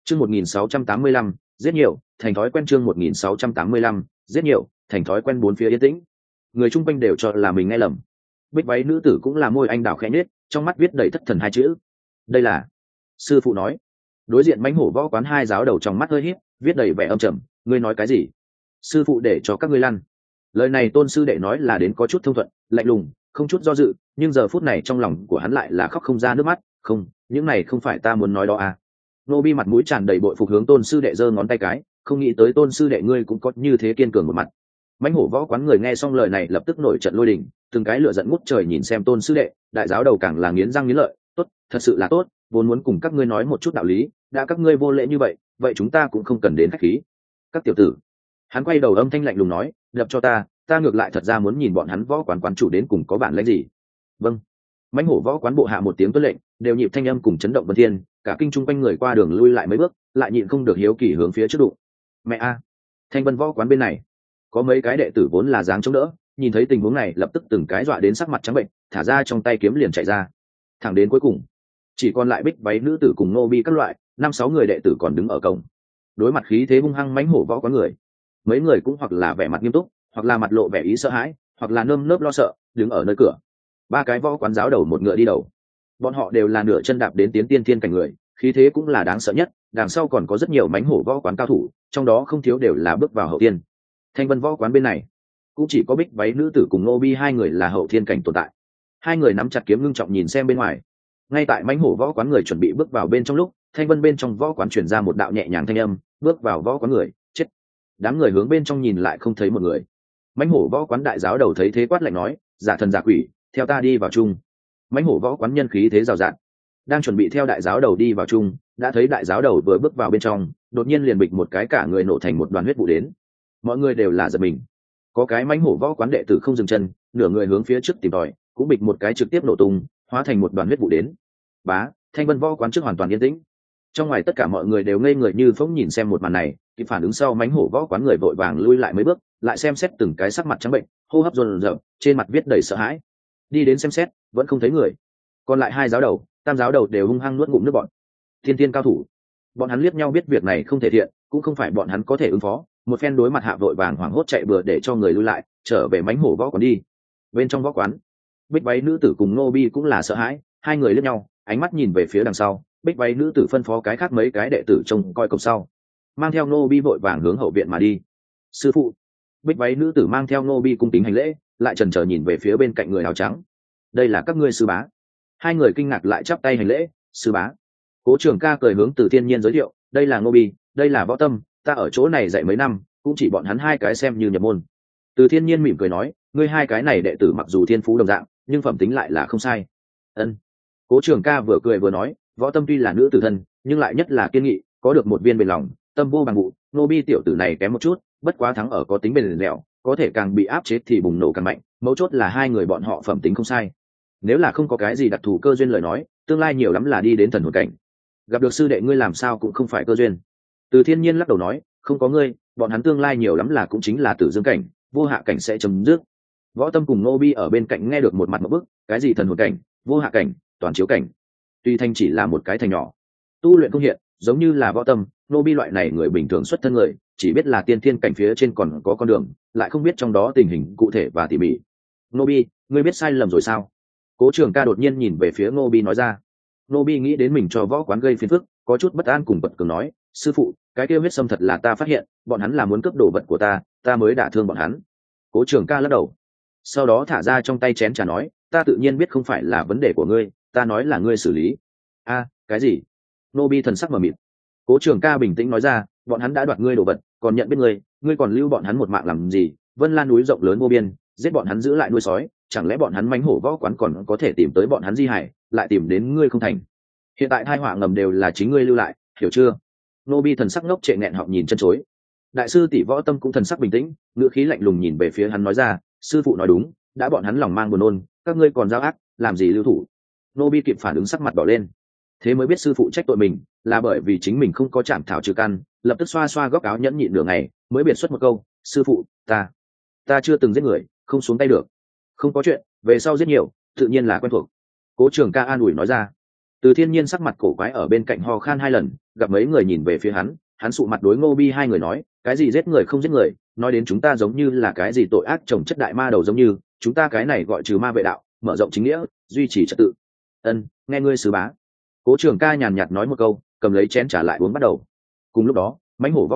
Chương 1685, giết nhiều, thành thói quen. Chương 1685, giết nhiều, thành thói quen. Bốn phía yên tĩnh, người chung quanh đều cho là mình nghe lầm. Bích váy nữ tử cũng là môi anh đào khẽ nhếch, trong mắt viết đầy thất thần hai chữ. Đây là sư phụ nói. Đối diện mãnh hổ võ quán hai giáo đầu trong mắt hơi híp, viết đầy vẻ âm trầm. Ngươi nói cái gì? Sư phụ để cho các ngươi lăn. Lời này tôn sư đệ nói là đến có chút thông thuận, lạnh lùng, không chút do dự, nhưng giờ phút này trong lòng của hắn lại là khóc không ra nước mắt. Không, những này không phải ta muốn nói đó à. Nô Bi mặt mũi tràn đầy bội phục hướng tôn sư đệ giơ ngón tay cái, không nghĩ tới tôn sư đệ ngươi cũng có như thế kiên cường một mặt. Mãnh hổ võ quán người nghe xong lời này lập tức nổi trận lôi đình, từng cái lửa giận ngút trời nhìn xem tôn sư đệ. Đại giáo đầu càng là nghiến răng nghiến lợi. Tốt, thật sự là tốt, vốn muốn cùng các ngươi nói một chút đạo lý, đã các ngươi vô lễ như vậy, vậy chúng ta cũng không cần đến khách khí. Các tiểu tử, hắn quay đầu âm thanh lạnh lùng nói, đập cho ta ngược lại thật ra muốn nhìn bọn hắn võ quán quán chủ đến cùng có bản lĩnh gì. Vâng. Mãnh hổ võ quán bộ hạ một tiếng tuân lệnh, đều nhịp thanh âm cùng chấn động vân thiên, cả kinh trung quanh người qua đường lui lại mấy bước, lại nhịn không được hiếu kỳ hướng phía trước đụng. Mẹ a, Thanh Vân võ quán bên này có mấy cái đệ tử vốn là dáng chống đỡ, nhìn thấy tình huống này lập tức từng cái dọa đến sắc mặt trắng bệnh, thả ra trong tay kiếm liền chạy ra. Thẳng đến cuối cùng chỉ còn lại Bích váy nữ tử cùng Nô Bi các loại 5-6 người đệ tử còn đứng ở cổng. Đối mặt khí thế hung hăng mãnh hổ võ quán người, mấy người cũng hoặc là vẻ mặt nghiêm túc, hoặc là mặt lộ vẻ ý sợ hãi, hoặc là nơm nớp lo sợ đứng ở nơi cửa. Ba cái võ quán giáo đầu một ngựa đi đầu, bọn họ đều là nửa chân đạp đến tiến tiên thiên cảnh người, khí thế cũng là đáng sợ nhất. Đằng sau còn có rất nhiều mãnh hổ võ quán cao thủ, trong đó không thiếu đều là bước vào hậu tiên. Thanh Vân võ quán bên này cũng chỉ có Bích váy nữ tử cùng Nô Bi hai người là hậu thiên cảnh tồn tại. Hai người nắm chặt kiếm ngưng trọng nhìn xem bên ngoài. Ngay tại mãnh hổ võ quán người chuẩn bị bước vào bên trong lúc, Thanh Vân bên trong võ quán truyền ra một đạo nhẹ nhàng thanh âm, bước vào võ quán người chết. Đám người hướng bên trong nhìn lại không thấy một người. Mãnh hổ võ quán đại giáo đầu thấy thế quát lạnh nói, giả thần giả quỷ, theo ta đi vào chung. Mãnh hổ võ quán nhân khí thế rào rạt, đang chuẩn bị theo đại giáo đầu đi vào chung, đã thấy đại giáo đầu vừa bước vào bên trong, đột nhiên liền bịch một cái cả người nổ thành một đoàn huyết vụ đến. Mọi người đều là giật mình. Có cái mãnh hổ võ quán đệ tử không dừng chân, nửa người hướng phía trước tìm tòi, cũng bịch một cái trực tiếp nổ tung, hóa thành một đoàn huyết vụ đến. Bá, Thanh Vân võ quán trước hoàn toàn yên tĩnh. Trong ngoài tất cả mọi người đều ngây người như phỗng nhìn xem một màn này, kịp phản ứng sau mãnh hổ võ quán người vội vàng lui lại mấy bước, lại xem xét từng cái sắc mặt trắng bệnh, hô hấp dồn dập, trên mặt viết đầy sợ hãi. Đi đến xem xét, vẫn không thấy người. Còn lại hai giáo đầu, tam giáo đầu đều hung hăng nuốt ngụm nước bọt. Thiên tiên cao thủ, bọn hắn liếc nhau biết việc này không thể thiện, cũng không phải bọn hắn có thể ứng phó. Một phen đối mặt hạ vội vàng hoảng hốt chạy bừa để cho người lui lại, trở về mãnh hổ võ quán đi. Bên trong võ quán, Bích váy nữ tử cùng Nô Bi cũng là sợ hãi, hai người liếc nhau, ánh mắt nhìn về phía đằng sau. Bích váy nữ tử phân phó cái khác mấy cái đệ tử trông coi cổng sau, mang theo Nô Bi vội vàng hướng hậu viện mà đi. Sư phụ. Bích váy nữ tử mang theo Nô Bi cung kính hành lễ, lại chần chờ nhìn về phía bên cạnh người áo trắng. Đây là các ngươi sư bá. Hai người kinh ngạc lại chắp tay hành lễ. Sư bá. Cố Trường Ca cười hướng Từ Thiên Nhiên giới thiệu, đây là Nô Bi, đây là Võ Tâm, ta ở chỗ này dạy mấy năm, cũng chỉ bọn hắn hai cái xem như nhập môn. Từ Thiên Nhiên mỉm cười nói, ngươi hai cái này đệ tử mặc dù thiên phú đồng dạng, nhưng phẩm tính lại là không sai. Ân. Cố Trường Ca vừa cười vừa nói, Võ Tâm tuy là nữ tử thân, nhưng lại nhất là kiên nghị, có được một viên bền lòng, tâm vô bằng vụ. Nô Bi tiểu tử này kém một chút, bất quá thắng ở có tính bền dẻo, có thể càng bị áp chế thì bùng nổ càng mạnh. Mấu chốt là hai người bọn họ phẩm tính không sai. Nếu là không có cái gì đặc thù cơ duyên lời nói, tương lai nhiều lắm là đi đến thần hồn cảnh. Gặp được sư đệ ngươi làm sao cũng không phải cơ duyên. Từ Thiên Nhiên lắc đầu nói, không có ngươi, bọn hắn tương lai nhiều lắm là cũng chính là tử dương cảnh, vô hạ cảnh sẽ chấm dứt. Võ Tâm cùng Nô Bi ở bên cạnh nghe được một mặt một bức, cái gì thần hồn cảnh, vô hạ cảnh, toàn chiếu cảnh. Tuy thanh chỉ là một cái thành nhỏ, tu luyện không hiện, giống như là Võ Tâm, Nô Bi loại này người bình thường xuất thân người, chỉ biết là tiên thiên cảnh phía trên còn có con đường, lại không biết trong đó tình hình cụ thể và tỉ mỉ. Nô Bi, ngươi biết sai lầm rồi sao? Cố Trường Ca đột nhiên nhìn về phía Nô Bi nói ra. Nô Bi nghĩ đến mình cho võ quán gây phiền phức, có chút bất an cùng bật cường nói, sư phụ, cái kia huyết sâm thật là ta phát hiện, bọn hắn là muốn cướp đồ vật của ta mới đả thương bọn hắn. Cố Trường Ca lắc đầu, sau đó thả ra trong tay chén trà nói, ta tự nhiên biết không phải là vấn đề của ngươi, ta nói là ngươi xử lý. A, cái gì? Nô Bi thần sắc mờ mịt. Cố Trường Ca bình tĩnh nói ra, bọn hắn đã đoạt ngươi đồ vật, còn nhận biết ngươi còn lưu bọn hắn một mạng làm gì? Vân Lan núi rộng lớn vô biên, giết bọn hắn giữ lại nuôi sói, chẳng lẽ bọn hắn mánh hổ võ quán còn có thể tìm tới bọn hắn di hải, lại tìm đến ngươi không thành? Hiện tại tai họa ngầm đều là chính ngươi lưu lại, hiểu chưa? Nô Bi thần sắc ngốc trệ nghẹn họng nhìn chân chối. Đại sư tỷ Võ Tâm cũng thần sắc bình tĩnh, ngữ khí lạnh lùng nhìn về phía hắn nói ra, sư phụ nói đúng, đã bọn hắn lòng mang buồn nôn, các ngươi còn giao ác, làm gì lưu thủ? Nô Bi kịp phản ứng sắc mặt đỏ lên, thế mới biết sư phụ trách tội mình là bởi vì chính mình không có chạm thảo trừ căn, lập tức xoa xoa góc áo nhẫn nhịn nửa ngày, mới biệt xuất một câu, sư phụ, ta chưa từng giết người, không xuống tay được. Không có chuyện, về sau giết nhiều, tự nhiên là quen thuộc. Cố Trường Ca an ủi nói ra. Từ Thiên Nhiên sắc mặt cổ quái ở bên cạnh ho khan 2 lần, gặp mấy người nhìn về phía hắn sụ mặt đối Ngô Bi hai người nói, cái gì giết người không giết người, nói đến chúng ta giống như là cái gì tội ác chồng chất đại ma đầu giống như, chúng ta cái này gọi trừ ma vệ đạo, mở rộng chính nghĩa, duy trì trật tự. Nghe ngươi sứ bá. Cố Trường Ca nhàn nhạt nói một câu, cầm lấy chén trả lại uống bắt đầu. Cùng lúc đó, mãnh hổ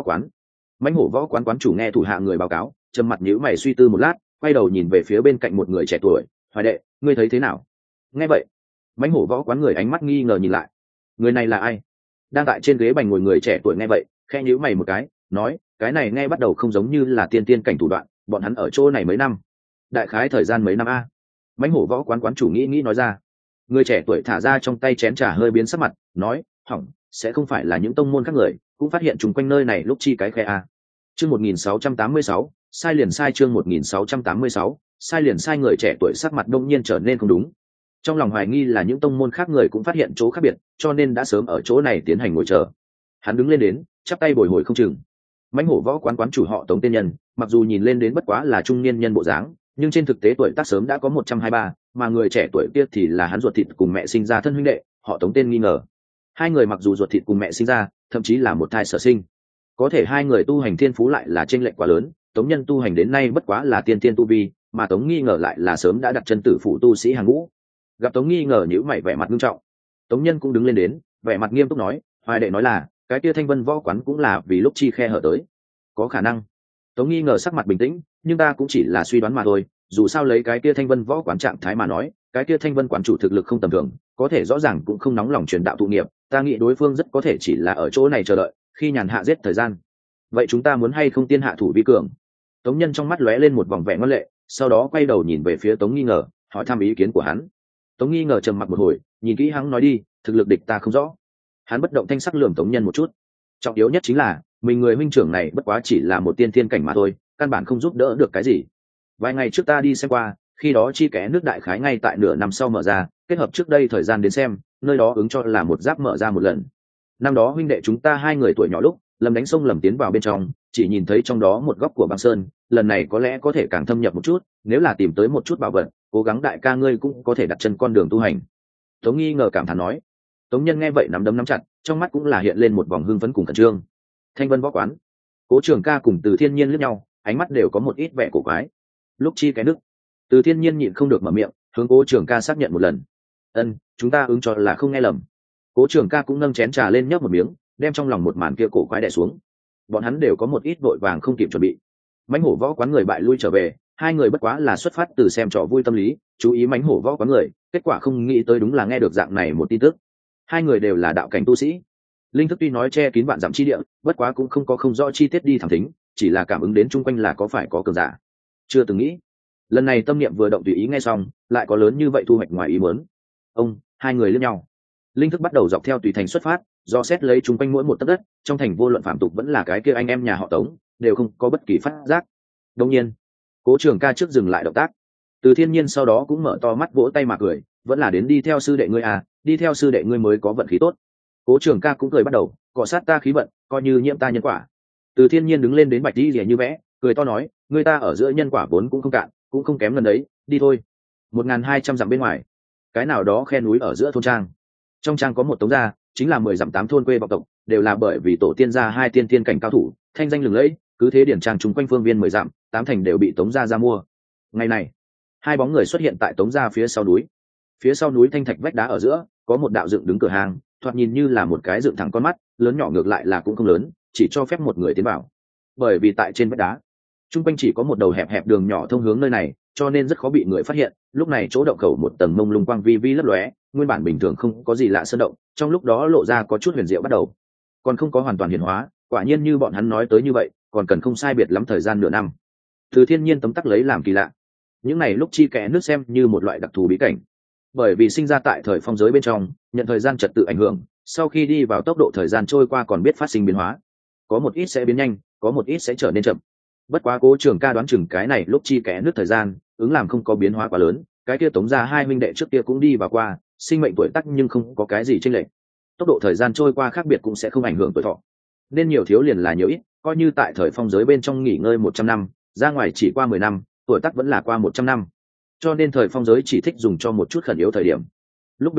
võ quán quán chủ nghe thủ hạ người báo cáo, trầm mặt nhíu mày suy tư một lát, quay đầu nhìn về phía bên cạnh một người trẻ tuổi, Hoài đệ, ngươi thấy thế nào? Nghe vậy, mãnh hổ võ quán người ánh mắt nghi ngờ nhìn lại. Người này là ai? Đang tại trên ghế bành ngồi người trẻ tuổi nghe vậy, khẽ nhíu mày một cái, nói, cái này nghe bắt đầu không giống như là tiên tiên cảnh thủ đoạn, bọn hắn ở chỗ này mấy năm? Đại khái thời gian mấy năm a? Mãnh hổ võ quán quán chủ nghĩ nói ra. Người trẻ tuổi thả ra trong tay chén trà hơi biến sắc mặt, nói, hỏng, sẽ không phải là những tông môn khác người cũng phát hiện chung quanh nơi này lúc chi cái khe a. Chương 1686, sai liền sai. Chương 1686, sai liền sai. Người trẻ tuổi sắc mặt đông nhiên trở nên không đúng. Trong lòng hoài nghi là những tông môn khác người cũng phát hiện chỗ khác biệt, cho nên đã sớm ở chỗ này tiến hành ngồi chờ. Hắn đứng lên đến, chắp tay bồi hồi không chừng. Mãnh hổ võ quán quán chủ họ Tống tên nhân, mặc dù nhìn lên đến bất quá là trung niên nhân bộ dáng, nhưng trên thực tế tuổi tác sớm đã có 123, mà người trẻ tuổi kia thì là hắn ruột thịt cùng mẹ sinh ra thân huynh đệ, họ Tống tên nghi ngờ. Hai người mặc dù ruột thịt cùng mẹ sinh ra, thậm chí là một thai sở sinh, có thể hai người tu hành thiên phú lại là chênh lệch quá lớn. Tống nhân tu hành đến nay bất quá là tiên tiên tu vi, mà Tống nghi ngờ lại là sớm đã đặt chân tử phụ tu sĩ hàng ngũ. Gặp Tống nghi ngờ nhíu mày vẻ mặt nghiêm trọng, Tống nhân cũng đứng lên đến, vẻ mặt nghiêm túc nói, Hoài đệ nói là cái kia Thanh Vân võ quán cũng là vì lúc chi khe hở tới. Có khả năng. Tống nghi ngờ sắc mặt bình tĩnh, nhưng ta cũng chỉ là suy đoán mà thôi, dù sao lấy cái kia Thanh Vân võ quán trạng thái mà nói, cái kia Thanh Vân quán chủ thực lực không tầm thường, có thể rõ ràng cũng không nóng lòng truyền đạo tụ nghiệp, ta nghĩ đối phương rất có thể chỉ là ở chỗ này chờ đợi, khi nhàn hạ giết thời gian. Vậy chúng ta muốn hay không tiên hạ thủ vi cường? Tống nhân trong mắt lóe lên một vòng vẻ ngoan lệ, sau đó quay đầu nhìn về phía Tống nghi ngờ, hỏi thăm ý kiến của hắn. Tống nghi ngờ trầm mặc một hồi, nhìn kỹ hắn nói đi, thực lực địch ta không rõ. Hắn bất động thanh sắc lườm Tống nhân một chút. Trọng yếu nhất chính là mình người huynh trưởng này bất quá chỉ là một tiên thiên cảnh mà thôi, căn bản không giúp đỡ được cái gì. Vài ngày trước ta đi xem qua, khi đó chi kẽ nước đại khái ngay tại nửa năm sau mở ra, kết hợp trước đây thời gian đến xem, nơi đó ứng cho là một giáp mở ra một lần. Năm đó huynh đệ chúng ta hai người tuổi nhỏ lúc lầm đánh sông lầm tiến vào bên trong, chỉ nhìn thấy trong đó một góc của băng sơn, lần này có lẽ có thể càng thâm nhập một chút, nếu là tìm tới một chút bảo vật, cố gắng đại ca ngươi cũng có thể đặt chân con đường tu hành. Tống nghi ngờ cảm thán nói. Tống nhân nghe vậy nắm đấm nắm chặt, trong mắt cũng là hiện lên một vòng hưng phấn cùng khẩn trương. Thanh Vân võ quán, Cố Trường Ca cùng Từ Thiên Nhiên liếc nhau, ánh mắt đều có một ít vẻ cổ quái. Lúc chi cái nước, Từ Thiên Nhiên nhịn không được mở miệng, hướng Cố Trường Ca xác nhận một lần. Chúng ta ứng cho là không nghe lầm. Cố Trường Ca cũng nâng chén trà lên nhấp một miếng, đem trong lòng một màn kia cổ quái đè xuống. Bọn hắn đều có một ít vội vàng không kịp chuẩn bị. Mãnh hổ võ quán người bại lui trở về, hai người bất quá là xuất phát từ xem trò vui tâm lý, chú ý mãnh hổ võ quán người, kết quả không nghĩ tới đúng là nghe được dạng này một tin tức. Hai người đều là đạo cảnh tu sĩ, linh thức tuy nói che kín vạn dặm chi địa, bất quá cũng không có không rõ chi tiết đi thẳng thính, chỉ là cảm ứng đến chung quanh là có phải có cường giả. Chưa từng nghĩ, lần này tâm niệm vừa động tùy ý nghe xong, lại có lớn như vậy thu hoạch ngoài ý muốn. Hai người liếc nhau, linh thức bắt đầu dọc theo tùy thành xuất phát, do xét lấy chung quanh mỗi một tấc đất, trong thành vô luận phạm tục vẫn là cái kia anh em nhà họ Tống, đều không có bất kỳ phát giác. Đương nhiên, Cố Trường Ca trước dừng lại động tác, Từ Thiên Nhiên sau đó cũng mở to mắt vỗ tay mà cười, vẫn là đến đi theo sư đệ ngươi à, đi theo sư đệ ngươi mới có vận khí tốt. Cố Trường Ca cũng cười bắt đầu, cọ sát ta khí vận, coi như nhiễm ta nhân quả. Từ Thiên Nhiên đứng lên đến bạch đi rìa như vẽ, cười to nói, người ta ở giữa nhân quả vốn cũng không cạn, cũng không kém gần đấy, đi thôi. 1200 dặm bên ngoài, cái nào đó khe núi ở giữa thôn trang. Trong trang có một tống gia, chính là 10 dặm 8 thôn quê vọng tộc, đều là bởi vì tổ tiên gia hai tiên tiên cảnh cao thủ, thanh danh lừng lẫy, cứ thế điển trang chung quanh phương viên 10 dặm, 8 thành đều bị tống gia ra mua. Ngày này, hai bóng người xuất hiện tại tống gia phía sau núi. Phía sau núi thanh thạch vách đá ở giữa, có một đạo dựng đứng cửa hàng, thoạt nhìn như là một cái dựng thẳng con mắt, lớn nhỏ ngược lại là cũng không lớn, chỉ cho phép một người tiến vào. Bởi vì tại trên vách đá, trung quanh chỉ có một đầu hẹp hẹp đường nhỏ thông hướng nơi này, cho nên rất khó bị người phát hiện. Lúc này chỗ động khẩu một tầng mông lung quang vi vi lấp lóe, nguyên bản bình thường không có gì lạ sơn động, trong lúc đó lộ ra có chút huyền diệu bắt đầu. Còn không có hoàn toàn hiển hóa, quả nhiên như bọn hắn nói tới như vậy, còn cần không sai biệt lắm thời gian nửa năm. Từ Thiên Nhiên tấm tắc lấy làm kỳ lạ. Những này lúc chi kẽ nước xem như một loại đặc thù bí cảnh, bởi vì sinh ra tại thời phong giới bên trong, nhận thời gian trật tự ảnh hưởng, sau khi đi vào tốc độ thời gian trôi qua còn biết phát sinh biến hóa, có một ít sẽ biến nhanh, có một ít sẽ trở nên chậm. Bất quá Cố Trường Ca đoán chừng cái này lúc chi kẽ nước thời gian ứng làm không có biến hóa quá lớn, cái kia tống ra hai huynh đệ trước kia cũng đi vào qua, sinh mệnh tuổi tác nhưng không có cái gì chênh lệch, tốc độ thời gian trôi qua khác biệt cũng sẽ không ảnh hưởng tuổi thọ, nên nhiều thiếu liền là nhiều ít, coi như tại thời phong giới bên trong nghỉ ngơi 100 năm, ra ngoài chỉ qua 10 năm, tuổi tác vẫn là qua 100 năm, cho nên thời phong giới chỉ thích dùng cho một chút khẩn yếu thời điểm. Lúc bình thường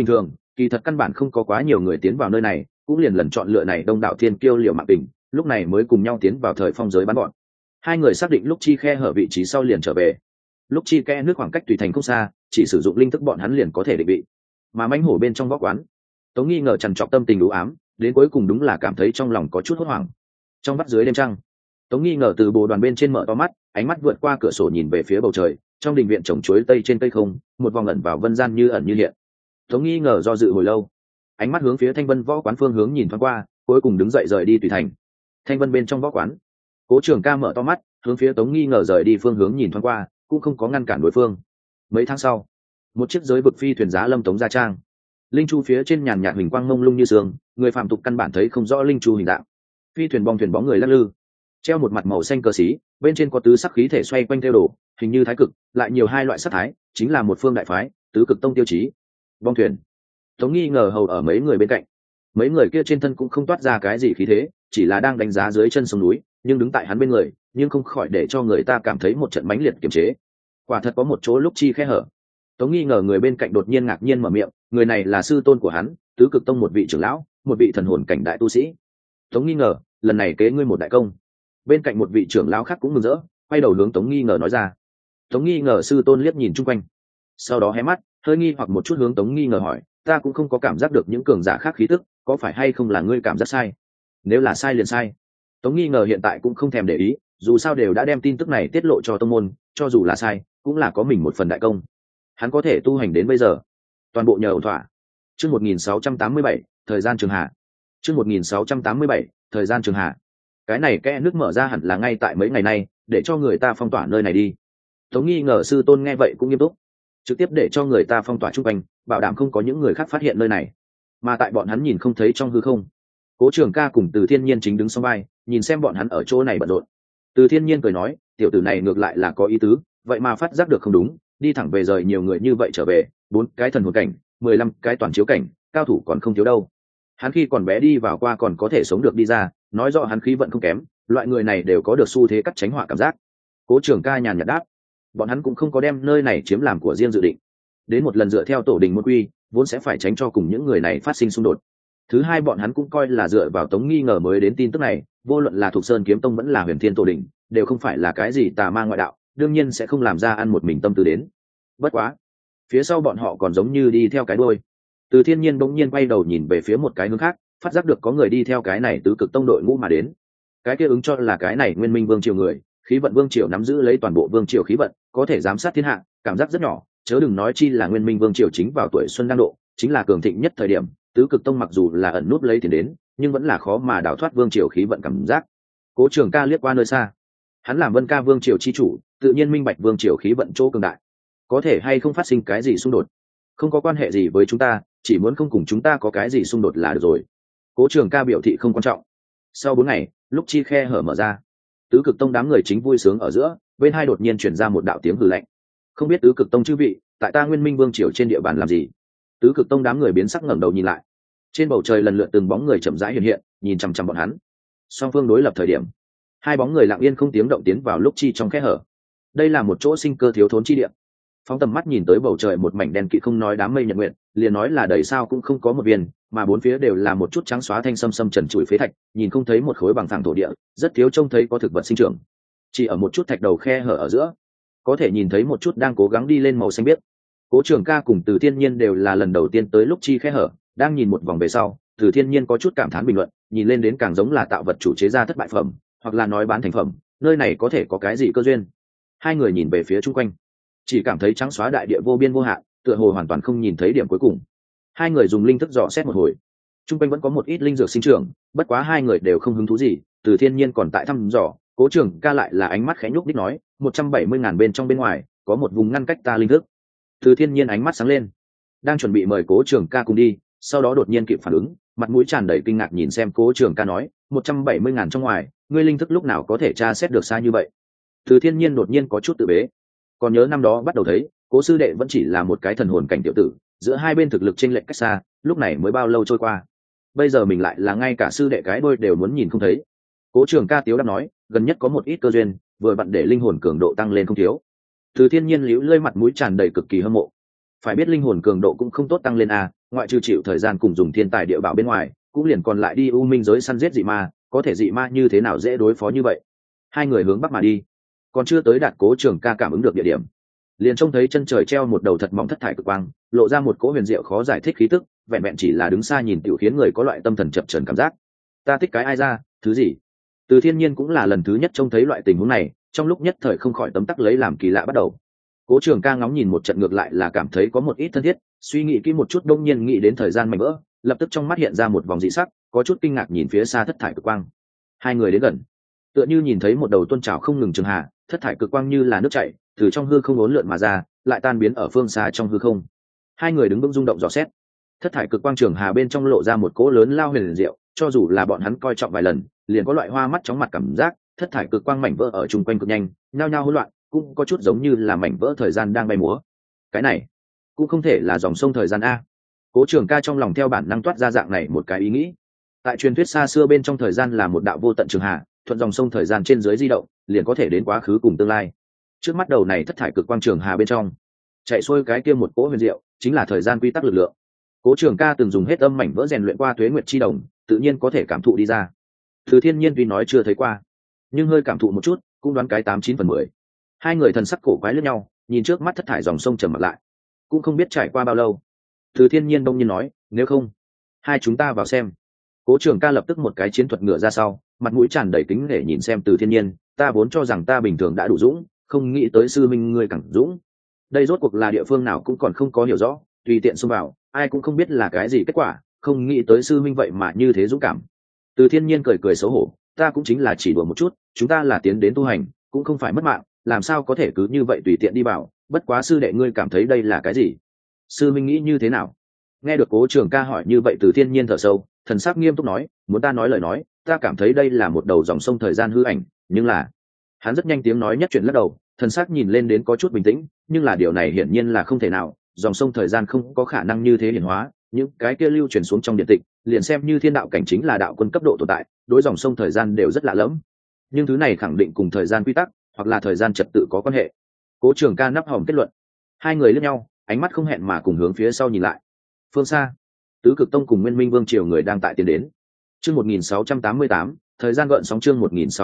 kỳ thật căn bản không có quá nhiều người tiến vào nơi này, cũng liền lần chọn lựa này đông đảo thiên kiêu liệu mạng tình, lúc này mới cùng nhau tiến vào thời phong giới bắn bọn. Hai người xác định lúc chi khe hở vị trí sau liền trở về. Lúc chi kẽ nước khoảng cách tùy thành không xa, chỉ sử dụng linh thức bọn hắn liền có thể định vị. Mà mãnh hổ bên trong võ quán, Tống Nghi ngờ trằn trọc tâm tình u ám, đến cuối cùng đúng là cảm thấy trong lòng có chút hốt hoảng. Trong vắt dưới đêm trăng, Tống Nghi ngờ từ bồ đoàn bên trên mở to mắt, ánh mắt vượt qua cửa sổ nhìn về phía bầu trời, trong đình viện trồng chuối tây trên cây không, một vòng ẩn vào vân gian như ẩn như hiện. Tống Nghi ngờ do dự hồi lâu, ánh mắt hướng phía Thanh Vân võ quán phương hướng nhìn thoáng qua, cuối cùng đứng dậy rời đi tùy thành. Thanh Vân bên trong võ quán, Cố Trường Ca mở to mắt, hướng phía Tống Nghi ngờ rời đi phương hướng nhìn thoáng qua, cũng không có ngăn cản đối phương. Mấy tháng sau, một chiếc giới vực phi thuyền giá lâm Tống gia trang. Linh chu phía trên nhàn nhạt huỳnh quang mông lung như sương, người phạm tục căn bản thấy không rõ linh chu hình dạng. Phi thuyền bong người lắc lư, treo một mặt màu xanh cờ xí, bên trên có tứ sắc khí thể xoay quanh theo đổ, hình như thái cực, lại nhiều hai loại sắc thái, chính là một phương đại phái, tứ cực tông tiêu chí. Bong thuyền, Tống Nghi ngờ hầu ở mấy người bên cạnh. Mấy người kia trên thân cũng không toát ra cái gì khí thế, chỉ là đang đánh giá dưới chân sông núi, nhưng đứng tại hắn bên người, nhưng không khỏi để cho người ta cảm thấy một trận mãnh liệt kiềm chế. Quả thật có một chỗ lúc chi khe hở. Tống Nghi ngờ người bên cạnh đột nhiên ngạc nhiên mở miệng, người này là sư tôn của hắn, tứ cực tông một vị trưởng lão, một vị thần hồn cảnh đại tu sĩ. Tống Nghi ngờ, lần này kế ngươi một đại công. Bên cạnh một vị trưởng lão khác cũng mừng rỡ, quay đầu hướng Tống Nghi ngờ nói ra. Tống Nghi ngờ sư tôn liếc nhìn chung quanh, sau đó hé mắt, hơi nghi hoặc một chút hướng Tống Nghi ngờ hỏi, ta cũng không có cảm giác được những cường giả khác khí tức, có phải hay không là ngươi cảm giác sai? Nếu là sai liền sai. Tống Nghi ngờ hiện tại cũng không thèm để ý, dù sao đều đã đem tin tức này tiết lộ cho tông môn, cho dù là sai, cũng là có mình một phần đại công. Hắn có thể tu hành đến bây giờ, toàn bộ nhờ ổn thỏa. Chương 1687, thời gian trường hạ. Chương 1687, thời gian trường hạ. Cái này kẽ nước mở ra hẳn là ngay tại mấy ngày nay, để cho người ta phong tỏa nơi này đi. Tống Nghi ngờ sư tôn nghe vậy cũng nghiêm túc, trực tiếp để cho người ta phong tỏa chung quanh, bảo đảm không có những người khác phát hiện nơi này. Mà tại bọn hắn nhìn không thấy trong hư không, Cố Trường Ca cùng Từ Thiên Nhiên chính đứng song vai, nhìn xem bọn hắn ở chỗ này bận rộn. Từ Thiên Nhiên cười nói, tiểu tử này ngược lại là có ý tứ, vậy mà phát giác được không đúng, đi thẳng về rời nhiều người như vậy trở về, 4 cái thần hồn cảnh, 15 cái toàn chiếu cảnh, cao thủ còn không thiếu đâu. Hắn khi còn bé đi vào qua còn có thể sống được đi ra, nói rõ hắn khí vận không kém, loại người này đều có được xu thế cắt tránh họa cảm giác. Cố Trường Ca nhàn nhạt đáp, bọn hắn cũng không có đem nơi này chiếm làm của riêng dự định. Đến một lần dựa theo tổ đình môn quy, vốn sẽ phải tránh cho cùng những người này phát sinh xung đột. Thứ hai, bọn hắn cũng coi là dựa vào Tống Nghi ngờ mới đến tin tức này, vô luận là Thục Sơn Kiếm Tông vẫn là Huyền Thiên Tổ Đình, đều không phải là cái gì tà ma ngoại đạo, đương nhiên sẽ không làm ra ăn một mình tâm tư đến. Bất quá, phía sau bọn họ còn giống như đi theo cái đuôi. Từ Thiên Nhiên bỗng nhiên quay đầu nhìn về phía một cái hướng khác, phát giác được có người đi theo cái này tứ cực tông đội ngũ mà đến. Cái kia ứng cho là cái này Nguyên Minh Vương triều người, khí vận Vương triều nắm giữ lấy toàn bộ Vương triều khí vận, có thể giám sát thiên hạ, cảm giác rất nhỏ, chớ đừng nói chi là Nguyên Minh Vương triều chính vào tuổi xuân đang độ, chính là cường thịnh nhất thời điểm, tứ cực tông mặc dù là ẩn núp lấy tiền đến, nhưng vẫn là khó mà đào thoát Vương triều khí vận cảm giác. Cố Trường Ca liếc qua nơi xa, hắn làm Vân Ca Vương triều chi chủ, tự nhiên minh bạch Vương triều khí vận chỗ cường đại, có thể hay không phát sinh cái gì xung đột, không có quan hệ gì với chúng ta, chỉ muốn không cùng chúng ta có cái gì xung đột là được rồi. Cố Trường Ca biểu thị không quan trọng. Sau 4 ngày, lúc chi khe hở mở ra, tứ cực tông đám người chính vui sướng ở giữa, bên hai đột nhiên truyền ra một đạo tiếng hừ lạnh. Không biết tứ cực tông chư vị, tại ta Nguyên Minh Vương triều trên địa bàn làm gì? Tứ cực tông đám người biến sắc ngẩng đầu nhìn lại, trên bầu trời lần lượt từng bóng người chậm rãi hiện hiện, nhìn chằm chằm bọn hắn. Song phương đối lập thời điểm, hai bóng người lặng yên không tiếng động tiến vào lúc chi trong khe hở. Đây là một chỗ sinh cơ thiếu thốn chi địa. Phóng tầm mắt nhìn tới bầu trời một mảnh đen kịt, không nói đám mây nhật nguyện, liền nói là đầy sao cũng không có một viên, mà bốn phía đều là một chút trắng xóa thanh sâm trần trụi phế thạch, nhìn không thấy một khối bằng phẳng thổ địa, rất thiếu trông thấy có thực vật sinh trưởng. Chỉ ở một chút thạch đầu khe hở ở giữa, có thể nhìn thấy một chút đang cố gắng đi lên màu xanh biếc. Cố Trường Ca cùng Từ Thiên Nhiên đều là lần đầu tiên tới lúc chi khe hở, đang nhìn một vòng về sau, Từ Thiên Nhiên có chút cảm thán bình luận, nhìn lên đến càng giống là tạo vật chủ chế ra thất bại phẩm, hoặc là nói bán thành phẩm, nơi này có thể có cái gì cơ duyên. Hai người nhìn về phía chung quanh, chỉ cảm thấy trắng xóa đại địa vô biên vô hạn, tựa hồ hoàn toàn không nhìn thấy điểm cuối cùng. Hai người dùng linh thức dò xét một hồi, chung quanh vẫn có một ít linh dược sinh trưởng, bất quá hai người đều không hứng thú gì. Từ Thiên Nhiên còn tại thăm dò, Cố Trường Ca lại là ánh mắt khẽ nhúc đích nói, 170.000 bên trong bên ngoài có một vùng ngăn cách ta linh thức. Từ Thiên Nhiên ánh mắt sáng lên, đang chuẩn bị mời Cố Trường Ca cùng đi, sau đó đột nhiên kịp phản ứng, mặt mũi tràn đầy kinh ngạc nhìn xem Cố Trường Ca nói, 170.000 trong ngoài, ngươi linh thức lúc nào có thể tra xét được xa như vậy? Từ Thiên Nhiên đột nhiên có chút tự bế, còn nhớ năm đó bắt đầu thấy Cố sư đệ vẫn chỉ là một cái thần hồn cảnh tiểu tử, giữa hai bên thực lực chênh lệch cách xa, lúc này mới bao lâu trôi qua, bây giờ mình lại là ngay cả sư đệ cái đôi đều muốn nhìn không thấy. Cố Trường Ca tiếu đáp nói, gần nhất có một ít cơ duyên, vừa vặn để linh hồn cường độ tăng lên không thiếu. Từ Thiên Nhiên liễu lơi mặt mũi tràn đầy cực kỳ hâm mộ. phải biết linh hồn cường độ cũng không tốt tăng lên a, ngoại trừ chịu thời gian cùng dùng thiên tài địa bảo bên ngoài cũng liền còn lại đi u minh giới săn giết dị ma, có thể dị ma như thế nào dễ đối phó như vậy. Hai người hướng bắc mà đi, còn chưa tới đạt Cố Trường Ca cảm ứng được địa điểm, liền trông thấy chân trời treo một đầu thật mỏng thất thải cực quang, lộ ra một cỗ huyền diệu khó giải thích khí tức, vẹn vẹn chỉ là đứng xa nhìn tiểu khiến người có loại tâm thần chập chờn cảm giác. Ta thích cái ai ra, thứ gì? Từ Thiên Nhiên cũng là lần thứ nhất trông thấy loại tình huống này, trong lúc nhất thời không khỏi tấm tắc lấy làm kỳ lạ bắt đầu. Cố Trường Ca ngóng nhìn một trận ngược lại là cảm thấy có một ít thân thiết, suy nghĩ kỹ một chút đông nhiên nghĩ đến thời gian mảnh vỡ, lập tức trong mắt hiện ra một vòng dị sắc, có chút kinh ngạc nhìn phía xa thất thải cực quang. Hai người đến gần, tựa như nhìn thấy một đầu tuôn trào không ngừng trường hạ, thất thải cực quang như là nước chảy, từ trong hư không uốn lượn mà ra, lại tan biến ở phương xa trong hư không. Hai người đứng vững rung động dò xét, thất thải cực quang trường hà bên trong lộ ra một cỗ lớn lao huyền diệu, cho dù là bọn hắn coi trọng vài lần, liền có loại hoa mắt chóng mặt cảm giác. Thất thải cực quang mảnh vỡ ở chung quanh cực nhanh, nhao nhao hỗn loạn, cũng có chút giống như là mảnh vỡ thời gian đang bay múa. Cái này cũng không thể là dòng sông thời gian a. Cố Trường Ca trong lòng theo bản năng toát ra dạng này một cái ý nghĩ. Tại truyền thuyết xa xưa bên trong thời gian là một đạo vô tận trường hà, thuận dòng sông thời gian trên dưới di động, liền có thể đến quá khứ cùng tương lai. Trước mắt đầu này thất thải cực quang trường hà bên trong, chạy xuôi cái kia một cỗ huyền diệu, chính là thời gian quy tắc lực lượng. Cố Trường Ca từng dùng hết âm mảnh vỡ rèn luyện qua tuế nguyệt chi đồng, tự nhiên có thể cảm thụ đi ra. Từ Thiên Nhiên tuy nói chưa thấy qua, nhưng hơi cảm thụ một chút, cũng đoán cái 89/10. Hai người thần sắc cổ quái lẫn nhau, nhìn trước mắt thất thải dòng sông trầm mặt lại, cũng không biết trải qua bao lâu. Từ Thiên Nhiên đông nhiên nói, nếu không, hai chúng ta vào xem. Cố Trường Ca lập tức một cái chiến thuật ngựa ra sau, mặt mũi tràn đầy kính để nhìn xem Từ Thiên Nhiên, ta vốn cho rằng ta bình thường đã đủ dũng, không nghĩ tới sư minh ngươi càng dũng. Đây rốt cuộc là địa phương nào cũng còn không có hiểu rõ, tùy tiện xông vào, ai cũng không biết là cái gì kết quả, không nghĩ tới sư minh vậy mà như thế dũng cảm. Từ Thiên Nhiên cười cười xấu hổ, ta cũng chính là chỉ đùa một chút, chúng ta là tiến đến tu hành, cũng không phải mất mạng, làm sao có thể cứ như vậy tùy tiện đi vào, bất quá sư đệ ngươi cảm thấy đây là cái gì? Sư minh nghĩ như thế nào? Nghe được Cố Trường Ca hỏi như vậy, Từ Thiên Nhiên thở sâu, thần sắc nghiêm túc nói, muốn ta nói lời nói, ta cảm thấy đây là một đầu dòng sông thời gian hư ảnh, nhưng là hắn rất nhanh tiếng nói nhất chuyện lắc đầu, thần sắc nhìn lên đến có chút bình tĩnh, nhưng là điều này hiển nhiên là không thể nào, dòng sông thời gian không có khả năng như thế hiển hóa, những cái kia lưu truyền xuống trong điện tịch, liền xem như thiên đạo cảnh chính là đạo quân cấp độ tồn tại, đối dòng sông thời gian đều rất lạ lẫm, nhưng thứ này khẳng định cùng thời gian quy tắc hoặc là thời gian trật tự có quan hệ. Cố Trường Ca nắp hòm kết luận. Hai người liếc nhau, ánh mắt không hẹn mà cùng hướng phía sau nhìn lại. Phương xa, Tứ Cực Tông cùng Nguyên Minh Vương triều người đang tại tiến đến. Chương 1688, thời gian gợn sóng. Chương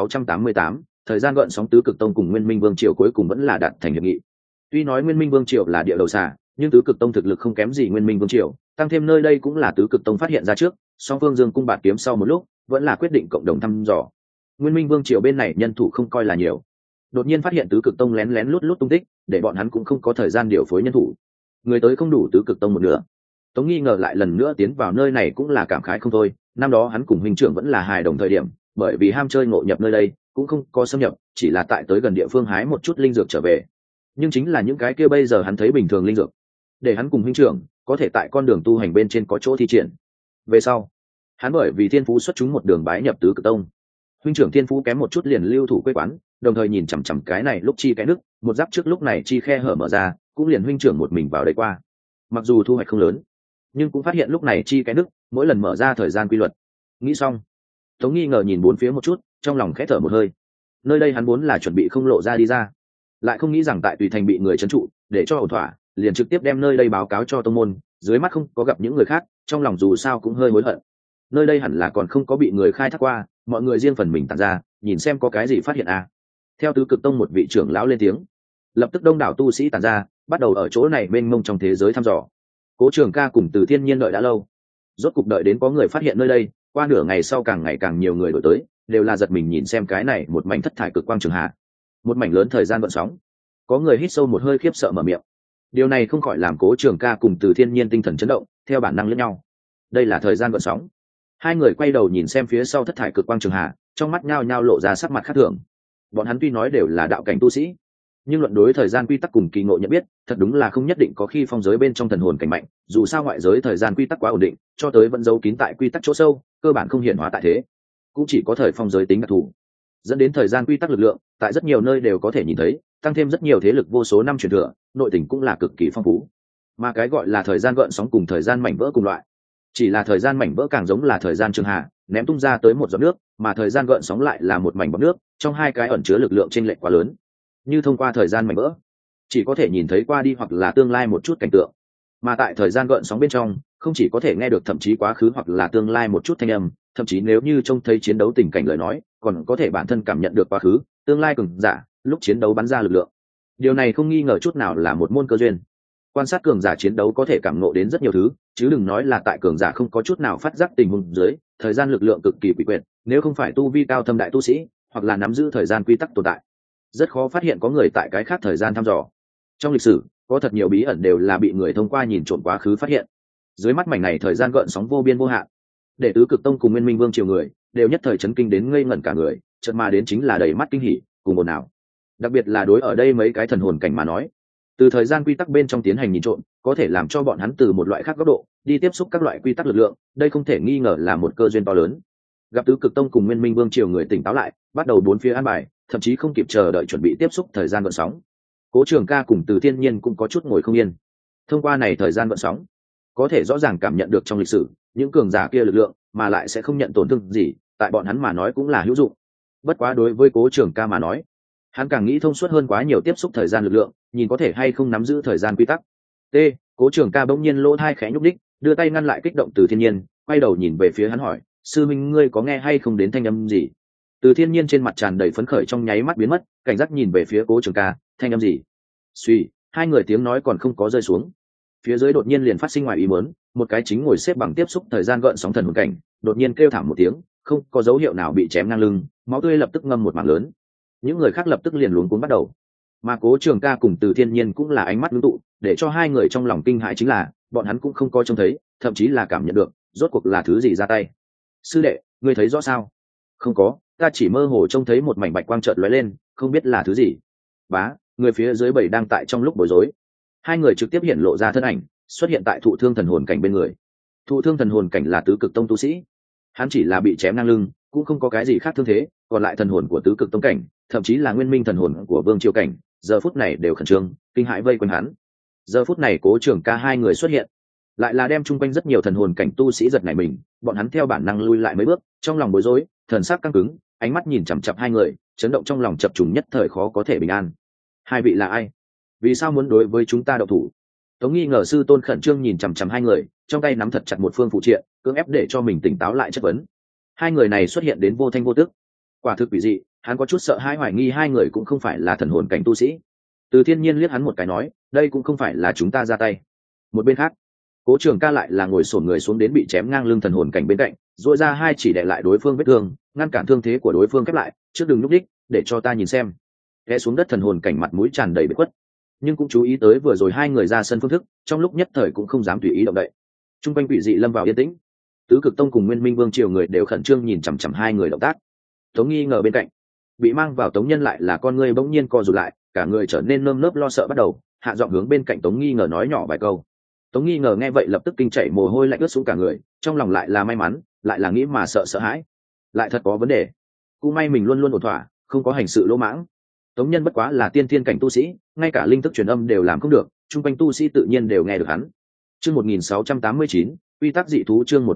1688, thời gian gợn sóng. Tứ Cực Tông cùng Nguyên Minh Vương triều cuối cùng vẫn là đạt thành hiệp nghị. Tuy nói Nguyên Minh Vương triều là địa đầu xà, nhưng Tứ Cực Tông thực lực không kém gì Nguyên Minh Vương triều, tăng thêm nơi đây cũng là Tứ Cực Tông phát hiện ra trước, song phương dương cung bạt kiếm sau một lúc, vẫn là quyết định cộng đồng thăm dò. Nguyên Minh Vương triều bên này nhân thủ không coi là nhiều, đột nhiên phát hiện Tứ Cực Tông lén lén lút lút tung tích, để bọn hắn cũng không có thời gian điều phối nhân thủ, người tới không đủ Tứ Cực Tông một nửa. Tống Nghi ngờ lại lần nữa tiến vào nơi này cũng là cảm khái không thôi, năm đó hắn cùng huynh trưởng vẫn là hài đồng thời điểm, bởi vì ham chơi ngộ nhập nơi đây, cũng không có xâm nhập, chỉ là tại tới gần địa phương hái một chút linh dược trở về. Nhưng chính là những cái kia bây giờ hắn thấy bình thường linh dược, để hắn cùng huynh trưởng có thể tại con đường tu hành bên trên có chỗ thi triển. Về sau, hắn bởi vì thiên phú xuất chúng một đường bái nhập Tứ Cực Tông. Huynh trưởng thiên phú kém một chút liền lưu thủ quê quán, đồng thời nhìn chằm chằm cái này lúc chi cái nước, một giáp trước lúc này chi khe hở mở ra, cũng liền huynh trưởng một mình vào đây qua. Mặc dù thu hoạch không lớn, nhưng cũng phát hiện lúc này chi cái nước mỗi lần mở ra thời gian quy luật. Nghĩ xong, Tống Nghi ngờ nhìn bốn phía một chút, trong lòng khẽ thở một hơi. Nơi đây hắn vốn là chuẩn bị không lộ ra đi ra, lại không nghĩ rằng tại Tùy Thành bị người trấn trụ, để cho ổn thỏa, liền trực tiếp đem nơi đây báo cáo cho tông môn, dưới mắt không có gặp những người khác, trong lòng dù sao cũng hơi hối hận. Nơi đây hẳn là còn không có bị người khai thác qua, mọi người riêng phần mình tản ra, nhìn xem có cái gì phát hiện à. Theo Tứ Cực Tông một vị trưởng lão lên tiếng, lập tức đông đảo tu sĩ tản ra, bắt đầu ở chỗ này mênh mông trong thế giới thăm dò. Cố Trường Ca cùng Từ Thiên Nhiên đợi đã lâu, rốt cục đợi đến có người phát hiện nơi đây, qua nửa ngày sau càng ngày càng nhiều người đổ tới, đều là giật mình nhìn xem cái này một mảnh thất thải cực quang trường hạ, một mảnh lớn thời gian gợn sóng. Có người hít sâu một hơi khiếp sợ mở miệng. Điều này không khỏi làm Cố Trường Ca cùng Từ Thiên Nhiên tinh thần chấn động, theo bản năng lẫn nhau. Đây là thời gian gợn sóng. Hai người quay đầu nhìn xem phía sau thất thải cực quang trường hạ, trong mắt nhao nhao lộ ra sắc mặt khác thường. Bọn hắn tuy nói đều là đạo cảnh tu sĩ, nhưng luận đối thời gian quy tắc cùng kỳ ngộ nhận biết, thật đúng là không nhất định có khi phong giới bên trong thần hồn cảnh mạnh, dù sao ngoại giới thời gian quy tắc quá ổn định, cho tới vẫn giấu kín tại quy tắc chỗ sâu, cơ bản không hiển hóa tại thế, cũng chỉ có thời phong giới tính đặc thù, dẫn đến thời gian quy tắc lực lượng tại rất nhiều nơi đều có thể nhìn thấy, tăng thêm rất nhiều thế lực vô số năm truyền thừa, nội tình cũng là cực kỳ phong phú. Mà cái gọi là thời gian gợn sóng cùng thời gian mảnh vỡ cùng loại, chỉ là thời gian mảnh vỡ càng giống là thời gian trường hạ ném tung ra tới một giọt nước, mà thời gian gợn sóng lại là một mảnh bọt nước, trong hai cái ẩn chứa lực lượng chênh lệch quá lớn. Như thông qua thời gian mảnh vỡ, chỉ có thể nhìn thấy qua đi hoặc là tương lai một chút cảnh tượng, mà tại thời gian gợn sóng bên trong không chỉ có thể nghe được thậm chí quá khứ hoặc là tương lai một chút thanh âm, thậm chí nếu như trông thấy chiến đấu tình cảnh lời nói còn có thể bản thân cảm nhận được quá khứ tương lai cường giả lúc chiến đấu bắn ra lực lượng. Điều này không nghi ngờ chút nào là một môn cơ duyên. Quan sát cường giả chiến đấu có thể cảm ngộ đến rất nhiều thứ, chứ đừng nói là tại cường giả không có chút nào phát giác tình huống dưới thời gian lực lượng cực kỳ quỷ quyệt, nếu không phải tu vi cao thâm đại tu sĩ hoặc là nắm giữ thời gian quy tắc tồn tại, rất khó phát hiện có người tại cái khác thời gian thăm dò. Trong lịch sử có thật nhiều bí ẩn đều là bị người thông qua nhìn trộm quá khứ phát hiện. Dưới mắt mảnh này thời gian gợn sóng vô biên vô hạn, để tứ cực tông cùng Nguyên Minh Vương triều người đều nhất thời chấn kinh đến ngây ngẩn cả người, chợt mà đến chính là đầy mắt kinh hỉ cùng ồn ào. Đặc biệt là đối ở đây mấy cái thần hồn cảnh mà nói, từ thời gian quy tắc bên trong tiến hành nhìn trộm có thể làm cho bọn hắn từ một loại khác góc độ đi tiếp xúc các loại quy tắc lực lượng, đây không thể nghi ngờ là một cơ duyên to lớn. Gặp tứ cực tông cùng Nguyên Minh Vương triều người tỉnh táo lại, bắt đầu bốn phía an bài, thậm chí không kịp chờ đợi chuẩn bị tiếp xúc thời gian gợn sóng. Cố Trường Ca cùng Từ Thiên Nhiên cũng có chút ngồi không yên. Thông qua này thời gian gợn sóng, có thể rõ ràng cảm nhận được trong lịch sử những cường giả kia lực lượng, mà lại sẽ không nhận tổn thương gì, tại bọn hắn mà nói cũng là hữu dụng. Bất quá đối với Cố Trường Ca mà nói, hắn càng nghĩ thông suốt hơn quá nhiều tiếp xúc thời gian lực lượng, nhìn có thể hay không nắm giữ thời gian quy tắc. T. Cố Trường Ca bỗng nhiên lỗ tai khẽ nhúc đích, đưa tay ngăn lại kích động Từ Thiên Nhiên, quay đầu nhìn về phía hắn hỏi, sư minh ngươi có nghe hay không đến thanh âm gì? Từ Thiên Nhiên trên mặt tràn đầy phấn khởi trong nháy mắt biến mất, cảnh giác nhìn về phía Cố Trường Ca, thanh âm gì? Suy, hai người tiếng nói còn không có rơi xuống, phía dưới đột nhiên liền phát sinh ngoài ý muốn, một cái chính ngồi xếp bằng tiếp xúc thời gian gợn sóng thần hồn cảnh đột nhiên kêu thảm một tiếng, không có dấu hiệu nào bị chém ngang lưng, máu tươi lập tức ngâm một mảng lớn. Những người khác lập tức liền luống cuống bắt đầu, mà Cố Trường Ca cùng Từ Thiên Nhiên cũng là ánh mắt ngưng tụ, để cho hai người trong lòng kinh hãi chính là bọn hắn cũng không có trông thấy, thậm chí là cảm nhận được rốt cuộc là thứ gì ra tay. Sư đệ, ngươi thấy rõ sao? Không có, ta chỉ mơ hồ trông thấy một mảnh bạch quang chợt lóe lên, không biết là thứ gì. Bá, người phía dưới bảy đang tại trong lúc bối rối, hai người trực tiếp hiện lộ ra thân ảnh xuất hiện tại thụ thương thần hồn cảnh bên người. Thụ thương thần hồn cảnh là tứ cực tông tu sĩ, hắn chỉ là bị chém ngang lưng, cũng không có cái gì khác thương thế, còn lại thần hồn của tứ cực tông cảnh, thậm chí là nguyên minh thần hồn của vương triều cảnh, giờ phút này đều khẩn trương kinh hãi vây quanh hắn. Giờ phút này Cố Trường Ca hai người xuất hiện, lại là đem chung quanh rất nhiều thần hồn cảnh tu sĩ giật nảy mình, bọn hắn theo bản năng lui lại mấy bước, trong lòng bối rối, thần sắc căng cứng, ánh mắt nhìn chằm chằm hai người, chấn động trong lòng chập trùng nhất thời khó có thể bình an. Hai vị là ai? Vì sao muốn đối với chúng ta động thủ? Tống Nghi Ngờ sư tôn khẩn trương nhìn chằm chằm hai người, trong tay nắm thật chặt một phương phụ triện, cưỡng ép để cho mình tỉnh táo lại chất vấn. Hai người này xuất hiện đến vô thanh vô tức, quả thực quỷ dị, hắn có chút sợ hãi hoài nghi hai người cũng không phải là thần hồn cảnh tu sĩ. Từ Thiên Nhiên liếc hắn một cái nói, đây cũng không phải là chúng ta ra tay. Một bên khác, Cố Trường Ca lại là ngồi xổm người xuống đến bị chém ngang lưng thần hồn cảnh bên cạnh, duỗi ra hai chỉ đè lại đối phương vết thương, ngăn cản thương thế của đối phương khép lại, trước đừng nhúc đích, để cho ta nhìn xem. Té xuống đất thần hồn cảnh mặt mũi tràn đầy bết khuất, nhưng cũng chú ý tới vừa rồi hai người ra sân phương thức, trong lúc nhất thời cũng không dám tùy ý động đậy. Trung quanh quỷ dị lâm vào yên tĩnh, tứ cực tông cùng Nguyên Minh Vương triều người đều khẩn trương nhìn chằm chằm hai người động tác. Tống Nghi Ngờ bên cạnh bị mang vào Tống Nhân lại là con người bỗng nhiên co rụt lại, cả người trở nên nơm nớp lo sợ bắt đầu, hạ giọng hướng bên cạnh Tống Nghi Ngờ nói nhỏ vài câu. Tống Nghi Ngờ nghe vậy lập tức kinh chảy mồ hôi lạnh ướt xuống cả người, trong lòng lại là may mắn, lại là nghĩ mà sợ sợ hãi, lại thật có vấn đề. Cũng may mình luôn luôn ổn thỏa, không có hành sự lỗ mãng. Tống Nhân bất quá là tiên thiên cảnh tu sĩ, ngay cả linh thức truyền âm đều làm không được, chung quanh tu sĩ tự nhiên đều nghe được hắn. Chương 1689, quy tắc dị thú. Chương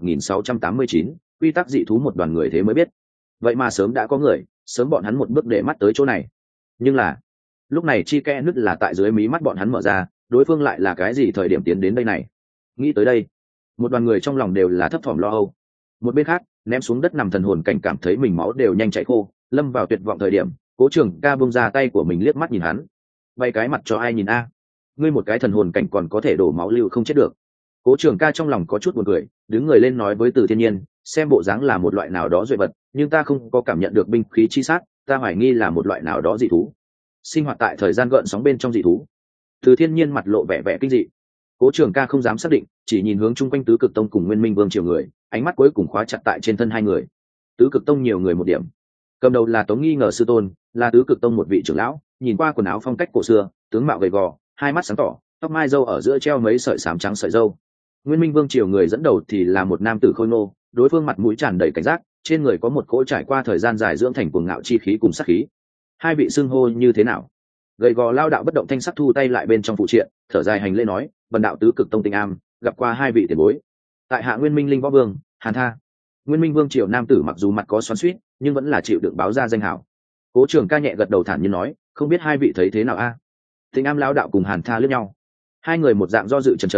1689, quy tắc dị thú. Một đoàn người thế mới biết, vậy mà sớm đã có người, sớm bọn hắn một bước để mắt tới chỗ này. Nhưng là lúc này chi kẽ nứt là tại dưới mí mắt bọn hắn mở ra, đối phương lại là cái gì thời điểm tiến đến đây này? Nghĩ tới đây, một đoàn người trong lòng đều là thấp thỏm lo âu. Một bên khác, ném xuống đất nằm thần hồn cảnh cảm thấy mình máu đều nhanh chảy khô, lâm vào tuyệt vọng thời điểm, Cố Trường Ca bung ra tay của mình liếc mắt nhìn hắn, bay cái mặt cho ai nhìn a? Ngươi một cái thần hồn cảnh còn có thể đổ máu lưu không chết được. Cố Trường Ca trong lòng có chút buồn cười, đứng người lên nói với Từ Thiên Nhiên, xem bộ dáng là một loại nào đó duy vật, nhưng ta không có cảm nhận được binh khí chi sát, ta hoài nghi là một loại nào đó dị thú, sinh hoạt tại thời gian gợn sóng bên trong dị thú. Từ Thiên Nhiên mặt lộ vẻ vẻ kinh dị. Cố Trường Ca không dám xác định, chỉ nhìn hướng chung quanh tứ cực tông cùng Nguyên Minh Vương triều người, ánh mắt cuối cùng khóa chặt tại trên thân hai người. Tứ cực tông nhiều người một điểm, cầm đầu là Tống Nghi Ngờ sư tôn, là tứ cực tông một vị trưởng lão, nhìn qua quần áo phong cách cổ xưa, tướng mạo gầy gò, hai mắt sáng tỏ, tóc mai râu ở giữa treo mấy sợi xám trắng sợi râu. Nguyên Minh Vương triều người dẫn đầu thì là một nam tử khôi ngô, đối phương mặt mũi tràn đầy cảnh giác, trên người có một cỗ trải qua thời gian dài dưỡng thành cuồng ngạo chi khí cùng sát khí. Hai vị xưng hô như thế nào? Gầy gò lao đạo bất động thanh sắc thu tay lại bên trong phụ triện, thở dài hành lễ nói, bần đạo tứ cực tông Tinh Am, gặp qua hai vị tiền bối. Tại hạ Nguyên Minh Linh Võ Vương, Hàn Tha. Nguyên Minh Vương triều nam tử mặc dù mặt có xoắn xuýt, nhưng vẫn là chịu đựng báo ra danh hảo. Cố Trường Ca nhẹ gật đầu thản nhiên nói, không biết hai vị thấy thế nào a? Tinh Am lao đạo cùng Hàn Tha liếc nhau, hai người một dạng do dự chần chờ,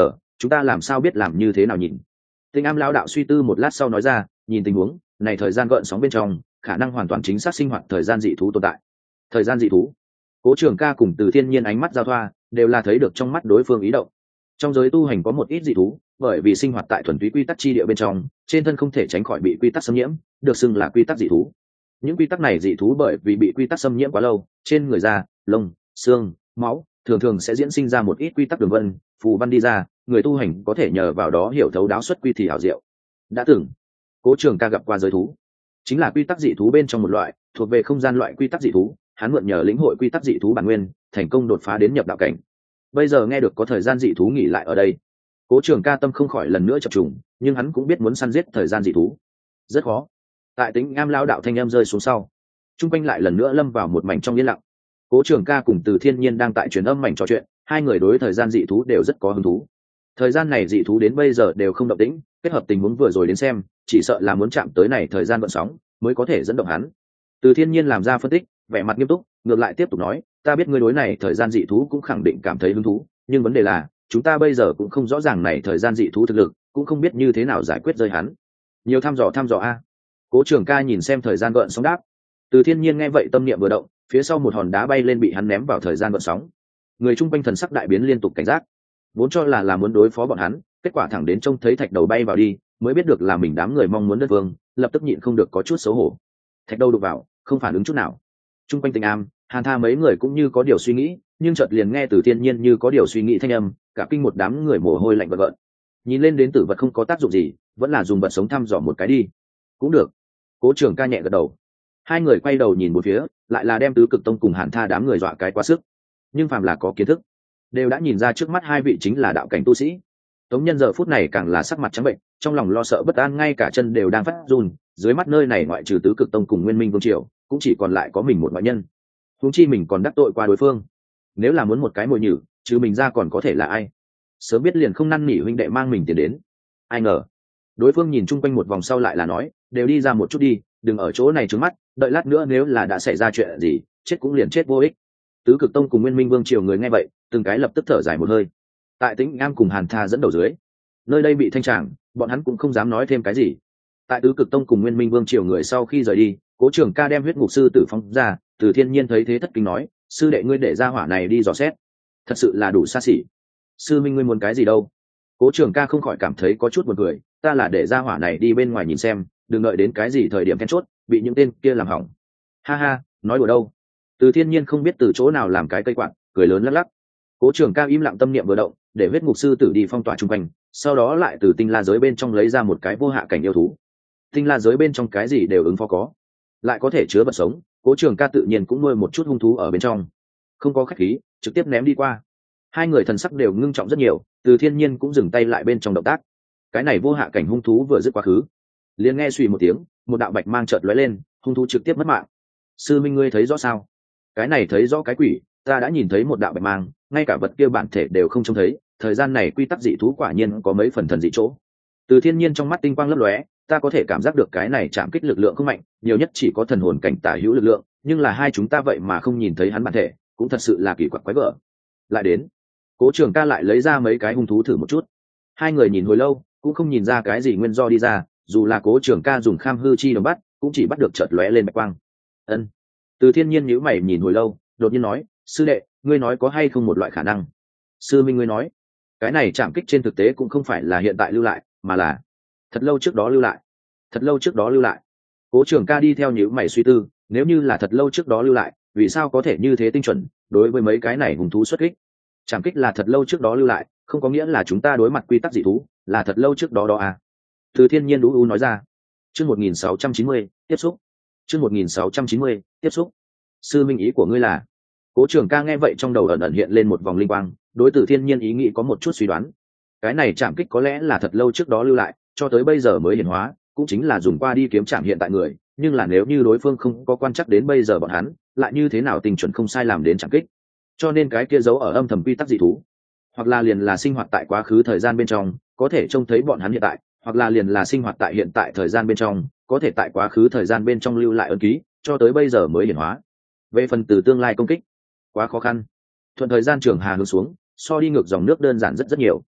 chúng ta làm sao biết làm như thế nào nhìn. Tinh Am lão đạo suy tư một lát sau nói ra, nhìn tình huống này, thời gian gợn sóng bên trong khả năng hoàn toàn chính xác sinh hoạt thời gian dị thú tồn tại. Thời gian dị thú? Cố Trường Ca cùng Từ Thiên Nhiên ánh mắt giao thoa, đều là thấy được trong mắt đối phương ý động. Trong giới tu hành có một ít dị thú, bởi vì sinh hoạt tại thuần túy quy tắc chi địa bên trong, trên thân không thể tránh khỏi bị quy tắc xâm nhiễm, được xưng là quy tắc dị thú. Những quy tắc này dị thú bởi vì bị quy tắc xâm nhiễm quá lâu, trên người da, lông, xương, máu thường thường sẽ diễn sinh ra một ít quy tắc đường vân, phù văn đi ra, người tu hành có thể nhờ vào đó hiểu thấu đáo xuất quy thì hảo diệu. Đã từng Cố Trường Ca gặp qua giới thú, chính là quy tắc dị thú bên trong một loại, thuộc về không gian loại quy tắc dị thú, hắn mượn nhờ lĩnh hội quy tắc dị thú bản nguyên, thành công đột phá đến nhập đạo cảnh. Bây giờ nghe được có thời gian dị thú nghỉ lại ở đây, Cố Trường Ca tâm không khỏi lần nữa chập trùng, nhưng hắn cũng biết muốn săn giết thời gian dị thú rất khó. Tại Tính Am lão đạo thanh em rơi xuống sau, trung quanh lại lần nữa lâm vào một mảnh trong yên lặng. Cố Trường Ca cùng Từ Thiên Nhiên đang tại truyền âm mảnh trò chuyện, hai người đối thời gian dị thú đều rất có hứng thú. Thời gian này dị thú đến bây giờ đều không động tĩnh, kết hợp tình huống vừa rồi đến xem, chỉ sợ là muốn chạm tới này thời gian vận sóng mới có thể dẫn động hắn. Từ Thiên Nhiên làm ra phân tích, vẻ mặt nghiêm túc, ngược lại tiếp tục nói, ta biết ngươi đối này thời gian dị thú cũng khẳng định cảm thấy hứng thú, nhưng vấn đề là chúng ta bây giờ cũng không rõ ràng này thời gian dị thú thực lực, cũng không biết như thế nào giải quyết rơi hắn. Nhiều thăm dò a. Cố Trường Ca nhìn xem thời gian gợn sóng đáp. Từ Thiên Nhiên nghe vậy tâm niệm vừa động, phía sau một hòn đá bay lên bị hắn ném vào thời gian gợn sóng. Người chung quanh thần sắc đại biến liên tục cảnh giác, vốn cho là muốn đối phó bọn hắn, kết quả thẳng đến trông thấy thạch đầu bay vào đi, mới biết được là mình đám người mong muốn đất vương, lập tức nhịn không được có chút xấu hổ. Thạch đầu đụng vào, không phản ứng chút nào. Chung quanh Tinh Am, Hàn Tha mấy người cũng như có điều suy nghĩ, nhưng chợt liền nghe Từ Thiên Nhiên như có điều suy nghĩ thanh âm, cả kinh một đám người mồ hôi lạnh vợt vợn. Nhìn lên đến tử vật không có tác dụng gì, vẫn là dùng vật sống thăm dò một cái đi. Cũng được. Cố Trường Ca nhẹ gật đầu. Hai người quay đầu nhìn một phía, lại là đem Tứ Cực Tông cùng Hàn Tha đám người dọa cái quá sức. Nhưng phàm là có kiến thức, đều đã nhìn ra trước mắt hai vị chính là đạo cảnh tu sĩ. Tống Nhân giờ phút này càng là sắc mặt trắng bệnh, trong lòng lo sợ bất an, ngay cả chân đều đang phát run. Dưới mắt nơi này ngoại trừ Tứ Cực Tông cùng Nguyên Minh Vương Triều, cũng chỉ còn lại có mình một ngoại nhân. Huống chi mình còn đắc tội qua đối phương, nếu là muốn một cái mồi nhử, trừ mình ra còn có thể là ai? Sớm biết liền không năn nỉ huynh đệ mang mình tiền đến. Ai ngờ đối phương nhìn chung quanh một vòng sau lại là nói, đều đi ra một chút đi, đừng ở chỗ này trướng mắt, đợi lát nữa nếu là đã xảy ra chuyện gì, chết cũng liền chết vô ích. Tứ Cực Tông cùng Nguyên Minh Vương triều người nghe vậy, từng cái lập tức thở dài một hơi. Tại Tĩnh Am cùng Hàn Tha dẫn đầu dưới, nơi đây bị thanh tràng, bọn hắn cũng không dám nói thêm cái gì. Tại Tứ Cực Tông cùng Nguyên Minh Vương triều người sau khi rời đi, Cố Trường Ca đem huyết ngục sư tử phóng ra, Từ Thiên Nhiên thấy thế thất kinh nói, sư đệ ngươi để ra hỏa này đi dò xét, thật sự là đủ xa xỉ. Sư minh ngươi muốn cái gì đâu? Cố Trường Ca không khỏi cảm thấy có chút buồn cười, ta là để ra hỏa này đi bên ngoài nhìn xem, đừng đợi đến cái gì thời điểm then chốt bị những tên kia làm hỏng. Ha ha, nói đùa đâu. Từ Thiên Nhiên không biết từ chỗ nào làm cái cây quạt, cười lớn lắc lắc. Cố Trường Ca im lặng tâm niệm vừa động, để huyết ngục sư tử đi phong tỏa chung quanh, sau đó lại từ tinh la giới bên trong lấy ra một cái vô hạ cảnh yêu thú. Tinh la giới bên trong cái gì đều ứng phó có, lại có thể chứa vật sống, Cố Trường Ca tự nhiên cũng nuôi một chút hung thú ở bên trong. Không có khách khí, trực tiếp ném đi qua. Hai người thần sắc đều ngưng trọng rất nhiều, Từ Thiên Nhiên cũng dừng tay lại bên trong động tác. Cái này vô hạ cảnh hung thú vừa dứt quá khứ, liền nghe suy một tiếng, một đạo bạch mang chợt lóe lên, hung thú trực tiếp mất mạng. Sư minh ngươi thấy rõ sao? Cái này thấy rõ cái quỷ, ta đã nhìn thấy một đạo bạch mang, ngay cả vật kia bản thể đều không trông thấy, thời gian này quy tắc dị thú quả nhiên có mấy phần thần dị chỗ. Từ Thiên Nhiên trong mắt tinh quang lấp lóe, ta có thể cảm giác được cái này chạm kích lực lượng không mạnh, nhiều nhất chỉ có thần hồn cảnh tả hữu lực lượng, nhưng là hai chúng ta vậy mà không nhìn thấy hắn bản thể, cũng thật sự là kỳ quặc quái gở. Lại đến, Cố Trường Ca lại lấy ra mấy cái hung thú thử một chút. Hai người nhìn hồi lâu, cũng không nhìn ra cái gì nguyên do đi ra, dù là Cố Trường Ca dùng kham hư chi đồng bắt, cũng chỉ bắt được chợt lóe lên bạch quang. Ân. Từ Thiên Nhiên nhíu mày nhìn hồi lâu, đột nhiên nói, sư đệ, ngươi nói có hay không một loại khả năng? Sư minh ngươi nói, cái này chạm kích trên thực tế cũng không phải là hiện tại lưu lại, mà là thật lâu trước đó lưu lại. Thật lâu trước đó lưu lại. Cố Trường Ca đi theo nhíu mày suy tư, nếu như là thật lâu trước đó lưu lại, vì sao có thể như thế tinh chuẩn đối với mấy cái này hung thú xuất kích? Chạm kích là thật lâu trước đó lưu lại, không có nghĩa là chúng ta đối mặt quy tắc dị thú là thật lâu trước đó đó à? Từ Thiên Nhiên đú nói ra. Chương 1690, tiếp xúc. Chương 1690, tiếp xúc. Sư minh ý của ngươi là? Cố Trường Ca nghe vậy trong đầu ẩn ẩn hiện lên một vòng linh quang, đối Từ Thiên Nhiên ý nghĩ có một chút suy đoán. Cái này chạm kích có lẽ là thật lâu trước đó lưu lại, cho tới bây giờ mới hiển hóa, cũng chính là dùng qua đi kiếm chạm hiện tại người, nhưng là nếu như đối phương không có quan chắc đến bây giờ bọn hắn, lại như thế nào tình chuẩn không sai làm đến chạm kích. Cho nên cái kia giấu ở âm thầm quy tắc dị thú, hoặc là liền là sinh hoạt tại quá khứ thời gian bên trong, có thể trông thấy bọn hắn hiện tại, hoặc là liền là sinh hoạt tại hiện tại thời gian bên trong, có thể tại quá khứ thời gian bên trong lưu lại ấn ký, cho tới bây giờ mới hiển hóa. Về phần từ tương lai công kích, quá khó khăn. Thuận thời gian trường hà hướng xuống, so đi ngược dòng nước đơn giản rất rất nhiều.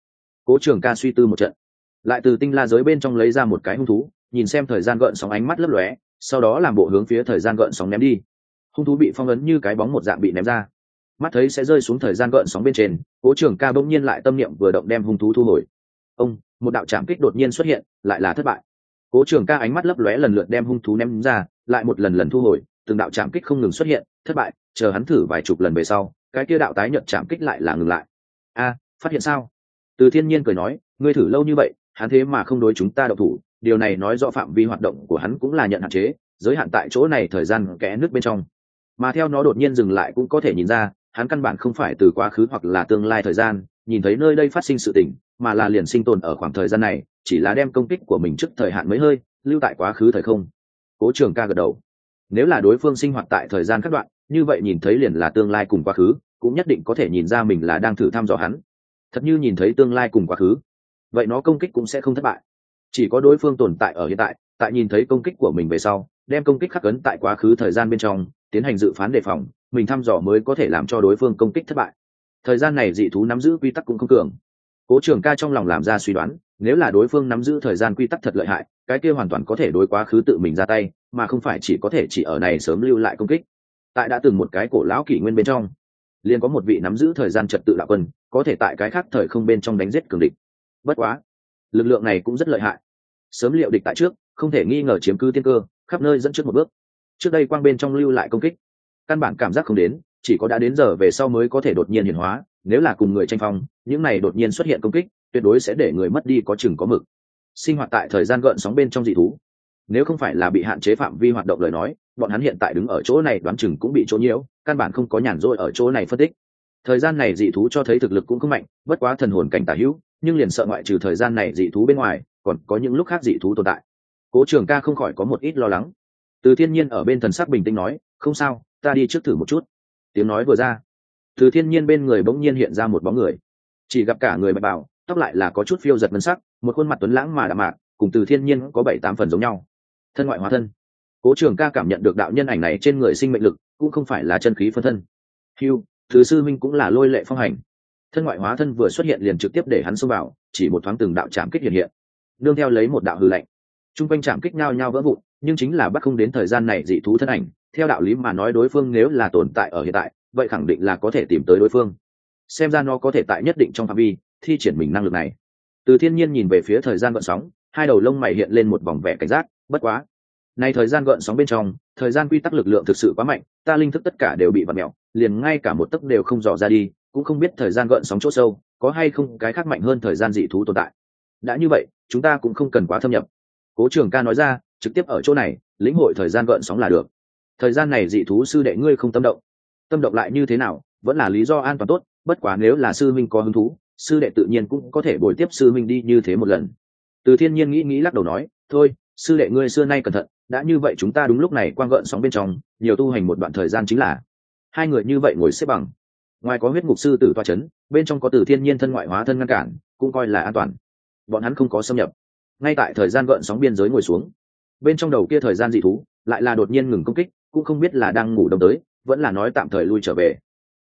Cố Trường Ca suy tư một trận, lại từ tinh la giới bên trong lấy ra một cái hung thú, nhìn xem thời gian gợn sóng, ánh mắt lấp lóe, sau đó làm bộ hướng phía thời gian gợn sóng ném đi. Hung thú bị phong ấn như cái bóng một dạng bị ném ra, mắt thấy sẽ rơi xuống thời gian gợn sóng bên trên, Cố Trường Ca bỗng nhiên lại tâm niệm vừa động, đem hung thú thu hồi. Ông, một đạo chạm kích đột nhiên xuất hiện, lại là thất bại. Cố Trường Ca ánh mắt lấp lóe, lần lượt đem hung thú ném ra, lại một lần lần thu hồi, từng đạo chạm kích không ngừng xuất hiện, thất bại. Chờ hắn thử vài chục lần về sau, cái kia đạo tái nhận chạm kích lại là ngừng lại. A, phát hiện sao? Từ Thiên Nhiên cười nói, ngươi thử lâu như vậy, hắn thế mà không đối chúng ta động thủ, điều này nói rõ phạm vi hoạt động của hắn cũng là nhận hạn chế, giới hạn tại chỗ này, thời gian kẽ nước bên trong. Mà theo nó đột nhiên dừng lại cũng có thể nhìn ra, hắn căn bản không phải từ quá khứ hoặc là tương lai thời gian nhìn thấy nơi đây phát sinh sự tình, mà là liền sinh tồn ở khoảng thời gian này, chỉ là đem công kích của mình trước thời hạn mấy hơi lưu tại quá khứ thời không. Cố Trường Ca gật đầu. Nếu là đối phương sinh hoạt tại thời gian các đoạn, như vậy nhìn thấy liền là tương lai cùng quá khứ, cũng nhất định có thể nhìn ra mình là đang thử thăm dò hắn. Thật như nhìn thấy tương lai cùng quá khứ, vậy nó công kích cũng sẽ không thất bại. Chỉ có đối phương tồn tại ở hiện tại, tại nhìn thấy công kích của mình về sau, đem công kích khắc ấn tại quá khứ thời gian bên trong, tiến hành dự phán đề phòng, mình thăm dò mới có thể làm cho đối phương công kích thất bại. Thời gian này dị thú nắm giữ quy tắc cũng không cường. Cố Trường Ca trong lòng làm ra suy đoán, nếu là đối phương nắm giữ thời gian quy tắc thật lợi hại, cái kia hoàn toàn có thể đối quá khứ tự mình ra tay, mà không phải chỉ có thể chỉ ở này sớm lưu lại công kích. Tại đã từng một cái cổ lão kỷ nguyên bên trong, liền có một vị nắm giữ thời gian trật tự đạo quân, có thể tại cái khác thời không bên trong đánh giết cường địch. Bất quá, lực lượng này cũng rất lợi hại, sớm liệu địch tại trước, không thể nghi ngờ chiếm cứ tiên cơ, khắp nơi dẫn trước một bước. Trước đây quang bên trong lưu lại công kích, căn bản cảm giác không đến, chỉ có đã đến giờ về sau mới có thể đột nhiên hiển hóa. Nếu là cùng người tranh phong, những này đột nhiên xuất hiện công kích tuyệt đối sẽ để người mất đi có chừng có mực. Sinh hoạt tại thời gian gợn sóng bên trong dị thú, nếu không phải là bị hạn chế phạm vi hoạt động lời nói, bọn hắn hiện tại đứng ở chỗ này đoán chừng cũng bị chỗ nhiễu, căn bản không có nhàn rỗi ở chỗ này phân tích. Thời gian này dị thú cho thấy thực lực cũng không mạnh, bất quá thần hồn cảnh tả hữu, nhưng liền sợ ngoại trừ thời gian này dị thú bên ngoài, còn có những lúc khác dị thú tồn tại. Cố Trường Ca không khỏi có một ít lo lắng. Từ Thiên Nhiên ở bên thần sắc bình tĩnh nói, không sao, ta đi trước thử một chút. Tiếng nói vừa ra, Từ Thiên Nhiên bên người bỗng nhiên hiện ra một bóng người, chỉ gặp cả người bạch bào, tóc lại là có chút phiêu giật ngân sắc, một khuôn mặt tuấn lãng mà đạm mạc, cùng Từ Thiên Nhiên có 7-8 phần giống nhau. Thân ngoại hóa thân. Cố Trường Ca cảm nhận được đạo nhân ảnh này trên người sinh mệnh lực, cũng không phải là chân khí phân thân. Hưu, Từ sư minh cũng là lôi lệ phong hành. Thân ngoại hóa thân vừa xuất hiện liền trực tiếp để hắn xông vào, chỉ một thoáng từng đạo chạm kích hiện, nương theo lấy một đạo hư lạnh. Trung quanh chạm kích nhao nhao vỡ vụn, nhưng chính là bắt không đến thời gian này dị thú thân ảnh. Theo đạo lý mà nói, đối phương nếu là tồn tại ở hiện tại, vậy khẳng định là có thể tìm tới đối phương. Xem ra nó có thể tại nhất định trong phạm vi thi triển mình năng lực này. Từ Thiên Nhiên nhìn về phía thời gian gợn sóng, hai đầu lông mày hiện lên một vòng vẻ cảnh giác. Bất quá, này thời gian gợn sóng bên trong, thời gian quy tắc lực lượng thực sự quá mạnh, ta linh thức tất cả đều bị vặn mèo, liền ngay cả một tấc đều không dò ra đi, cũng không biết thời gian gợn sóng chỗ sâu có hay không cái khác mạnh hơn thời gian dị thú tồn tại. Đã như vậy, chúng ta cũng không cần quá thâm nhập. Cố Trường Ca nói ra, trực tiếp ở chỗ này lĩnh hội thời gian gợn sóng là được. Thời gian này dị thú sư đệ ngươi không tâm động, tâm động lại như thế nào, vẫn là lý do an toàn tốt. Bất quá nếu là sư minh có hứng thú, sư đệ tự nhiên cũng có thể bồi tiếp sư minh đi như thế một lần. Từ Thiên Nhiên nghĩ lắc đầu nói, thôi, sư đệ ngươi xưa nay cẩn thận, đã như vậy chúng ta đúng lúc này quang gợn sóng bên trong nhiều tu hành một đoạn thời gian chính là. Hai người như vậy ngồi xếp bằng, ngoài có huyết ngục sư tử toa chấn, bên trong có Từ Thiên Nhiên thân ngoại hóa thân ngăn cản, cũng coi là an toàn. Bọn hắn không có xâm nhập. Ngay tại thời gian gợn sóng biên giới ngồi xuống, bên trong đầu kia thời gian dị thú lại là đột nhiên ngừng công kích, cũng không biết là đang ngủ đông tới, vẫn là nói tạm thời lui trở về.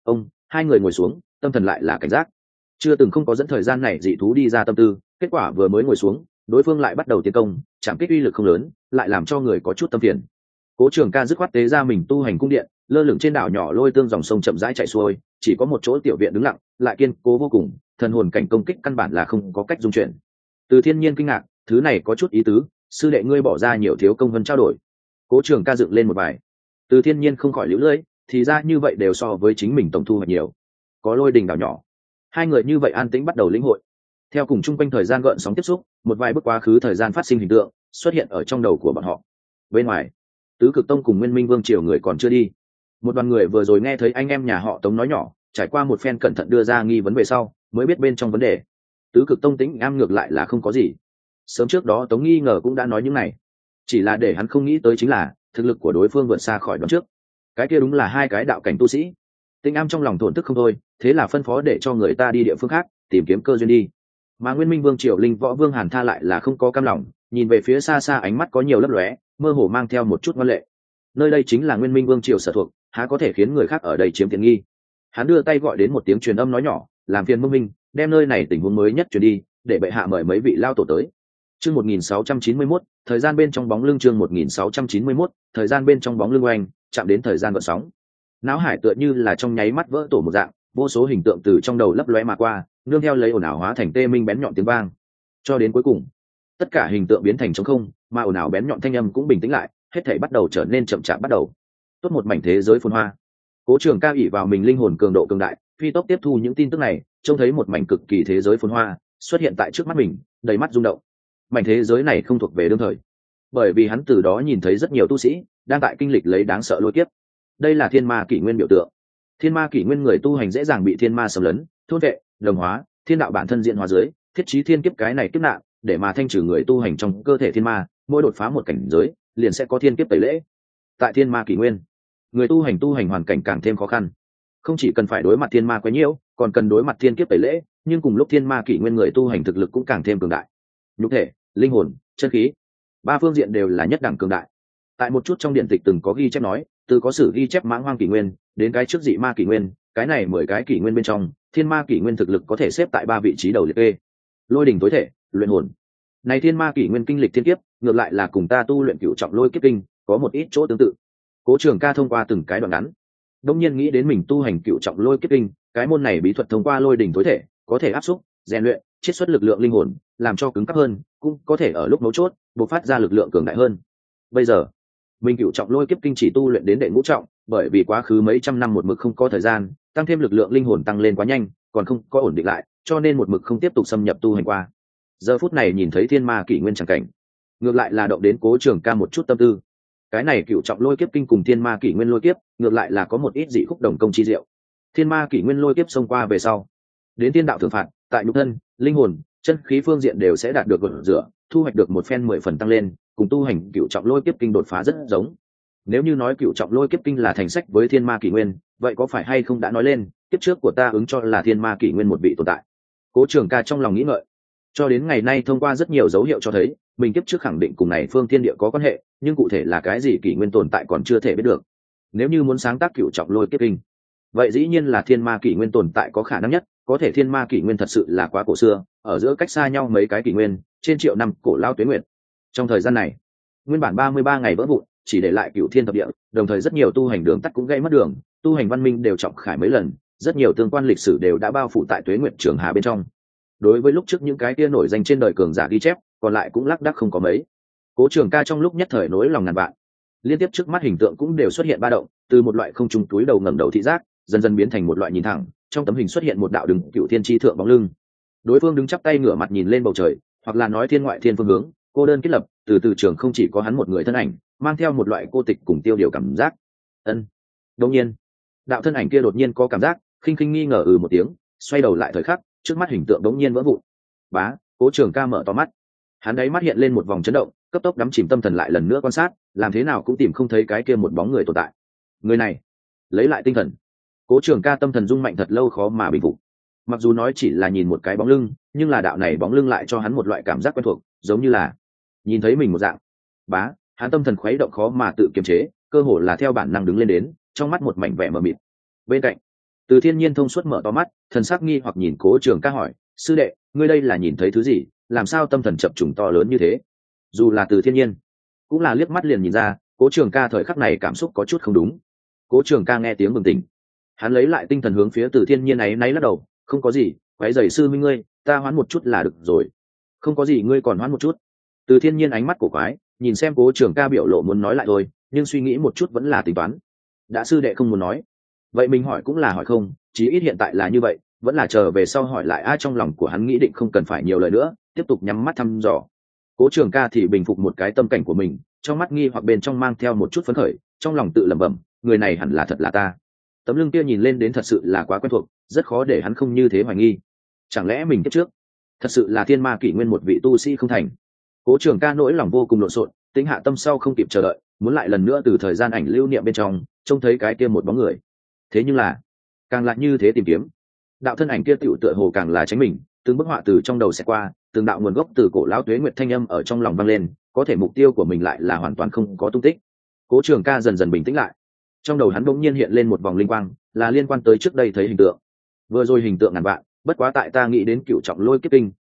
Hai người ngồi xuống, tâm thần lại là cảnh giác, chưa từng không có dẫn thời gian này dị thú đi ra tâm tư. Kết quả vừa mới ngồi xuống, đối phương lại bắt đầu tiến công, chạm kích uy lực không lớn, lại làm cho người có chút tâm phiền. Cố Trường Ca dứt khoát tế ra mình tu hành cung điện, lơ lửng trên đảo nhỏ lôi tương dòng sông chậm rãi chảy xuôi, chỉ có một chỗ tiểu viện đứng lặng, lại kiên cố vô cùng, thần hồn cảnh công kích căn bản là không có cách dung chuyển. Từ Thiên Nhiên kinh ngạc, thứ này có chút ý tứ, sư đệ ngươi bỏ ra nhiều thiếu công hơn trao đổi. Cố Trường Ca dựng lên một bài. Từ Thiên Nhiên không khỏi liễu lưỡi, thì ra như vậy đều so với chính mình tổng thu hoạch nhiều. Có lôi đình đảo nhỏ, hai người như vậy an tĩnh bắt đầu lĩnh hội. Theo cùng chung quanh thời gian gợn sóng tiếp xúc, một vài bước quá khứ thời gian phát sinh hình tượng xuất hiện ở trong đầu của bọn họ. Bên ngoài, Tứ Cực Tông cùng Nguyên Minh Vương triều người còn chưa đi, một đoàn người vừa rồi nghe thấy anh em nhà họ Tống nói nhỏ, trải qua một phen cẩn thận đưa ra nghi vấn về sau, mới biết bên trong vấn đề. Tứ Cực Tông tính am ngược lại là không có gì, sớm trước đó Tống nghi ngờ cũng đã nói những này, chỉ là để hắn không nghĩ tới chính là thực lực của đối phương vượt xa khỏi đoán trước. Cái kia đúng là hai cái đạo cảnh tu sĩ. Tinh am trong lòng thổn thức không thôi, thế là phân phó để cho người ta đi địa phương khác tìm kiếm cơ duyên đi. Mà Nguyên Minh Vương triều linh võ vương Hàn Tha lại là không có cam lòng, nhìn về phía xa xa, ánh mắt có nhiều lấp lóe, mơ hồ mang theo một chút ngoan lệ. Nơi đây chính là Nguyên Minh Vương triều sở thuộc, há có thể khiến người khác ở đây chiếm tiện nghi. Hắn đưa tay gọi đến một tiếng truyền âm nói nhỏ, làm phiền Mông Minh đem nơi này tình huống mới nhất truyền đi, để bệ hạ mời mấy vị lao tổ tới. Chương 1691, thời gian bên trong bóng lưng. Chương 1691, thời gian bên trong bóng lưng oanh, chạm đến thời gian gợn sóng. Náo hải tựa như là trong nháy mắt vỡ tổ một dạng, vô số hình tượng từ trong đầu lấp lóe mà qua, nương theo lấy ồn ào hóa thành tê minh bén nhọn tiếng vang. Cho đến cuối cùng, tất cả hình tượng biến thành trống không, mà ồn ào bén nhọn thanh âm cũng bình tĩnh lại, hết thảy bắt đầu trở nên chậm chạp bắt đầu. Tốt một mảnh thế giới phồn hoa. Cố Trường Ca ỷ vào mình linh hồn cường độ cường đại, phi tốc tiếp thu những tin tức này, trông thấy một mảnh cực kỳ thế giới phồn hoa xuất hiện tại trước mắt mình, đầy mắt rung động. Mảnh thế giới này không thuộc về đương thời, bởi vì hắn từ đó nhìn thấy rất nhiều tu sĩ đang tại kinh lịch lấy đáng sợ lôi kiếp. Đây là thiên ma kỷ nguyên biểu tượng. Thiên ma kỷ nguyên người tu hành dễ dàng bị thiên ma xâm lấn, thôn vệ, đồng hóa, thiên đạo bản thân diện hóa dưới, thiết trí thiên kiếp cái này kiếp nạn, để mà thanh trừ người tu hành trong cơ thể thiên ma, mỗi đột phá một cảnh giới, liền sẽ có thiên kiếp tẩy lễ. Tại thiên ma kỷ nguyên, người tu hành hoàn cảnh càng thêm khó khăn, không chỉ cần phải đối mặt thiên ma quấy nhiễu, còn cần đối mặt thiên kiếp tẩy lễ, nhưng cùng lúc thiên ma kỷ nguyên người tu hành thực lực cũng càng thêm cường đại. Nhục thể, linh hồn, chân khí, ba phương diện đều là nhất đẳng cường đại. Tại một chút trong điện tịch từng có ghi chép nói, từ có sử ghi chép mãng hoang kỷ nguyên đến cái trước dị ma kỷ nguyên, cái này 10 cái kỷ nguyên bên trong, thiên ma kỷ nguyên thực lực có thể xếp tại 3 vị trí đầu liệt kê. Lôi đỉnh tối thể, luyện hồn. Này thiên ma kỷ nguyên kinh lịch thiên kiếp, ngược lại là cùng ta tu luyện cửu trọng lôi kiếp kinh có một ít chỗ tương tự. Cố Trường Ca thông qua từng cái đoạn ngắn, đông nhiên nghĩ đến mình tu hành cửu trọng lôi kiếp kinh, cái môn này bí thuật thông qua lôi đỉnh tối thể, có thể áp xúc, rèn luyện, chiết xuất lực lượng linh hồn, làm cho cứng cáp hơn, cũng có thể ở lúc mấu chốt bộc phát ra lực lượng cường đại hơn. Bây giờ, mình cửu trọng lôi kiếp kinh chỉ tu luyện đến đệ ngũ trọng, bởi vì quá khứ mấy trăm năm một mực không có thời gian, tăng thêm lực lượng linh hồn tăng lên quá nhanh, còn không có ổn định lại, cho nên một mực không tiếp tục xâm nhập tu hành qua. Giờ phút này nhìn thấy thiên ma kỷ nguyên chẳng cảnh, ngược lại là động đến Cố Trường Ca một chút tâm tư. Cái này cửu trọng lôi kiếp kinh cùng thiên ma kỷ nguyên lôi kiếp, ngược lại là có một ít dị khúc đồng công chi diệu. Thiên ma kỷ nguyên lôi kiếp xông qua về sau, đến thiên đạo thượng phạt, tại nhục thân, linh hồn, chân khí phương diện đều sẽ đạt được gột rửa, thu hoạch được một phen 10 phần tăng lên, cùng tu hành cửu trọng lôi kiếp kinh đột phá rất giống. Nếu như nói cửu trọng lôi kiếp kinh là thành sách với thiên ma kỷ nguyên, vậy có phải hay không đã nói lên kiếp trước của ta ứng cho là thiên ma kỷ nguyên một vị tồn tại? Cố Trường Ca trong lòng nghĩ ngợi. Cho đến ngày nay thông qua rất nhiều dấu hiệu cho thấy, mình kiếp trước khẳng định cùng này phương thiên địa có quan hệ, nhưng cụ thể là cái gì kỷ nguyên tồn tại còn chưa thể biết được. Nếu như muốn sáng tác cửu trọng lôi kiếp kinh, vậy dĩ nhiên là thiên ma kỷ nguyên tồn tại có khả năng nhất, có thể thiên ma kỷ nguyên thật sự là quá cổ xưa, ở giữa cách xa nhau mấy cái kỷ nguyên, trên triệu năm cổ lao tuế nguyệt. Trong thời gian này, nguyên bản 33 ngày vỡ vụn, chỉ để lại cửu thiên thập địa, đồng thời rất nhiều tu hành đường tắt cũng gây mất đường, tu hành văn minh đều trọng khải mấy lần, rất nhiều tương quan lịch sử đều đã bao phủ tại tuế nguyệt trường hà bên trong. Đối với lúc trước những cái kia nổi danh trên đời cường giả ghi chép, còn lại cũng lác đác không có mấy. Cố Trường Ca trong lúc nhất thời nỗi lòng ngàn vạn, liên tiếp trước mắt hình tượng cũng đều xuất hiện ba động, từ một loại không trung túi đầu ngẩng đầu thị giác, dần dần biến thành một loại nhìn thẳng, trong tấm hình xuất hiện một đạo đứng cửu thiên chi thượng bóng lưng. Đối phương đứng chắp tay ngửa mặt nhìn lên bầu trời, hoặc là nói thiên ngoại thiên phương hướng, cô đơn kết lập, từ trường không chỉ có hắn một người thân ảnh, mang theo một loại cô tịch cùng tiêu điều cảm giác. Ân. Đột nhiên, đạo thân ảnh kia đột nhiên có cảm giác, khinh khinh nghi ngờ một tiếng, xoay đầu lại thời khắc, trước mắt hình tượng đột nhiên vỡ vụn. Bá, Cố Trường Ca mở to mắt. Hắn đấy mắt hiện lên một vòng chấn động, cấp tốc đắm chìm tâm thần lại lần nữa quan sát, làm thế nào cũng tìm không thấy cái kia một bóng người tồn tại. Người này, lấy lại tinh thần. Cố Trường Ca tâm thần rung mạnh thật lâu khó mà bình phục. Mặc dù nói chỉ là nhìn một cái bóng lưng, nhưng là đạo này bóng lưng lại cho hắn một loại cảm giác quen thuộc, giống như là nhìn thấy mình một dạng. Bá, hắn tâm thần khuấy động khó mà tự kiềm chế, cơ hồ là theo bản năng đứng lên đến, trong mắt một mảnh vẻ mờ mịt. Bên cạnh, Từ Thiên Nhiên thông suốt mở to mắt, thần sắc nghi hoặc nhìn Cố Trường Ca hỏi, sư đệ, ngươi đây là nhìn thấy thứ gì, làm sao tâm thần chập trùng to lớn như thế? Dù là Từ Thiên Nhiên, cũng là liếc mắt liền nhìn ra, Cố Trường Ca thời khắc này cảm xúc có chút không đúng. Cố Trường Ca nghe tiếng bừng tỉnh, hắn lấy lại tinh thần hướng phía Từ Thiên Nhiên ấy náy lắc đầu, không có gì, quấy rầy sư minh ngươi, ta hoán một chút là được rồi. Không có gì, ngươi còn hoán một chút. Từ Thiên Nhiên ánh mắt cổ quái, nhìn xem Cố Trường Ca biểu lộ muốn nói lại thôi, nhưng suy nghĩ một chút vẫn là tính toán. Đã sư đệ không muốn nói, vậy mình hỏi cũng là hỏi không, chí ít hiện tại là như vậy, vẫn là chờ về sau hỏi lại. Trong lòng của hắn nghĩ định không cần phải nhiều lời nữa, tiếp tục nhắm mắt thăm dò. Cố Trường Ca thì bình phục một cái tâm cảnh của mình, trong mắt nghi hoặc bên trong mang theo một chút phấn khởi, trong lòng tự lẩm bẩm, người này hẳn là thật là ta. Tấm lưng kia nhìn lên đến thật sự là quá quen thuộc, rất khó để hắn không như thế hoài nghi. Chẳng lẽ mình kiếp trước thật sự là thiên ma kỷ nguyên một vị tu sĩ không thành? Cố Trường Ca nỗi lòng vô cùng lộn xộn, tính hạ tâm sau không kịp chờ đợi, muốn lại lần nữa từ thời gian ảnh lưu niệm bên trong trông thấy cái kia một bóng người. Thế nhưng là càng lại như thế tìm kiếm, đạo thân ảnh kia tựu tựa hồ càng là tránh mình, từng bức họa từ trong đầu sẽ qua, từng đạo nguồn gốc từ cổ lão tuế nguyệt thanh âm ở trong lòng vang lên, có thể mục tiêu của mình lại là hoàn toàn không có tung tích. Cố Trường Ca dần dần bình tĩnh lại, trong đầu hắn bỗng nhiên hiện lên một vòng linh quang, là liên quan tới trước đây thấy hình tượng. Vừa rồi hình tượng ngàn vạn, bất quá tại ta nghĩ đến cựu trọng lôi kiếp kinh,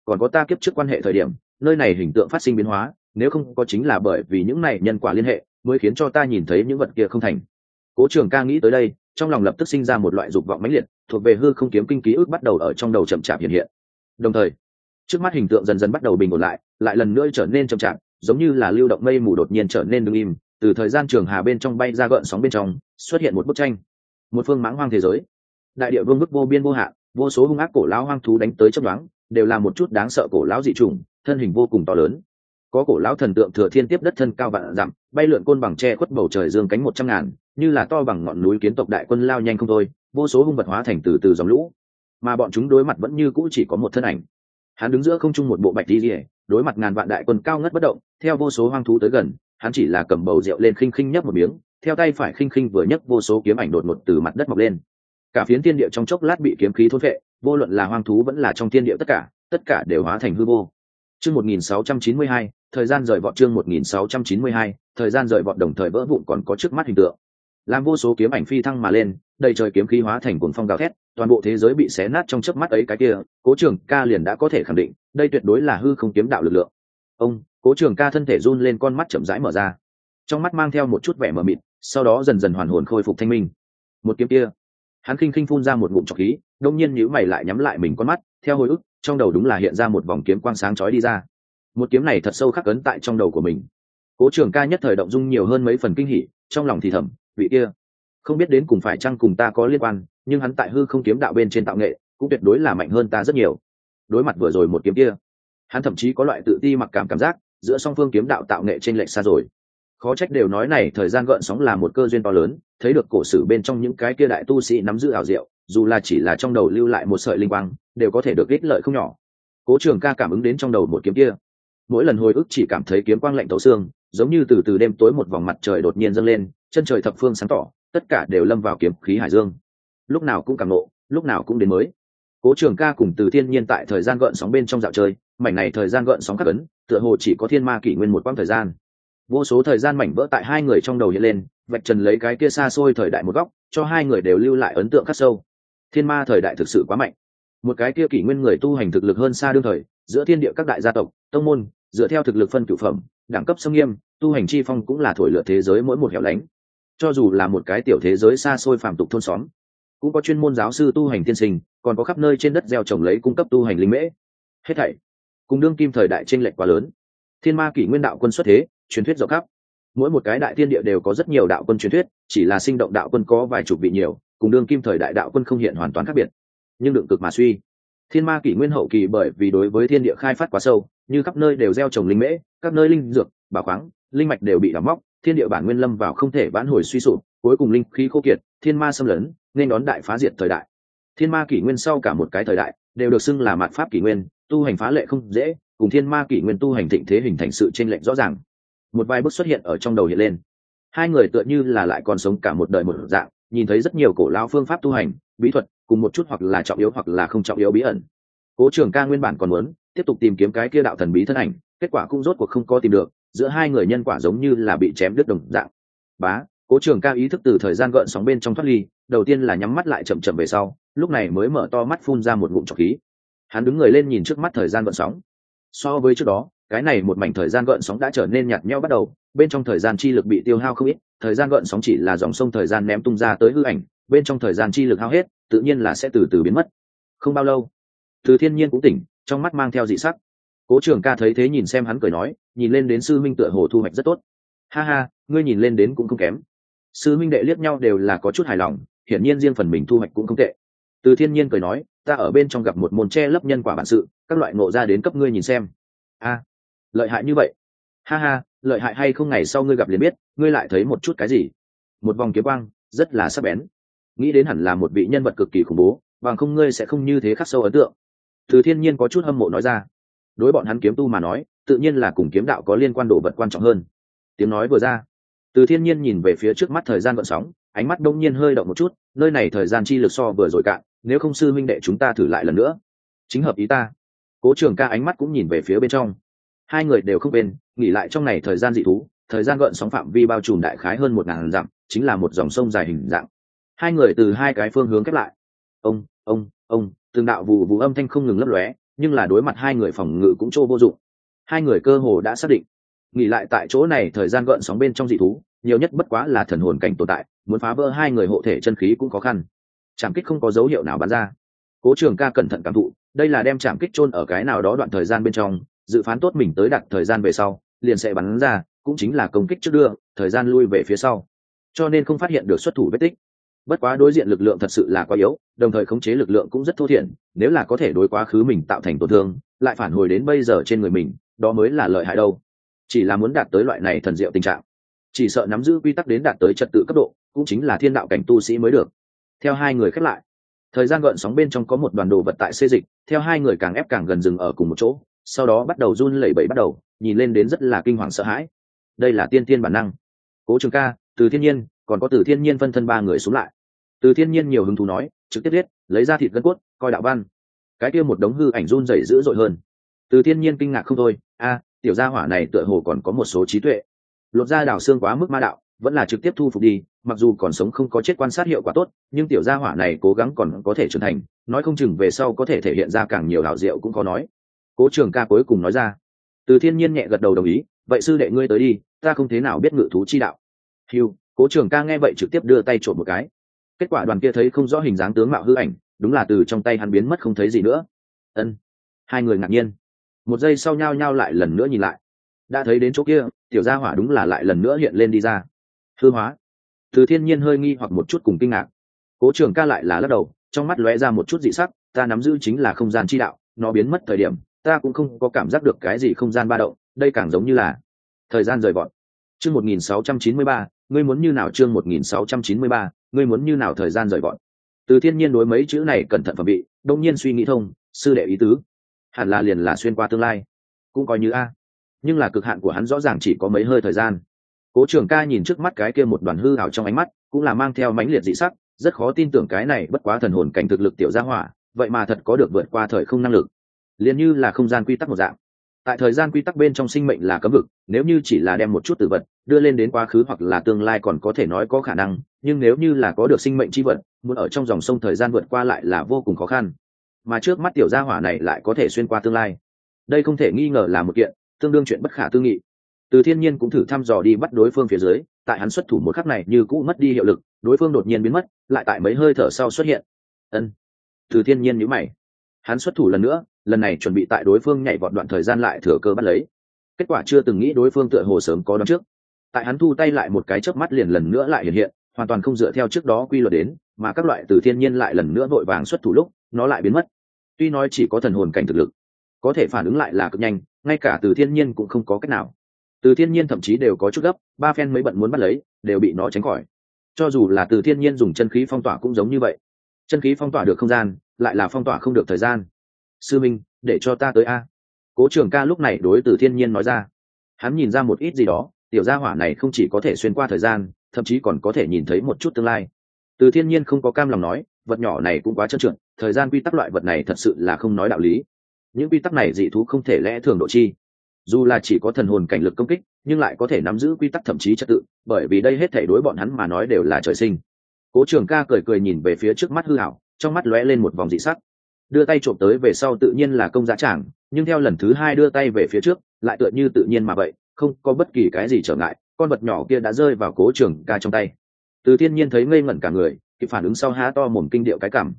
còn có ta kiếp trước quan hệ thời điểm nơi này hình tượng phát sinh biến hóa, nếu không có chính là bởi vì những này nhân quả liên hệ mới khiến cho ta nhìn thấy những vật kia không thành. Cố Trường Ca nghĩ tới đây, trong lòng lập tức sinh ra một loại dục vọng mãnh liệt, thuộc về hư không kiếm kinh ký ức bắt đầu ở trong đầu chậm chạp hiện hiện. Đồng thời, trước mắt hình tượng dần dần bắt đầu bình ổn lại, lại lần nữa trở nên chậm chạp, giống như là lưu động mây mù đột nhiên trở nên đứng im, từ thời gian trường hà bên trong bay ra gợn sóng bên trong, xuất hiện một bức tranh, một phương mãng hoang thế giới. Đại địa vương vức vô biên vô hạn, vô số hung ác cổ lão hoang thú đánh tới chớp nhoáng, đều là một chút đáng sợ cổ lão dị trùng, thân hình vô cùng to lớn. Có cổ lão thần tượng thừa thiên tiếp đất thân cao vạn dặm, bay lượn côn bằng che khuất bầu trời dương cánh 100.000, như là to bằng ngọn núi kiến tộc đại quân lao nhanh không thôi, vô số hung vật hóa thành từ từ dòng lũ, mà bọn chúng đối mặt vẫn như cũ chỉ có một thân ảnh. Hắn đứng giữa không trung một bộ bạch y liễu, đối mặt ngàn vạn đại quân cao ngất bất động, theo vô số hoang thú tới gần, hắn chỉ là cầm bầu rượu lên khinh khinh nhấp một miếng, theo tay phải khinh khinh vừa nhấc vô số kiếm ảnh đột ngột từ mặt đất mọc lên. Cả phiến thiên địa trong chốc lát bị kiếm khí thôn phệ, vô luận là hoang thú vẫn là trong thiên địa tất cả đều hóa thành hư vô. Chương 1692, thời gian rời vọt. Chương 1692, thời gian rời vọt đồng thời vỡ vụn còn có trước mắt hình tượng. Làm vô số kiếm ảnh phi thăng mà lên, đầy trời kiếm khí hóa thành cuồng phong gào thét, toàn bộ thế giới bị xé nát trong chớp mắt ấy cái kia, Cố Trường Ca liền đã có thể khẳng định, đây tuyệt đối là hư không kiếm đạo lực lượng. Cố Trường Ca thân thể run lên, con mắt chậm rãi mở ra. Trong mắt mang theo một chút vẻ mờ mịt, sau đó dần dần hoàn hồn khôi phục thanh minh. Một kiếm kia, hắn khinh khinh phun ra một ngụm trọc khí, đột nhiên nhíu mày lại nhắm lại mình con mắt, theo hồi ức, trong đầu đúng là hiện ra một vòng kiếm quang sáng chói đi ra. Một kiếm này thật sâu khắc ấn tại trong đầu của mình. Cố Trường Ca nhất thời động dung nhiều hơn mấy phần kinh hỉ, trong lòng thì thầm, vị kia không biết đến cùng phải chăng cùng ta có liên quan, nhưng hắn tại hư không kiếm đạo bên trên tạo nghệ cũng tuyệt đối là mạnh hơn ta rất nhiều. Đối mặt vừa rồi một kiếm kia, hắn thậm chí có loại tự ti mặc cảm giác giữa song phương kiếm đạo tạo nghệ trên lệch xa rồi. Khó trách đều nói này thời gian gợn sóng là một cơ duyên to lớn, thấy được cổ sử bên trong những cái kia đại tu sĩ nắm giữ ảo diệu, dù là chỉ là trong đầu lưu lại một sợi linh quang, đều có thể được ích lợi không nhỏ. Cố Trường Ca cảm ứng đến trong đầu một kiếm kia, mỗi lần hồi ức chỉ cảm thấy kiếm quang lạnh thấu xương, giống như từ từ đêm tối một vòng mặt trời đột nhiên dâng lên, chân trời thập phương sáng tỏ, tất cả đều lâm vào kiếm khí hải dương. Lúc nào cũng cảm ngộ, lúc nào cũng đến mới. Cố Trường Ca cùng Từ Thiên Nhiên tại thời gian gợn sóng bên trong dạo chơi, mảnh này thời gian gợn sóng khắc ấn, tựa hồ chỉ có thiên ma kỷ nguyên một quãng thời gian. Vô số thời gian mảnh vỡ tại hai người trong đầu hiện lên, vạch trần lấy cái kia xa xôi thời đại một góc, cho hai người đều lưu lại ấn tượng khắc sâu. Thiên ma thời đại thực sự quá mạnh. Một cái kia kỷ nguyên người tu hành thực lực hơn xa đương thời, giữa thiên địa các đại gia tộc, tông môn, dựa theo thực lực phân cửu phẩm, đẳng cấp sông nghiêm, tu hành chi phong cũng là thổi lửa thế giới mỗi một hẻo lánh. Cho dù là một cái tiểu thế giới xa xôi phàm tục thôn xóm, cũng có chuyên môn giáo sư tu hành tiên sinh, còn có khắp nơi trên đất gieo trồng lấy cung cấp tu hành linh mễ. Hết thảy cùng đương kim thời đại chênh lệch quá lớn. Thiên ma kỷ nguyên đạo quân xuất thế, truyền thuyết rộng khắp. Mỗi một cái đại thiên địa đều có rất nhiều đạo quân truyền thuyết, chỉ là sinh động đạo quân có vài chục vị nhiều, cùng đương kim thời đại đạo quân không hiện hoàn toàn khác biệt. Nhưng đựng cực mà suy, thiên ma kỷ nguyên hậu kỳ bởi vì đối với thiên địa khai phát quá sâu, như khắp nơi đều gieo trồng linh mễ, các nơi linh dược, bảo khoáng, linh mạch đều bị đào móc, thiên địa bản nguyên lâm vào không thể vãn hồi suy sụp, cuối cùng linh khí khô kiệt, thiên ma xâm lấn, nên đón đại phá diệt thời đại. Thiên ma kỷ nguyên sau cả một cái thời đại đều được xưng là mạt pháp kỷ nguyên, tu hành phá lệ không dễ, cùng thiên ma kỷ nguyên tu hành thịnh thế hình thành sự chênh lệch rõ ràng. Một vài bước xuất hiện ở trong đầu hiện lên, hai người tựa như là lại còn sống cả một đời một dạng, nhìn thấy rất nhiều cổ lão phương pháp tu hành, bí thuật, cùng một chút hoặc là trọng yếu hoặc là không trọng yếu bí ẩn. Cố Trường Ca nguyên bản còn muốn tiếp tục tìm kiếm cái kia đạo thần bí thân ảnh, kết quả cũng rốt cuộc không có tìm được, giữa hai người nhân quả giống như là bị chém đứt đồng dạng. Cố Trường Ca ý thức từ thời gian gợn sóng bên trong thoát ly, đầu tiên là nhắm mắt lại chậm chậm về sau, lúc này mới mở to mắt phun ra một ngụm trọc khí. Hắn đứng người lên nhìn trước mắt thời gian gợn sóng. So với trước đó, cái này một mảnh thời gian gợn sóng đã trở nên nhạt nhẽo bắt đầu, bên trong thời gian chi lực bị tiêu hao không ít, thời gian gợn sóng chỉ là dòng sông thời gian ném tung ra tới hư ảnh, bên trong thời gian chi lực hao hết, tự nhiên là sẽ từ từ biến mất. Không bao lâu, Từ Thiên Nhiên cũng tỉnh, trong mắt mang theo dị sắc. Cố Trường Ca thấy thế nhìn xem hắn cười nói, nhìn lên đến sư minh tựa hồ thu hoạch rất tốt. Ha ha, ngươi nhìn lên đến cũng không kém. Sư minh đệ liếc nhau đều là có chút hài lòng, hiển nhiên riêng phần mình thu hoạch cũng không tệ. Từ Thiên Nhiên cười nói, ta ở bên trong gặp một môn che lấp nhân quả bản sự, các loại ngộ ra đến cấp ngươi nhìn xem. A, lợi hại như vậy. Ha ha, lợi hại hay không ngày sau ngươi gặp liền biết, ngươi lại thấy một chút cái gì. Một vòng kiếm quang, rất là sắc bén. Nghĩ đến hẳn là một vị nhân vật cực kỳ khủng bố, bằng không ngươi sẽ không như thế khắc sâu ấn tượng. Từ Thiên Nhiên có chút hâm mộ nói ra. Đối bọn hắn kiếm tu mà nói, tự nhiên là cùng kiếm đạo có liên quan đồ vật quan trọng hơn. Tiếng nói vừa ra, Từ Thiên Nhiên nhìn về phía trước mắt thời gian gợn sóng, ánh mắt đông nhiên hơi động một chút, nơi này thời gian chi lực so vừa rồi cạn, nếu không sư huynh đệ chúng ta thử lại lần nữa. Chính hợp ý ta. Cố Trường Ca ánh mắt cũng nhìn về phía bên trong. Hai người đều không bên, nghỉ lại trong này thời gian dị thú, thời gian gợn sóng phạm vi bao trùm đại khái hơn 1000 dặm, chính là một dòng sông dài hình dạng. Hai người từ hai cái phương hướng kết lại. Ông, từng đạo vụ vụ âm thanh không ngừng lấp lóe, nhưng là đối mặt hai người phòng ngự cũng trô vô dụng. Hai người cơ hồ đã xác định nghỉ lại tại chỗ này thời gian gợn sóng bên trong dị thú nhiều nhất bất quá là thần hồn cảnh tồn tại, muốn phá vỡ hai người hộ thể chân khí cũng khó khăn. Trảm kích không có dấu hiệu nào bắn ra. Cố Trường Ca cẩn thận cảm thụ, đây là đem trảm kích chôn ở cái nào đó đoạn thời gian bên trong, dự phán tốt mình tới đặt thời gian về sau liền sẽ bắn ra, cũng chính là công kích trước đưa thời gian lui về phía sau, cho nên không phát hiện được xuất thủ vết tích. Bất quá đối diện lực lượng thật sự là quá yếu, đồng thời khống chế lực lượng cũng rất thô thiển, nếu là có thể đối quá khứ mình tạo thành tổn thương lại phản hồi đến bây giờ trên người mình, đó mới là lợi hại đâu. Chỉ là muốn đạt tới loại này thần diệu tình trạng, chỉ sợ nắm giữ quy tắc đến đạt tới trật tự cấp độ, cũng chính là thiên đạo cảnh tu sĩ mới được. Theo hai người khép lại, thời gian gợn sóng bên trong có một đoàn đồ vật tại xê dịch, theo hai người càng ép càng gần dừng ở cùng một chỗ, sau đó bắt đầu run lẩy bẩy, bắt đầu nhìn lên đến rất là kinh hoàng sợ hãi. Đây là tiên tiên bản năng. Cố Trường Ca, Từ Thiên Nhiên, còn có Từ Thiên Nhiên phân thân ba người xuống lại. Từ Thiên Nhiên nhiều hứng thú nói, trực tiếp giết, lấy ra thịt gân cốt, coi đạo văn. Cái kia một đống hư ảnh run rẩy dữ dội hơn. Từ Thiên Nhiên kinh ngạc không thôi, tiểu gia hỏa này tựa hồ còn có một số trí tuệ. Lột ra đào xương quá mức ma đạo, vẫn là trực tiếp thu phục đi, mặc dù còn sống không có chết quan sát hiệu quả tốt, nhưng tiểu gia hỏa này cố gắng còn có thể trưởng thành, nói không chừng về sau có thể thể hiện ra càng nhiều hảo diệu cũng có nói. Cố Trường Ca cuối cùng nói ra. Từ Thiên Nhiên nhẹ gật đầu đồng ý, vậy sư đệ ngươi tới đi, ta không thế nào biết ngự thú chi đạo. Hiu, Cố Trường Ca nghe vậy trực tiếp đưa tay trộm một cái. Kết quả đoàn kia thấy không rõ hình dáng tướng mạo hư ảnh, đúng là từ trong tay hắn biến mất không thấy gì nữa. Ân. Hai người ngạc nhiên. Một giây sau nhao nhao lại lần nữa nhìn lại. Đã thấy đến chỗ kia, tiểu gia hỏa đúng là lại lần nữa hiện lên đi ra. Hư hóa. Từ Thiên Nhiên hơi nghi hoặc một chút cùng kinh ngạc. Cố Trường Ca lại là lắc đầu, trong mắt lóe ra một chút dị sắc, ta nắm giữ chính là không gian chi đạo, nó biến mất thời điểm, ta cũng không có cảm giác được cái gì không gian ba động, đây càng giống như là thời gian rời vọt. Chương 1693, ngươi muốn như nào? Chương 1693, ngươi muốn như nào? Thời gian rời vọt. Từ Thiên Nhiên đối mấy chữ này cẩn thận phẩm bị, đông nhiên suy nghĩ thông, sư đệ ý tứ, hẳn là liền là xuyên qua tương lai, cũng coi như nhưng là cực hạn của hắn rõ ràng chỉ có mấy hơi thời gian. Cố Trường Ca nhìn trước mắt cái kia một đoàn hư ảo trong ánh mắt, cũng là mang theo mãnh liệt dị sắc, rất khó tin tưởng cái này bất quá thần hồn cảnh thực lực tiểu gia hỏa, vậy mà thật có được vượt qua thời không năng lực, liền như là không gian quy tắc một dạng. Tại thời gian quy tắc bên trong sinh mệnh là cấm vực, nếu như chỉ là đem một chút tử vật đưa lên đến quá khứ hoặc là tương lai còn có thể nói có khả năng, nhưng nếu như là có được sinh mệnh chi vật, muốn ở trong dòng sông thời gian vượt qua lại là vô cùng khó khăn. Mà trước mắt tiểu gia hỏa này lại có thể xuyên qua tương lai, đây không thể nghi ngờ là một kiện tương đương chuyện bất khả tư nghị. Từ Thiên Nhiên cũng thử thăm dò đi bắt đối phương phía dưới, tại hắn xuất thủ một khắc này như cũ mất đi hiệu lực, đối phương đột nhiên biến mất, lại tại mấy hơi thở sau xuất hiện. Ân. Từ Thiên Nhiên nhíu mày, hắn xuất thủ lần nữa, lần này chuẩn bị tại đối phương nhảy vọt đoạn thời gian lại thừa cơ bắt lấy. Kết quả chưa từng nghĩ đối phương tựa hồ sớm có đoán trước, tại hắn thu tay lại một cái chớp mắt liền lần nữa lại hiện hiện, hoàn toàn không dựa theo trước đó quy luật đến, mà các loại Từ Thiên Nhiên lại lần nữa vội vàng xuất thủ lúc nó lại biến mất. Tuy nói chỉ có thần hồn cảnh thực lực, có thể phản ứng lại là cực nhanh, ngay cả Từ Thiên Nhiên cũng không có cách nào. Từ Thiên Nhiên thậm chí đều có chút gấp, ba phen mới bận muốn bắt lấy, đều bị nó tránh khỏi. Cho dù là Từ Thiên Nhiên dùng chân khí phong tỏa cũng giống như vậy, chân khí phong tỏa được không gian, lại là phong tỏa không được thời gian. Sư minh, để cho ta tới a. Cố Trường Ca lúc này đối Từ Thiên Nhiên nói ra. Hắn nhìn ra một ít gì đó, tiểu gia hỏa này không chỉ có thể xuyên qua thời gian, thậm chí còn có thể nhìn thấy một chút tương lai. Từ Thiên Nhiên không có cam lòng nói, vật nhỏ này cũng quá trơn trượt, thời gian quy tắc loại vật này thật sự là không nói đạo lý. Những quy tắc này dị thú không thể lẽ thường độ chi, dù là chỉ có thần hồn cảnh lực công kích, nhưng lại có thể nắm giữ quy tắc thậm chí trật tự, bởi vì đây hết thảy đối bọn hắn mà nói đều là trời sinh. Cố Trường Ca cười cười nhìn về phía trước mắt hư ảo, trong mắt lóe lên một vòng dị sắc, đưa tay trộm tới về sau tự nhiên là công giá tràng, nhưng theo lần thứ hai đưa tay về phía trước, lại tựa như tự nhiên mà vậy, không có bất kỳ cái gì trở ngại, con vật nhỏ kia đã rơi vào Cố Trường Ca trong tay. Từ Thiên Nhiên thấy ngây ngẩn cả người, kịp phản ứng sau há to mồm kinh điệu cái cảm,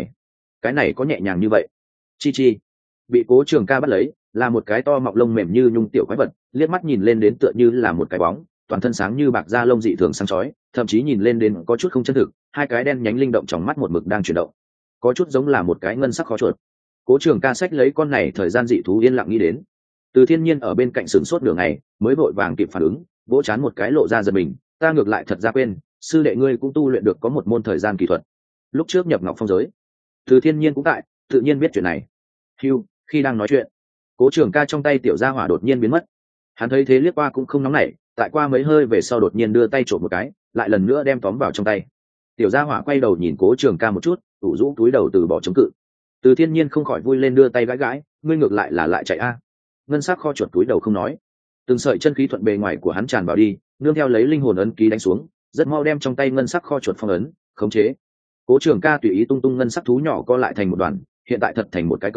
cái này có nhẹ nhàng như vậy? Chi chi. Bị Cố Trường Ca bắt lấy, là một cái to mọc lông mềm như nhung tiểu quái vật, liếc mắt nhìn lên đến tựa như là một cái bóng, toàn thân sáng như bạc da lông dị thường sáng chói, thậm chí nhìn lên đến có chút không chân thực, hai cái đen nhánh linh động trong mắt một mực đang chuyển động, có chút giống là một cái ngân sắc khó chuột. Cố Trường Ca xách lấy con này thời gian dị thú yên lặng nghĩ đến. Từ Thiên Nhiên ở bên cạnh sửng sốt nửa ngày, mới vội vàng kịp phản ứng, vỗ chán một cái lộ ra giật mình, ta ngược lại thật ra quên, sư đệ ngươi cũng tu luyện được có một môn thời gian kỳ thuật. Lúc trước nhập Ngọc Phong giới, Từ Thiên Nhiên cũng tại, tự nhiên biết chuyện này. Hưu, khi đang nói chuyện, Cố Trường Ca trong tay tiểu gia hỏa đột nhiên biến mất. Hắn thấy thế liếc qua cũng không nóng nảy, tại qua mấy hơi về sau đột nhiên đưa tay trộm một cái, lại lần nữa đem tóm vào trong tay. Tiểu gia hỏa quay đầu nhìn Cố Trường Ca một chút, ủ rũ túi đầu từ bỏ chống cự. Từ Thiên Nhiên không khỏi vui lên đưa tay gãi gãi, ngươi ngược lại là lại chạy a. Ngân sắc kho chuột túi đầu không nói, từng sợi chân khí thuận bề ngoài của hắn tràn vào đi, nương theo lấy linh hồn ấn ký đánh xuống, rất mau đem trong tay ngân sắc kho chuột phong ấn khống chế. Cố Trường Ca tùy ý tung tung ngân sắc thú nhỏ co lại thành một đoàn, hiện tại thật thành một cái cầu,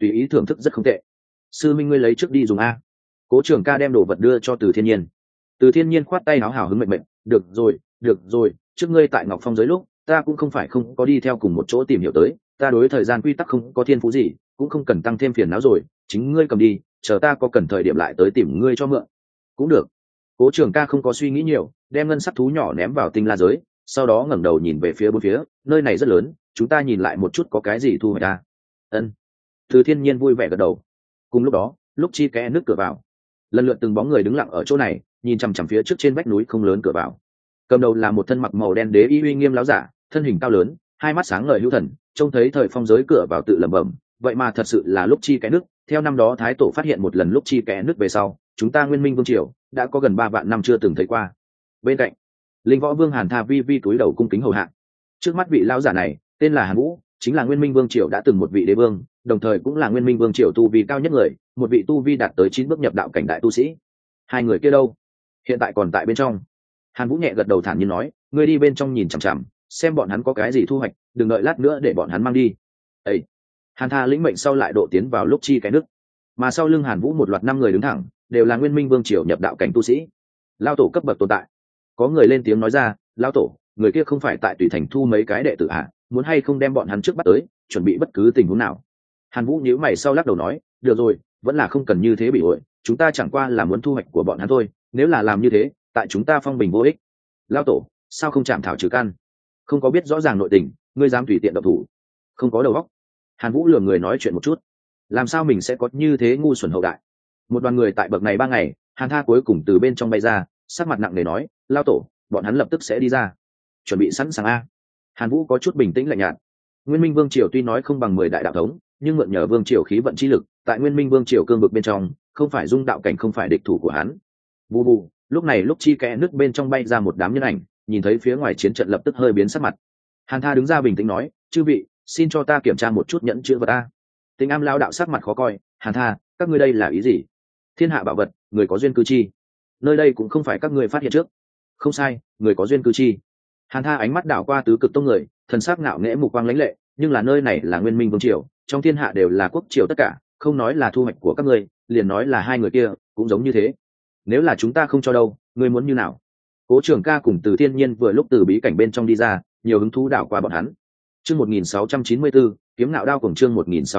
tùy ý thưởng thức rất không tệ. Sư minh ngươi lấy trước đi dùng a. Cố Trường Ca đem đồ vật đưa cho Từ Thiên Nhiên. Từ Thiên Nhiên khoát tay áo hào hứng mệnh mệnh, được rồi, trước ngươi tại Ngọc Phong giới lúc ta cũng không phải không có đi theo cùng một chỗ tìm hiểu tới, ta đối thời gian quy tắc không có thiên phú gì, cũng không cần tăng thêm phiền não rồi, chính ngươi cầm đi, chờ ta có cần thời điểm lại tới tìm ngươi cho mượn. Cũng được. Cố Trường Ca không có suy nghĩ nhiều, đem ngân sắc thú nhỏ ném vào tinh la giới, sau đó ngẩng đầu nhìn về phía bốn phía, nơi này rất lớn, chúng ta nhìn lại một chút có cái gì thu hoạch ta. Ân. Từ Thiên Nhiên vui vẻ gật đầu. Cùng lúc đó, lúc chi kẽ nước cửa vào, lần lượt từng bóng người đứng lặng ở chỗ này, nhìn chằm chằm phía trước trên vách núi không lớn cửa vào. Cầm đầu là một thân mặc màu đen đế y uy nghiêm láo giả, thân hình cao lớn, hai mắt sáng ngời hữu thần, trông thấy thời phong giới cửa vào tự lẩm bẩm, vậy mà thật sự là lúc chi kẽ nước. Theo năm đó thái tổ phát hiện một lần lúc chi kẽ nước về sau, chúng ta Nguyên Minh Vương triều đã có gần 3 vạn năm chưa từng thấy qua. Bên cạnh, linh võ vương Hàn Tha vi vi túi đầu cung kính hầu hạ. Trước mắt vị lão giả này tên là Hàn Vũ, chính là Nguyên Minh Vương triều đã từng một vị đế vương, đồng thời cũng là Nguyên Minh Vương triều tu vi cao nhất người, một vị tu vi đạt tới 9 bước nhập đạo cảnh đại tu sĩ. Hai người kia đâu? Hiện tại còn tại bên trong. Hàn Vũ nhẹ gật đầu thản nhiên nói, ngươi đi bên trong nhìn chằm chằm, xem bọn hắn có cái gì thu hoạch, đừng đợi lát nữa để bọn hắn mang đi. Ê! Hàn Tha lĩnh mệnh sau lại độ tiến vào lúc chi cái nước, mà sau lưng Hàn Vũ một loạt 5 người đứng thẳng, đều là Nguyên Minh Vương triều nhập đạo cảnh tu sĩ, lao tổ cấp bậc tồn tại. Có người lên tiếng nói ra, lao tổ, người kia không phải tại Tùy Thành thu mấy cái đệ tử à, muốn hay không đem bọn hắn trước bắt tới, chuẩn bị bất cứ tình huống nào. Hàn Vũ nhíu mày sau lắc đầu nói, được rồi, vẫn là không cần như thế bị ổi, chúng ta chẳng qua là muốn thu hoạch của bọn hắn thôi, nếu là làm như thế, tại chúng ta phong bình vô ích. Lao tổ, sao không chạm thảo trừ căn? Không có biết rõ ràng nội tình, ngươi dám tùy tiện động thủ? Không có đầu óc. Hàn Vũ lườm người nói chuyện một chút, làm sao mình sẽ có như thế ngu xuẩn hậu đại. Một đoàn người tại bậc này 3 ngày, Hàn Tha cuối cùng từ bên trong bay ra, sắc mặt nặng nề nói, lao tổ, bọn hắn lập tức sẽ đi ra, chuẩn bị sẵn sàng a. Hàn Vũ có chút bình tĩnh lạnh nhạt. Nguyên Minh Vương triều tuy nói không bằng 10 đại đạo thống, nhưng mượn nhờ Vương triều khí vận chi lực, tại Nguyên Minh Vương triều cương vực bên trong, không phải dung đạo cảnh không phải địch thủ của hắn. Bù bù, lúc này lúc chi kẽ nước bên trong bay ra một đám nhân ảnh, nhìn thấy phía ngoài chiến trận lập tức hơi biến sắc mặt. Hàn Tha đứng ra bình tĩnh nói, chư vị, xin cho ta kiểm tra một chút nhẫn chữ vật a. Tình Am lao đạo sắc mặt khó coi, Hàn Tha, các ngươi đây là ý gì? Thiên hạ bảo vật, người có duyên cư chi, nơi đây cũng không phải các ngươi phát hiện trước. Không sai, người có duyên cư chi. Hàn Tha ánh mắt đảo qua tứ cực tông người, thần sắc ngạo nghễ mục quang lãnh lệ, nhưng là nơi này là Nguyên Minh Vương triều, trong thiên hạ đều là quốc triều tất cả, không nói là thu hoạch của các ngươi, liền nói là hai người kia cũng giống như thế. Nếu là chúng ta không cho đâu, ngươi muốn như nào? Cố Trường Ca cùng Từ Thiên Nhiên vừa lúc từ bí cảnh bên trong đi ra, nhiều hứng thú đảo qua bọn hắn. Chương 1694, kiếm nạo đao cùng chương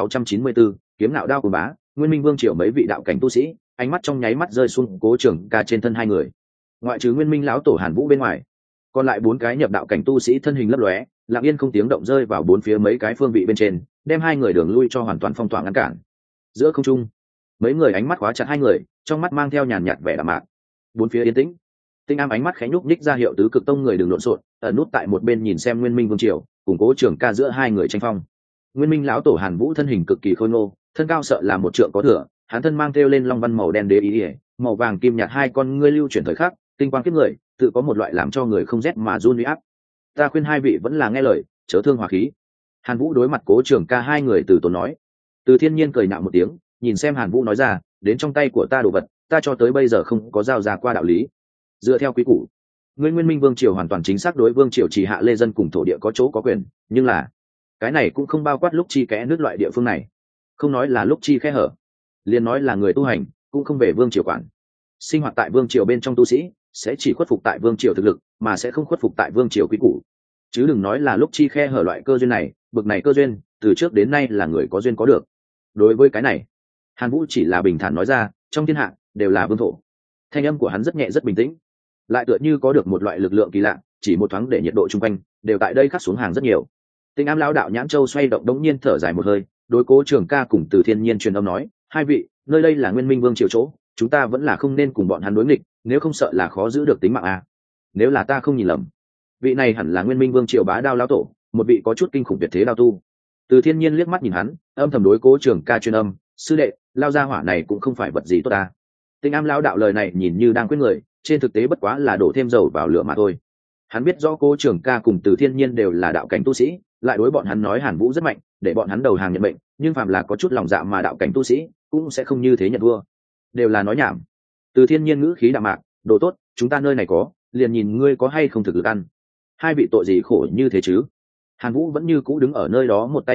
1694, kiếm nạo đao cùng bá, Nguyên Minh Vương triều mấy vị đạo cảnh tu sĩ, ánh mắt trong nháy mắt rơi xuống Cố Trường Ca trên thân hai người. Ngoại trừ Nguyên Minh lão tổ Hàn Vũ bên ngoài, còn lại 4 cái nhập đạo cảnh tu sĩ thân hình lấp lóe, lặng yên không tiếng động rơi vào 4 phía mấy cái phương vị bên trên, đem hai người đường lui cho hoàn toàn phong tỏa ngăn cản. Giữa không trung, mấy người ánh mắt khóa chặt hai người, trong mắt mang theo nhàn nhạt vẻ đạm mạc. 4 phía yên tĩnh. Tinh Am ánh mắt khẽ nhúc nhích ra hiệu tứ cực tông người đừng lộn xộn, ẩn nút tại một bên nhìn xem Nguyên Minh Vương triều, củng Cố Trường Ca giữa hai người tranh phong. Nguyên Minh lão tổ Hàn Vũ thân hình cực kỳ khôi ngô, thân cao sợ là 1 trượng có thừa, hắn thân mang theo lên long văn màu đen đế ý, màu vàng kim nhạt hai con ngươi lưu chuyển thời khắc, tinh quang kiếp người, tự có một loại làm cho người không rét mà run uy áp. Ta khuyên hai vị vẫn là nghe lời, chớ thương hòa khí. Hàn Vũ đối mặt Cố Trường Ca hai người từ tốn nói. Từ Thiên Nhiên cười nhạo một tiếng, nhìn xem Hàn Vũ nói ra, đến trong tay của ta đồ vật, ta cho tới bây giờ không có giao ra qua đạo lý. Dựa theo quý củ, ngươi Nguyên Minh Vương triều hoàn toàn chính xác đối Vương triều chỉ hạ lê dân cùng thổ địa có chỗ có quyền, nhưng là cái này cũng không bao quát lúc chi kẽ nước loại địa phương này, không nói là lúc chi khe hở, liền nói là người tu hành cũng không về Vương triều quản. Sinh hoạt tại Vương triều bên trong tu sĩ sẽ chỉ khuất phục tại Vương triều thực lực, mà sẽ không khuất phục tại Vương triều quý củ. Chứ đừng nói là lúc chi khe hở loại cơ duyên này, bực này cơ duyên từ trước đến nay là người có duyên có được. Đối với cái này, Hàn Vũ chỉ là bình thản nói ra, trong thiên hạ đều là vương thổ. Thanh âm của hắn rất nhẹ rất bình tĩnh, lại tựa như có được một loại lực lượng kỳ lạ, chỉ một thoáng để nhiệt độ chung quanh đều tại đây khắc xuống hàng rất nhiều. Tinh Am lão đạo nhãn châu xoay động đống nhiên thở dài một hơi, đối Cố Trường Ca cùng Từ Thiên Nhiên truyền âm nói, hai vị, nơi đây là Nguyên Minh Vương triều chỗ, chúng ta vẫn là không nên cùng bọn hắn đối nghịch, nếu không sợ là khó giữ được tính mạng à. Nếu là ta không nhìn lầm, vị này hẳn là Nguyên Minh Vương triều bá đao lão tổ, một vị có chút kinh khủng tuyệt thế đao tu. Từ Thiên Nhiên liếc mắt nhìn hắn, âm thầm đối Cố Trường Ca truyền âm, sư đệ, lao ra hỏa này cũng không phải vật gì tốt ta. Tinh Am lão đạo lời này nhìn như đang khuyên người, trên thực tế bất quá là đổ thêm dầu vào lửa mà thôi. Hắn biết rõ Cố Trường Ca cùng Từ Thiên Nhiên đều là đạo cảnh tu sĩ, lại đối bọn hắn nói Hàn Vũ rất mạnh, để bọn hắn đầu hàng nhận mệnh, nhưng phàm là có chút lòng dạ mà đạo cảnh tu sĩ cũng sẽ không như thế nhận vua, đều là nói nhảm. Từ Thiên Nhiên ngữ khí đạm mạc, đồ tốt, chúng ta nơi này có, liền nhìn ngươi có hay không thực lực ăn. Hai vị tội gì khổ như thế chứ? Hàn Vũ vẫn như cũ đứng ở nơi đó một tay đứng lặng,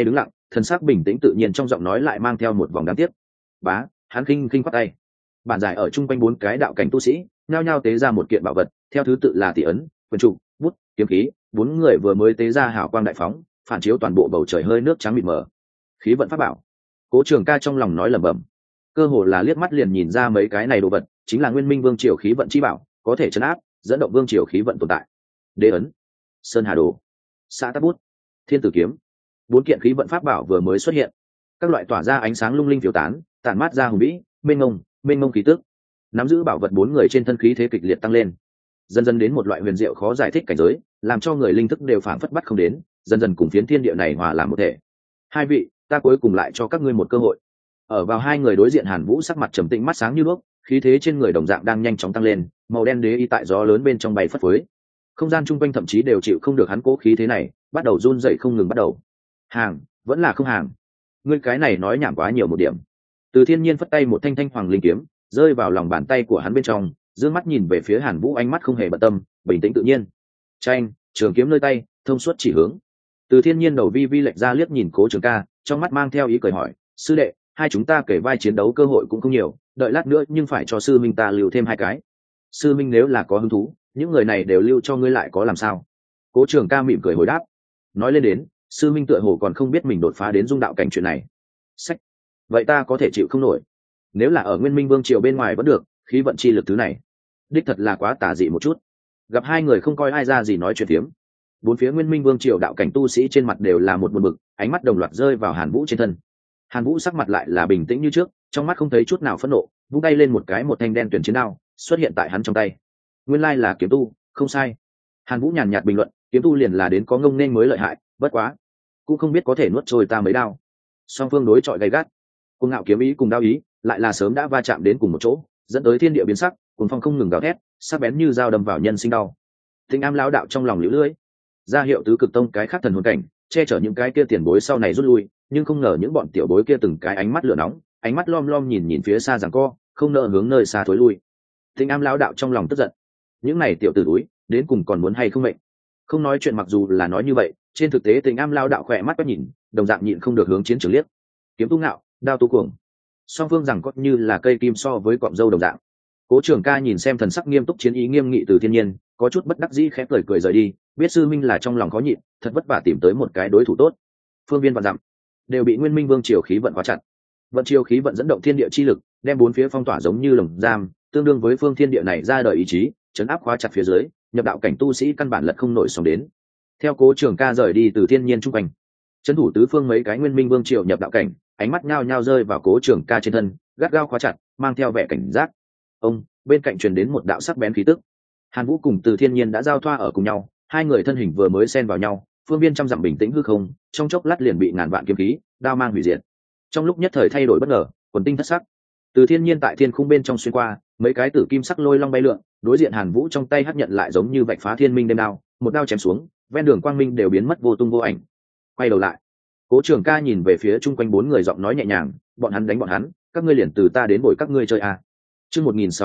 thần sắc bình tĩnh tự nhiên trong giọng nói lại mang theo một vòng đáng tiếc. Bá, hắn khinh khinh quát tay. Bản giải ở chung quanh 4 cái đạo cảnh tu sĩ nhao nhao tế ra một kiện bảo vật, theo thứ tự là tỷ ấn, quyền trụ, bút, kiếm khí. 4 người vừa mới tế ra hào quang đại phóng, phản chiếu toàn bộ bầu trời hơi nước trắng mịt mờ. Khí vận pháp bảo. Cố Trường Ca trong lòng nói lẩm bẩm. Cơ hồ là liếc mắt liền nhìn ra mấy cái này đồ vật chính là Nguyên Minh Vương triều khí vận chi bảo, có thể trấn áp, dẫn động vương triều khí vận tồn tại. Đế ấn, Sơn Hà đồ, Xã Tắc bút, Thiên Tử kiếm. 4 kiện khí vận pháp bảo vừa mới xuất hiện, các loại tỏa ra ánh sáng lung linh phiêu tán, tản mát ra hùng vĩ, mênh mông khí tức. Nắm giữ bảo vật 4 người trên thân khí thế kịch liệt tăng lên, dần dần đến một loại huyền diệu khó giải thích cảnh giới, làm cho người linh thức đều phảng phất bắt không đến, dần dần cùng phiến thiên địa này hòa làm một thể. Hai vị, ta cuối cùng lại cho các ngươi một cơ hội. Ở vào hai người đối diện, Hàn Vũ sắc mặt trầm tĩnh, mắt sáng như đuốc, khí thế trên người đồng dạng đang nhanh chóng tăng lên, màu đen đế y tại gió lớn bên trong bay phất phới. Không gian chung quanh thậm chí đều chịu không được hắn cố khí thế này, bắt đầu run rẩy không ngừng bắt đầu. Hàng, vẫn là không hàng. Ngươi cái này nói nhảm quá nhiều một điểm. Từ Thiên Nhiên phất tay một thanh thanh hoàng linh kiếm, rơi vào lòng bàn tay của hắn bên trong, dương mắt nhìn về phía Hàn Vũ, ánh mắt không hề bận tâm, bình tĩnh tự nhiên. Tranh, trường kiếm nơi tay, thông suốt chỉ hướng. Từ Thiên Nhiên đầu vi vi lệch ra liếc nhìn Cố Trường Ca, trong mắt mang theo ý cười hỏi, sư đệ, hai chúng ta kể vai chiến đấu cơ hội cũng không nhiều, đợi lát nữa nhưng phải cho sư minh ta lưu thêm 2 cái. Sư minh nếu là có hứng thú, những người này đều lưu cho ngươi lại có làm sao? Cố Trường Ca mỉm cười hồi đáp. Nói lên đến, sư minh tựa hồ còn không biết mình đột phá đến dung đạo cảnh chuyện này. Sách, vậy ta có thể chịu không nổi. Nếu là ở Nguyên Minh Vương triều bên ngoài vẫn được, khí vận chi lực thứ này, đích thật là quá tà dị một chút. Gặp hai người không coi ai ra gì nói chuyện phiếm. 4 phía Nguyên Minh Vương triều đạo cảnh tu sĩ trên mặt đều là một buồn bực, ánh mắt đồng loạt rơi vào Hàn Vũ trên thân. Hàn Vũ sắc mặt lại là bình tĩnh như trước, trong mắt không thấy chút nào phẫn nộ, vung tay lên một thanh đen tuyển chiến đao xuất hiện tại hắn trong tay. Nguyên lai là kiếm tu, không sai. Hàn Vũ nhàn nhạt bình luận, kiếm tu liền là đến có ngông nên mới lợi hại, bất quá cũng không biết có thể nuốt trôi ta mấy đao. Song phương đối chọi gay gắt, cuồng ngạo kiếm ý cùng đao ý lại là sớm đã va chạm đến cùng một chỗ, dẫn tới thiên địa biến sắc, cuồng phong không ngừng gào thét, sắc bén như dao đâm vào nhân sinh đau. Tinh Am lão đạo trong lòng liễu lưỡi, ra hiệu tứ cực tông cái khác thần hồn cảnh che chở những cái kia tiền bối sau này rút lui, nhưng không ngờ những bọn tiểu bối kia từng cái ánh mắt lửa nóng, ánh mắt lom lom nhìn phía xa giằng co, không nỡ hướng nơi xa thối lui. Tinh Am lão đạo trong lòng tức giận, những này tiểu tử túi đến cùng còn muốn hay không mệnh. Không nói chuyện, mặc dù là nói như vậy, trên thực tế Tinh Am lão đạo khỏe mắt quét nhìn, đồng dạng nhịn không được hướng chiến trường liếc. Kiếm tu ngạo, đao tu cuồng, song phương rằng có như là cây kim so với cọng dâu đồng dạng. Cố Trường Ca nhìn xem thần sắc nghiêm túc chiến ý nghiêm nghị Từ Thiên Nhiên, có chút bất đắc dĩ khẽ cười rời đi, biết sư minh là trong lòng khó nhịn, thật vất vả tìm tới một cái đối thủ tốt. Phương viên vạn dặm đều bị Nguyên Minh Vương triều khí vận khóa chặt. Vận triều khí vận dẫn động thiên địa chi lực, đem 4 phía phong tỏa giống như lồng giam, tương đương với phương thiên địa này ra đời ý chí, chấn áp khóa chặt phía dưới, nhập đạo cảnh tu sĩ căn bản lật không nổi sóng đến. Theo Cố Trường Ca rời đi Từ Thiên Nhiên trung quanh, trấn thủ tứ phương mấy cái Nguyên Minh Vương triều nhập đạo cảnh, ánh mắt nhao nhao rơi vào Cố Trường Ca trên thân, gắt gao khóa chặt, mang theo vẻ cảnh giác. Ông, bên cạnh truyền đến một đạo sắc bén khí tức. Hàn Vũ cùng Từ Thiên Nhiên đã giao thoa ở cùng nhau, hai người thân hình vừa mới xen vào nhau, phương viên trăm dặm bình tĩnh hư không, trong chốc lát liền bị ngàn vạn kiếm khí, đao mang hủy diệt. Trong lúc nhất thời thay đổi bất ngờ, quần tinh thất sắc. Từ Thiên Nhiên tại thiên khung bên trong xuyên qua, mấy cái tử kim sắc lôi long bay lượn, đối diện Hàn Vũ trong tay hất nhận lại giống như vạch phá thiên minh đêm đao, một đao chém xuống, ven đường quang minh đều biến mất vô tung vô ảnh. Quay đầu lại, Cố Trường Ca nhìn về phía chung quanh 4 người, giọng nói nhẹ nhàng, bọn hắn đánh bọn hắn, các ngươi liền từ ta đến bồi các ngươi chơi à. Chương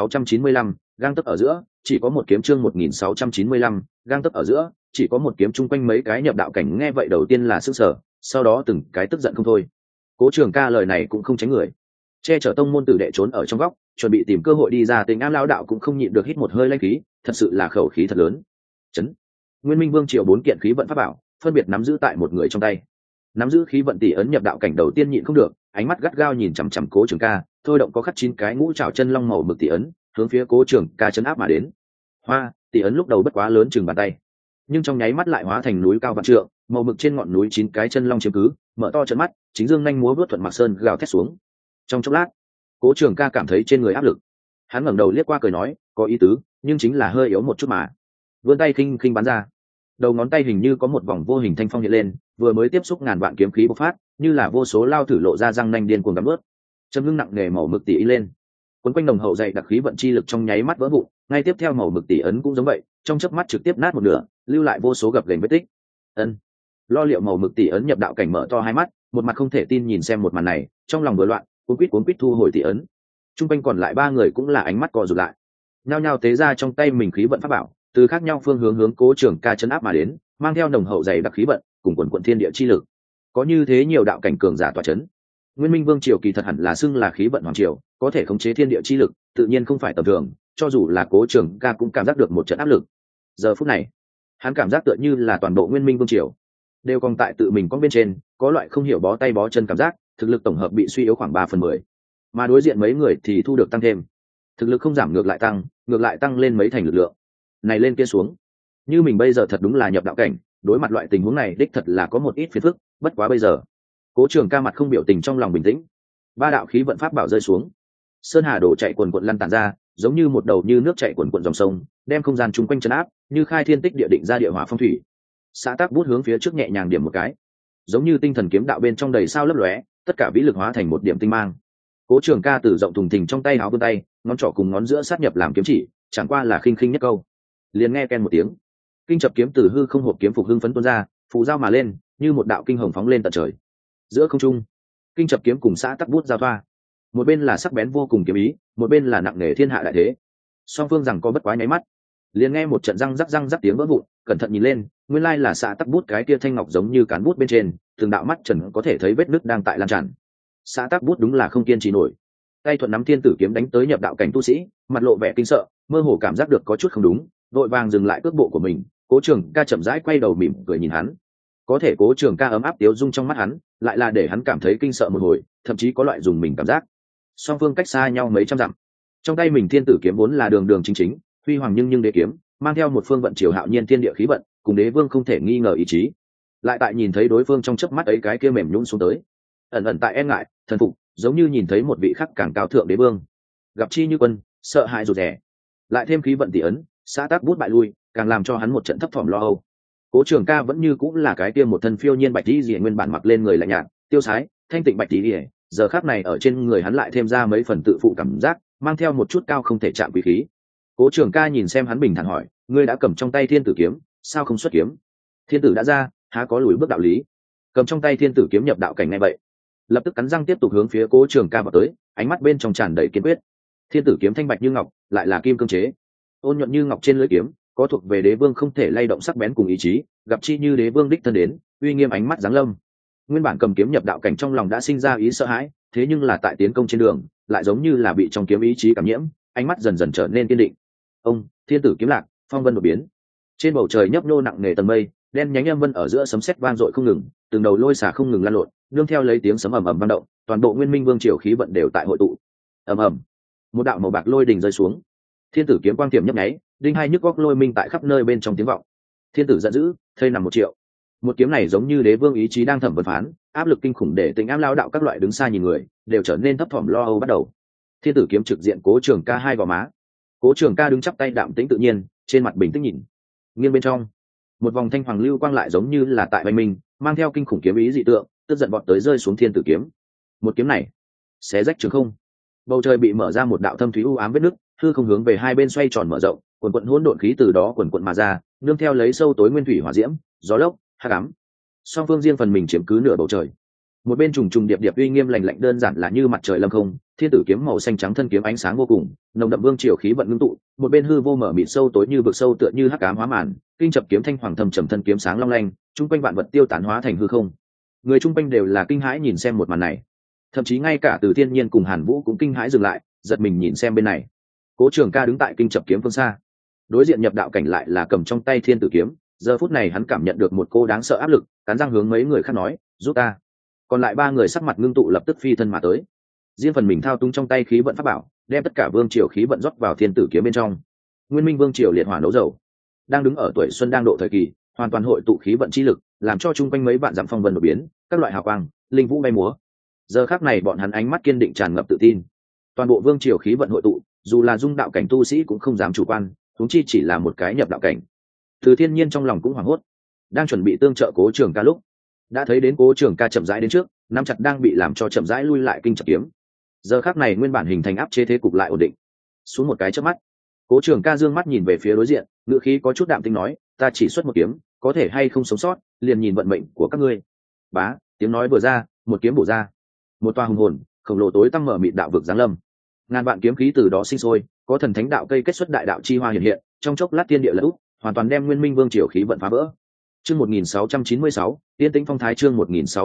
1695, gang tấc ở giữa, chỉ có một kiếm. Chương 1695, gang tấc ở giữa, chỉ có một kiếm. Chung quanh mấy cái nhập đạo cảnh nghe vậy đầu tiên là sửng sở, sau đó từng cái tức giận không thôi. Cố Trường Ca lời này cũng không tránh người, che chở tông môn tử đệ trốn ở trong góc, chuẩn bị tìm cơ hội đi ra. Tình Am lão đạo cũng không nhịn được hít một hơi lãnh khí, thật sự là khẩu khí thật lớn. Chấn. Nguyên Minh Vương triều 4 kiện khí vận pháp bảo, phân biệt nắm giữ tại một người trong tay. Nắm giữ khí vận tỷ ấn nhập đạo cảnh đầu tiên nhịn không được, ánh mắt gắt gao nhìn chằm chằm Cố Trường Ca, thôi động có khắc 9 cái ngũ trảo chân long màu mực tỷ ấn, hướng phía Cố Trường Ca chấn áp mà đến. Hoa, tỷ ấn lúc đầu bất quá lớn chừng bàn tay, nhưng trong nháy mắt lại hóa thành núi cao vạn trượng, màu mực trên ngọn núi 9 cái chân long chiếm cứ, mở to trận mắt, chính dương nhanh múa vuốt thuận Mạc Sơn gào thét xuống. Trong chốc lát, Cố Trường Ca cảm thấy trên người áp lực, hắn ngẩng đầu liếc qua cười nói, có ý tứ, nhưng chính là hơi yếu một chút mà. Vươn tay khinh khinh bắn ra, đầu ngón tay hình như có một vòng vô hình thanh phong hiện lên, vừa mới tiếp xúc ngàn vạn kiếm khí bộc phát, như là vô số lao thử lộ ra răng nanh điên cuồng cắn ướt. Châm ngưng nặng nề màu mực tỷ lên, quấn quanh đồng hậu dày đặc khí vận chi lực trong nháy mắt vỡ vụn, ngay tiếp theo màu mực tỷ ấn cũng giống vậy, trong chớp mắt trực tiếp nát một nửa, lưu lại vô số gập ghềnh vết tích. Ân, lo liệu màu mực tỷ ấn nhập đạo cảnh mở to hai mắt, một mặt không thể tin nhìn xem một màn này, trong lòng vừa loạn, cuốn quýt thu hồi tỷ ấn. Trung quanh còn lại 3 người cũng là ánh mắt co rụt lại, nhao nhao tế ra trong tay mình khí vận pháp bảo, từ khác nhau phương hướng hướng Cố Trường Ca chấn áp mà đến, mang theo nồng hậu dày đặc khí vận cùng quần quần thiên địa chi lực. có như thế nhiều đạo cảnh cường giả tọa chấn. Nguyên Minh Vương triều kỳ thật hẳn là xưng là khí vận hoàng triều, có thể khống chế thiên địa chi lực, tự nhiên không phải tầm thường, cho dù là Cố Trường Ca cũng cảm giác được một trận áp lực. Giờ phút này, hắn cảm giác tựa như là toàn bộ Nguyên Minh Vương triều đều còn tại tự mình con bên trên, có loại không hiểu bó tay bó chân cảm giác, thực lực tổng hợp bị suy yếu khoảng 3/10. Mà đối diện mấy người thì thu được tăng thêm. Thực lực không giảm ngược lại tăng lên mấy thành lực lượng. Này lên kia xuống. Như mình bây giờ thật đúng là nhập đạo cảnh, đối mặt loại tình huống này đích thật là có một ít phiền phức, bất quá bây giờ, Cố Trường Ca mặt không biểu tình trong lòng bình tĩnh. Ba đạo khí vận pháp bảo rơi xuống. Sơn hà đổ chạy quần quần lăn tản ra, giống như một đầu như nước chạy quần quần dòng sông, đem không gian chung quanh trấn áp, như khai thiên tích địa định ra địa hỏa phong thủy. Xã Tắc bút hướng phía trước nhẹ nhàng điểm một cái, giống như tinh thần kiếm đạo bên trong đầy sao lấp lóe, tất cả vĩ lực hóa thành một điểm tinh mang. Cố Trường Ca từ rộng thùng thình trong tay áo vươn tay, ngón trỏ cùng ngón giữa sát nhập làm kiếm chỉ, chẳng qua là khinh khinh nhất câu. Liền nghe ken một tiếng, kinh chập kiếm từ hư không hộp kiếm phục hưng phấn tuôn ra, phù giao mà lên, như một đạo kinh hồng phóng lên tận trời. Giữa không trung, kinh chập kiếm cùng Xã Tắc bút giao thoa, một bên là sắc bén vô cùng kiếm ý, một bên là nặng nề thiên hạ đại thế. Song phương rằng có bất quá nháy mắt, liền nghe một trận răng rắc tiếng vỡ vụn, cẩn thận nhìn lên, nguyên lai là Xã Tắc bút cái kia thanh ngọc giống như cán bút bên trên, từng đạo mắt trần có thể thấy vết nứt đang tại lan tràn. Xã Tắc bút đúng là không kiên trì nổi, tay thuận nắm thiên tử kiếm đánh tới nhập đạo cảnh tu sĩ, mặt lộ vẻ kinh sợ, mơ hồ cảm giác được có chút không đúng, vội vàng dừng lại cước bộ của mình. Cố Trường Ca chậm rãi quay đầu mỉm cười nhìn hắn, có thể Cố Trường Ca ấm áp tiếu dung trong mắt hắn, lại là để hắn cảm thấy kinh sợ một hồi, thậm chí có loại dùng mình cảm giác. Song phương cách xa nhau mấy trăm dặm, trong tay mình thiên tử kiếm vốn là đường đường chính chính, huy hoàng nhưng đế kiếm, mang theo một phương vận triều hạo nhiên thiên địa khí vận, cùng đế vương không thể nghi ngờ ý chí. Lại tại nhìn thấy đối phương trong chớp mắt ấy cái kia mềm nhũn xuống tới, ẩn ẩn tại e ngại, thần phục, giống như nhìn thấy một vị khắc càng cao thượng đế vương. Gặp chi như quân, sợ hãi rụt rè. Lại thêm khí vận tỷ ấn, Xã Tắc bút bại lui, càng làm cho hắn một trận thấp thỏm lo âu. Cố Trường Ca vẫn như cũng là cái kia một thân phiêu nhiên bạch y liễu nguyên bản mặc lên người lạnh nhạt, tiêu sái, thanh tịnh bạch y liễu, giờ khắc này ở trên người hắn lại thêm ra mấy phần tự phụ cảm giác, mang theo một chút cao không thể chạm quý khí. Cố Trường Ca nhìn xem hắn bình thản hỏi, ngươi đã cầm trong tay thiên tử kiếm, sao không xuất kiếm? Thiên tử đã ra, há có lùi bước đạo lý? Cầm trong tay thiên tử kiếm nhập đạo cảnh ngay vậy, lập tức cắn răng tiếp tục hướng phía Cố Trường Ca vào tới, ánh mắt bên trong tràn đầy kiên quyết. Thiên tử kiếm thanh bạch như ngọc, lại là kim cương chế, ôn nhuận như ngọc trên lưỡi kiếm, có thuộc về đế vương không thể lay động sắc bén cùng ý chí, gặp chi như đế vương đích thân đến, uy nghiêm ánh mắt giáng lâm. Nguyên bản cầm kiếm nhập đạo cảnh trong lòng đã sinh ra ý sợ hãi, thế nhưng là tại tiến công trên đường, lại giống như là bị trong kiếm ý chí cảm nhiễm, ánh mắt dần dần trở nên kiên định. Ông, thiên tử kiếm lạc, phong vân đột biến. Trên bầu trời nhấp nhô nặng nề tầng mây, đen nhánh âm vân ở giữa sấm sét vang dội không ngừng, từng đầu lôi xả không ngừng lan lộn, nương theo lấy tiếng sấm ầm ầm vang động, toàn bộ Nguyên Minh Vương triều khí vận đều tại hội tụ. Ầm ầm, một đạo màu bạc lôi đình rơi xuống. Thiên tử kiếm quang tiệm nhấp nháy, đinh hai nhức góc lôi minh tại khắp nơi bên trong tiếng vọng. Thiên tử giận dữ, thây nằm 1 triệu. Một kiếm này giống như đế vương ý chí đang thẩm vấn phán, áp lực kinh khủng để Tình Ám lao đạo các loại đứng xa nhìn người, đều trở nên thấp thỏm lo âu bắt đầu. Thiên tử kiếm trực diện Cố Trường Ca hai gò má. Cố Trường Ca đứng chắp tay đạm tĩnh tự nhiên, trên mặt bình tĩnh nhìn. Nghiêng bên trong, một vòng thanh hoàng lưu quang lại giống như là tại bay mình, mang theo kinh khủng kiếm ý dị tượng, tức giận vọt tới rơi xuống thiên tử kiếm. Một kiếm này, xé rách trường không. Bầu trời bị mở ra một đạo thâm thúy u ám vết nứt, hư không hướng về hai bên xoay tròn mở rộng, quần quần hỗn độn khí từ đó quần quần mà ra, nương theo lấy sâu tối nguyên thủy hỏa diễm, gió lốc, hắc ám. Song phương riêng phần mình chiếm cứ nửa bầu trời. Một bên trùng trùng điệp điệp uy nghiêm lạnh lạnh đơn giản là như mặt trời lâm không, thiên tử kiếm màu xanh trắng thân kiếm ánh sáng vô cùng, nồng đậm vương triều khí vận ngưng tụ, một bên hư vô mở mịt sâu tối như vực sâu tựa như hắc ám hóa màn, kinh chập kiếm thanh hoàng thầm trầm thân kiếm sáng long lanh, trung quanh vạn vật tiêu tán hóa thành hư không. Người trung quanh đều là kinh hãi nhìn xem một màn này, thậm chí ngay cả Từ Thiên Nhiên cùng Hàn Vũ cũng kinh hãi dừng lại, giật mình nhìn xem bên này. Cố Trường Ca đứng tại kinh chập kiếm phương xa, đối diện nhập đạo cảnh lại là cầm trong tay thiên tử kiếm, giờ phút này hắn cảm nhận được một cô đáng sợ áp lực, cắn răng hướng mấy người khác nói, giúp ta. Còn lại 3 người sắc mặt ngưng tụ lập tức phi thân mà tới, riêng phần mình thao túng trong tay khí vận pháp bảo, đem tất cả vương triều khí vận rót vào thiên tử kiếm bên trong. Nguyên Minh Vương triều liệt hỏa nấu dầu, đang đứng ở tuổi xuân đang độ thời kỳ, hoàn toàn hội tụ khí vận chi lực, làm cho chung quanh mấy vạn dặm phong vân đột biến, các loại hào quang, linh vũ bay múa. Giờ khắc này bọn hắn ánh mắt kiên định tràn ngập tự tin. Toàn bộ vương triều khí vận hội tụ, dù là dung đạo cảnh tu sĩ cũng không dám chủ quan, huống chi chỉ là một cái nhập đạo cảnh. Từ Thiên Nhiên trong lòng cũng hoảng hốt, đang chuẩn bị tương trợ Cố Trường Ca lúc, đã thấy đến Cố Trường Ca chậm rãi đến trước, nắm chặt đang bị làm cho chậm rãi lui lại kinh chập kiếm. Giờ khắc này nguyên bản hình thành áp chế thế cục lại ổn định. Xuống một cái chớp mắt, Cố Trường Ca dương mắt nhìn về phía đối diện, ngữ khí có chút đạm tinh nói, ta chỉ xuất một kiếm, có thể hay không sống sót, liền nhìn vận mệnh của các ngươi. Bá, tiếng nói vừa ra, một kiếm bổ ra, một toa hùng hồn khổng lồ tối tăm mở mịt đạo vực giáng lâm, ngàn vạn kiếm khí từ đó sinh sôi, có thần thánh đạo cây kết xuất đại đạo chi hoa hiện hiện, trong chốc lát thiên địa lật úp, hoàn toàn đem Nguyên Minh Vương triều khí vận phá vỡ. Chương 1696, Tiên Tĩnh Phong Thái chương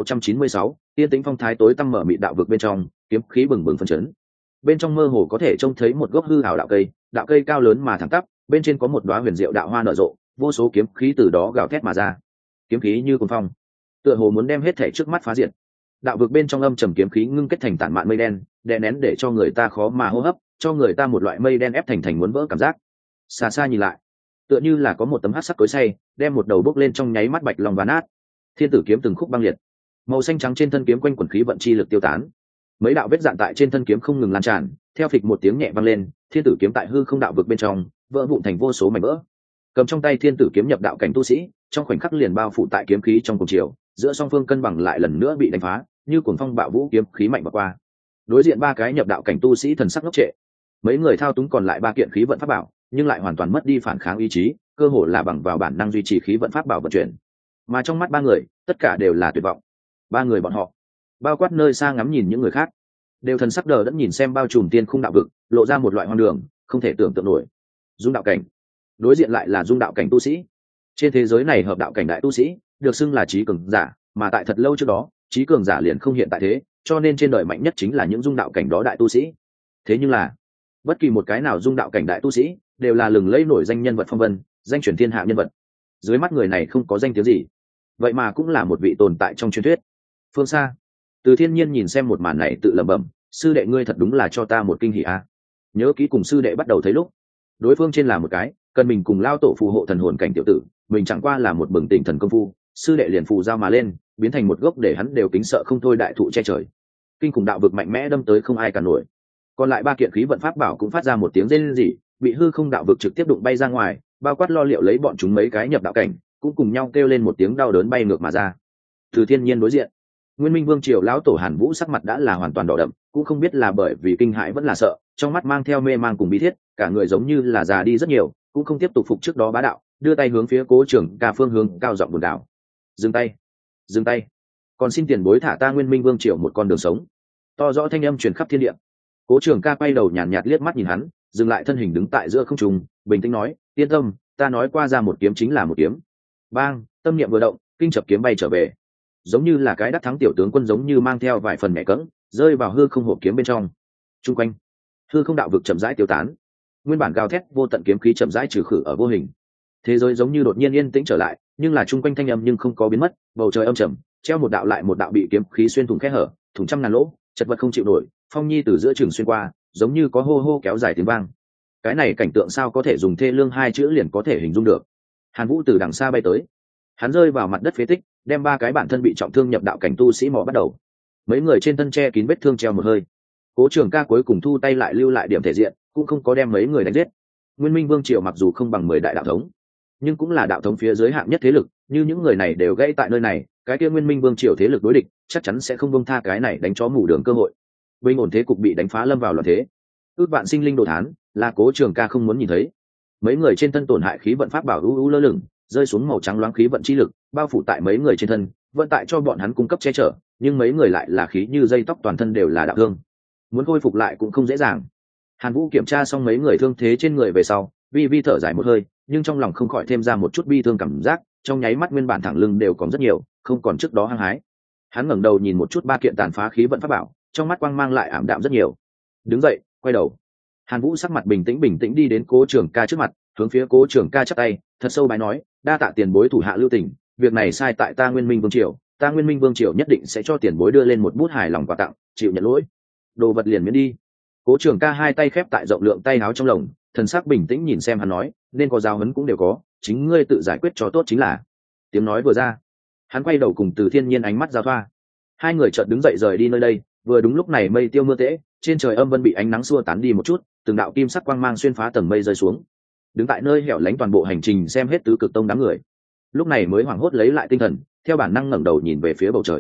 1696, Tiên Tĩnh Phong Thái tối tăm mở mịt đạo vực bên trong, kiếm khí bừng bừng phân chấn. Bên trong mơ hồ có thể trông thấy một gốc hư ảo đạo cây cao lớn mà thẳng tắp, bên trên có một đóa huyền diệu đạo hoa nở rộ, vô số kiếm khí từ đó gào thét mà ra. Kiếm khí như cuồng phong, tựa hồ muốn đem hết thảy trước mắt phá diệt. Đạo vực bên trong âm trầm kiếm khí ngưng kết thành tản mạn mây đen, đè nén để cho người ta khó mà hô hấp, cho người ta một loại mây đen ép thành muốn vỡ cảm giác. Xa xa nhìn lại, tựa như là có một tấm hắc sắc cối xay đem một đầu bốc lên trong nháy mắt bạch lòng ván nát. Thiên tử kiếm từng khúc băng liệt, màu xanh trắng trên thân kiếm quanh quần khí vận chi lực tiêu tán, mấy đạo vết dạn tại trên thân kiếm không ngừng lan tràn, theo phịch một tiếng nhẹ vang lên, thiên tử kiếm tại hư không đạo vực bên trong vỡ vụn thành vô số mảnh vỡ. Cầm trong tay thiên tử kiếm nhập đạo cảnh tu sĩ trong khoảnh khắc liền bao phủ tại kiếm khí trong cùng chiều, giữa song phương cân bằng lại lần nữa bị đánh phá, như cuồng phong bạo vũ kiếm khí mạnh và qua. Đối diện ba cái nhập đạo cảnh tu sĩ thần sắc ngốc trệ, mấy người thao túng còn lại ba kiện khí vận pháp bảo nhưng lại hoàn toàn mất đi phản kháng ý chí, cơ hồ là bằng vào bản năng duy trì khí vận pháp bảo vận chuyển. Mà trong mắt ba người tất cả đều là tuyệt vọng. Ba người bọn họ bao quát nơi xa ngắm nhìn những người khác, đều thần sắc đờ đẫn nhìn xem bao trùm tiên khung đạo vực, lộ ra một loại hoang đường không thể tưởng tượng nổi. Dung đạo cảnh đối diện lại là dung đạo cảnh tu sĩ. Trên thế giới này hợp đạo cảnh đại tu sĩ được xưng là trí cường giả, mà tại thật lâu trước đó trí cường giả liền không hiện tại thế, cho nên trên đời mạnh nhất chính là những dung đạo cảnh đó đại tu sĩ. Thế nhưng là bất kỳ một cái nào dung đạo cảnh đại tu sĩ đều là lừng lẫy nổi danh nhân vật phong vân, danh truyền thiên hạ nhân vật. Dưới mắt người này không có danh tiếng gì, vậy mà cũng là một vị tồn tại trong truyền thuyết. Phương xa, Từ Thiên Nhiên nhìn xem một màn này tự lẩm bẩm, sư đệ ngươi thật đúng là cho ta một kinh hỉ a. Nhớ kỹ cùng sư đệ bắt đầu thấy lúc, đối phương trên là một cái cần mình cùng lao tổ phù hộ thần hồn cảnh tiểu tử, mình chẳng qua là một bừng tỉnh thần công phu, sư đệ liền phù giao mà lên, biến thành một gốc để hắn đều kính sợ không thôi đại thụ che trời. Kinh khủng đạo vực mạnh mẽ đâm tới không ai cản nổi. Còn lại ba kiện khí vận pháp bảo cũng phát ra một tiếng rên rỉ, bị hư không đạo vực trực tiếp đụng bay ra ngoài, bao quát lo liệu lấy bọn chúng mấy cái nhập đạo cảnh cũng cùng nhau kêu lên một tiếng đau đớn bay ngược mà ra. Từ Thiên Nhiên đối diện, Nguyên Minh Vương triều lão tổ Hàn Vũ sắc mặt đã là hoàn toàn đỏ đậm, cũng không biết là bởi vì kinh hãi vẫn là sợ, trong mắt mang theo mê mang cùng bi thiết, cả người giống như là già đi rất nhiều, cũng không tiếp tục phục trước đó bá đạo, đưa tay hướng phía Cố Trường Ca phương hướng cao giọng buồn đảo. Dừng tay, dừng tay, còn xin tiền bối thả ta Nguyên Minh Vương triều một con đường sống. To rõ thanh âm truyền khắp thiên địa. Cố Trường Ca quay đầu nhàn nhạt liếc mắt nhìn hắn, dừng lại thân hình đứng tại giữa không trung, bình tĩnh nói, yên tâm, ta nói qua ra một kiếm chính là một kiếm. Bang, tâm niệm vừa động, kinh chập kiếm bay trở về, giống như là cái đắc thắng tiểu tướng quân, giống như mang theo vài phần mẹ cỡng, rơi vào hư không hộp kiếm bên trong. Trung quanh hư không đạo vực chậm rãi tiêu tán, nguyên bản gào thét vô tận kiếm khí chậm rãi trừ khử ở vô hình. Thế giới giống như đột nhiên yên tĩnh trở lại, nhưng là trung quanh thanh âm nhưng không có biến mất, bầu trời âm trầm, treo một đạo lại một đạo bị kiếm khí xuyên thủng khe hở, thủng trăm ngàn lỗ, chật vật không chịu nổi. Phong nhi từ giữa trường xuyên qua, giống như có hô hô kéo dài tiếng vang. Cái này cảnh tượng sao có thể dùng thê lương hai chữ liền có thể hình dung được. Hàn Vũ từ đằng xa bay tới, hắn rơi vào mặt đất phế tích, đem ba cái bản thân bị trọng thương nhập đạo cảnh tu sĩ mò bắt đầu. Mấy người trên thân che kín vết thương treo một hơi. Cố Trường Ca cuối cùng thu tay lại lưu lại điểm thể diện, cũng không có đem mấy người đánh giết. Nguyên Minh Vương triều mặc dù không bằng 10 đại đạo thống, nhưng cũng là đạo thống phía dưới hạng nhất thế lực, như những người này đều gãy tại nơi này, cái kia Nguyên Minh Vương triều thế lực đối địch chắc chắn sẽ không buông tha cái này đánh chó mù đường cơ hội. Bình ổn thế cục bị đánh phá, lâm vào loạn thế. Ước vạn sinh linh đồ thán, là Cố Trường Ca không muốn nhìn thấy. Mấy người trên thân tổn hại khí vận pháp bảo u lơ lửng, rơi xuống màu trắng loáng khí vận chi lực, bao phủ tại mấy người trên thân, vận tại cho bọn hắn cung cấp che chở, nhưng mấy người lại là khí như dây tóc, toàn thân đều là đạo thương, muốn khôi phục lại cũng không dễ dàng. Hàn Vũ kiểm tra xong mấy người thương thế trên người về sau, vi thở dài một hơi, nhưng trong lòng không khỏi thêm ra một chút bi thương cảm giác, trong nháy mắt nguyên bản thẳng lưng đều còn rất nhiều, không còn trước đó hăng hái. Hắn ngẩng đầu nhìn một chút ba kiện tàn phá khí vận pháp bảo, trong mắt quang mang lại ảm đạm rất nhiều. Đứng dậy, quay đầu. Hàn Vũ sắc mặt bình tĩnh đi đến Cố Trường Ca trước mặt, hướng phía Cố Trường Ca chắp tay, thật sâu bái nói, đa tạ tiền bối thủ hạ lưu tình, việc này sai tại ta Nguyên Minh Vương triều, ta Nguyên Minh Vương triều nhất định sẽ cho tiền bối đưa lên một bút hài lòng quà tặng, chịu nhận lỗi. Đồ vật liền miễn đi. Cố Trường Ca hai tay khép tại rộng lượng tay áo trong lồng, thần sắc bình tĩnh nhìn xem hắn nói, nên có giáo huấn cũng đều có, chính ngươi tự giải quyết cho tốt chính là. Tiếng nói vừa ra, hắn quay đầu cùng Từ Thiên Nhiên ánh mắt giao thoa. Hai người chợt đứng dậy rời đi nơi đây, vừa đúng lúc này mây tiêu mưa tễ, trên trời âm vân bị ánh nắng xua tán đi một chút, từng đạo kim sắc quang mang xuyên phá tầng mây rơi xuống. Đứng tại nơi hẻo lánh toàn bộ hành trình xem hết tứ cực tông đám người, lúc này mới hoảng hốt lấy lại tinh thần, theo bản năng ngẩng đầu nhìn về phía bầu trời.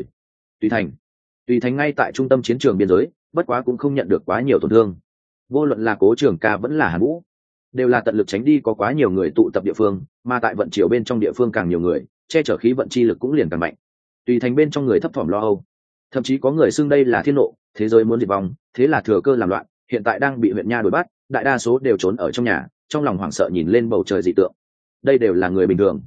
Tùy Thành ngay tại trung tâm chiến trường biên giới, bất quá cũng không nhận được quá nhiều tổn thương. Vô luận là Cố Trường Ca vẫn là Hàn Vũ, đều là tận lực tránh đi có quá nhiều người tụ tập địa phương, mà tại vận chiều bên trong địa phương càng nhiều người, che chở khí vận chi lực cũng liền càng mạnh. Tùy Thành bên trong người thấp thỏm lo âu, thậm chí có người xưng đây là thiên nộ, thế giới muốn diệt vong, thế là thừa cơ làm loạn, hiện tại đang bị huyện nha đuổi bắt, đại đa số đều trốn ở trong nhà, trong lòng hoảng sợ nhìn lên bầu trời dị tượng. Đây đều là người bình thường,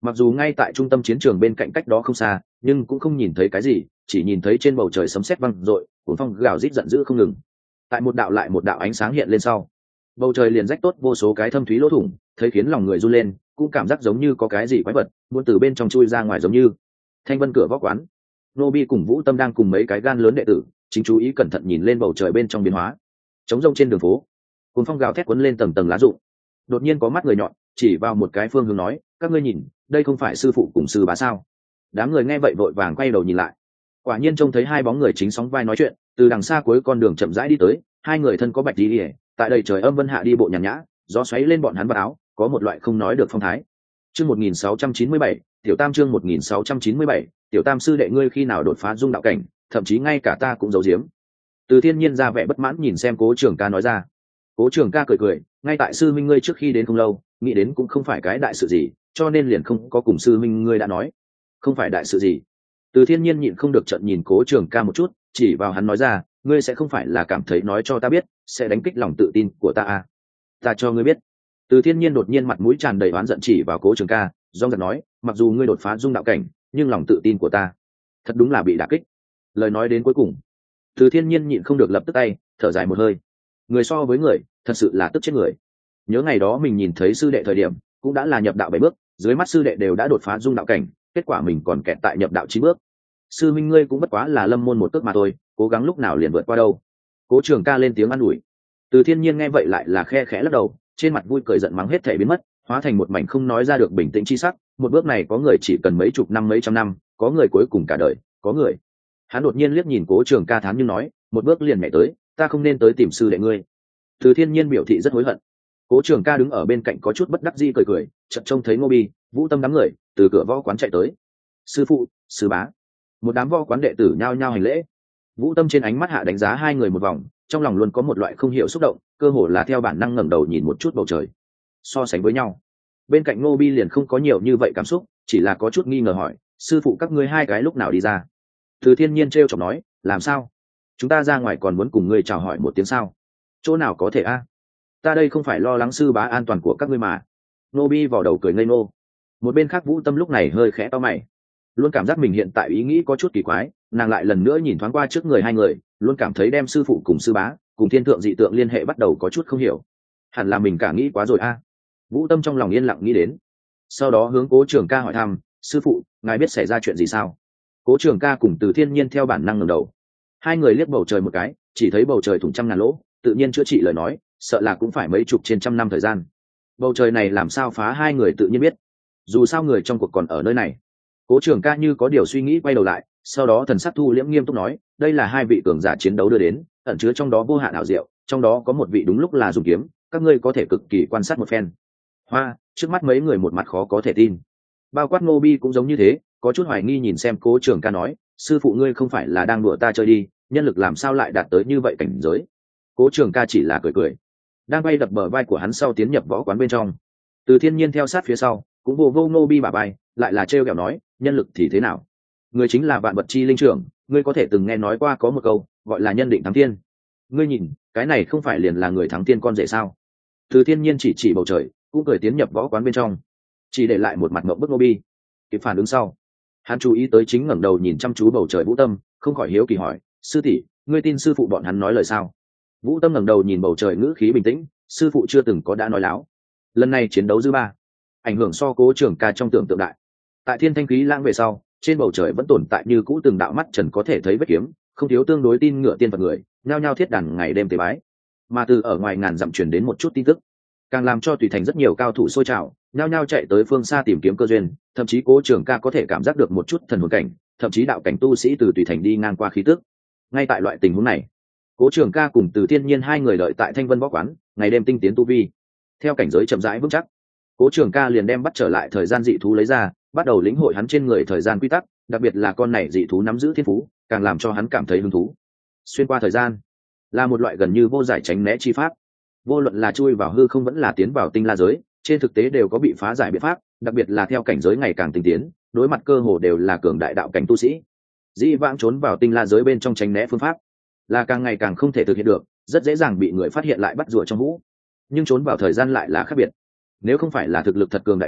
Mặc dù ngay tại trung tâm chiến trường bên cạnh cách đó không xa, nhưng cũng không nhìn thấy cái gì, chỉ nhìn thấy trên bầu trời sấm sét vang rội, cuồng phong gào rít giận dữ không ngừng. Tại một đạo lại một đạo ánh sáng hiện lên sau, bầu trời liền rách tốt vô số cái thâm thúy lỗ thủng, thấy khiến lòng người run lên, cũng cảm giác giống như có cái gì quái vật muốn từ bên trong chui ra ngoài giống như. Thanh vân cửa võ quán, nô bi cùng vũ tâm đang cùng mấy cái gan lớn đệ tử chính chú ý cẩn thận nhìn lên bầu trời bên trong biến hóa. Trống rông trên đường phố, cuồng phong gào thét cuốn lên tầng tầng lá rụng. Đột nhiên có mắt người nhọn chỉ vào một cái phương hướng nói, các ngươi nhìn, đây không phải sư phụ cùng sư bá sao? Đám người nghe vậy vội vàng quay đầu nhìn lại, quả nhiên trông thấy hai bóng người chính sóng vai nói chuyện, từ đằng xa cuối con đường chậm rãi đi tới. Hai người thân có bạch đi ỉa, tại đầy trời âm vân hạ đi bộ nhàn nhã, gió xoáy lên bọn hắn vào áo, có một loại không nói được phong thái. Chương 1697, tiểu tam chương 1697, tiểu tam sư đệ ngươi khi nào đột phá dung đạo cảnh, thậm chí ngay cả ta cũng giấu giếm. Từ Thiên Nhiên ra vẻ bất mãn nhìn xem Cố Trường Ca nói ra. Cố Trường Ca cười cười, ngay tại sư minh ngươi trước khi đến không lâu, nghĩ đến cũng không phải cái đại sự gì, cho nên liền không có cùng sư minh ngươi đã nói. Không phải đại sự gì? Từ Thiên Nhiên nhịn không được trợn nhìn Cố Trường Ca một chút, chỉ vào hắn nói ra, ngươi sẽ không phải là cảm thấy nói cho ta biết sẽ đánh kích lòng tự tin của ta à? Ta cho ngươi biết. Từ Thiên Nhiên đột nhiên mặt mũi tràn đầy oán giận chỉ vào Cố Trường Ca, do giật nói, mặc dù ngươi đột phá dung đạo cảnh, nhưng lòng tự tin của ta thật đúng là bị đả kích. Lời nói đến cuối cùng, Từ Thiên Nhiên nhịn không được lập tức tay thở dài một hơi. Người so với người, thật sự là tức chết người. Nhớ ngày đó mình nhìn thấy sư đệ thời điểm, cũng đã là nhập đạo 7 bước, dưới mắt sư đệ đều đã đột phá dung đạo cảnh, kết quả mình còn kẹt tại nhập đạo 9 bước. Sư minh ngươi cũng bất quá là lâm môn một cước mà thôi, cố gắng lúc nào liền vượt qua đâu. Cố Trường Ca lên tiếng an ủi. Từ Thiên Nhiên nghe vậy lại là khe khẽ lắc đầu, trên mặt vui cười giận mắng hết thể biến mất, hóa thành một mảnh không nói ra được bình tĩnh chi sắc. Một bước này có người chỉ cần mấy chục năm mấy trăm năm, có người cuối cùng cả đời, có người. Hắn đột nhiên liếc nhìn Cố Trường Ca thán nhưng nói, một bước liền nhảy tới, ta không nên tới tìm sư đệ ngươi. Từ Thiên Nhiên biểu thị rất hối hận. Cố Trường Ca đứng ở bên cạnh có chút bất đắc dĩ cười cười, chợt trông thấy Ngô Bi, Vũ Tâm đám người từ cửa võ quán chạy tới. Sư phụ, sư bá. Một đám võ quán đệ tử nhao nhao hành lễ. Vũ Tâm trên ánh mắt hạ đánh giá hai người một vòng, trong lòng luôn có một loại không hiểu xúc động, cơ hồ là theo bản năng ngẩng đầu nhìn một chút bầu trời. So sánh với nhau, bên cạnh Ngô Bi liền không có nhiều như vậy cảm xúc, chỉ là có chút nghi ngờ hỏi, sư phụ các ngươi hai cái lúc nào đi ra? Từ Thiên Nhiên trêu chọc nói, làm sao? Chúng ta ra ngoài còn muốn cùng ngươi chào hỏi một tiếng sao? Chỗ nào có thể a? Ta đây không phải lo lắng sư bá an toàn của các ngươi mà. Ngô Bi vò đầu cười ngây ngô. Một bên khác Vũ Tâm lúc này hơi khẽ to mày, luôn cảm giác mình hiện tại ý nghĩ có chút kỳ quái. Nàng lại lần nữa nhìn thoáng qua trước người hai người, luôn cảm thấy đem sư phụ cùng sư bá cùng thiên thượng dị tượng liên hệ bắt đầu có chút không hiểu. Hẳn là mình cả nghĩ quá rồi a. Vũ Tâm trong lòng yên lặng nghĩ đến, sau đó hướng Cố Trường Ca hỏi thăm, sư phụ ngài biết xảy ra chuyện gì sao? Cố Trường Ca cùng Từ Thiên Nhiên theo bản năng ngẩng đầu. Hai người liếc bầu trời một cái, chỉ thấy bầu trời thủng trăm ngàn lỗ, tự nhiên chữa trị lời nói, sợ là cũng phải mấy chục trên trăm năm thời gian. Bầu trời này làm sao phá, hai người tự nhiên biết, dù sao người trong cuộc còn ở nơi này. Cố Trường Ca như có điều suy nghĩ quay đầu lại, sau đó thần sắc thu liễm nghiêm túc nói, đây là hai vị cường giả chiến đấu đưa đến, ẩn chứa trong đó vô hạn ảo diệu, trong đó có một vị đúng lúc là dùng kiếm, các ngươi có thể cực kỳ quan sát một phen. Hoa, trước mắt mấy người một mặt khó có thể tin, bao quát Ngô Bi cũng giống như thế, có chút hoài nghi nhìn xem Cố Trường Ca nói, sư phụ ngươi không phải là đang đùa ta chơi đi, nhân lực làm sao lại đạt tới như vậy cảnh giới? Cố Trường Ca chỉ là cười cười, đang bay đập bờ vai của hắn sau tiến nhập võ quán bên trong. Từ Thiên Nhiên theo sát phía sau, cũng vô vô Ngô Bi bả vai, lại là trêu ghẹo nói, nhân lực thì thế nào? Người chính là vạn vật chi linh trưởng, ngươi có thể từng nghe nói qua có một câu gọi là nhân định thắng thiên. Ngươi nhìn, cái này không phải liền là người thắng thiên con rể sao? Từ Thiên Nhiên chỉ bầu trời, cũng cười tiến nhập võ quán bên trong, chỉ để lại một mặt ngậm bức Ngô Bi. Kịp phản ứng sau, hắn chú ý tới chính ngẩng đầu nhìn chăm chú bầu trời Vũ Tâm, không khỏi hiếu kỳ hỏi, sư tỷ, ngươi tin sư phụ bọn hắn nói lời sao? Vũ Tâm ngẩng đầu nhìn bầu trời ngữ khí bình tĩnh, sư phụ chưa từng có đã nói láo. Lần này chiến đấu dư ba, ảnh hưởng so Cố Trường Ca trong tưởng tượng đại. Tại thiên thanh khí lãng về sau, trên bầu trời vẫn tồn tại như cũ từng đạo mắt trần có thể thấy vết kiếm, không thiếu tương đối tin ngựa tiên Phật người nhao nhao thiết đàn ngày đêm tế bái. Mà từ ở ngoài ngàn dặm truyền đến một chút tin tức, càng làm cho tùy thành rất nhiều cao thủ sôi trào, nhao nhao chạy tới phương xa tìm kiếm cơ duyên. Thậm chí Cố Trường Ca có thể cảm giác được một chút thần hồn cảnh, thậm chí đạo cảnh tu sĩ từ tùy thành đi ngang qua khí tức. Ngay tại loại tình huống này, Cố Trường Ca cùng Từ Thiên Nhiên hai người đợi tại Thanh Vân Võ Quán, ngày đêm tinh tiến tu vi, theo cảnh giới chậm rãi vững chắc. Cố Trường Ca liền đem bắt trở lại thời gian dị thú lấy ra, bắt đầu lĩnh hội hắn trên người thời gian quy tắc, đặc biệt là con này dị thú nắm giữ thiên phú, càng làm cho hắn cảm thấy hứng thú. Xuyên qua thời gian là một loại gần như vô giải tránh né chi pháp, vô luận là chui vào hư không vẫn là tiến vào tinh la giới, trên thực tế đều có bị phá giải biện pháp, đặc biệt là theo cảnh giới ngày càng tinh tiến, đối mặt cơ hồ đều là cường đại đạo cảnh tu sĩ. Dĩ vãng trốn vào tinh la giới bên trong tránh né phương pháp là càng ngày càng không thể thực hiện được, rất dễ dàng bị người phát hiện lại bắt rùa trong hũ. Nhưng trốn vào thời gian lại là khác biệt, nếu không phải là thực lực thật cường đại đến,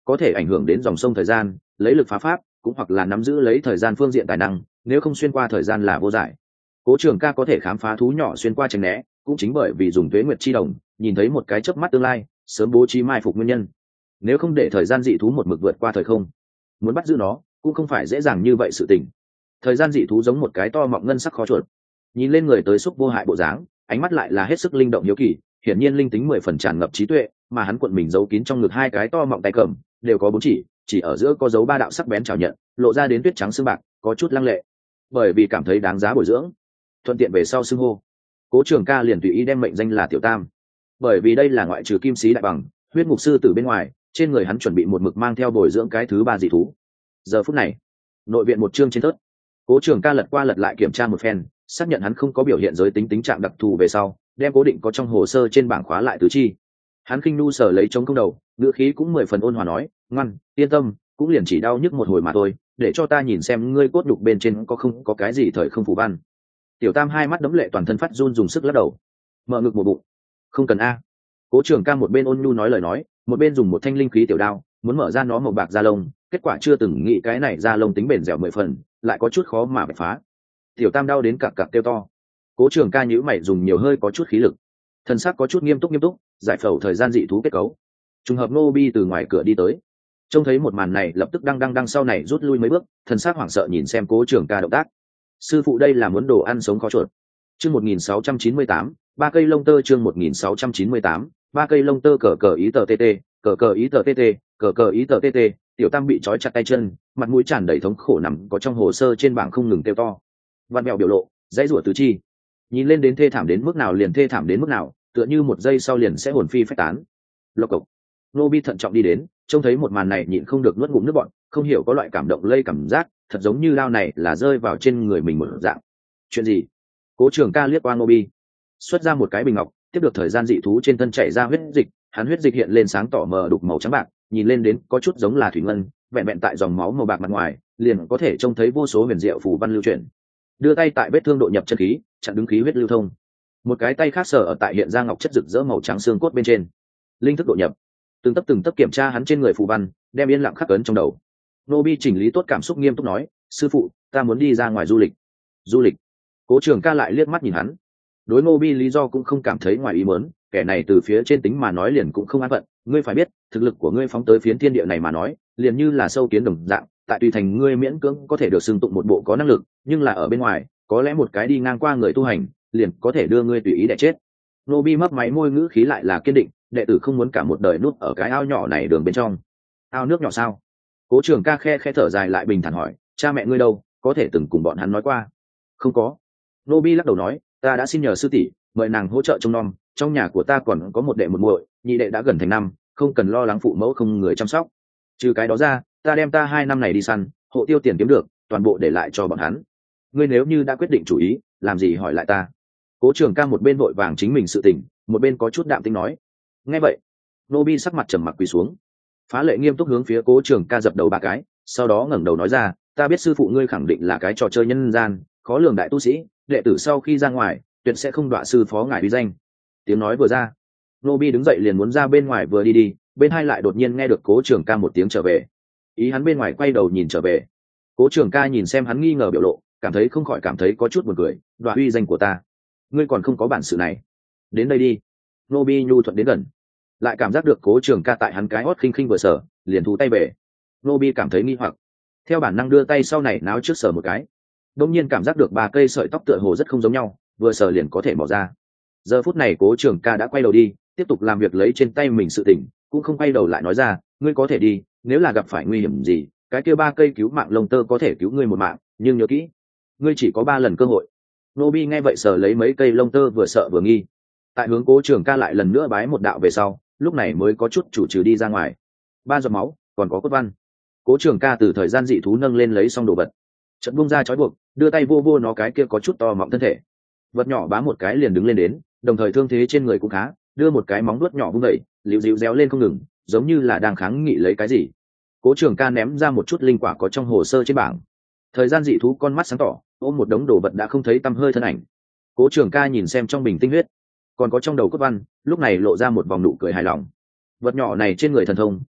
có thể ảnh hưởng đến dòng sông thời gian, lấy lực phá pháp, cũng hoặc là nắm giữ lấy thời gian phương diện tài năng, nếu không xuyên qua thời gian là vô giải. Cố Trường Ca có thể khám phá thú nhỏ xuyên qua tránh né, cũng chính bởi vì dùng tuế nguyệt chi đồng, nhìn thấy một cái chớp mắt tương lai, sớm bố trí mai phục nguyên nhân. Nếu không để thời gian dị thú một mực vượt qua thời không, muốn bắt giữ nó cũng không phải dễ dàng như vậy sự tình. Thời gian dị thú giống một cái to mọng ngân sắc khó chuột, nhìn lên người tới xúc vô hại bộ dáng, ánh mắt lại là hết sức linh động hiếu kỳ, hiển nhiên linh tính 10 phần tràn ngập trí tuệ, mà hắn cuộn mình giấu kín trong ngực hai cái to mọng tay cầm, đều có 4 chỉ ở giữa có dấu 3 đạo sắc bén chảo nhận, lộ ra đến tuyết trắng xương bạc, có chút lăng lệ. Bởi vì cảm thấy đáng giá bồi dưỡng, thuận tiện về sau xưng hô, Cố Trường Ca liền tùy ý đem mệnh danh là Tiểu Tam. Bởi vì đây là ngoại trừ kim sĩ đại bằng, huyết ngục sư tử bên ngoài, trên người hắn chuẩn bị một mực mang theo bồi dưỡng cái thứ 3 dị thú. Giờ phút này, nội viện một chương trên thớt, Cố Trường Ca lật qua lật lại kiểm tra một phen, xác nhận hắn không có biểu hiện giới tính tính trạng đặc thù về sau, đem cố định có trong hồ sơ trên bảng khóa lại tứ chi. Hắn khinh nu sở lấy chống công đầu, ngữ khí cũng 10 phần ôn hòa nói, ngoan, yên tâm, cũng liền chỉ đau nhức một hồi mà thôi, để cho ta nhìn xem ngươi cốt nhục bên trên có không có cái gì thời không phù văn. Tiểu Tam hai mắt đấm lệ toàn thân phát run dùng sức lắc đầu, mở ngực một bụng, không cần a. Cố Trường Ca một bên ôn nhu nói lời nói, một bên dùng một thanh linh khí tiểu đao muốn mở ra nó màu bạc da lông, kết quả chưa từng nghĩ cái này da lông tính bền dẻo 10 phần, lại có chút khó mà bẻ phá. Tiểu Tam đau đến cặc cặc kêu to. Cố Trường Ca nhíu mày dùng nhiều hơi có chút khí lực, thân xác có chút nghiêm túc, giải phẫu thời gian dị thú kết cấu. Trùng hợp Ngô Bi từ ngoài cửa đi tới, trông thấy một màn này lập tức đang sau này rút lui mấy bước, thân xác hoảng sợ nhìn xem Cố Trường Ca động tác. Sư phụ đây là muốn đồ ăn sống khó chuột. Chương 1698, 3 cây lông tơ. Chương 1698, 3 cây lông tơ. Cờ ý tờ tê, cờ ý tờ tê, cờ ý tờ tê. Tiểu Tam bị trói chặt tay chân, mặt mũi tràn đầy thống khổ nằm có trong hồ sơ trên bảng không ngừng kêu to. Văn mèo biểu lộ, dãy rủa tứ chi, nhìn lên đến thê thảm đến mức nào liền thê thảm đến mức nào, tựa như một giây sau liền sẽ hồn phi phách tán. Lộc cộc. Nô Bi thận trọng đi đến, trông thấy một màn này nhịn không được nuốt ngụm nước bọt, không hiểu có loại cảm động lây cảm giác, thật giống như lao này là rơi vào trên người mình một dạng. Chuyện gì? Cố Trường Ca liếc qua Nô Bi, xuất ra một cái bình ngọc, tiếp được thời gian dị thú trên thân chảy ra huyết dịch, hắn huyết dịch hiện lên sáng tỏ mờ đục màu trắng bạc, nhìn lên đến có chút giống là thủy ngân, vẹn vẹn tại dòng máu màu bạc mặt ngoài, liền có thể trông thấy vô số huyền diệu phù văn lưu chuyển. Đưa tay tại vết thương độ nhập chân khí, chặn đứng khí huyết lưu thông. Một cái tay khác sờ ở tại hiện ra ngọc chất rực rỡ màu trắng xương cốt bên trên, linh thức độ nhập. Từng tấc kiểm tra hắn trên người phù văn, đem yên lặng khắc ấn trong đầu. Nô Bi chỉnh lý tốt cảm xúc nghiêm túc nói, sư phụ, ta muốn đi ra ngoài du lịch. Du lịch? Cố Trường Ca lại liếc mắt nhìn hắn. Đối Nô Bi lý do cũng không cảm thấy ngoài ý muốn, kẻ này từ phía trên tính mà nói liền cũng không an phận. Ngươi phải biết, thực lực của ngươi phóng tới phiến thiên địa này mà nói, liền như là sâu kiến đồng dạng, tại tùy thành ngươi miễn cưỡng có thể được xưng tụng một bộ có năng lực, nhưng là ở bên ngoài, có lẽ một cái đi ngang qua người tu hành, liền có thể đưa ngươi tùy ý để chết. Nô Bi mấp máy môi, ngữ khí lại là kiên định, đệ tử không muốn cả một đời nuốt ở cái ao nhỏ này đường bên trong. Ao nước nhỏ sao? Cố Trường Ca khe thở dài lại bình thản hỏi, cha mẹ ngươi đâu, có thể từng cùng bọn hắn nói qua? Không có. Nô Bi lắc đầu nói, ta đã xin nhờ sư tỷ mời nàng hỗ trợ trông nom, trong nhà của ta còn có một đệ một muội, nhị đệ đã gần thành năm, không cần lo lắng phụ mẫu không người chăm sóc. Trừ cái đó ra, ta đem ta 2 năm này đi săn, hộ tiêu tiền kiếm được, toàn bộ để lại cho bọn hắn. Ngươi nếu như đã quyết định chủ ý, làm gì hỏi lại ta? Cố Trường Ca một bên vội vàng chính mình sự tình, một bên có chút đạm tĩnh nói. Nghe vậy, Nô Bi sắc mặt trầm mặc quỳ xuống, phá lệ nghiêm túc hướng phía Cố Trường Ca dập đầu 3 cái, sau đó ngẩng đầu nói ra, ta biết sư phụ ngươi khẳng định là cái trò chơi nhân gian, khó lường đại tu sĩ, đệ tử sau khi ra ngoài, tuyệt sẽ không đọa sư phó ngài uy danh. Tiếng nói vừa ra, Nô Bi đứng dậy liền muốn ra bên ngoài vừa đi, bên hai lại đột nhiên nghe được Cố Trường Ca một tiếng trở về. Ý hắn bên ngoài quay đầu nhìn trở về. Cố Trường Ca nhìn xem hắn nghi ngờ biểu lộ, không khỏi cảm thấy có chút buồn cười, đọa uy danh của ta, ngươi còn không có bản sự này, đến đây đi. Nô Bi nhu thuận đến gần, lại cảm giác được Cố Trường Ca tại hắn cái hót khinh vừa sở, liền thu tay về. Nô Bi cảm thấy nghi hoặc, theo bản năng đưa tay sau này náo trước sờ một cái, đông nhiên cảm giác được 3 cây sợi tóc tựa hồ rất không giống nhau, vừa sờ liền có thể bỏ ra. Giờ phút này Cố Trường Ca đã quay đầu đi, tiếp tục làm việc lấy trên tay mình sự tỉnh, cũng không quay đầu lại nói ra, ngươi có thể đi, nếu là gặp phải nguy hiểm gì, cái kia 3 cây cứu mạng lông tơ có thể cứu ngươi một mạng, nhưng nhớ kỹ, ngươi chỉ có 3 lần cơ hội. Nô Bi nghe vậy sờ lấy mấy cây lông tơ vừa sợ vừa nghi, tại hướng Cố Trường Ca lại lần nữa bái một đạo về sau, lúc này mới có chút chủ trừ đi ra ngoài. 3 giọt máu, còn có cốt văn. Cố Trường Ca từ thời gian dị thú nâng lên lấy xong đồ vật, chợt buông ra trói buộc, đưa tay vô nó cái kia có chút to mọng thân thể. Vật nhỏ bám một cái liền đứng lên đến, đồng thời thương thế trên người cũng khá, đưa một cái móng vuốt nhỏ vung dậy, liu dịu réo lên không ngừng, giống như là đang kháng nghị lấy cái gì. Cố Trường Ca ném ra một chút linh quả có trong hồ sơ trên bảng. Thời gian dị thú con mắt sáng tỏ, ôm một đống đồ vật đã không thấy tăm hơi thân ảnh. Cố Trường Ca nhìn xem trong bình tinh huyết, còn có trong đầu cốt văn, lúc này lộ ra một vòng nụ cười hài lòng. Vật nhỏ này trên người thần thông,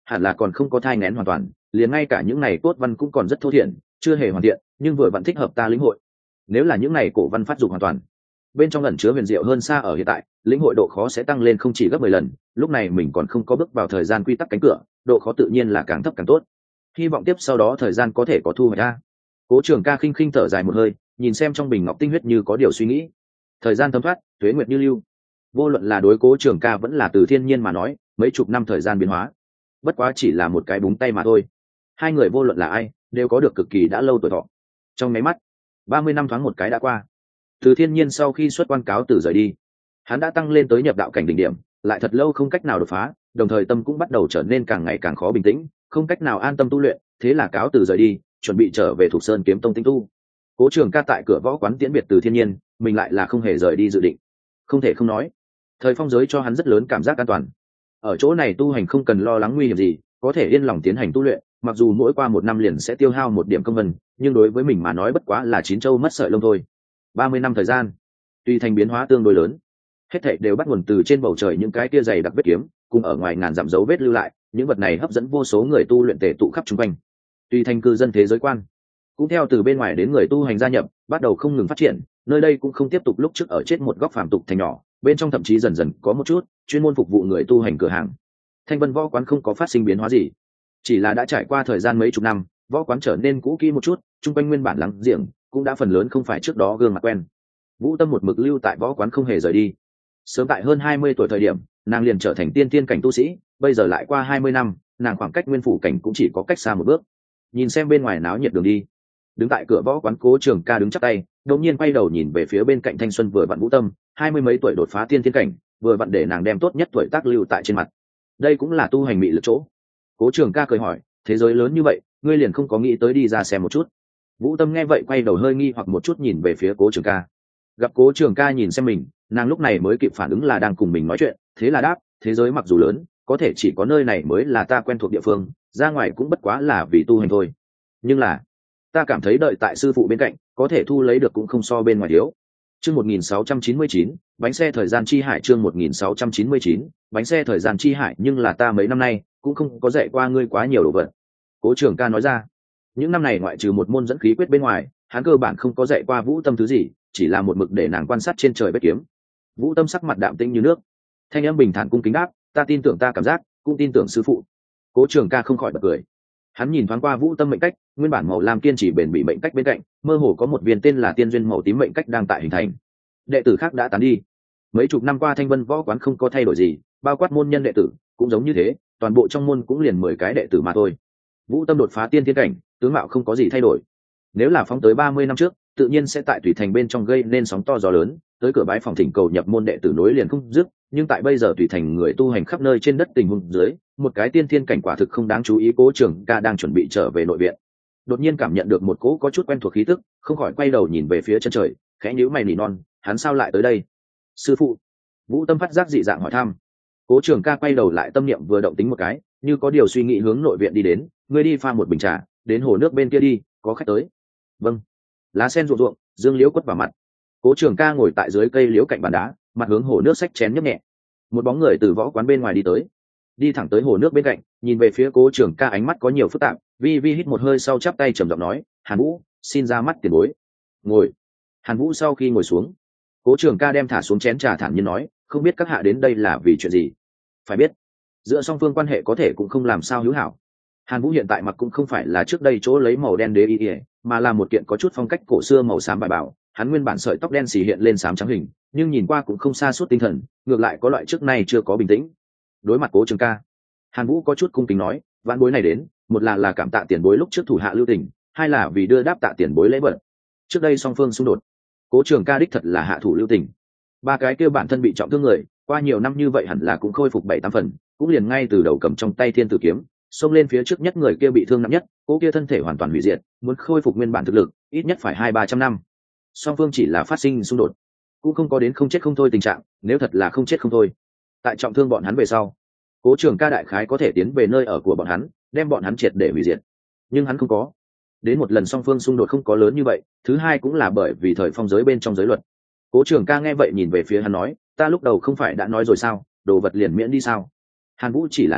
hẳn là còn không có thai nghén hoàn toàn, liền ngay cả những này cốt văn cũng còn rất thô thiển, chưa hề hoàn thiện, nhưng vừa vẫn thích hợp ta lĩnh hội. Nếu là những này cổ văn phát dụng hoàn toàn, bên trong ẩn chứa huyền diệu hơn xa ở hiện tại, lĩnh hội độ khó sẽ tăng lên không chỉ gấp 10 lần. Lúc này mình còn không có bước vào thời gian quy tắc cánh cửa, độ khó tự nhiên là càng thấp càng tốt. Hy vọng tiếp sau đó thời gian có thể có thu hoạch ra. Cố Trường Ca khinh khinh thở dài một hơi, nhìn xem trong bình ngọc tinh huyết như có điều suy nghĩ. Thời gian thấm thoát, tuế nguyệt như lưu. Vô luận là đối Cố Trường Ca vẫn là từ thiên nhiên mà nói, mấy chục năm thời gian biến hóa, bất quá chỉ là một cái búng tay mà thôi. Hai người vô luận là ai, đều có được cực kỳ đã lâu tuổi thọ. Trong mấy mắt, 30 năm thoáng một cái đã qua. Từ thiên nhiên sau khi xuất quan cáo từ rời đi, hắn đã tăng lên tới nhập đạo cảnh đỉnh điểm, lại thật lâu không cách nào đột phá, đồng thời tâm cũng bắt đầu trở nên càng ngày càng khó bình tĩnh, không cách nào an tâm tu luyện, thế là cáo từ rời đi, chuẩn bị trở về Thục Sơn Kiếm Tông tinh tu. Cố Trường Ca tại cửa võ quán tiễn biệt Từ thiên nhiên, mình lại là không hề rời đi dự định. Không thể không nói, thời phong giới cho hắn rất lớn cảm giác an toàn. Ở chỗ này tu hành không cần lo lắng nguy hiểm gì, có thể yên lòng tiến hành tu luyện, mặc dù mỗi qua một năm liền sẽ tiêu hao một điểm công vân, nhưng đối với mình mà nói bất quá là chín châu mất sợi lông thôi. 30 năm thời gian, tuy thành biến hóa tương đối lớn, hết thảy đều bắt nguồn từ trên bầu trời những cái kia dày đặc vết kiếm, cùng ở ngoài ngàn dặm dấu vết lưu lại, những vật này hấp dẫn vô số người tu luyện tề tụ khắp xung quanh. Tuy thành cư dân thế giới quan, cũng theo từ bên ngoài đến người tu hành gia nhập, bắt đầu không ngừng phát triển, nơi đây cũng không tiếp tục lúc trước ở chết một góc phàm tục thành nhỏ, bên trong thậm chí dần dần có một chút chuyên môn phục vụ người tu hành cửa hàng. Thanh Vân võ quán không có phát sinh biến hóa gì, chỉ là đã trải qua thời gian mấy chục năm, võ quán trở nên cũ kỹ một chút, chung quanh nguyên bản lắng giềng cũng đã phần lớn không phải trước đó gương mặt quen. Vũ Tâm một mực lưu tại võ quán không hề rời đi. Sớm tại hơn 20 tuổi thời điểm, nàng liền trở thành tiên tiên cảnh tu sĩ, bây giờ lại qua 20 năm, nàng khoảng cách nguyên phủ cảnh cũng chỉ có cách xa một bước. Nhìn xem bên ngoài náo nhiệt đường đi, đứng tại cửa võ quán Cố Trường Ca đứng chắp tay, đột nhiên quay đầu nhìn về phía bên cạnh thanh xuân vừa vặn Vũ Tâm, 20 mấy tuổi đột phá tiên tiên cảnh, vừa vặn để nàng đem tốt nhất tuổi tác lưu tại trên mặt. Đây cũng là tu hành mị lực chỗ. Cố Trường Ca cười hỏi, thế giới lớn như vậy, ngươi liền không có nghĩ tới đi ra xem một chút? Vũ Tâm nghe vậy quay đầu hơi nghi hoặc một chút nhìn về phía Cố Trường Ca. Gặp Cố Trường Ca nhìn xem mình, nàng lúc này mới kịp phản ứng là đang cùng mình nói chuyện, thế là đáp, thế giới mặc dù lớn, có thể chỉ có nơi này mới là ta quen thuộc địa phương, ra ngoài cũng bất quá là vì tu hành thôi. Nhưng là, ta cảm thấy đợi tại sư phụ bên cạnh, có thể thu lấy được cũng không so bên ngoài thiếu. Chương 1699, bánh xe thời gian chi hải. Chương 1699, bánh xe thời gian chi hải. Nhưng là ta mấy năm nay cũng không có dạy qua ngươi quá nhiều đồ vật. Cố Trường Ca nói ra, những năm này ngoại trừ một môn dẫn khí quyết bên ngoài, hắn cơ bản không có dạy qua Vũ Tâm thứ gì, chỉ là một mực để nàng quan sát trên trời vết kiếm. Vũ Tâm sắc mặt đạm tĩnh như nước, thanh âm bình thản cung kính đáp, ta tin tưởng ta cảm giác, cũng tin tưởng sư phụ. Cố Trường Ca không khỏi bật cười. Hắn nhìn thoáng qua Vũ Tâm mệnh cách, nguyên bản màu lam kiên trì bền bỉ mệnh cách bên cạnh, mơ hồ có một viên tên là tiên duyên màu tím mệnh cách đang tại hình thành. Đệ tử khác đã tán đi, mấy chục năm qua Thanh Vân võ quán không có thay đổi gì, bao quát môn nhân đệ tử cũng giống như thế, toàn bộ trong môn cũng liền 10 cái đệ tử mà thôi. Vũ Tâm đột phá tiên thiên cảnh, tướng mạo không có gì thay đổi. Nếu là phóng tới 30 năm trước, tự nhiên sẽ tại Thủy Thành bên trong gây nên sóng to gió lớn, tới cửa bái phòng thỉnh cầu nhập môn đệ tử nối liền không dứt, nhưng tại bây giờ Thủy Thành người tu hành khắp nơi trên đất tình huống dưới, một cái tiên thiên cảnh quả thực không đáng chú ý. Cố Trường Ca đang chuẩn bị trở về nội viện, đột nhiên cảm nhận được một cỗ có chút quen thuộc khí tức, không khỏi quay đầu nhìn về phía chân trời, khẽ nhíu mày nỉ non, hắn sao lại tới đây? Sư phụ. Vũ Tâm phát giác dị dạng hỏi thăm. Cố Trường Ca quay đầu lại, tâm niệm vừa động tính một cái, như có điều suy nghĩ hướng nội viện đi đến, ngươi đi pha một bình trà, đến hồ nước bên kia đi, có khách tới. Vâng. Lá sen ruộng ruộng, dương liễu quất vào mặt. Cố Trường Ca ngồi tại dưới cây liễu cạnh bàn đá, mặt hướng hồ nước, xách chén nhấp nhẹ. Một bóng người từ võ quán bên ngoài đi tới, đi thẳng tới hồ nước bên cạnh, nhìn về phía Cố Trường Ca, ánh mắt có nhiều phức tạp, vi hít một hơi sau chắp tay trầm giọng nói, Hàn Vũ, xin ra mắt tiền bối. Ngồi. Hàn Vũ sau khi ngồi xuống, Cố Trường Ca đem thả xuống chén trà, thản nhiên nói, không biết các hạ đến đây là vì chuyện gì? Phải biết, giữa song phương quan hệ có thể cũng không làm sao hữu hảo. Hàn Vũ hiện tại mặc cũng không phải là trước đây chỗ lấy màu đen đế y, mà là một kiện có chút phong cách cổ xưa màu xám bài bảo. Hắn nguyên bản sợi tóc đen xì hiện lên xám trắng hình, nhưng nhìn qua cũng không xa suốt tinh thần, ngược lại có loại trước nay chưa có bình tĩnh. Đối mặt Cố Trường Ca, Hàn Vũ có chút cung kính nói, vãn bối này đến, một là cảm tạ tiền bối lúc trước thủ hạ lưu tình, hai là vì đưa đáp tạ tiền bối lễ vật. Trước đây song phương xung đột, Cố Trường Ca đích thật là hạ thủ lưu tình. Ba cái kia bản thân bị trọng thương người, qua nhiều năm như vậy hẳn là cũng khôi phục 7-8 phần, cũng liền ngay từ đầu cầm trong tay Thiên Tử kiếm, xông lên phía trước nhất người kia bị thương nặng nhất, cố kia thân thể hoàn toàn hủy diệt, muốn khôi phục nguyên bản thực lực, ít nhất phải 200-300 năm. Song phương chỉ là phát sinh xung đột, cũng không có đến không chết không thôi tình trạng, nếu thật là không chết không thôi, tại trọng thương bọn hắn về sau, Cố Trường Ca đại khái có thể tiến về nơi ở của bọn hắn, đem bọn hắn triệt để hủy diệt. Nhưng hắn không có. Đến một lần song phương xung đột không có lớn như vậy, thứ hai cũng là bởi vì thời phong giới bên trong giới luật. Cố Trường Ca nghe vậy nhìn về phía hắn nói, ta lúc đầu không phải đã nói rồi sao, đồ vật liền miễn đi sao? Hàn Vũ chỉ là nói,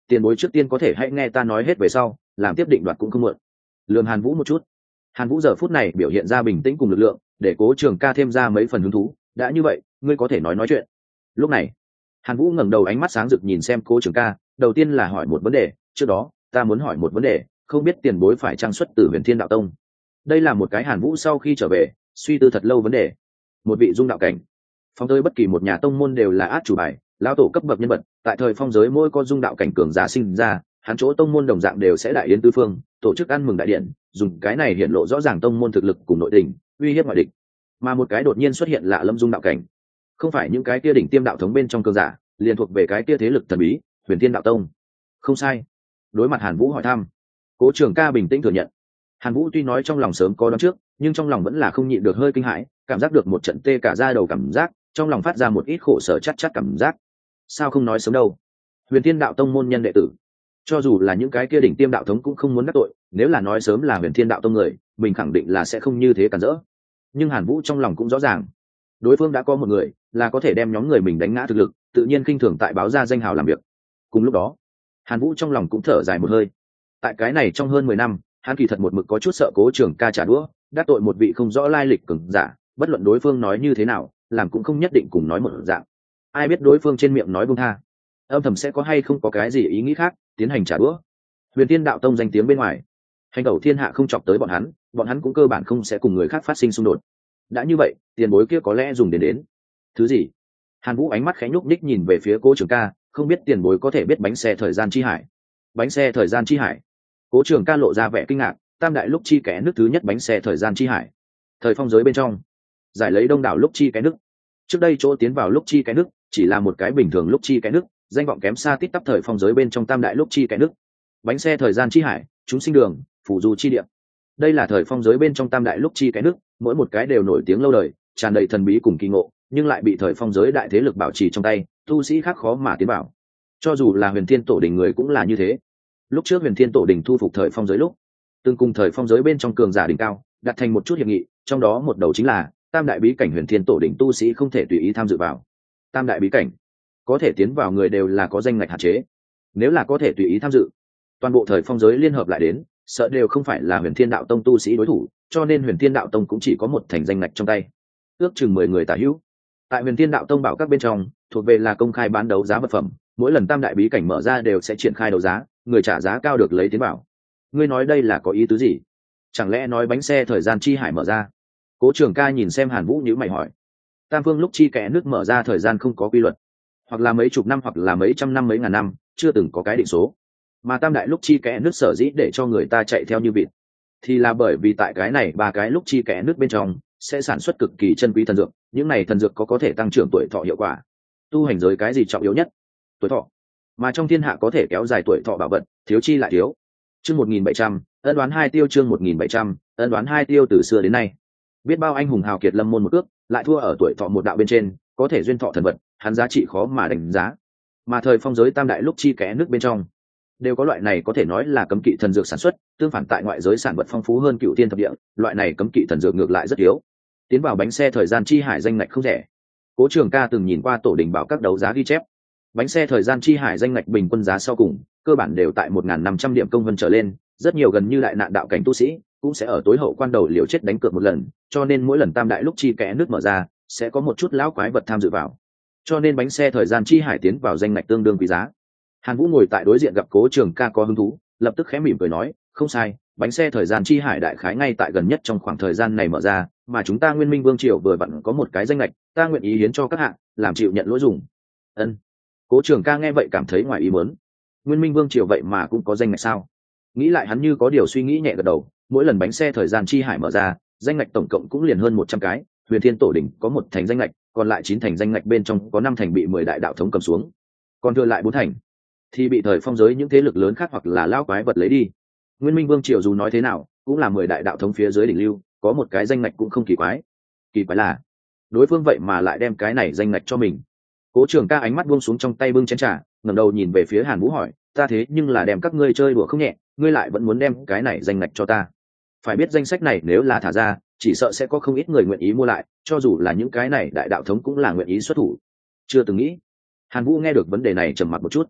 tiền bối trước tiên có thể hãy nghe ta nói hết về sau, làm tiếp định đoạt cũng không muộn. Lườm Hàn Vũ một chút. Hàn Vũ giờ phút này biểu hiện ra bình tĩnh cùng lực lượng, để Cố Trường Ca thêm ra mấy phần hứng thú. Đã như vậy, ngươi có thể nói chuyện. Lúc này, Hàn Vũ ngẩng đầu, ánh mắt sáng rực nhìn xem Cố Trường Ca, đầu tiên là hỏi một vấn đề. Trước đó, ta muốn hỏi một vấn đề, không biết tiền bối phải trang xuất từ Huyền Thiên Đạo Tông. Đây là một cái Hàn Vũ sau khi trở về suy tư thật lâu vấn đề. Một vị dung đạo cảnh, phong tới bất kỳ một nhà tông môn đều là át chủ bài, lão tổ cấp bậc nhân vật. Tại thời phong giới mỗi con dung đạo cảnh cường giả sinh ra, hắn chỗ tông môn đồng dạng đều sẽ đại yến tứ phương, tổ chức ăn mừng đại điện, dùng cái này hiện lộ rõ ràng tông môn thực lực cùng nội tình, uy hiếp ngoại địch. Mà một cái đột nhiên xuất hiện lạ lâm dung đạo cảnh, không phải những cái kia đỉnh tiêm đạo thống bên trong cường giả, liền thuộc về cái kia thế lực thần bí, Huyền Thiên Đạo Tông. Không sai. Đối mặt Hàn Vũ hỏi thăm, Cố Trường Ca bình tĩnh thừa nhận. Hàn Vũ tuy nói trong lòng sớm có đoán trước, nhưng trong lòng vẫn là không nhịn được hơi kinh hãi, cảm giác được một trận tê cả da đầu cảm giác, trong lòng phát ra một ít khổ sở chát chát cảm giác. Sao không nói sớm đâu? Huyền Thiên Đạo Tông môn nhân đệ tử, cho dù là những cái kia đỉnh tiêm đạo thống cũng không muốn đắc tội, nếu là nói sớm là Huyền Thiên Đạo Tông người, mình khẳng định là sẽ không như thế cản rỡ. Nhưng Hàn Vũ trong lòng cũng rõ ràng, đối phương đã có một người là có thể đem nhóm người mình đánh ngã thực lực, tự nhiên khinh thường tại báo ra danh hào làm việc. Cùng lúc đó, Hàn Vũ trong lòng cũng thở dài một hơi. Tại cái này trong hơn 10 năm, hắn kỳ thật một mực có chút sợ Cố Trường Ca trả đũa, đắc tội một vị không rõ lai lịch cường giả, bất luận đối phương nói như thế nào, làm cũng không nhất định cùng nói một dạng. Ai biết đối phương trên miệng nói buông tha, âm thầm sẽ có hay không có cái gì ý nghĩ khác, tiến hành trả đũa. Huyền Thiên Đạo Tông danh tiếng bên ngoài, hành tẩu thiên hạ không chọc tới bọn hắn cũng cơ bản không sẽ cùng người khác phát sinh xung đột. Đã như vậy, tiền bối kia có lẽ dùng đến thứ gì? Hàn Vũ ánh mắt khẽ nhúc nhích nhìn về phía Cố Trường Ca, không biết tiền bối có thể biết bánh xe thời gian chi hải. Bánh xe thời gian chi hải? Cố Trường Ca lộ ra vẻ kinh ngạc, tam đại lúc chi kẽ nước thứ nhất bánh xe thời gian chi hải. Thời phong giới bên trong, giải lấy đông đảo lúc chi kẽ nước. Trước đây chỗ tiến vào lúc chi kẽ nước chỉ là một cái bình thường lúc chi kẽ nước, danh vọng kém xa tít tắp thời phong giới bên trong tam đại lúc chi kẽ nước. Bánh xe thời gian chi hải, chúng sinh đường, phù du chi địa. Đây là thời phong giới bên trong tam đại lúc chi kẽ nước, mỗi một cái đều nổi tiếng lâu đời, tràn đầy thần bí cùng kỳ ngộ, nhưng lại bị thời phong giới đại thế lực bảo trì trong tay, tu sĩ khác khó mà tiến vào. Cho dù là Huyền Thiên Tổ Đình người cũng là như thế. Lúc trước Huyền Thiên Tổ Đình thu phục thời phong giới lúc, từng cùng thời phong giới bên trong cường giả đỉnh cao đặt thành một chút hiệp nghị, trong đó một đầu chính là tam đại bí cảnh Huyền Thiên Tổ Đình tu sĩ không thể tùy ý tham dự vào. Tam đại bí cảnh có thể tiến vào người đều là có danh ngạch hạn chế, nếu là có thể tùy ý tham dự, toàn bộ thời phong giới liên hợp lại đến, sợ đều không phải là Huyền Thiên Đạo Tông tu sĩ đối thủ, cho nên Huyền Thiên Đạo Tông cũng chỉ có một thành danh ngạch trong tay, ước chừng 10 người tả hữu. Tại Huyền Thiên Đạo Tông bảo các bên trong, thuộc về là công khai bán đấu giá vật phẩm, mỗi lần tam đại bí cảnh mở ra đều sẽ triển khai đấu giá, người trả giá cao được lấy tiến bảo. Ngươi nói đây là có ý tứ gì? Chẳng lẽ nói bánh xe thời gian chi hải mở ra? Cố Trường Ca nhìn xem Hàn Vũ nhíu mày hỏi. Tam phương lúc chi kẽ nước mở ra thời gian không có quy luật, hoặc là mấy chục năm hoặc là mấy trăm năm mấy ngàn năm, chưa từng có cái định số. Mà tam đại lúc chi kẽ nước sở dĩ để cho người ta chạy theo như vịt, thì là bởi vì tại cái này ba cái lúc chi kẽ nước bên trong sẽ sản xuất cực kỳ chân quý thần dược, những này thần dược có thể tăng trưởng tuổi thọ hiệu quả. Tu hành giới cái gì trọng yếu nhất? Tuổi thọ. Mà trong thiên hạ có thể kéo dài tuổi thọ bảo vật, thiếu chi lại thiếu. Chương 1700, ân đoán hai tiêu. Chương 1700, ân đoán hai tiêu. Từ xưa đến nay, biết bao anh hùng hào kiệt lâm môn một ước, lại thua ở tuổi thọ một đạo bên trên, có thể duyên thọ thần vật, hắn giá trị khó mà đánh giá. Mà thời phong giới tam đại lúc chi kẽ nước bên trong đều có loại này có thể nói là cấm kỵ thần dược sản xuất, tương phản tại ngoại giới sản vật phong phú hơn cựu thiên thập địa, loại này cấm kỵ thần dược ngược lại rất yếu. Tiến vào bánh xe thời gian chi hải danh ngạch không rẻ. Cố Trường Ca từng nhìn qua tổ đình bảo các đấu giá ghi chép, bánh xe thời gian chi hải danh ngạch bình quân giá sau cùng cơ bản đều tại 1.500 điểm công vân trở lên, rất nhiều gần như đại nạn đạo cảnh tu sĩ cũng sẽ ở tối hậu quan đầu liều chết đánh cược một lần, cho nên mỗi lần tam đại lúc chi kẽ nước mở ra sẽ có một chút lão quái vật tham dự vào, cho nên bánh xe thời gian chi hải tiến vào danh ngạch tương đương quý giá. Hàn Vũ ngồi tại đối diện gặp Cố Trường Ca có hứng thú, lập tức khẽ mỉm cười nói, không sai, bánh xe thời gian chi hải đại khái ngay tại gần nhất trong khoảng thời gian này mở ra, mà chúng ta Nguyên Minh Vương triều vừa vặn có một cái danh lệch, ta nguyện ý hiến cho các hạng, làm chịu nhận lỗi dùng. Ân. Cố Trường Ca nghe vậy cảm thấy ngoài ý muốn. Nguyên Minh Vương triều vậy mà cũng có danh lệch sao? Nghĩ lại hắn như có điều suy nghĩ nhẹ gật đầu, mỗi lần bánh xe thời gian chi hải mở ra, danh lệch tổng cộng cũng liền hơn 100 cái, Huyền Thiên Tổ Đỉnh có một thành danh lệch, còn lại 9 thành danh lệch bên trong có 5 thành bị 10 đại đạo thống cầm xuống, còn thừa lại 4 thành thì bị thời phong giới những thế lực lớn khác hoặc là lao quái vật lấy đi. Nguyên Minh Vương triều dù nói thế nào cũng là 10 đại đạo thống phía dưới đỉnh lưu, có một cái danh ngạch cũng không kỳ quái. Kỳ quái là đối phương vậy mà lại đem cái này danh ngạch cho mình. Cố Trường Ca ánh mắt buông xuống trong tay bưng chén trà, ngẩng đầu nhìn về phía Hàn Vũ hỏi, ta thế nhưng là đem các ngươi chơi đùa không nhẹ, ngươi lại vẫn muốn đem cái này danh ngạch cho ta. Phải biết danh sách này nếu là thả ra, chỉ sợ sẽ có không ít người nguyện ý mua lại, cho dù là những cái này đại đạo thống cũng là nguyện ý xuất thủ. Chưa từng nghĩ. Hàn Vũ nghe được vấn đề này trầm mặc một chút.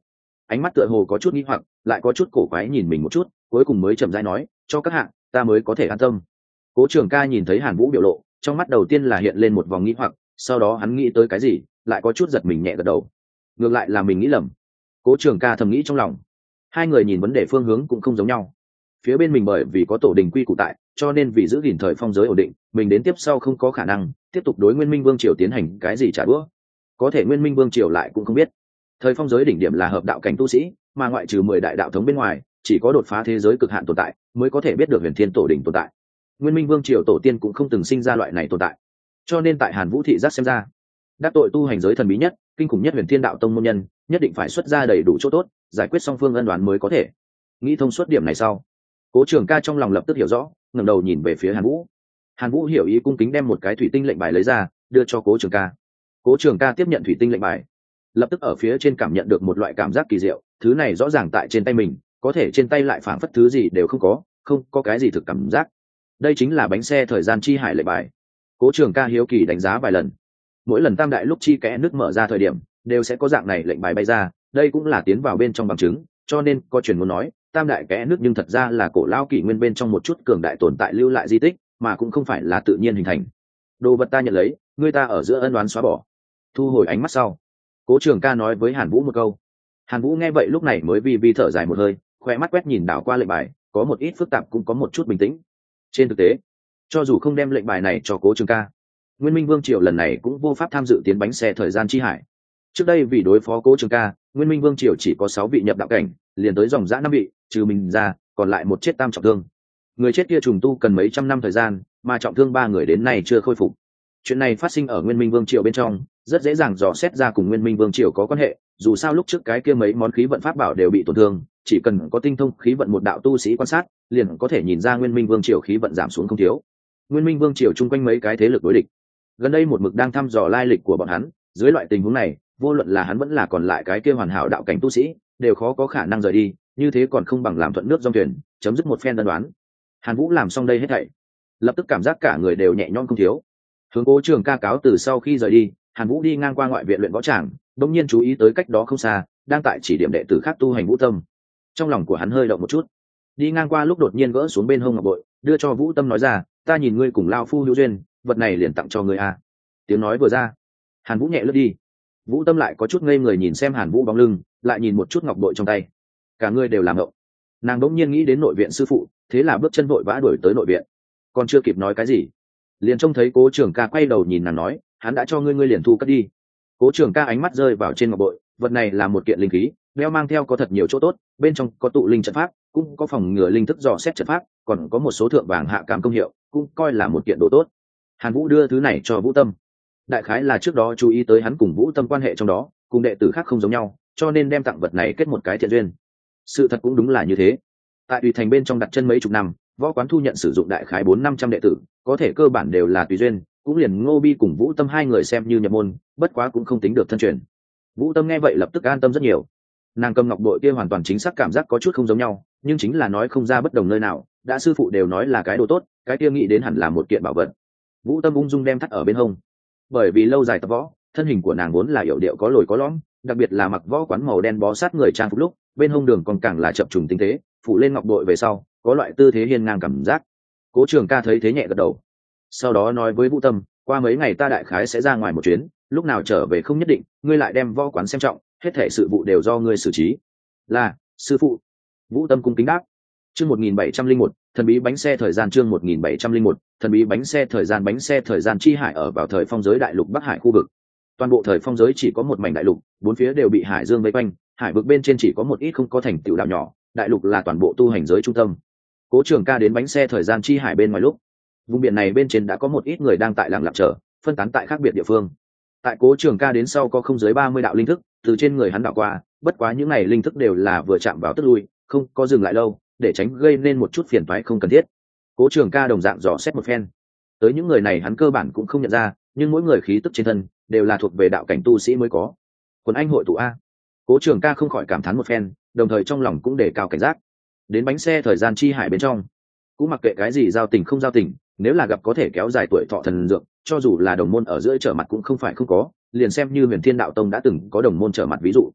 ánh mắt tựa hồ có chút nghi hoặc, lại có chút cổ quái nhìn mình một chút, cuối cùng mới chậm rãi nói, cho các hạng ta mới có thể an tâm. Cố Trường Ca nhìn thấy Hàn Vũ biểu lộ, trong mắt đầu tiên là hiện lên một vòng nghi hoặc, sau đó hắn nghĩ tới cái gì, lại có chút giật mình nhẹ gật đầu. Ngược lại là mình nghĩ lầm. Cố Trường Ca thầm nghĩ trong lòng. Hai người nhìn vấn đề phương hướng cũng không giống nhau. Phía bên mình bởi vì có tổ đình quy củ tại, cho nên vì giữ gìn thời phong giới ổn định, mình đến tiếp sau không có khả năng tiếp tục đối Nguyên Minh Vương triều tiến hành cái gì trả đũa. Có thể Nguyên Minh Vương triều lại cũng không biết. Thời phong giới đỉnh điểm là hợp đạo cảnh tu sĩ, mà ngoại trừ 10 đại đạo thống bên ngoài, chỉ có đột phá thế giới cực hạn tồn tại mới có thể biết được Huyền Thiên tổ đình tồn tại. Nguyên Minh Vương triều tổ tiên cũng không từng sinh ra loại này tồn tại, cho nên tại Hàn Vũ thị giác xem ra, đắc tội tu hành giới thần bí nhất, kinh khủng nhất Huyền Thiên đạo tông môn nhân, nhất định phải xuất ra đầy đủ chỗ tốt, giải quyết song phương ân oán mới có thể. Nghĩ thông suốt điểm này sau, Cố Trường Ca trong lòng lập tức hiểu rõ, ngẩng đầu nhìn về phía Hàn Vũ. Hàn Vũ hiểu ý cung kính đem một cái thủy tinh lệnh bài lấy ra, đưa cho Cố Trường Ca. Cố Trường Ca tiếp nhận thủy tinh lệnh bài, lập tức ở phía trên cảm nhận được một loại cảm giác kỳ diệu, thứ này rõ ràng tại trên tay mình, có thể trên tay lại phảng phất thứ gì đều không có cái gì thực cảm giác. Đây chính là bánh xe thời gian chi hải lệnh bài. Cố Trường Ca hiếu kỳ đánh giá vài lần, mỗi lần tam đại lúc chi kẽ nước mở ra thời điểm đều sẽ có dạng này lệnh bài bay ra, đây cũng là tiến vào bên trong bằng chứng, cho nên có truyền muốn nói tam đại kẽ nước nhưng thật ra là cổ lao kỷ nguyên bên trong một chút cường đại tồn tại lưu lại di tích, mà cũng không phải là tự nhiên hình thành. Đồ vật ta nhận lấy, người ta ở giữa ân oán xóa bỏ. Thu hồi ánh mắt sau, Cố Trường Ca nói với Hàn Vũ một câu. Hàn Vũ nghe vậy lúc này mới vi thở dài một hơi, khoe mắt quét nhìn đảo qua lệnh bài, có một ít phức tạp cũng có một chút bình tĩnh. Trên thực tế, cho dù không đem lệnh bài này cho Cố Trường Ca, Nguyên Minh Vương triều lần này cũng vô pháp tham dự tiến bánh xe thời gian chi hải. Trước đây vì đối phó Cố Trường Ca, Nguyên Minh Vương triều chỉ có 6 vị nhập đạo cảnh, liền tới dòng dã 5 vị, trừ mình ra, còn lại một chết tam trọng thương. Người chết kia trùng tu cần mấy trăm năm thời gian, mà trọng thương 3 người đến nay chưa khôi phục. Chuyện này phát sinh ở Nguyên Minh Vương triều bên trong, rất dễ dàng dò xét ra cùng Nguyên Minh Vương triều có quan hệ, dù sao lúc trước cái kia mấy món khí vận pháp bảo đều bị tổn thương, chỉ cần có tinh thông khí vận một đạo tu sĩ quan sát, liền có thể nhìn ra Nguyên Minh Vương triều khí vận giảm xuống không thiếu. Nguyên Minh Vương triều chung quanh mấy cái thế lực đối địch, gần đây một mực đang thăm dò lai lịch của bọn hắn, dưới loại tình huống này, vô luận là hắn vẫn là còn lại cái kia hoàn hảo đạo cảnh tu sĩ, đều khó có khả năng rời đi, như thế còn không bằng làm thuận nước dòng thuyền, chấm dứt một phen đơn đoán. Hàn Vũ làm xong đây hết thảy, lập tức cảm giác cả người đều nhẹ nhõm không thiếu. Hướng Cố Trường Ca cáo từ sau khi rời đi, Hàn Vũ đi ngang qua ngoại viện luyện võ tràng, đột nhiên chú ý tới cách đó không xa, đang tại chỉ điểm đệ tử khác tu hành Vũ Tâm. Trong lòng của hắn hơi động một chút. Đi ngang qua lúc đột nhiên gỡ xuống bên hông ngọc bội, đưa cho Vũ Tâm nói ra, ta nhìn ngươi cùng lao phu hữu duyên, vật này liền tặng cho ngươi a. Tiếng nói vừa ra, Hàn Vũ nhẹ lướt đi. Vũ Tâm lại có chút ngây người nhìn xem Hàn Vũ bóng lưng, lại nhìn một chút ngọc bội trong tay, cả người đều làm ngộng. Nàng đỗng nhiên nghĩ đến nội viện sư phụ, thế là bước chân vội vã đuổi tới nội viện. Còn chưa kịp nói cái gì, liền trông thấy Cố Trường Ca quay đầu nhìn nàng nói, hắn đã cho ngươi, ngươi liền thu cất đi. Cố Trường Ca ánh mắt rơi vào trên ngọc bội, vật này là một kiện linh khí, đeo mang theo có thật nhiều chỗ tốt, bên trong có tụ linh trận pháp, cũng có phòng ngừa linh thức dò xét trận pháp, còn có một số thượng vàng hạ cám công hiệu, cũng coi là một kiện đồ tốt. Hàn Vũ đưa thứ này cho Vũ Tâm, đại khái là trước đó chú ý tới hắn cùng Vũ Tâm quan hệ trong đó cùng đệ tử khác không giống nhau, cho nên đem tặng vật này kết một cái thiện duyên. Sự thật cũng đúng là như thế. Tại Tùy Thành bên trong đặt chân mấy chục năm, võ quán thu nhận sử dụng đại khái 400-500 đệ tử, có thể cơ bản đều là tùy duyên, cũng liền Ngô Bi cùng Vũ Tâm hai người xem như nhập môn, bất quá cũng không tính được thân truyền. Vũ Tâm nghe vậy lập tức an tâm rất nhiều. Nàng cầm ngọc bội kia hoàn toàn chính xác cảm giác có chút không giống nhau, nhưng chính là nói không ra bất đồng nơi nào, đã sư phụ đều nói là cái đồ tốt, cái kia nghĩ đến hẳn là một kiện bảo vật. Vũ Tâm ung dung đem thắt ở bên hông. Bởi vì lâu dài tập võ, thân hình của nàng vốn là yểu điệu có lồi có lõm, đặc biệt là mặc võ quán màu đen bó sát người trang phục lúc, bên hông đường còn càng là chập trùng tinh tế, phủ lên ngọc bội về sau, có loại tư thế hiên ngang cảm giác. Cố Trường Ca thấy thế nhẹ gật đầu, sau đó nói với Vũ Tâm, qua mấy ngày ta đại khái sẽ ra ngoài một chuyến, lúc nào trở về không nhất định, ngươi lại đem võ quán xem trọng, hết thảy sự vụ đều do ngươi xử trí. Là, sư phụ. Vũ Tâm cung kính đáp. Chương 1701, thần bí bánh xe thời gian. Chương 1701, thần bí bánh xe thời gian chi hải ở vào thời phong giới đại lục Bắc Hải khu vực. Toàn bộ thời phong giới chỉ có một mảnh đại lục, bốn phía đều bị hải dương vây quanh, hải vực bên trên chỉ có một ít không có thành tựu đảo nhỏ, đại lục là toàn bộ tu hành giới trung tâm. Cố Trường Ca đến bánh xe thời gian chi hải bên ngoài lúc, vùng biển này bên trên đã có một ít người đang tại lặng lặng chờ, phân tán tại khác biệt địa phương. Tại Cố Trường Ca đến sau có không dưới 30 đạo linh thức từ trên người hắn đảo qua, bất quá những này linh thức đều là vừa chạm vào tức lui, không có dừng lại lâu, để tránh gây nên một chút phiền toái không cần thiết. Cố Trường Ca đồng dạng dò xét một phen, tới những người này hắn cơ bản cũng không nhận ra, nhưng mỗi người khí tức trên thân đều là thuộc về đạo cảnh tu sĩ mới có. Quần anh hội tụ a. Cố Trường Ca không khỏi cảm thán một phen, đồng thời trong lòng cũng đề cao cảnh giác. Đến bánh xe thời gian chi hải bên trong, cũng mặc kệ cái gì giao tình không giao tình, nếu là gặp có thể kéo dài tuổi thọ thần dược, cho dù là đồng môn ở giữa trở mặt cũng không phải không có, liền xem như Huyền Thiên đạo tông đã từng có đồng môn trở mặt ví dụ.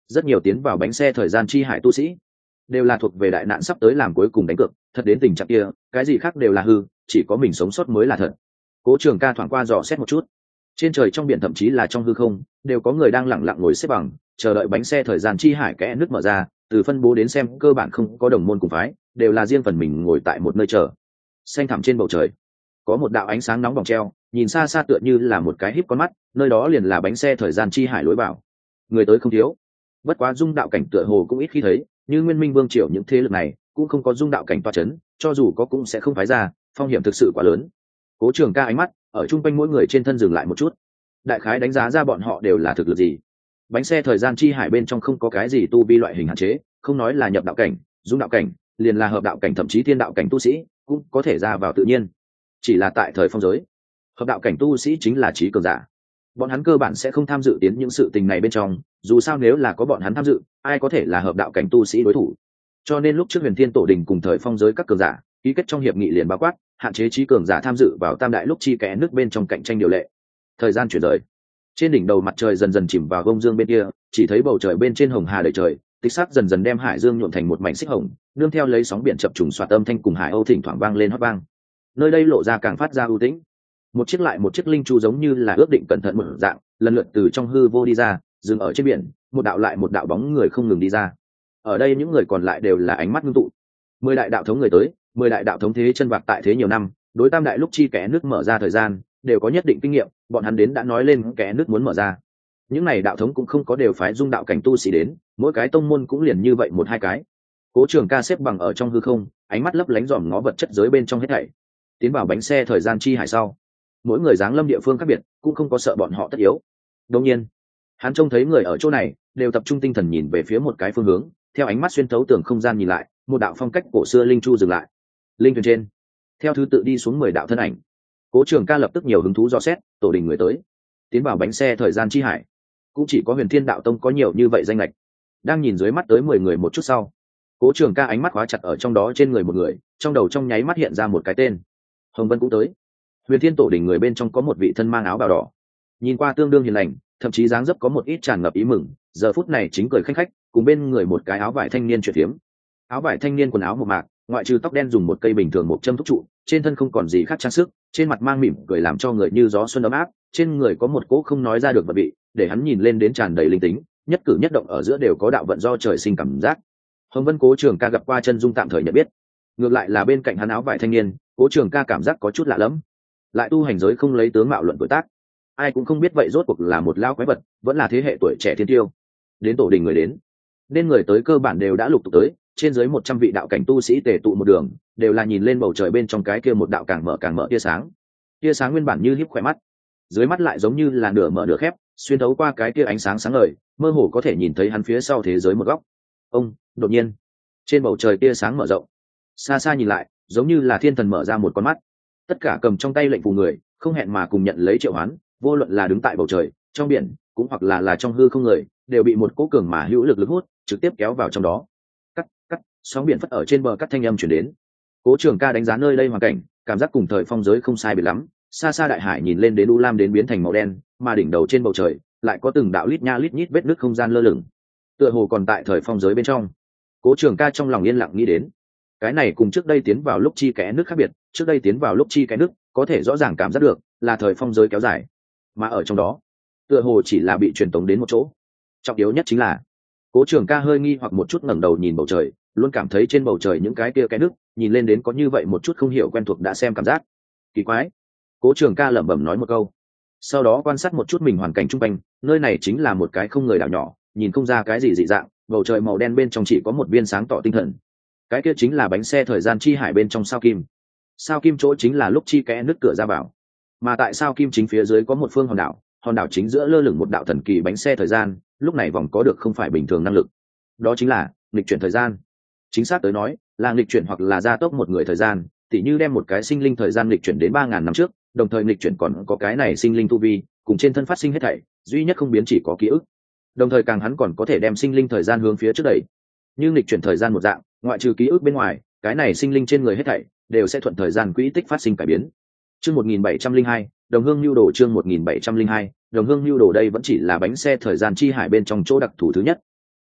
rất nhiều tiến vào bánh xe thời gian chi hải tu sĩ đều là thuộc về đại nạn sắp tới làm cuối cùng đánh cược, thật đến tình trạng kia cái gì khác đều là hư, chỉ có mình sống sót mới là thật. Cố Trường Ca thoáng qua dò xét một chút, trên trời trong biển thậm chí là trong hư không đều có người đang lẳng lặng ngồi xếp bằng chờ đợi bánh xe thời gian chi hải kẽ nước mở ra. Từ phân bố đến xem cơ bản không có đồng môn cùng phái, đều là riêng phần mình ngồi tại một nơi chờ. Xanh thẳm trên bầu trời có một đạo ánh sáng nóng bỏng treo, nhìn xa xa tựa như là một cái híp con mắt, nơi đó liền là bánh xe thời gian chi hải lối vào. Người tới không thiếu, bất quá dung đạo cảnh tựa hồ cũng ít khi thấy, như Nguyên Minh Vương triều những thế lực này cũng không có dung đạo cảnh toa chấn, cho dù có cũng sẽ không phái ra, phong hiểm thực sự quá lớn. Cố Trường Ca ánh mắt ở chung quanh mỗi người trên thân dừng lại một chút, đại khái đánh giá ra bọn họ đều là thực lực gì. Bánh xe thời gian chi hải bên trong không có cái gì tu vi loại hình hạn chế, không nói là nhập đạo cảnh, dung đạo cảnh, liền là hợp đạo cảnh thậm chí thiên đạo cảnh tu sĩ cũng có thể ra vào tự nhiên. Chỉ là tại thời phong giới, hợp đạo cảnh tu sĩ chính là trí cường giả, bọn hắn cơ bản sẽ không tham dự tiến những sự tình này bên trong, dù sao nếu là có bọn hắn tham dự, ai có thể là hợp đạo cảnh tu sĩ đối thủ. Cho nên lúc trước Huyền Thiên Tổ Đình cùng thời phong giới các cường giả ký kết trong hiệp nghị liền bao quát hạn chế trí cường giả tham dự vào tam đại lúc chi kẽ nước bên trong cạnh tranh điều lệ. Thời gian chuyển rời, trên đỉnh đầu mặt trời dần dần chìm vào gông dương bên kia, chỉ thấy bầu trời bên trên hồng hà đầy trời, tích sắc dần dần đem hải dương nhuộm thành một mảnh xích hồng, nương theo lấy sóng biển chập trùng xoạt âm thanh cùng hải âu thỉnh thoảng vang lên hót vang. Nơi đây lộ ra càng phát ra ưu tĩnh, một chiếc lại một chiếc linh chu giống như là ước định cẩn thận một dạng lần lượt từ trong hư vô đi ra, dừng ở trên biển, một đạo lại một đạo bóng người không ngừng đi ra. Ở đây những người còn lại đều là ánh mắt ngưng tụ. 10 đại đạo thống người tới, 10 đại đạo thống thế chân vạc tại thế nhiều năm, đối tam đại lúc chi kẽ nước mở ra thời gian đều có nhất định kinh nghiệm, bọn hắn đến đã nói lên kẽ nước muốn mở ra. Những này đạo thống cũng không có đều phái dung đạo cảnh tu sĩ đến, mỗi cái tông môn cũng liền như vậy một hai cái. Cố Trường Ca xếp bằng ở trong hư không, ánh mắt lấp lánh dòm ngó vật chất giới bên trong hết thảy. Tiến vào bánh xe thời gian chi hải sau, mỗi người giáng lâm địa phương khác biệt, cũng không có sợ bọn họ tất yếu. Đương nhiên, hắn trông thấy người ở chỗ này đều tập trung tinh thần nhìn về phía một cái phương hướng, theo ánh mắt xuyên thấu tường không gian nhìn lại, một đạo phong cách cổ xưa linh chu dừng lại. Linh thuyền trên, theo thứ tự đi xuống 10 đạo thân ảnh. Cố Trường Ca lập tức nhiều hứng thú dò xét, tổ đình người tới, tiến vào bánh xe thời gian chi hải, cũng chỉ có Huyền Thiên Đạo Tông có nhiều như vậy danh lệch. Đang nhìn dưới mắt tới 10 người một chút sau, Cố Trường Ca ánh mắt khóa chặt ở trong đó trên người một người, trong đầu trong nháy mắt hiện ra một cái tên. Hồng Vân cũng tới. Huyền Thiên Tổ đình người bên trong có một vị thân mang áo bào đỏ, nhìn qua tương đương hiền lành, thậm chí dáng dấp có một ít tràn ngập ý mừng, giờ phút này chính cười khanh khách, cùng bên người một cái áo vải thanh niên chuyện phiếm. Áo vải thanh niên quần áo mộc mạc, ngoại trừ tóc đen dùng một cây bình thường một châm thúc trụ, trên thân không còn gì khác trang sức, trên mặt mang mỉm cười làm cho người như gió xuân ấm áp, trên người có một cỗ không nói ra được vật vị, để hắn nhìn lên đến tràn đầy linh tính, nhất cử nhất động ở giữa đều có đạo vận do trời sinh cảm giác. Hồng Vân Cố Trường Ca gặp qua chân dung tạm thời nhận biết, ngược lại là bên cạnh hắn áo vải thanh niên, Cố Trường Ca cảm giác có chút lạ lẫm. Lại tu hành giới không lấy tướng mạo luận tuổi tác, ai cũng không biết vậy rốt cuộc là một lao quái vật, vẫn là thế hệ tuổi trẻ thiên tiêu. Đến tổ đình người đến, nên người tới cơ bản đều đã lục tục tới, trên dưới 100 vị đạo cảnh tu sĩ tề tụ một đường, đều là nhìn lên bầu trời bên trong cái kia một đạo càng mở tia sáng. Tia sáng nguyên bản như híp khỏe mắt, dưới mắt lại giống như là nửa mở nửa khép, xuyên thấu qua cái kia ánh sáng sáng ngời, mơ hồ có thể nhìn thấy hắn phía sau thế giới một góc. Đột nhiên, trên bầu trời tia sáng mở rộng, xa xa nhìn lại, giống như là thiên thần mở ra một con mắt. Tất cả cầm trong tay lệnh phù người, không hẹn mà cùng nhận lấy triệu hoán, vô luận là đứng tại bầu trời, trong biển, cũng hoặc là trong hư không người, đều bị một cỗ cường mà hữu lực hút, trực tiếp kéo vào trong đó. Cắt, sóng biển phất ở trên bờ cắt thanh âm truyền đến. Cố Trường Ca đánh giá nơi đây hoàn cảnh, cảm giác cùng thời phong giới không sai biệt lắm, xa xa đại hải nhìn lên đến u lam đến biến thành màu đen, mà đỉnh đầu trên bầu trời lại có từng đạo lít nha lít nhít vết nứt không gian lơ lửng, tựa hồ còn tại thời phong giới bên trong. Cố Trường Ca trong lòng yên lặng nghĩ đến, cái này cùng trước đây tiến vào lúc chi kẽ nước khác biệt, trước đây tiến vào lúc chi kẽ nước có thể rõ ràng cảm giác được là thời phong giới kéo dài, mà ở trong đó tựa hồ chỉ là bị truyền tống đến một chỗ. Trọng yếu nhất chính là Cố Trường Ca hơi nghi hoặc một chút ngẩng đầu nhìn bầu trời, luôn cảm thấy trên bầu trời những cái kia cái nước nhìn lên đến có như vậy một chút không hiểu quen thuộc đã xem cảm giác kỳ quái. Cố Trường Ca lẩm bẩm nói một câu, sau đó quan sát một chút mình hoàn cảnh chung quanh, nơi này chính là một cái không người đảo nhỏ, nhìn không ra cái gì dị dạng, bầu trời màu đen bên trong chỉ có một viên sáng tỏ tinh thần. Cái kia chính là bánh xe thời gian chi hải bên trong sao kim. Sao kim chỗ chính là lúc chi kẽ nứt cửa ra vào, mà tại sao kim chính phía dưới có một phương hòn đảo chính giữa lơ lửng một đạo thần kỳ bánh xe thời gian, lúc này vòng có được không phải bình thường năng lực, đó chính là nghịch chuyển thời gian. Chính xác tới nói là nghịch chuyển hoặc là gia tốc một người thời gian, tỉ như đem một cái sinh linh thời gian nghịch chuyển đến 3000 năm trước, đồng thời nghịch chuyển còn có cái này sinh linh tu vi cùng trên thân phát sinh hết thảy, duy nhất không biến chỉ có ký ức. Đồng thời càng hắn còn có thể đem sinh linh thời gian hướng phía trước đẩy, như nghịch chuyển thời gian một dạng, ngoại trừ ký ức bên ngoài, cái này sinh linh trên người hết thảy đều sẽ thuận thời gian quỹ tích phát sinh cải biến. Chương 1702, đồng hương nhu đồ. Chương 1702, đồng hương nhu đồ. Đây vẫn chỉ là bánh xe thời gian chi hải bên trong chỗ đặc thù thứ nhất.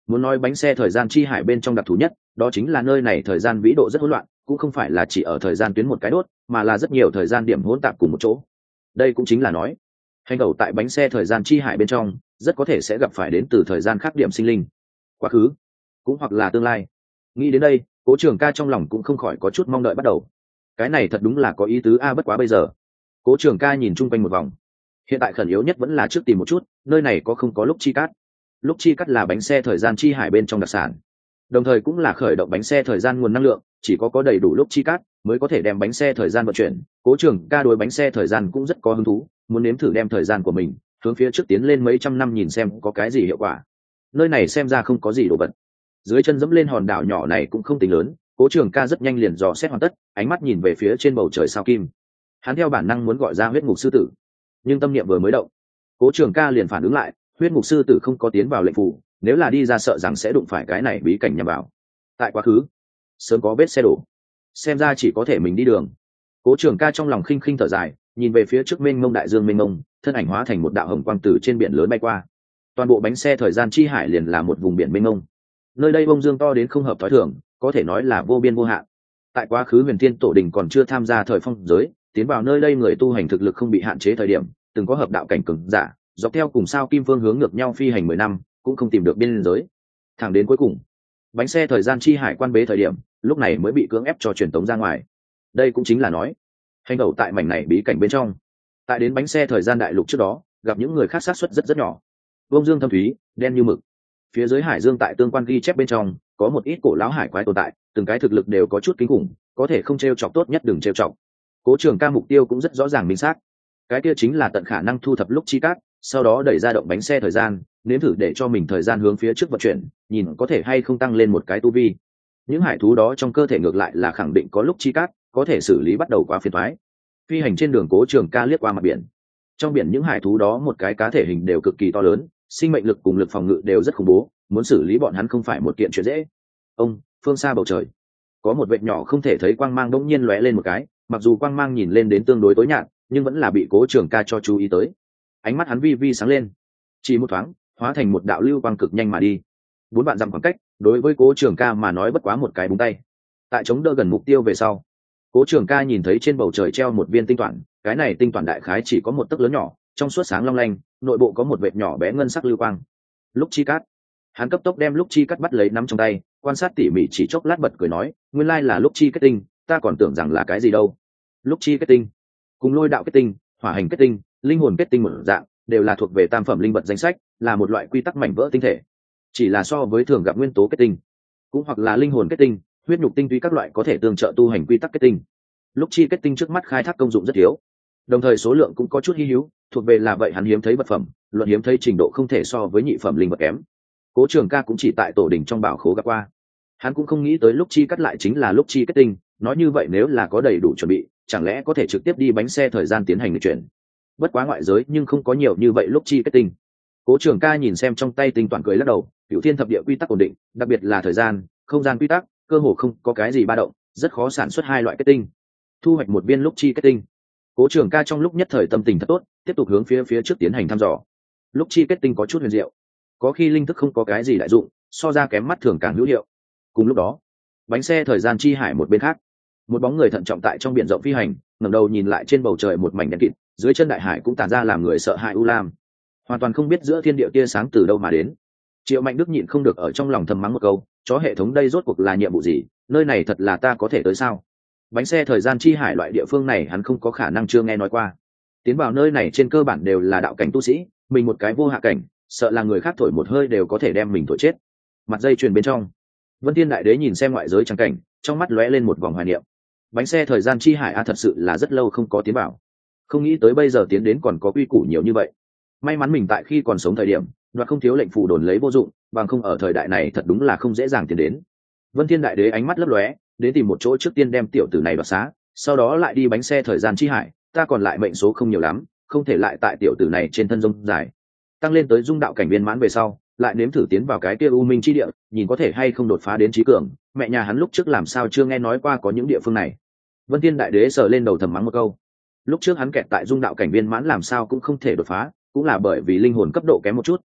Muốn nói bánh xe thời gian chi hải bên trong đặc thù nhất, đó chính là nơi này thời gian vĩ độ rất hỗn loạn, cũng không phải là chỉ ở thời gian tuyến một cái đốt, mà là rất nhiều thời gian điểm hỗn tạp cùng một chỗ. Đây cũng chính là nói, hành tẩu tại bánh xe thời gian chi hải bên trong, rất có thể sẽ gặp phải đến từ thời gian khác điểm sinh linh, quá khứ, cũng hoặc là tương lai. Nghĩ đến đây, Cố Trường Ca trong lòng cũng không khỏi có chút mong đợi bắt đầu. Cái này thật đúng là có ý tứ a, bất quá bây giờ. Cố Trường Ca nhìn chung quanh một vòng. Hiện tại khẩn yếu nhất vẫn là trước tìm một chút, nơi này có không có lúc chi cát. Lúc chi cát là bánh xe thời gian chi hải bên trong đặc sản, đồng thời cũng là khởi động bánh xe thời gian nguồn năng lượng, chỉ có đầy đủ lúc chi cát mới có thể đem bánh xe thời gian vận chuyển. Cố Trường Ca đối bánh xe thời gian cũng rất có hứng thú, muốn nếm thử đem thời gian của mình hướng phía trước tiến lên mấy trăm năm, nhìn xem có cái gì hiệu quả. Nơi này xem ra không có gì đồ vật, dưới chân dẫm lên hòn đảo nhỏ này cũng không tính lớn. Cố Trường Ca rất nhanh liền dò xét hoàn tất, ánh mắt nhìn về phía trên bầu trời sao kim. Hắn theo bản năng muốn gọi ra huyết ngục sư tử, nhưng tâm niệm vừa mới động, Cố Trường Ca liền phản ứng lại, huyết ngục sư tử không có tiến vào lệnh phủ, nếu là đi ra sợ rằng sẽ đụng phải cái này bí cảnh nhằm vào. Tại quá khứ sớm có vết xe đổ, xem ra chỉ có thể mình đi đường. Cố Trường Ca trong lòng khinh khinh thở dài, nhìn về phía trước mênh mông đại dương mênh mông, thân ảnh hóa thành một đạo hồng quang từ trên biển lớn bay qua. Toàn bộ bánh xe thời gian chi hải liền là một vùng biển mênh mông, nơi đây bông dương to đến không hợp thói thường, có thể nói là vô biên vô hạn. Tại quá khứ Huyền Thiên Tổ Đình còn chưa tham gia thời phong giới, tiến vào nơi đây người tu hành thực lực không bị hạn chế thời điểm, từng có hợp đạo cảnh cường giả dọc theo cùng sao kim phương hướng ngược nhau phi hành 10 năm cũng không tìm được biên giới. Thẳng đến cuối cùng bánh xe thời gian chi hải quan bế thời điểm, lúc này mới bị cưỡng ép cho truyền tống ra ngoài. Đây cũng chính là nói, hành đầu tại mảnh này bí cảnh bên trong, tại đến bánh xe thời gian đại lục trước đó gặp những người khác xác suất rất rất nhỏ. Vông dương thâm thúy đen như mực, phía dưới hải dương tại tương quan ghi chép bên trong có một ít cổ lão hải quái tồn tại, từng cái thực lực đều có chút kinh khủng, có thể không trêu chọc tốt nhất đừng trêu chọc. Cố Trường Ca mục tiêu cũng rất rõ ràng minh xác, cái kia chính là tận khả năng thu thập lúc chi cát, sau đó đẩy ra động bánh xe thời gian, nếm thử để cho mình thời gian hướng phía trước vận chuyển, nhìn có thể hay không tăng lên một cái tu vi. Những hải thú đó trong cơ thể ngược lại là khẳng định có lúc chi cát, có thể xử lý bắt đầu quá phiền toái. Phi hành trên đường, Cố Trường Ca liếc qua mặt biển. Trong biển những hải thú đó một cái cá thể hình đều cực kỳ to lớn, sinh mệnh lực cùng lực phòng ngự đều rất khủng bố, muốn xử lý bọn hắn không phải một kiện chuyện dễ. Ông, phương xa bầu trời, có một vệt nhỏ không thể thấy quang mang đột nhiên lóe lên một cái, mặc dù quang mang nhìn lên đến tương đối tối nhạt, nhưng vẫn là bị Cố Trường Ca cho chú ý tới. Ánh mắt hắn vi vi sáng lên, chỉ một thoáng hóa thành một đạo lưu quang cực nhanh mà đi. 4 vạn dặm khoảng cách đối với Cố Trường Ca mà nói bất quá một cái búng tay. Tại chống đỡ gần mục tiêu về sau, Cố Trường Ca nhìn thấy trên bầu trời treo một viên tinh toản, cái này tinh toản đại khái chỉ có một tấc lớn nhỏ, trong suốt sáng long lanh, nội bộ có một vệt nhỏ bé ngân sắc lưu quang. Lúc chi cát. Hắn cấp tốc đem lúc chi cát bắt lấy nắm trong tay, quan sát tỉ mỉ chỉ chốc lát bật cười nói, nguyên lai là lúc chi kết tinh, ta còn tưởng rằng là cái gì đâu. Lúc chi kết tinh cùng lôi đạo kết tinh, hỏa hành kết tinh, linh hồn kết tinh một dạng, đều là thuộc về tam phẩm linh vật danh sách, là một loại quy tắc mảnh vỡ tinh thể. Chỉ là so với thường gặp nguyên tố kết tinh, cũng hoặc là linh hồn kết tinh, huyết nhục tinh túy các loại có thể tương trợ tu hành quy tắc kết tinh. Lúc chi kết tinh trước mắt khai thác công dụng rất thiếu, đồng thời số lượng cũng có chút hi hữu, thuộc về là vậy hắn hiếm thấy vật phẩm, luận hiếm thấy trình độ không thể so với nhị phẩm linh vật kém. Cố Trường Ca cũng chỉ tại tổ đình trong bảo khố gặp qua, hắn cũng không nghĩ tới lúc chi cắt lại chính là lúc chi kết tinh. Nói như vậy nếu là có đầy đủ chuẩn bị, chẳng lẽ có thể trực tiếp đi bánh xe thời gian tiến hành lịch chuyển. Bất quá ngoại giới nhưng không có nhiều như vậy lúc chi kết tinh. Cố Trường Ca nhìn xem trong tay tinh toàn cười lắc đầu, Cửu Thiên thập địa quy tắc ổn định, đặc biệt là thời gian không gian quy tắc cơ hồ không có cái gì ba động, rất khó sản xuất hai loại kết tinh. Thu hoạch một viên lúc chi kết tinh, Cố Trường Ca trong lúc nhất thời tâm tình thật tốt, tiếp tục hướng phía trước tiến hành thăm dò. Lúc chi kết tinh có chút huyền diệu, có khi linh thức không có cái gì đại dụng, so ra kém mắt thường càng hữu hiệu. Cùng lúc đó, bánh xe thời gian chi hải một bên khác, một bóng người thận trọng tại trong biển rộng phi hành, ngẩng đầu nhìn lại trên bầu trời một mảnh đen kịt, dưới chân đại hải cũng tản ra làm người sợ hãi u lam, hoàn toàn không biết giữa thiên địa tia sáng từ đâu mà đến. Triệu Mạnh Đức nhịn không được ở trong lòng thầm mắng một câu, chó hệ thống đây rốt cuộc là nhiệm vụ gì, nơi này thật là ta có thể tới sao? Bánh xe thời gian chi hải loại địa phương này hắn không có khả năng chưa nghe nói qua. Tiến vào nơi này trên cơ bản đều là đạo cảnh tu sĩ, mình một cái vô hạ cảnh, sợ là người khác thổi một hơi đều có thể đem mình thổi chết. Mặt dây chuyền bên trong, Vân Thiên Đại Đế nhìn xem ngoại giới trắng cảnh, trong mắt lóe lên một vòng hoài niệm. Bánh xe thời gian chi hải thật sự là rất lâu không có tiến vào, không nghĩ tới bây giờ tiến đến còn có quy củ nhiều như vậy. May mắn mình tại khi còn sống thời điểm đoạt không thiếu lệnh phủ đồn lấy vô dụng, bằng không ở thời đại này thật đúng là không dễ dàng tiến đến. Vân Thiên Đại Đế ánh mắt lấp lóe, đến tìm một chỗ trước tiên đem tiểu tử này đoạt xá, sau đó lại đi bánh xe thời gian chi hải. Ta còn lại mệnh số không nhiều lắm, không thể lại tại tiểu tử này trên thân rông dài, tăng lên tới dung đạo cảnh viên mãn về sau, lại nếm thử tiến vào cái kia u minh chi địa, nhìn có thể hay không đột phá đến trí cường. Mẹ nhà hắn lúc trước làm sao chưa nghe nói qua có những địa phương này. Vân Thiên Đại Đế sờ lên đầu thầm mắng một câu. Lúc trước hắn kẹt tại dung đạo cảnh viên mãn làm sao cũng không thể đột phá, cũng là bởi vì linh hồn cấp độ kém một chút,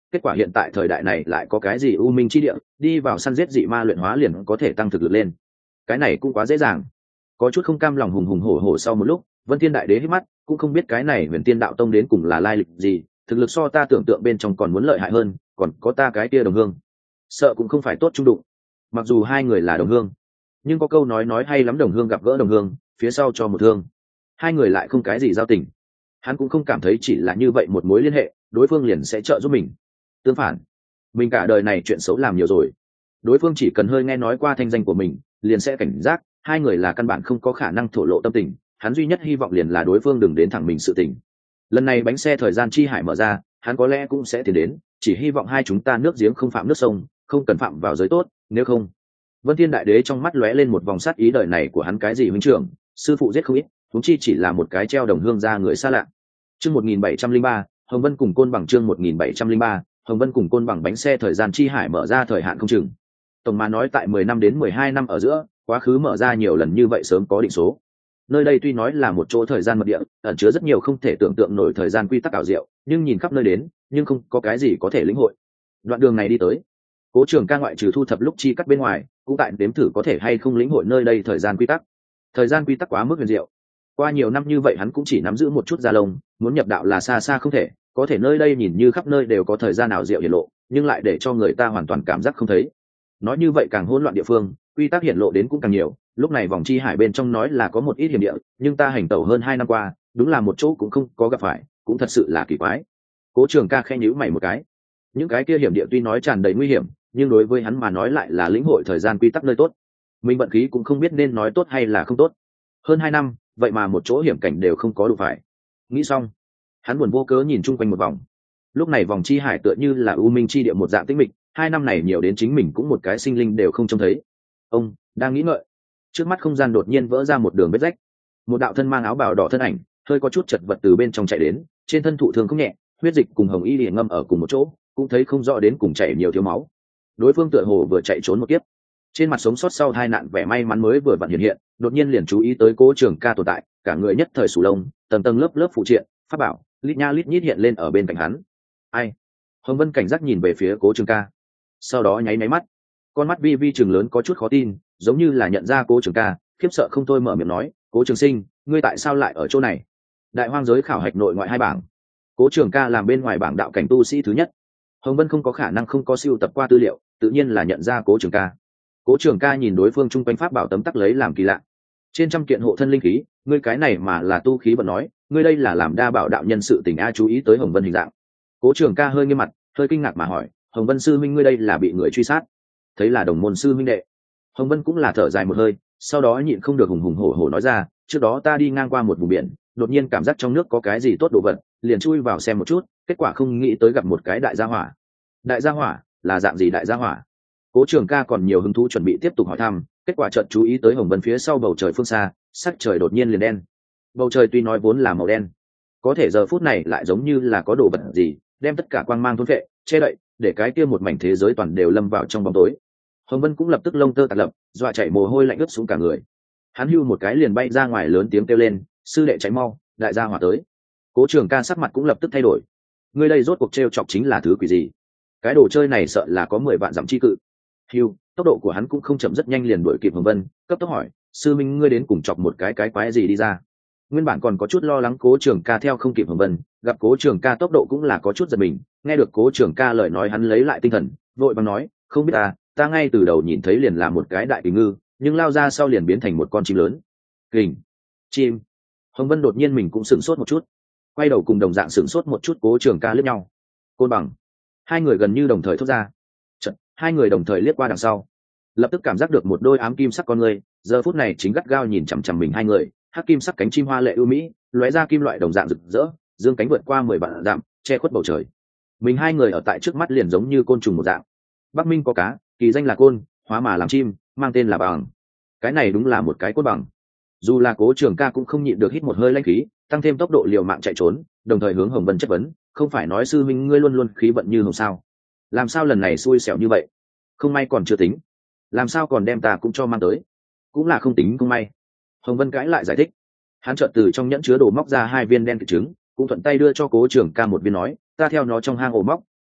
kết quả hiện tại thời đại này lại có cái gì u minh chi địa, đi vào săn giết dị ma luyện hóa liền có thể tăng thực lực lên. Cái này cũng quá dễ dàng. Có chút không cam lòng hùng hùng hổ hổ sau một lúc, Vân Thiên Đại Đế hít mắt, cũng không biết cái này Huyền Tiên Đạo Tông đến cùng là lai lịch gì, thực lực so ta tưởng tượng bên trong còn muốn lợi hại hơn, còn có ta cái kia đồng hương, sợ cũng không phải tốt chung đụng. Mặc dù hai người là đồng hương, nhưng có câu nói hay lắm, đồng hương gặp gỡ đồng hương, phía sau cho một thương. Hai người lại không cái gì giao tình, hắn cũng không cảm thấy chỉ là như vậy một mối liên hệ, đối phương liền sẽ trợ giúp mình. Tương phản, mình cả đời này chuyện xấu làm nhiều rồi, đối phương chỉ cần hơi nghe nói qua thanh danh của mình, liền sẽ cảnh giác. Hai người là căn bản không có khả năng thổ lộ tâm tình, hắn duy nhất hy vọng liền là đối phương đừng đến thẳng mình sự tình. Lần này bánh xe thời gian chi hải mở ra, hắn có lẽ cũng sẽ tiến đến, chỉ hy vọng hai chúng ta nước giếng không phạm nước sông, không cần phạm vào giới tốt, nếu không. Vân Thiên Đại Đế trong mắt lóe lên một vòng sát ý, đời này của hắn cái gì huynh trưởng, sư phụ giết không ít, huống chi chỉ là một cái treo đồng hương ra người xa lạ. Chương 1703, Hồng Vân cùng Côn Bằng. Chương 1703, Hồng Vân cùng Côn Bằng. Bánh xe thời gian chi hải mở ra thời hạn không chừng. Tổng mà nói tại 10 năm đến 12 năm ở giữa, quá khứ mở ra nhiều lần như vậy sớm có định số. Nơi đây tuy nói là một chỗ thời gian mật địa, ẩn chứa rất nhiều không thể tưởng tượng nổi thời gian quy tắc ảo diệu, nhưng nhìn khắp nơi đến, nhưng không có cái gì có thể lĩnh hội. Đoạn đường này đi tới, Cố Trường Ca ngoại trừ thu thập lúc chi cắt bên ngoài, cũng tại đếm thử có thể hay không lĩnh hội nơi đây thời gian quy tắc. Thời gian quy tắc quá mức huyền diệu. Qua nhiều năm như vậy hắn cũng chỉ nắm giữ một chút da lông, muốn nhập đạo là xa xa không thể, có thể nơi đây nhìn như khắp nơi đều có thời gian ảo diệu hiển lộ, nhưng lại để cho người ta hoàn toàn cảm giác không thấy. Nói như vậy càng hỗn loạn địa phương, quy tắc hiển lộ đến cũng càng nhiều. Lúc này vòng chi hải bên trong nói là có một ít hiểm địa, nhưng ta hành tẩu hơn 2 năm qua, đúng là một chỗ cũng không có gặp phải, cũng thật sự là kỳ quái. Cố Trường Ca khẽ nhíu mày một cái. Những cái kia hiểm địa tuy nói tràn đầy nguy hiểm, nhưng đối với hắn mà nói lại là lĩnh hội thời gian quy tắc nơi tốt. Mình vận khí cũng không biết nên nói tốt hay là không tốt. Hơn 2 năm, vậy mà một chỗ hiểm cảnh đều không có đủ phải. Nghĩ xong, hắn buồn vô cớ nhìn chung quanh một vòng. Lúc này vòng chi hải tựa như là u minh chi địa một dạng tĩnh mịch, 2 năm này nhiều đến chính mình cũng một cái sinh linh đều không trông thấy. Ông đang nghĩ ngợi, trước mắt không gian đột nhiên vỡ ra một đường vết rách. Một đạo thân mang áo bào đỏ thân ảnh, hơi có chút chật vật từ bên trong chạy đến, trên thân thụ thương không nhẹ, huyết dịch cùng hồng y liền ngâm ở cùng một chỗ, cũng thấy không rõ đến cùng chảy nhiều thiếu máu. Đối phương tựa hồ vừa chạy trốn một kiếp, trên mặt sống sót sau tai nạn vẻ may mắn mới vừa vặn hiện hiện, đột nhiên liền chú ý tới Cố Trường Ca tồn tại, cả người nhất thời sù lông, tầng tầng lớp lớp phụ triện, pháp bảo, lít nha lít nhít hiện lên ở bên cạnh hắn. Ai? Hồng Vân cảnh giác nhìn về phía Cố Trường Ca, sau đó nháy máy mắt, con mắt vi vi trừng lớn có chút khó tin, giống như là nhận ra Cố Trường Ca, khiếp sợ không thôi mở miệng nói, Cố Trường Sinh, ngươi tại sao lại ở chỗ này? Đại hoang giới khảo hạch nội ngoại 2 bảng, Cố Trường Ca làm bên ngoài bảng đạo cảnh tu sĩ thứ nhất. Hồng Vân không có khả năng không có siêu tập qua tư liệu, tự nhiên là nhận ra Cố Trường Ca. Cố Trường Ca nhìn đối phương chung quanh pháp bảo tấm tắc lấy làm kỳ lạ. Trên trăm kiện hộ thân linh khí, ngươi cái này mà là tu khí vận nói, ngươi đây là làm đa bảo đạo nhân sự tình a. Chú ý tới Hồng Vân hình dạng, Cố Trường Ca hơi nghiêm mặt, hơi kinh ngạc mà hỏi, Hồng Vân sư minh, ngươi đây là bị người truy sát? Thấy là đồng môn sư minh đệ, Hồng Vân cũng là thở dài một hơi, sau đó nhịn không được hùng hùng hổ hổ nói ra, trước đó ta đi ngang qua một vùng biển, đột nhiên cảm giác trong nước có cái gì tốt đồ vật, liền chui vào xem một chút, kết quả không nghĩ tới gặp một cái đại gia hỏa. Đại gia hỏa là dạng gì đại gia hỏa? Cố Trường Ca còn nhiều hứng thú chuẩn bị tiếp tục hỏi thăm, kết quả chợt chú ý tới Hồng Vân phía sau bầu trời phương xa, sắc trời đột nhiên liền đen. Bầu trời tuy nói vốn là màu đen, có thể giờ phút này lại giống như là có đồ vật gì đem tất cả quang mang thôn phệ, che đậy, để cái kia một mảnh thế giới toàn đều lâm vào trong bóng tối. Hồng Vân cũng lập tức lông tơ tạt lập, dọa chạy mồ hôi lạnh ướt xuống cả người. Hắn hưu một cái liền bay ra ngoài lớn tiếng kêu lên, sư đệ cháy mau, đại gia hỏa tới. Cố Trường Ca sắc mặt cũng lập tức thay đổi. Ngươi đây rốt cuộc trêu chọc chính là thứ quỷ gì? Cái đồ chơi này sợ là có 10 vạn dặm chi cự. Hưu, tốc độ của hắn cũng không chậm, rất nhanh liền đuổi kịp Hồng Vân, cấp tốc hỏi, sư minh ngươi đến cùng chọc một cái quái gì đi ra? Nguyên bản còn có chút lo lắng Cố Trường Ca theo không kịp Hồng Vân, gặp Cố Trường Ca tốc độ cũng là có chút giật mình, nghe được Cố Trường Ca lời nói hắn lấy lại tinh thần, vội vàng nói, không biết ta ngay từ đầu nhìn thấy liền là một cái đại kình ngư, nhưng lao ra sau liền biến thành một con chim lớn. Kình? Chim? Hồng Vân đột nhiên mình cũng sửng sốt một chút, quay đầu cùng đồng dạng sửng sốt một chút, Cố Trường Ca liếc nhau. Côn Bằng. Hai người gần như đồng thời thốt ra. Chợt, hai người đồng thời liếc qua đằng sau, lập tức cảm giác được một đôi ám kim sắc con người, giờ phút này chính gắt gao nhìn chằm chằm mình hai người, hắc kim sắc cánh chim hoa lệ ưu mỹ, lóe ra kim loại đồng dạng rực rỡ, dương cánh vượt qua 10 vạn dặm, che khuất bầu trời. Mình hai người ở tại trước mắt liền giống như côn trùng một dạng. Bắc Minh có cá, kỳ danh là côn, hóa mà làm chim, mang tên là bằng. Cái này đúng là một cái côn bằng. Dù là Cố Trường Ca cũng không nhịn được hít một hơi lãnh khí, tăng thêm tốc độ liều mạng chạy trốn, đồng thời hướng Hồng Vân chất vấn, không phải nói sư minh ngươi luôn luôn khí vận như hồng sao? Làm sao lần này xui xẻo như vậy? Không may còn chưa tính, làm sao còn đem ta cũng cho mang tới? Cũng là không tính không may. Hồng Vân cãi lại giải thích. Hắn chợt từ trong nhẫn chứa đồ móc ra 2 viên đen kịt trứng, cũng thuận tay đưa cho Cố Trường Ca một viên nói, ta theo nó trong hang ổ móc,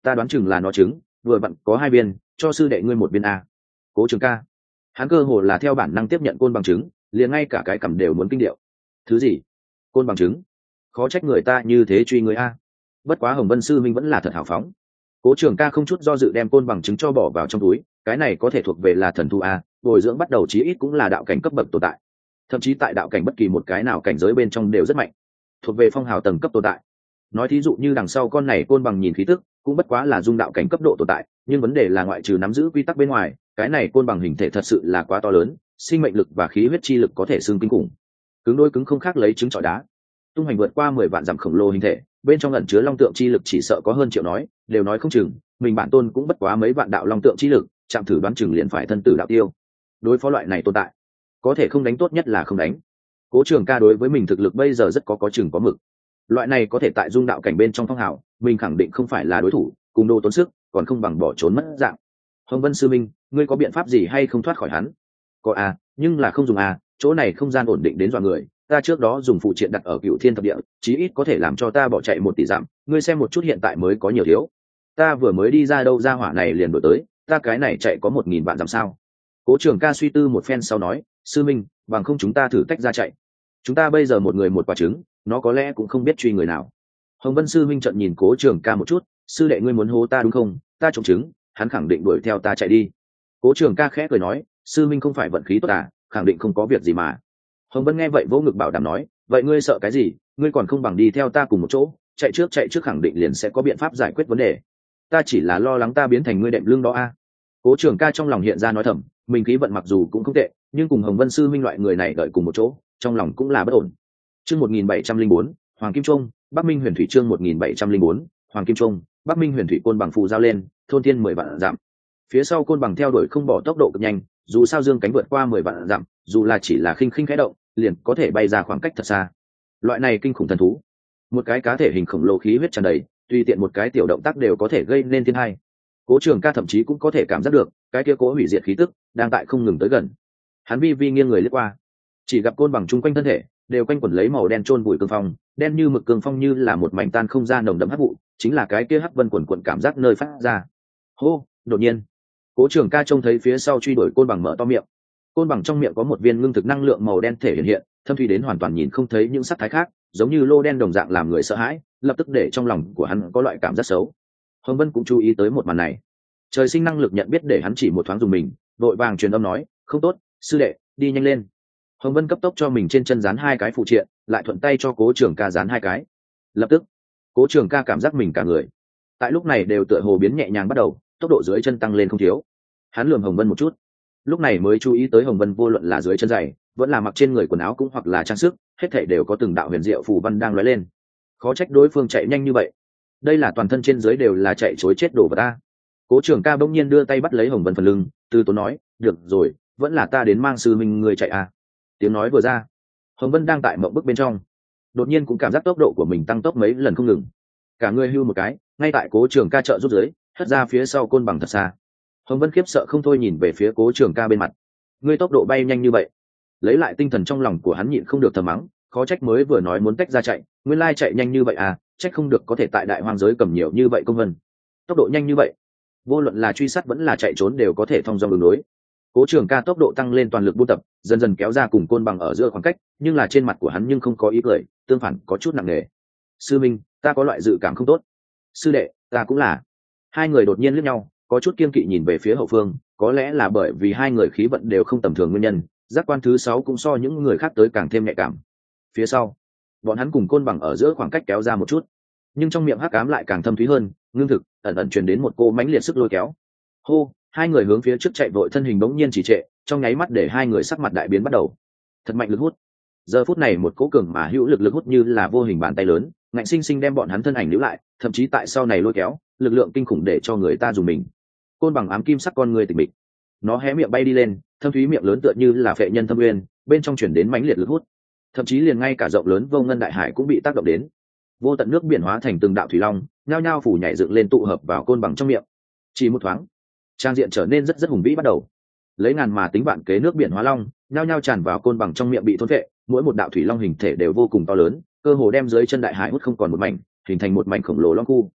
ta đoán chừng là nó trứng, vừa vặn có 2 viên, cho sư đệ ngươi 1 viên a. Cố Trường ca, hắn cơ hồ là theo bản năng tiếp nhận côn bằng trứng, liền ngay cả cái cằm đều muốn kinh điệu. Thứ gì? Côn bằng trứng? Khó trách người ta như thế truy người a. Bất quá Hồng Vân sư minh vẫn là thật hào phóng. Cố Trường ca không chút do dự đem côn bằng trứng cho bỏ vào trong túi, cái này có thể thuộc về là thần thú a, bồi dưỡng bắt đầu chí ít cũng là đạo cảnh cấp bậc tồn tại, thậm chí tại đạo cảnh bất kỳ một cái nào cảnh giới bên trong đều rất mạnh, thuộc về phong hào tầng cấp tồn tại. Nói thí dụ như đằng sau con này côn bằng nhìn khí tức cũng bất quá là dung đạo cảnh cấp độ tồn tại, nhưng vấn đề là ngoại trừ nắm giữ quy tắc bên ngoài, cái này côn bằng hình thể thật sự là quá to lớn, sinh mệnh lực và khí huyết chi lực có thể xương kinh khủng, cứng đôi cứng không khác lấy trứng trọi đá. Tung hành vượt qua 10 vạn dặm khổng lồ hình thể, bên trong ẩn chứa long tượng chi lực chỉ sợ có hơn triệu nói, đều nói không chừng, mình bản tôn cũng bất quá mấy vạn đạo long tượng chi lực, chạm thử đoán chừng liền phải thân tử đạo tiêu. Đối phó loại này tồn tại, có thể không đánh tốt nhất là không đánh. Cố Trường ca đối với mình thực lực bây giờ rất có chừng có mực. Loại này có thể tại dung đạo cảnh bên trong phong hào, mình khẳng định không phải là đối thủ, cùng đồ tốn sức, còn không bằng bỏ trốn mất dạng. Hồng Vân sư minh, ngươi có biện pháp gì hay không thoát khỏi hắn? Có à, nhưng là không dùng à, chỗ này không gian ổn định đến dọa người, ta trước đó dùng phụ triện đặt ở Cửu Thiên thập địa, chí ít có thể làm cho ta bỏ chạy 1 tỷ dặm, ngươi xem một chút hiện tại mới có nhiều thiếu. Ta vừa mới đi ra đâu ra hỏa này liền đổi tới, ta cái này chạy có 1000 vạn dặm sao? Cố Trường ca suy tư một phen sau nói, sư minh, bằng không chúng ta thử tách ra chạy. Chúng ta bây giờ một người một quả trứng, nó có lẽ cũng không biết truy người nào. Hồng Vân sư minh trợn nhìn Cố Trường ca một chút, sư đệ ngươi muốn hố ta đúng không? Ta trộm trứng, hắn khẳng định đuổi theo ta chạy đi. Cố Trường ca khẽ cười nói, sư minh không phải vận khí tốt à, khẳng định không có việc gì mà. Hồng Vân nghe vậy vỗ ngực bảo đảm nói, vậy ngươi sợ cái gì, ngươi còn không bằng đi theo ta cùng một chỗ, chạy trước khẳng định liền sẽ có biện pháp giải quyết vấn đề. Ta chỉ là lo lắng ta biến thành ngươi đệm lưng đó a. Cố Trường ca trong lòng hiện ra nói thầm, mình khí vận mặc dù cũng không tệ, nhưng cùng Hồng Vân sư minh loại người này đợi cùng một chỗ, trong lòng cũng là bất ổn. Chương 1704, Hoàng Kim Trung, Bắc Minh Huyền Thủy chương 1704, Hoàng Kim Trung, Bắc Minh Huyền Thủy côn bằng phù giao lên, thôn thiên 10 vạn dặm. Phía sau côn bằng theo đuổi không bỏ tốc độ cực nhanh, dù sao dương cánh vượt qua 10 vạn dặm, dù là chỉ là khinh khẽ động, liền có thể bay ra khoảng cách thật xa. Loại này kinh khủng thần thú, một cái cá thể hình khổng lồ khí huyết tràn đầy, tùy tiện một cái tiểu động tác đều có thể gây nên thiên hai. Cố Trường ca thậm chí cũng có thể cảm giác được cái kia cố hủy diệt khí tức đang tại không ngừng tới gần. Hắn vi nghiêng người lướt qua, chỉ gặp côn bằng chung quanh thân thể đều quanh quẩn lấy màu đen trôn bụi cương phong, đen như mực cương phong như là một mảnh tan không gian nồng đậm hắc vụ, chính là cái kia hắc vân quần quần cảm giác nơi phát ra. Hô, đột nhiên, Cố Trường ca trông thấy phía sau truy đuổi côn bằng mở to miệng. Côn bằng trong miệng có một viên ngưng thực năng lượng màu đen thể hiện hiện, thâm thúy đến hoàn toàn nhìn không thấy những sắc thái khác, giống như lô đen đồng dạng làm người sợ hãi, lập tức để trong lòng của hắn có loại cảm giác xấu. Hồng Vân cũng chú ý tới một màn này, trời sinh năng lực nhận biết để hắn chỉ một thoáng dùng mình, vội vàng truyền âm nói, không tốt, sư đệ, đi nhanh lên. Hồng Vân cấp tốc cho mình trên chân dán 2 cái phụ triện, lại thuận tay cho Cố Trường ca dán 2 cái. Lập tức, Cố Trường ca cảm giác mình cả người tại lúc này đều tựa hồ biến nhẹ nhàng bắt đầu, tốc độ dưới chân tăng lên không thiếu. Hắn lườm Hồng Vân một chút, lúc này mới chú ý tới Hồng Vân vô luận là dưới chân giày, vẫn là mặc trên người quần áo cũng hoặc là trang sức, hết thảy đều có từng đạo huyền diệu phù văn đang lóe lên. Khó trách đối phương chạy nhanh như vậy, đây là toàn thân trên dưới đều là chạy trối chết đổ vào ta. Cố Trường ca bỗng nhiên đưa tay bắt lấy Hồng Vân phần lưng, từ tốn nói, được rồi, vẫn là ta đến mang sư minh người chạy à. Tiếng nói vừa ra, Hồng Vân đang tại mộng bức bên trong, đột nhiên cũng cảm giác tốc độ của mình tăng tốc mấy lần không ngừng, cả người hưu một cái, ngay tại Cố Trường ca trợ giúp dưới, hất ra phía sau côn bằng thật xa. Hồng Vân khiếp sợ không thôi nhìn về phía Cố Trường ca bên mặt, ngươi tốc độ bay nhanh như vậy. Lấy lại tinh thần trong lòng của hắn nhịn không được thầm mắng, khó trách mới vừa nói muốn tách ra chạy, nguyên lai chạy nhanh như vậy à, trách không được có thể tại đại hoang giới cầm nhiều như vậy công vân. Tốc độ nhanh như vậy, vô luận là truy sát vẫn là chạy trốn đều có thể thông dong đường đối. Cố Trường ca tốc độ tăng lên toàn lực buôn tập, dần dần kéo ra cùng côn bằng ở giữa khoảng cách, nhưng là trên mặt của hắn nhưng không có ý cười, tương phản có chút nặng nề. Sư minh, ta có loại dự cảm không tốt. Sư đệ, ta cũng là. Hai người đột nhiên liếc nhau, có chút kiêng kỵ nhìn về phía hậu phương, có lẽ là bởi vì hai người khí vận đều không tầm thường nguyên nhân, giác quan thứ 6 cũng so những người khác tới càng thêm nhạy cảm. Phía sau, bọn hắn cùng côn bằng ở giữa khoảng cách kéo ra một chút, nhưng trong miệng hắc ám lại càng thâm thúy hơn, ngưng thực, ẩn ẩn truyền đến một cô mãnh liệt sức lôi kéo. Hô, hai người hướng phía trước chạy vội, thân hình bỗng nhiên chỉ trệ, trong nháy mắt để hai người sắc mặt đại biến bắt đầu. Thật mạnh lực hút. Giờ phút này một cỗ cường mà hữu lực hút như là vô hình bàn tay lớn, ngạnh sinh sinh đem bọn hắn thân ảnh níu lại, thậm chí tại sau này lôi kéo, lực lượng kinh khủng để cho người ta dùng mình. Côn bằng ám kim sắc con người tịch mịch, nó hé miệng bay đi lên, thâm thúy miệng lớn tựa như là phệ nhân thâm uyên, bên trong chuyển đến mãnh liệt lực hút, thậm chí liền ngay cả rộng lớn vô ngân đại hải cũng bị tác động đến. Vô tận nước biển hóa thành từng đạo thủy long, nhao nhao phủ nhảy dựng lên tụ hợp vào côn bằng trong miệng. Chỉ một thoáng, trang diện trở nên rất hùng vĩ bắt đầu. Lấy ngàn mà tính vạn kế nước biển hóa long, nhao nhao tràn vào côn bằng trong miệng bị thôn phệ, mỗi một đạo thủy long hình thể đều vô cùng to lớn, cơ hồ đem dưới chân đại hải hút không còn một mảnh, hình thành một mảnh khổng lồ long khu.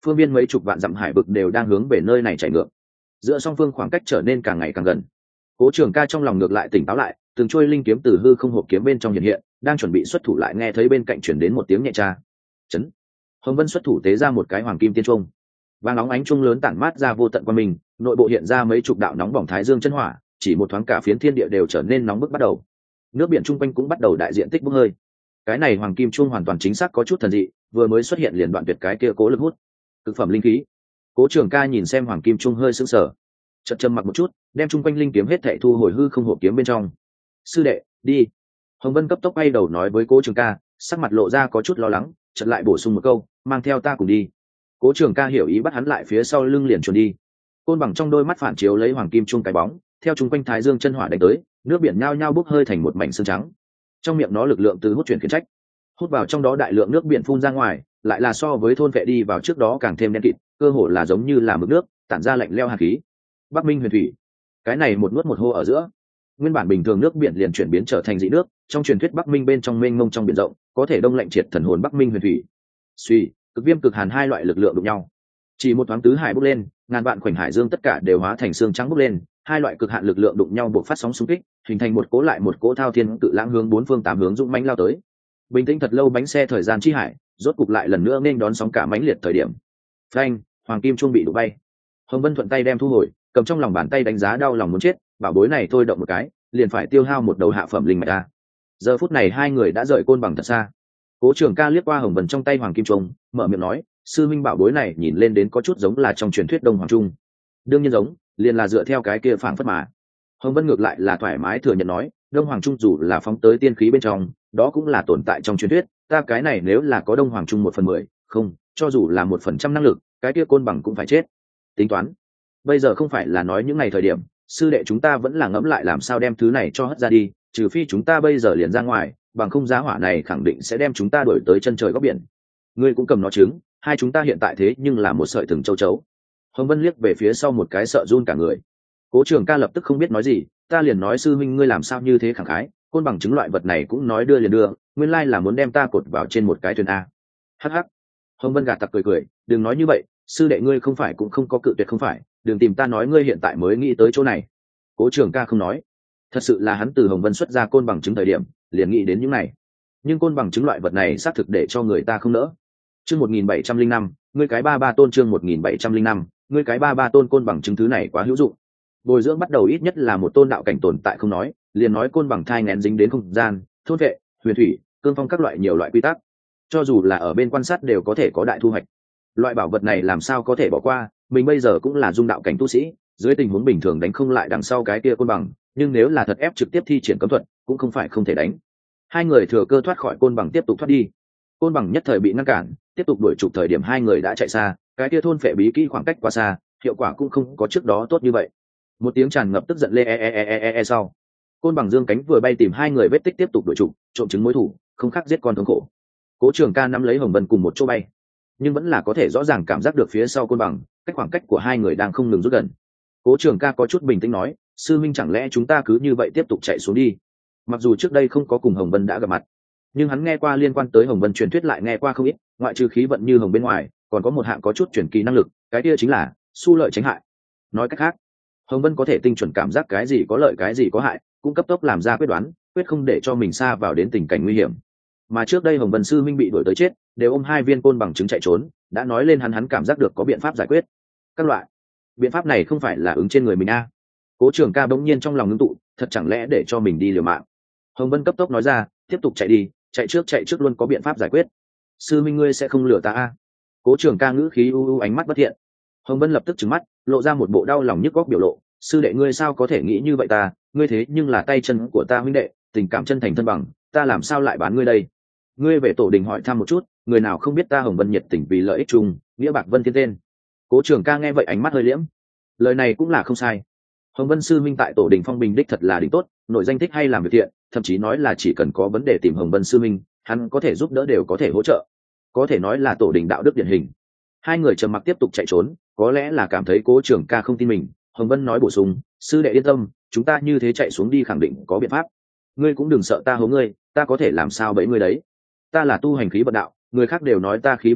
phương viên mấy chục vạn dặm hải vực đều đang hướng về nơi này chảy ngược, giữa song phương khoảng cách trở nên càng ngày càng gần. Cố Trường Ca trong lòng ngược lại tỉnh táo lại, từng trôi linh kiếm từ hư không hộp kiếm bên trong hiện hiện, đang chuẩn bị xuất thủ lại nghe thấy bên cạnh truyền đến một tiếng nhẹ tra. Chấn. Hồng Vân xuất thủ tế ra một cái hoàng kim tiên trung, vàng nóng ánh trung lớn tản mát ra vô tận quang minh, nội bộ hiện ra mấy chục đạo nóng bỏng thái dương chân hỏa, chỉ một thoáng cả phiến thiên địa đều trở nên nóng bức bắt đầu. Nước biển trung quanh cũng bắt đầu đại diện tích bốc hơi. Cái này hoàng kim chuông hoàn toàn chính xác có chút thần dị, vừa mới xuất hiện liền đoạn tuyệt cái kia cố lực hút, cực phẩm linh khí. Cố Trường Ca nhìn xem hoàng kim chuông hơi sững sờ, chợt trầm mặc một chút, đem trung quanh linh kiếm hết thảy thu hồi hư không hộp kiếm bên trong. Sư đệ, đi. Hồng Vân cấp tốc bay đầu nói với Cố Trường Ca, sắc mặt lộ ra có chút lo lắng, chợt lại bổ sung một câu, mang theo ta cùng đi. Cố Trường Ca hiểu ý bắt hắn lại phía sau lưng liền chuồn đi. Côn bằng trong đôi mắt phản chiếu lấy hoàng kim chuông cái bóng, theo trung quanh thái dương chân hỏa đánh tới, nước biển nhao nhao bốc hơi thành một mảnh sương trắng. Trong miệng nó lực lượng từ hút chuyển khiển trách, hút vào trong đó đại lượng nước biển phun ra ngoài, lại là so với thôn vệ đi vào trước đó càng thêm đen kịt, cơ hồ là giống như là mực nước, tản ra lạnh lẽo hàn khí. Bắc Minh Huyền Thủy, cái này một nuốt một hô ở giữa, nguyên bản bình thường nước biển liền chuyển biến trở thành dị nước. Trong truyền thuyết Bắc Minh bên trong mênh mông trong biển rộng, có thể đông lạnh triệt thần hồn Bắc Minh Huyền Thủy. Suy, cực viêm cực hàn hai loại lực lượng đụng nhau, chỉ một thoáng tứ hải bốc lên, ngàn vạn khoảnh hải dương tất cả đều hóa thành xương trắng bốc lên, hai loại cực hạn lực lượng đụng nhau buộc phát sóng xung kích, hình thành một cỗ lại một cỗ thao thiên tự lãng hướng bốn phương tám hướng dũng mãnh lao tới. Bình tĩnh thật lâu bánh xe thời gian chi hải, rốt cục lại lần nữa nên đón sóng cả mãnh liệt thời điểm. Phanh, hoàng kim chuông bị đụng bay. Hồng Vân thuận tay đem thu hồi, cầm trong lòng bàn tay đánh giá đau lòng muốn chết, bảo bối này thôi động một cái, liền phải tiêu hao một đầu hạ phẩm linh mạch a. Giờ phút này hai người đã rời côn bằng thật xa. Cố Trường Ca liếc qua Hồng Vân trong tay hoàng kim chuông, mở miệng nói, sư minh bảo bối này nhìn lên đến có chút giống là trong truyền thuyết Đông Hoàng Trung. Đương nhiên giống, liền là dựa theo cái kia phảng phất mà. Hồng Vân ngược lại là thoải mái thừa nhận nói, Đông Hoàng Trung dù là phóng tới tiên khí bên trong, đó cũng là tồn tại trong truyền thuyết, ta cái này nếu là có Đông Hoàng Trung 1/10, không, cho dù là 1% năng lực, cái kia côn bằng cũng phải chết. Tính toán, bây giờ không phải là nói những ngày thời điểm, sư đệ chúng ta vẫn là ngẫm lại làm sao đem thứ này cho hất ra đi, trừ phi chúng ta bây giờ liền ra ngoài, bằng không giá hỏa này khẳng định sẽ đem chúng ta đuổi tới chân trời góc biển. Ngươi cũng cầm nó chứng, hai chúng ta hiện tại thế nhưng là một sợi thừng châu chấu. Hồng Vân liếc về phía sau một cái sợ run cả người. Cố Trường Ca lập tức không biết nói gì, ta liền nói sư minh ngươi làm sao như thế khẳng khái, côn bằng chứng loại vật này cũng nói đưa liền đưa, nguyên lai là muốn đem ta cột vào trên một cái thuyền a. Hắc hắc. Hồng Vân gạt tặc cười cười, đừng nói như vậy, sư đệ ngươi không phải cũng không có cự tuyệt không phải, đừng tìm ta nói ngươi hiện tại mới nghĩ tới chỗ này. Cố Trường Ca không nói, thật sự là hắn từ Hồng Vân xuất ra côn bằng chứng thời điểm, liền nghĩ đến những này. Nhưng côn bằng chứng loại vật này xác thực để cho người ta không nỡ. Chương 1705, ngươi cái ba ba tôn chương 1705, ngươi cái ba ba tôn côn bằng chứng thứ này quá hữu dụng. Bồi dưỡng bắt đầu ít nhất là một tôn đạo cảnh tồn tại không nói, liền nói côn bằng thai nghén dính đến không gian, thôn vệ, huyền thủy, cương phong các loại nhiều loại quy tắc. Cho dù là ở bên quan sát đều có thể có đại thu hoạch. Loại bảo vật này làm sao có thể bỏ qua, mình bây giờ cũng là dung đạo cảnh tu sĩ, dưới tình huống bình thường đánh không lại đằng sau cái kia côn bằng, nhưng nếu là thật ép trực tiếp thi triển cấm thuật, cũng không phải không thể đánh. Hai người thừa cơ thoát khỏi côn bằng tiếp tục thoát đi. Côn bằng nhất thời bị ngăn cản, tiếp tục đuổi trục thời điểm hai người đã chạy xa, cái kia thôn phệ bí kỹ khoảng cách quá xa, hiệu quả cũng không có trước đó tốt như vậy. Một tiếng tràn ngập tức giận lê sau, côn bằng dương cánh vừa bay tìm hai người vết tích tiếp tục đuổi trục, trộm chứng mối thủ, không khác giết con thống khổ. Cố Trường Ca nắm lấy Hồng Vân cùng một chỗ bay, nhưng vẫn là có thể rõ ràng cảm giác được phía sau côn bằng, cách khoảng cách của hai người đang không ngừng rút gần. Cố Trường Ca có chút bình tĩnh nói, sư minh chẳng lẽ chúng ta cứ như vậy tiếp tục chạy xuống đi? Mặc dù trước đây không có cùng Hồng Vân đã gặp mặt, nhưng hắn nghe qua liên quan tới Hồng Vân truyền thuyết lại nghe qua không ít, ngoại trừ khí vận như hồng bên ngoài, còn có một hạng có chút truyền kỳ năng lực, cái kia chính là xu lợi tránh hại. Nói cách khác, Hồng Vân có thể tinh chuẩn cảm giác cái gì có lợi cái gì có hại, cũng cấp tốc làm ra quyết đoán, quyết không để cho mình xa vào đến tình cảnh nguy hiểm. Mà trước đây Hồng Vân sư minh bị đuổi tới chết, đều ôm hai viên côn bằng chứng chạy trốn, đã nói lên hắn cảm giác được có biện pháp giải quyết. Các loại biện pháp này không phải là ứng trên người mình a. Cố Trường Ca bỗng nhiên trong lòng ngưng tụ, thật chẳng lẽ để cho mình đi liều mạng? Hồng Vân cấp tốc nói ra, tiếp tục chạy đi, chạy trước luôn có biện pháp giải quyết. Sư minh ngươi sẽ không lừa ta a? Cố Trường Ca ngữ khí u ánh mắt bất thiện. Hồng Vân lập tức trừng mắt, lộ ra một bộ đau lòng nhức góc biểu lộ, sư đệ ngươi sao có thể nghĩ như vậy ta, ngươi thế nhưng là tay chân của ta huynh đệ, tình cảm chân thành thân bằng, ta làm sao lại bán ngươi đây? Ngươi về tổ đình hỏi thăm một chút, người nào không biết ta Hồng Vân nhiệt tình vì lợi ích chung, nghĩa bạc vân thiên tên. Cố Trường Ca nghe vậy ánh mắt hơi liễm, lời này cũng là không sai. Hồng Vân sư minh tại tổ đình phong bình đích thật là đỉnh tốt, nội danh thích hay làm việc thiện, thậm chí nói là chỉ cần có vấn đề tìm Hồng Vân sư minh, hắn có thể giúp đỡ đều có thể hỗ trợ, có thể nói là tổ đình đạo đức điển hình. Hai người trầm mặc tiếp tục chạy trốn, có lẽ là cảm thấy Cố Trường Ca không tin mình, Hồng Vân nói bổ sung, sư đệ yên tâm, chúng ta như thế chạy xuống đi khẳng định có biện pháp. Ngươi cũng đừng sợ ta hố ngươi, ta có thể làm sao bẫy ngươi đấy. Ta là tu hành khí vận đạo, người khác đều nói ta khí vận tốt,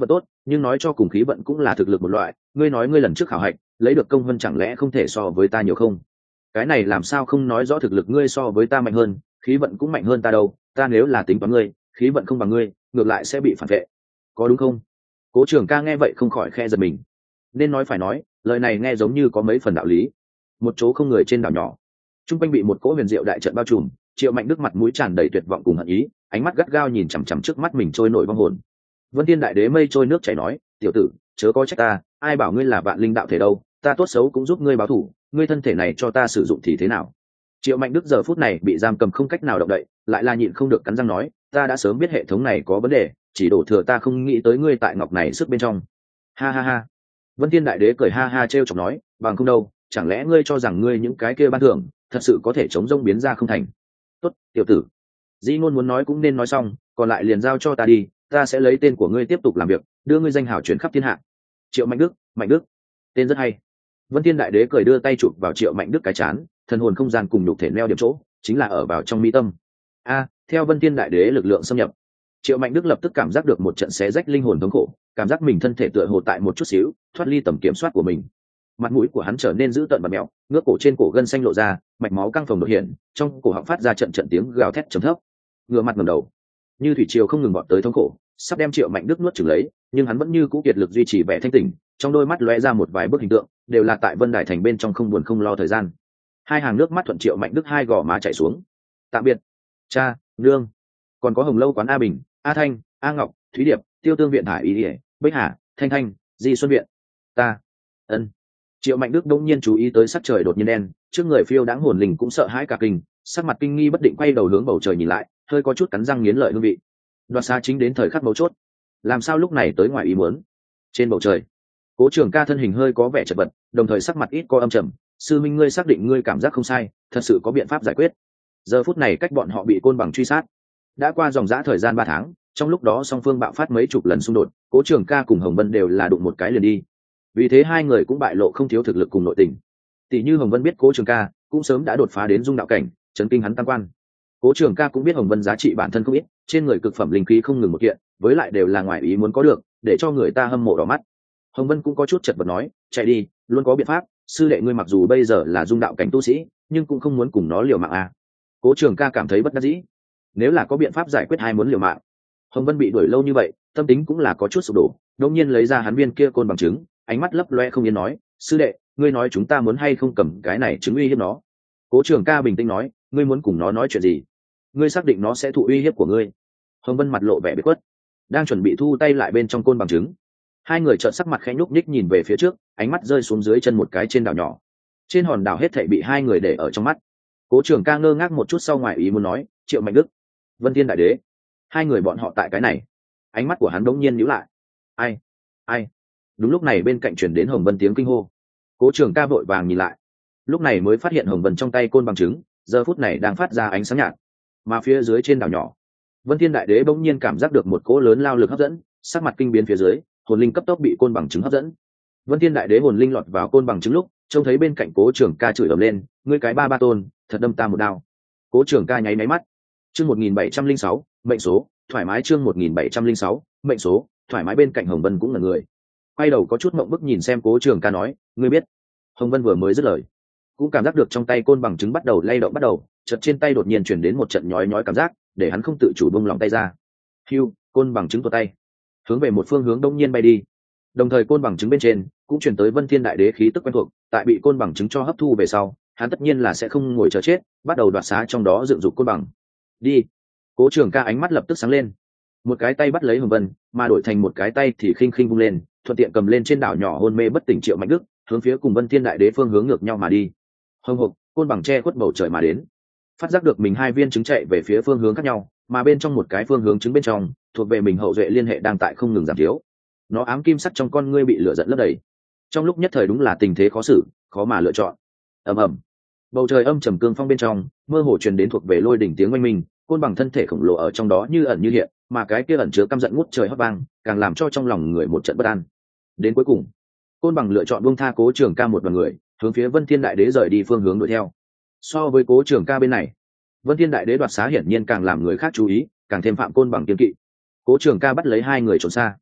nhưng nói cho cùng khí vận cũng là thực lực một loại, ngươi nói ngươi lần trước khảo hạch lấy được công hơn chẳng lẽ không thể so với ta nhiều không? Cái này làm sao không nói rõ thực lực ngươi so với ta mạnh hơn, khí vận cũng mạnh hơn ta đâu, ta nếu là tính toán ngươi, khí vận không bằng ngươi, ngược lại sẽ bị phản vệ, có đúng không? Cố Trường Ca nghe vậy không khỏi khe giật mình. Nên nói phải nói, lời này nghe giống như có mấy phần đạo lý. Một chỗ không người trên đảo nhỏ, trung quanh bị một cỗ huyền diệu đại trận bao trùm, Triệu Mạnh Đức mặt mũi tràn đầy tuyệt vọng cùng hận ý, ánh mắt gắt gao nhìn chằm chằm trước mắt mình trôi nổi vong hồn. Vân Thiên Đại Đế mây trôi nước chảy nói, tiểu tử, chớ có trách ta, ai bảo ngươi là vạn linh đạo thể đâu, ta tốt xấu cũng giúp ngươi báo thù, ngươi thân thể này cho ta sử dụng thì thế nào? Triệu Mạnh Đức giờ phút này bị giam cầm không cách nào động đậy, lại là nhịn không được cắn răng nói, ta đã sớm biết hệ thống này có vấn đề, chỉ đổ thừa ta không nghĩ tới ngươi tại ngọc này sức bên trong. Ha ha ha. Vân Thiên Đại Đế cười ha ha trêu chọc nói, bằng không đâu, chẳng lẽ ngươi cho rằng ngươi những cái kia ban thưởng thật sự có thể chống rông biến ra không thành? Tốt, tiểu tử. Dĩ ngôn muốn nói cũng nên nói xong, còn lại liền giao cho ta đi, ta sẽ lấy tên của ngươi tiếp tục làm việc, đưa ngươi danh hào truyền khắp thiên hạ. Triệu Mạnh Đức, Mạnh Đức, tên rất hay. Vân Thiên Đại Đế cười đưa tay chụp vào Triệu Mạnh Đức cái chán, thần hồn không gian cùng nhục thể neo điểm chỗ, chính là ở vào trong mi tâm. Theo Vân Thiên Đại Đế lực lượng xâm nhập, Triệu Mạnh Đức lập tức cảm giác được một trận xé rách linh hồn thống khổ, cảm giác mình thân thể tựa hồ tại một chút xíu thoát ly tầm kiểm soát của mình. Mặt mũi của hắn trở nên dữ tợn và mèo, ngước cổ trên cổ gân xanh lộ ra, mạch máu căng phồng đột hiện, trong cổ họng phát ra trận trận tiếng gào thét trầm thấp. Ngửa mặt ngẩng đầu, như thủy triều không ngừng bọt tới thống khổ, sắp đem Triệu Mạnh Đức nuốt chửng lấy, nhưng hắn vẫn như cũ kiệt lực duy trì vẻ thanh tỉnh, trong đôi mắt lóe ra một vài bức hình tượng, đều là tại Vân Đài Thành bên trong không buồn không lo thời gian. Hai hàng nước mắt thuận Triệu Mạnh Đức hai gò má chảy xuống. Tạm biệt, cha, nương, còn có Hồng Lâu quán A Bình, A Thanh, A Ngọc, Thúy Điệp, Tiêu Tương viện Hải Ý Ỉa, Bích Hà, Thanh Thanh, Di Xuân viện. Ta, Triệu Mạnh Đức đông nhiên chú ý tới sắc trời đột nhiên đen, trước người phiêu đáng hồn linh cũng sợ hãi cả kinh, sắc mặt kinh nghi bất định quay đầu hướng bầu trời nhìn lại, hơi có chút cắn răng nghiến lợi hương vị. Đoạt xá chính đến thời khắc mấu chốt, làm sao lúc này tới ngoài ý muốn? Trên bầu trời, Cố Trường Ca thân hình hơi có vẻ chật vật, đồng thời sắc mặt ít có âm trầm. Sư minh, ngươi xác định ngươi cảm giác không sai, thật sự có biện pháp giải quyết? Giờ phút này cách bọn họ bị côn bằng truy sát đã qua dòng dã thời gian 3 tháng, trong lúc đó song phương bạo phát mấy chục lần xung đột, Cố Trường Ca cùng Hồng Vân đều là đụng một cái liền đi. Vì thế hai người cũng bại lộ không thiếu thực lực cùng nội tình. Tỷ như Hồng Vân biết Cố Trường Ca cũng sớm đã đột phá đến dung đạo cảnh, chấn kinh hắn tam quan. Cố Trường Ca cũng biết Hồng Vân giá trị bản thân không ít, trên người cực phẩm linh khí không ngừng một kiện, với lại đều là ngoài ý muốn có được, để cho người ta hâm mộ đỏ mắt. Hồng Vân cũng có chút chật vật nói, chạy đi, luôn có biện pháp, sư đệ ngươi mặc dù bây giờ là dung đạo cảnh tu sĩ, nhưng cũng không muốn cùng nó liều mạng à. Cố Trường Ca cảm thấy bất đắc dĩ. Nếu là có biện pháp giải quyết hai muốn liều mạng. Hồng Vân bị đuổi lâu như vậy, tâm tính cũng là có chút sụp đổ, đột nhiên lấy ra hắn viên kia côn bằng chứng, ánh mắt lấp loe không yên nói, sư đệ, ngươi nói chúng ta muốn hay không cầm cái này chứng uy hiếp nó? Cố Trường Ca bình tĩnh nói, ngươi muốn cùng nó nói chuyện gì? Ngươi xác định nó sẽ thụ uy hiếp của ngươi? Hồng Vân mặt lộ vẻ biệt khuất, đang chuẩn bị thu tay lại bên trong côn bằng chứng. Hai người trợn sắc mặt khẽ nhúc nhích nhìn về phía trước, ánh mắt rơi xuống dưới chân một cái trên đảo nhỏ. Trên hòn đảo hết thảy bị hai người để ở trong mắt. Cố Trường Ca ngơ ngác một chút sau ngoài ý muốn nói, Triệu Mạnh Đức, Vân Thiên Đại Đế, hai người bọn họ tại cái này. Ánh mắt của hắn đống nhiên nhíu lại. Ai? Đúng lúc này bên cạnh truyền đến Hồng Vân tiếng kinh hô. Cố Trường Ca vội vàng nhìn lại, lúc này mới phát hiện Hồng Vân trong tay côn bằng chứng giờ phút này đang phát ra ánh sáng nhạt, mà phía dưới trên đảo nhỏ, Vân Thiên Đại Đế bỗng nhiên cảm giác được một cỗ lớn lao lực hấp dẫn, sắc mặt kinh biến phía dưới, hồn linh cấp tốc bị côn bằng chứng hấp dẫn. Vân Thiên Đại Đế hồn linh lọt vào côn bằng chứng lúc, trông thấy bên cạnh Cố Trường Ca chửi ầm lên, ngươi cái ba tôn, thật đâm ta một đao. Cố Trường Ca nháy mắt. Chương 1706, mệnh số, thoải mái. Chương 1706, mệnh số, thoải mái. Bên cạnh Hồng Vân cũng là người, quay đầu có chút mộng bức nhìn xem Cố Trường Ca nói, ngươi biết? Hồng Vân vừa mới dứt lời, cũng cảm giác được trong tay côn bằng chứng bắt đầu lay động chợt trên tay đột nhiên chuyển đến một trận nhói nhói cảm giác, để hắn không tự chủ buông lòng tay ra. Hưu, côn bằng chứng tuột tay, hướng về một phương hướng đông nhiên bay đi. Đồng thời côn bằng chứng bên trên cũng chuyển tới Vân Thiên Đại Đế khí tức quen thuộc, tại bị côn bằng chứng cho hấp thu về sau, hắn tất nhiên là sẽ không ngồi chờ chết, bắt đầu đoạt xá trong đó dựng dục côn bằng. Đi. Cố Trường Ca ánh mắt lập tức sáng lên, một cái tay bắt lấy Hồng Vân, mà đổi thành một cái tay thì khinh khinh vung lên, thuận tiện cầm lên trên đảo nhỏ hôn mê bất tỉnh Triệu Mạnh Đức, hướng phía cùng Vân Thiên Đại Đế phương hướng ngược nhau mà đi. Hồng hộc, côn bằng che khuất bầu trời mà đến, phát giác được mình hai viên trứng chạy về phía phương hướng khác nhau, mà bên trong một cái phương hướng trứng bên trong thuộc về mình hậu duệ liên hệ đang tại không ngừng giảm thiếu. Nó ám kim sắc trong con ngươi bị lửa giận lấp đầy, trong lúc nhất thời đúng là tình thế khó xử, khó mà lựa chọn. Ầm, bầu trời âm trầm cương phong bên trong mơ hồ truyền đến thuộc về lôi đỉnh tiếng oanh minh, côn bằng thân thể khổng lồ ở trong đó như ẩn như hiện, mà cái kia ẩn chứa căm giận ngút trời hót vang, càng làm cho trong lòng người một trận bất an. Đến cuối cùng, côn bằng lựa chọn buông tha Cố Trường Ca một đoàn người, hướng phía Vân Thiên Đại Đế rời đi phương hướng đuổi theo. So với Cố Trường Ca bên này, Vân Thiên Đại Đế đoạt xá hiển nhiên càng làm người khác chú ý, càng thêm phạm côn bằng kiên kỵ. Cố Trường Ca bắt lấy hai người trốn xa.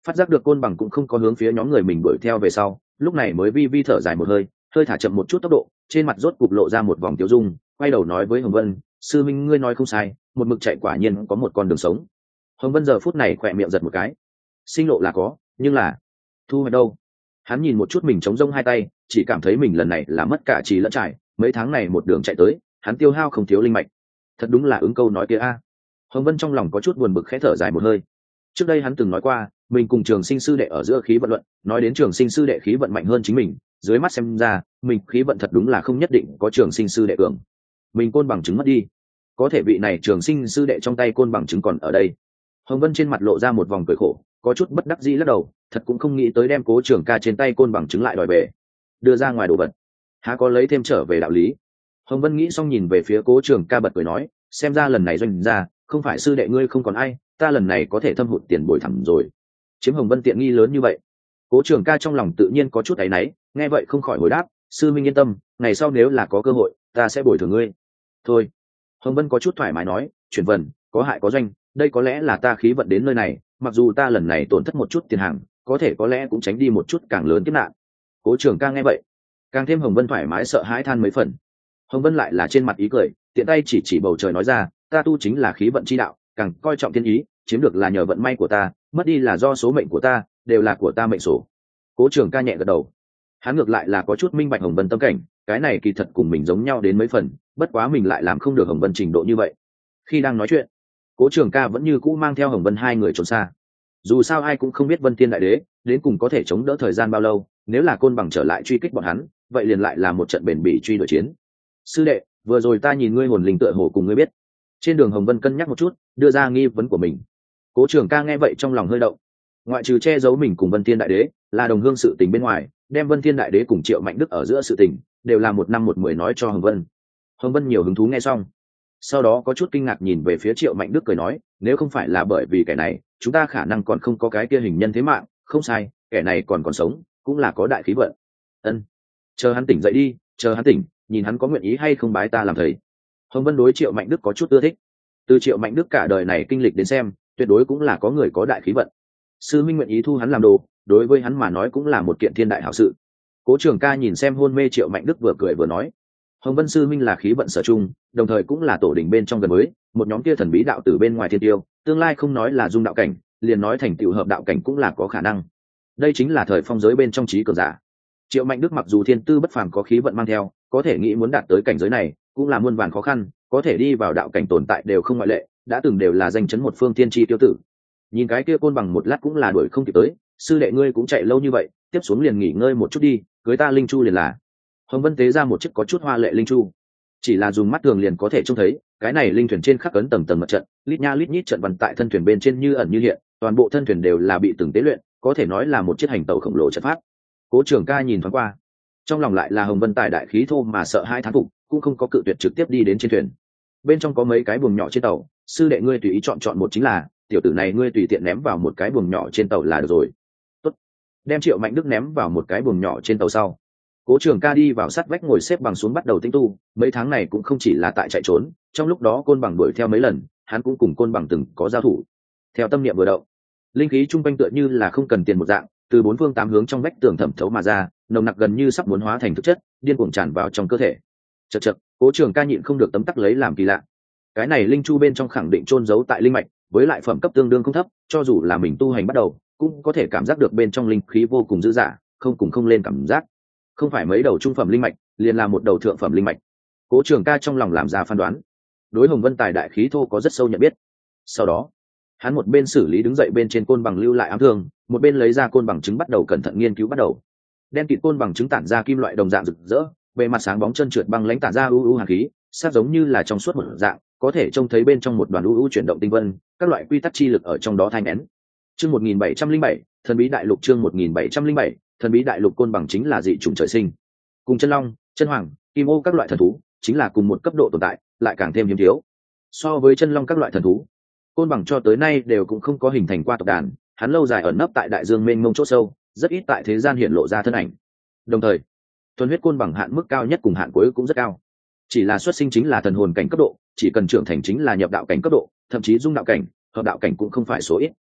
Phát giác được côn bằng cũng không có hướng phía nhóm người mình đuổi theo về sau, lúc này mới vi vi thở dài một hơi, hơi thả chậm một chút tốc độ, trên mặt rốt cục lộ ra một vòng tiêu dung, quay đầu nói với Hồng Vân, sư minh ngươi nói không sai, một mực chạy quả nhiên có một con đường sống. Hồng Vân giờ phút này khỏe miệng giật một cái, sinh lộ là có, nhưng là thu hoạch đâu? Hắn nhìn một chút mình chống rông hai tay, chỉ cảm thấy mình lần này là mất cả trì lẫn trải, mấy tháng này một đường chạy tới, hắn tiêu hao không thiếu linh mạch. Thật đúng là ứng câu nói kia a. Hồng Vân trong lòng có chút buồn bực, khẽ thở dài một hơi. Trước đây hắn từng nói qua, mình cùng Trường Sinh sư đệ ở giữa khí vận luận, nói đến Trường Sinh sư đệ khí vận mạnh hơn chính mình, dưới mắt xem ra, mình khí vận thật đúng là không nhất định có Trường Sinh sư đệ cường. Mình côn bằng chứng mất đi, có thể vị này Trường Sinh sư đệ trong tay côn bằng chứng còn ở đây. Hồng Vân trên mặt lộ ra một vòng cười khổ, có chút bất đắc dĩ lắc đầu, thật cũng không nghĩ tới đem Cố Trường Ca trên tay côn bằng chứng lại đòi về, đưa ra ngoài đồ vật, há có lấy thêm trở về đạo lý. Hồng Vân nghĩ xong nhìn về phía Cố Trường Ca bật cười nói, xem ra lần này doanh ra, không phải sư đệ ngươi không còn ai, ta lần này có thể thâm hụt tiền bồi thẳm rồi. Chiếm Hồng Vân tiện nghi lớn như vậy. Cố Trường Ca trong lòng tự nhiên có chút áy náy, nghe vậy không khỏi hồi đáp, sư minh yên tâm, ngày sau nếu là có cơ hội, ta sẽ bồi thường ngươi. Thôi. Hồng Vân có chút thoải mái nói, chuyển vận, có hại có doanh, đây có lẽ là ta khí vận đến nơi này, mặc dù ta lần này tổn thất một chút tiền hàng, có thể có lẽ cũng tránh đi một chút càng lớn kiếp nạn. Cố Trường Ca nghe vậy, càng thêm Hồng Vân thoải mái sợ hãi than mấy phần. Hồng Vân lại là trên mặt ý cười, tiện tay chỉ bầu trời nói ra, ta tu chính là khí vận chi đạo, càng coi trọng thiên ý, chiếm được là nhờ vận may của ta, mất đi là do số mệnh của ta, đều là của ta mệnh số. Cố Trường Ca nhẹ gật đầu, hắn ngược lại là có chút minh bạch Hồng Vân tâm cảnh, cái này kỳ thật cùng mình giống nhau đến mấy phần, bất quá mình lại làm không được Hồng Vân trình độ như vậy. Khi đang nói chuyện, Cố Trường Ca vẫn như cũ mang theo Hồng Vân hai người trốn xa. Dù sao ai cũng không biết Vân Thiên Đại Đế đến cùng có thể chống đỡ thời gian bao lâu, nếu là côn bằng trở lại truy kích bọn hắn, vậy liền lại là một trận bền bỉ truy đuổi chiến. Sư đệ, vừa rồi ta nhìn ngươi hồn linh tựa hồ cùng ngươi biết. Trên đường Hồng Vân cân nhắc một chút, đưa ra nghi vấn của mình. Cố Trường Ca nghe vậy trong lòng hơi động. Ngoại trừ che giấu mình cùng Vân Thiên Đại Đế là đồng hương sự tình bên ngoài, đem Vân Thiên Đại Đế cùng Triệu Mạnh Đức ở giữa sự tình đều là một năm một mười nói cho Hồng Vân. Hồng Vân nhiều hứng thú nghe xong, sau đó có chút kinh ngạc nhìn về phía Triệu Mạnh Đức cười nói, nếu không phải là bởi vì cái này, chúng ta khả năng còn không có cái kia hình nhân thế mạng. Không sai, kẻ này còn sống, cũng là có đại khí vận. Ân, chờ hắn tỉnh dậy đi, chờ hắn tỉnh, nhìn hắn có nguyện ý hay không bái ta làm thầy. Hồng Vân đối Triệu Mạnh Đức có chút ưa thích. Từ Triệu Mạnh Đức cả đời này kinh lịch đến xem, tuyệt đối cũng là có người có đại khí vận. Sư minh nguyện ý thu hắn làm đồ, đối với hắn mà nói cũng là một kiện thiên đại hảo sự. Cố Trường Ca nhìn xem hôn mê Triệu Mạnh Đức vừa cười vừa nói, Hồng Vân sư minh là khí vận sở trung, đồng thời cũng là tổ đình bên trong gần mới, một nhóm kia thần bí đạo tử bên ngoài thiên tiêu, tương lai không nói là dung đạo cảnh, liền nói thành tựu hợp đạo cảnh cũng là có khả năng. Đây chính là thời phong giới bên trong trí cường giả. Triệu Mạnh Đức mặc dù thiên tư bất phàm có khí vận mang theo, có thể nghĩ muốn đạt tới cảnh giới này, cũng là muôn vàn khó khăn, có thể đi vào đạo cảnh tồn tại đều không ngoại lệ, đã từng đều là danh chấn một phương thiên chi tiêu tử. Nhìn cái kia côn bằng một lát cũng là đuổi không kịp tới, sư đệ ngươi cũng chạy lâu như vậy, tiếp xuống liền nghỉ ngơi một chút đi, cưới ta linh chu liền là. Hồng Vân tế ra một chiếc có chút hoa lệ linh chu, chỉ là dùng mắt thường liền có thể trông thấy, cái này linh thuyền trên khắc ấn tầng tầng mật trận, lít nha lít nhít trận văn tại thân thuyền bên trên như ẩn như hiện, toàn bộ thân thuyền đều là bị từng tế luyện, có thể nói là một chiếc hành tàu khổng lồ trận pháp. Cố Trường Ca nhìn thoáng qua, trong lòng lại là Hồng Vân tài đại khí thô mà sợ hai thán phục, cũng không có cự tuyệt trực tiếp đi đến trên thuyền. Bên trong có mấy cái buồng nhỏ trên tàu, sư đệ ngươi tùy ý chọn một chính là, tiểu tử này ngươi tùy tiện ném vào một cái buồng nhỏ trên tàu là được rồi. Tốt. Đem Triệu Mạnh Đức ném vào một cái buồng nhỏ trên tàu sau, Cố Trường Ca đi vào sát vách ngồi xếp bằng xuống bắt đầu tĩnh tu. Mấy tháng này cũng không chỉ là tại chạy trốn, trong lúc đó côn bằng đuổi theo mấy lần, hắn cũng cùng côn bằng từng có giao thủ. Theo tâm niệm vừa động, linh khí trung quanh tựa như là không cần tiền một dạng, từ bốn phương tám hướng trong vách tường thẩm thấu mà ra, nồng nặc gần như sắp muốn hóa thành thực chất, điên cuồng tràn vào trong cơ thể. Chậc chậc, Cố Trường Ca nhịn không được tấm tắc lấy làm kỳ lạ. Cái này linh chu bên trong khẳng định chôn giấu tại linh mạch, với lại phẩm cấp tương đương không thấp, cho dù là mình tu hành bắt đầu, cũng có thể cảm giác được bên trong linh khí vô cùng dữ dả, không cùng không lên cảm giác. Không phải mấy đầu trung phẩm linh mạch, liền là một đầu thượng phẩm linh mạch. Cố Trường Ca trong lòng làm ra phán đoán, đối Hồng Vân tài đại khí thô có rất sâu nhận biết. Sau đó, hắn một bên xử lý đứng dậy bên trên côn bằng lưu lại ám thương, một bên lấy ra côn bằng trứng bắt đầu cẩn thận nghiên cứu bắt đầu. Đen kịt côn bằng trứng tản ra kim loại đồng dạng rực rỡ, bề mặt sáng bóng chân trượt băng lãnh tản ra u u hàn khí, sát giống như là trong suốt một dạng, có thể trông thấy bên trong một đoàn u u chuyển động tinh vân, các loại quy tắc chi lực ở trong đó thay nén. Chương 1707, thần bí đại lục. Chương 1707, thần bí đại lục. Côn bằng chính là dị chủng trời sinh, cùng chân long, chân hoàng, kim ô các loại thần thú chính là cùng một cấp độ tồn tại, lại càng thêm hiếm thiếu. So với chân long các loại thần thú, côn bằng cho tới nay đều cũng không có hình thành qua tộc đàn, hắn lâu dài ẩn nấp tại đại dương mênh mông chỗ sâu, rất ít tại thế gian hiện lộ ra thân ảnh. Đồng thời, thuần huyết côn bằng hạn mức cao nhất cùng hạn cuối cũng rất cao, chỉ là xuất sinh chính là thần hồn cảnh cấp độ, chỉ cần trưởng thành chính là nhập đạo cảnh cấp độ, thậm chí dung đạo cảnh, hợp đạo cảnh cũng không phải số ít.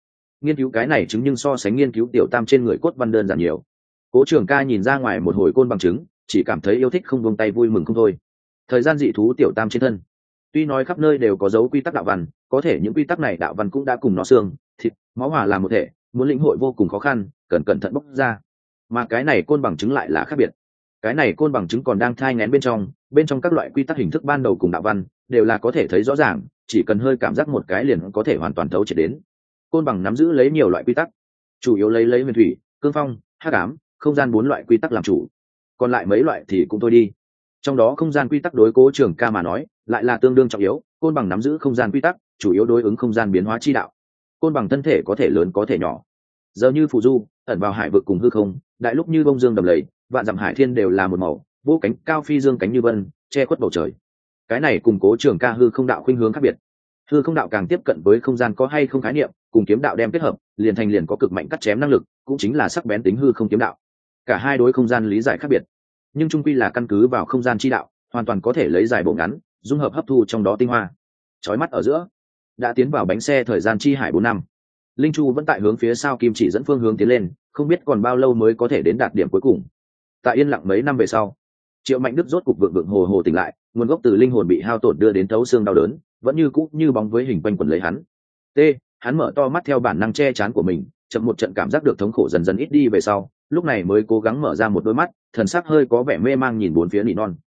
nghiên cứu cái này chứng nhưng so sánh nghiên cứu tiểu tam trên người cốt văn đơn giản nhiều. Cố Trường Ca nhìn ra ngoài một hồi côn bằng chứng, chỉ cảm thấy yêu thích không buông tay, vui mừng không thôi. Thời gian dị thú tiểu tam trên thân, tuy nói khắp nơi đều có dấu quy tắc đạo văn, có thể những quy tắc này đạo văn cũng đã cùng nó xương thịt máu hòa làm một thể, muốn lĩnh hội vô cùng khó khăn, cần cẩn thận bóc ra. Mà cái này côn bằng chứng lại là khác biệt. Cái này côn bằng chứng còn đang thai nghén bên trong các loại quy tắc hình thức ban đầu cùng đạo văn đều là có thể thấy rõ ràng, chỉ cần hơi cảm giác một cái liền có thể hoàn toàn thấu triệt đến. Côn bằng nắm giữ lấy nhiều loại quy tắc, chủ yếu lấy huyền thủy, cương phong, hắc ám, không gian 4 loại quy tắc làm chủ, còn lại mấy loại thì cũng thôi đi. Trong đó không gian quy tắc đối Cố Trường Ca mà nói lại là tương đương trọng yếu. Côn bằng nắm giữ không gian quy tắc, chủ yếu đối ứng không gian biến hóa chi đạo. Côn bằng thân thể có thể lớn có thể nhỏ, giờ như phù du ẩn vào hải vực cùng hư không, đại lúc như bông dương đầm lầy, vạn dặm hải thiên đều là một màu, vô cánh cao phi dương cánh như vân, che khuất bầu trời. Cái này cùng Cố Trường Ca hư không đạo khuynh hướng khác biệt. Hư không đạo càng tiếp cận với không gian có hay không khái niệm, cùng kiếm đạo đem kết hợp, liền có cực mạnh cắt chém năng lực, cũng chính là sắc bén tính hư không kiếm đạo. Cả hai đối không gian lý giải khác biệt, nhưng chung quy là căn cứ vào không gian chi đạo, hoàn toàn có thể lấy dài bộ ngắn, dung hợp hấp thu trong đó tinh hoa. Chói mắt ở giữa, đã tiến vào bánh xe thời gian chi hải 4 năm. Linh Chu vẫn tại hướng phía sao kim chỉ dẫn phương hướng tiến lên, không biết còn bao lâu mới có thể đến đạt điểm cuối cùng. Tại yên lặng mấy năm về sau, Triệu Mạnh Đức rốt cục vượng hồ hồ tỉnh lại, nguồn gốc từ linh hồn bị hao tổn đưa đến thấu xương đau đớn, vẫn như cũ như bóng với hình quanh quẩn lấy hắn. Hắn mở to mắt theo bản năng che chắn của mình, chậm một trận cảm giác được thống khổ dần dần ít đi về sau, lúc này mới cố gắng mở ra một đôi mắt, thần sắc hơi có vẻ mê mang nhìn bốn phía nỉ non.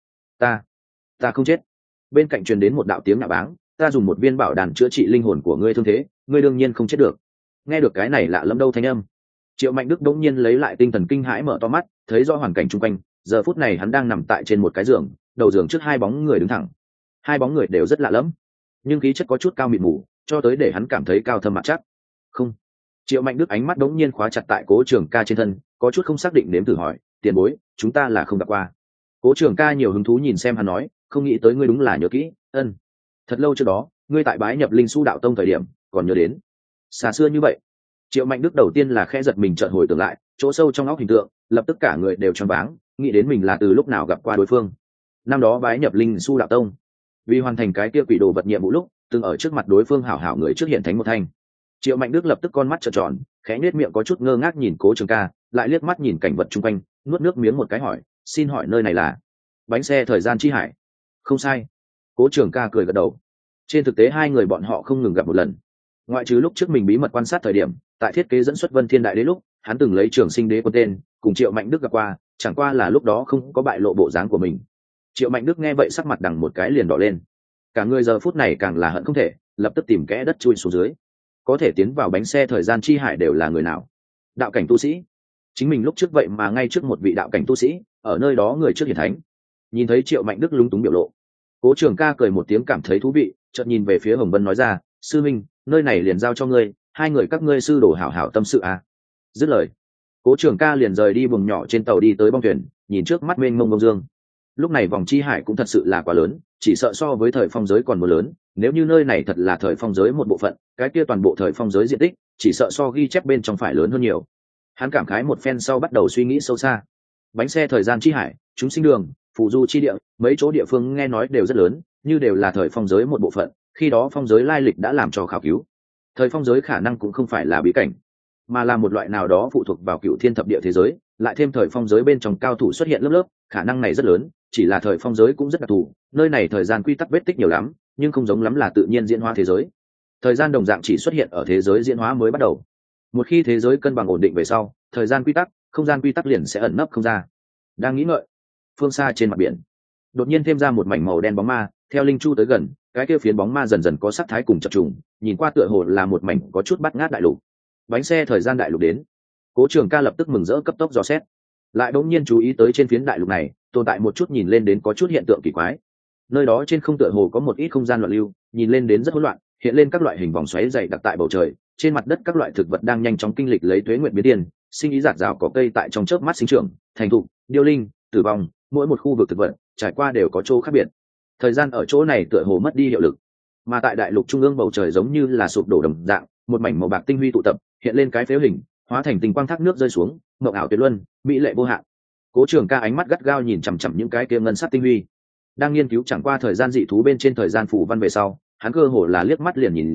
Ta không chết. Bên cạnh truyền đến một đạo tiếng nạ báng, ta dùng một viên bảo đàn chữa trị linh hồn của ngươi thương thế, ngươi đương nhiên không chết được. Nghe được cái này lạ lẫm đâu thanh âm, Triệu Mạnh Đức đống nhiên lấy lại tinh thần, kinh hãi mở to mắt, thấy rõ hoàn cảnh xung quanh. Giờ phút này hắn đang nằm tại trên một cái giường, đầu giường trước hai bóng người đứng thẳng. Hai bóng người đều rất lạ lẫm, nhưng khí chất có chút cao mịt mù, cho tới để hắn cảm thấy cao thâm mặt chắc. Không. Triệu Mạnh Đức ánh mắt đống nhiên khóa chặt tại Cố Trường Ca trên thân, có chút không xác định nếm thử hỏi, tiền bối, chúng ta là không gặp qua. Cố Trường Ca nhiều hứng thú nhìn xem hắn nói, không nghĩ tới ngươi đúng là nhớ kỹ. Thật lâu trước đó, ngươi tại bái nhập Linh Su đạo tông thời điểm, còn nhớ đến. Xa xưa như vậy. Triệu Mạnh Đức đầu tiên là khẽ giật mình, chợt hồi tưởng lại, chỗ sâu trong óc hình tượng, lập tức cả người đều choáng váng, nghĩ đến mình là từ lúc nào gặp qua đối phương. Năm đó bái nhập Linh Su đạo tông, vì hoàn thành cái kia quỷ đồ vật nhiệm vụ lúc, từng ở trước mặt đối phương hảo hảo người trước hiện thánh một thanh. Triệu Mạnh Đức lập tức con mắt trợn tròn, khẽ nhếch miệng có chút ngơ ngác nhìn Cố Trường Ca, lại liếc mắt nhìn cảnh vật chung quanh, nuốt nước miếng một cái hỏi, xin hỏi nơi này là bánh xe thời gian chi hải? Không sai. Cố Trường Ca cười gật đầu. Trên thực tế hai người bọn họ không ngừng gặp một lần, ngoại trừ lúc trước mình bí mật quan sát thời điểm, tại thiết kế dẫn xuất Vân Thiên Đại Đế lúc, hắn từng lấy Trường Sinh Đế quân tên cùng Triệu Mạnh Đức gặp qua, chẳng qua là lúc đó không có bại lộ bộ dáng của mình. Triệu Mạnh Đức nghe vậy sắc mặt đằng một cái liền đỏ lên, cả người giờ phút này càng là hận không thể lập tức tìm kẽ đất chui xuống dưới. Có thể tiến vào bánh xe thời gian chi hải đều là người nào? Đạo cảnh tu sĩ. Chính mình lúc trước vậy mà ngay trước một vị đạo cảnh tu sĩ, ở nơi đó người trước hiển thánh. Nhìn thấy Triệu Mạnh Đức lúng túng biểu lộ, Cố Trường Ca cười một tiếng cảm thấy thú vị, chợt nhìn về phía Hồng Vân nói ra, sư minh, nơi này liền giao cho ngươi, hai người các ngươi sư đồ hảo hảo tâm sự à. Dứt lời, Cố Trường Ca liền rời đi buồng nhỏ trên tàu đi tới bong thuyền, nhìn trước mắt mênh mông bông dương. Lúc này vòng chi hải cũng thật sự là quá lớn, chỉ sợ so với thời phong giới còn một lớn. Nếu như nơi này thật là thời phong giới một bộ phận, cái kia toàn bộ thời phong giới diện tích chỉ sợ so ghi chép bên trong phải lớn hơn nhiều. Hắn cảm khái một phen sau bắt đầu suy nghĩ sâu xa. Bánh xe thời gian chi hải, chúng sinh đường, phù du chi địa, mấy chỗ địa phương nghe nói đều rất lớn, như đều là thời phong giới một bộ phận. Khi đó phong giới lai lịch đã làm cho khảo cứu. Thời phong giới khả năng cũng không phải là bí cảnh, mà là một loại nào đó phụ thuộc vào cựu thiên thập địa thế giới, lại thêm thời phong giới bên trong cao thủ xuất hiện lớp lớp, khả năng này rất lớn. Chỉ là thời phong giới cũng rất đặc thù, nơi này thời gian quy tắc vết tích nhiều lắm, nhưng không giống lắm là tự nhiên diễn hóa thế giới. Thời gian đồng dạng chỉ xuất hiện ở thế giới diễn hóa mới bắt đầu. Một khi thế giới cân bằng ổn định về sau, thời gian quy tắc, không gian quy tắc liền sẽ ẩn nấp không ra. Đang nghĩ ngợi, phương xa trên mặt biển đột nhiên thêm ra một mảnh màu đen bóng ma, theo Linh Chu tới gần, cái kia phiến bóng ma dần dần có sắc thái cùng chập trùng, nhìn qua tựa hồ là một mảnh có chút bắt ngát đại lục. Bánh xe thời gian đại lục đến. Cố Trường Ca lập tức mừng rỡ cấp tốc dò xét, lại đột nhiên chú ý tới trên phiến đại lục này tồn tại một chút nhìn lên đến có chút hiện tượng kỳ quái. Nơi đó trên không tựa hồ có một ít không gian loạn lưu, nhìn lên đến rất hỗn loạn, hiện lên các loại hình vòng xoáy dày đặc tại bầu trời, trên mặt đất các loại thực vật đang nhanh chóng kinh lịch lấy tuế nguyện biến điên, sinh ý rạc rào, có cây tại trong chớp mắt sinh trưởng, thành thụ, điêu linh, tử vong, mỗi một khu vực thực vật trải qua đều có chỗ khác biệt. Thời gian ở chỗ này tựa hồ mất đi hiệu lực, mà tại đại lục trung ương bầu trời giống như là sụp đổ đồng dạng, một mảnh màu bạc tinh huy tụ tập, hiện lên cái phếu hình, hóa thành tình quang thác nước rơi xuống, mộng ảo tuyệt luân, mỹ lệ vô hạn. Cố Trường Ca ánh mắt gắt gao nhìn chằm chằm những cái kia ngân sắc tinh huy, đang nghiên cứu chẳng qua thời gian dị thú bên trên thời gian phủ văn về sau, hắn cơ hồ là liếc mắt liền nhìn ra,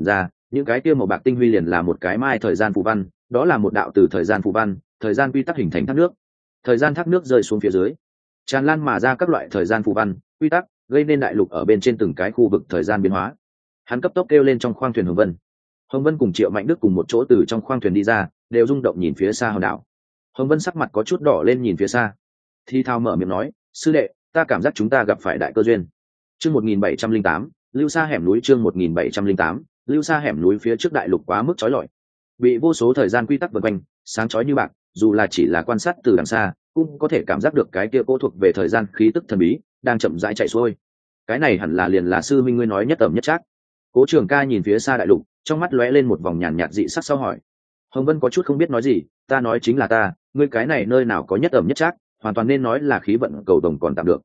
những cái kia màu bạc tinh huy liền là một cái mai thời gian phù văn, đó là một đạo từ thời gian phù văn, thời gian quy tắc hình thành thác nước. Thời gian thác nước rơi xuống phía dưới, tràn lan mà ra các loại thời gian phù văn, quy tắc, gây nên đại lục ở bên trên từng cái khu vực thời gian biến hóa. Hắn cấp tốc kêu lên trong khoang thuyền Hồng Vân. Hồng Vân cùng Triệu Mạnh Đức cùng một chỗ từ trong khoang thuyền đi ra, đều rung động nhìn phía xa hòn đảo. Hồng Vân sắc mặt có chút đỏ lên nhìn phía xa, thi thao mở miệng nói, sư đệ, ta cảm giác chúng ta gặp phải đại cơ duyên. Chương 1708, lưu xa hẻm núi. Chương 1708, lưu xa hẻm núi. Phía trước đại lục quá mức chói lọi, bị vô số thời gian quy tắc vần quanh, sáng chói như bạc, dù là chỉ là quan sát từ đằng xa cũng có thể cảm giác được cái kia cố thuộc về thời gian khí tức thần bí đang chậm rãi chạy xuôi. Cái này hẳn là liền là sư minh ngươi nói nhất ẩm nhất trác. Cố Trường Ca nhìn phía xa đại lục, trong mắt lóe lên một vòng nhàn nhạt dị sắc sau hỏi. Hồng Vân có chút không biết nói gì, ta nói chính là ta, ngươi cái này nơi nào có nhất ẩm nhất trác, hoàn toàn nên nói là khí vận cầu đồng còn tạm được.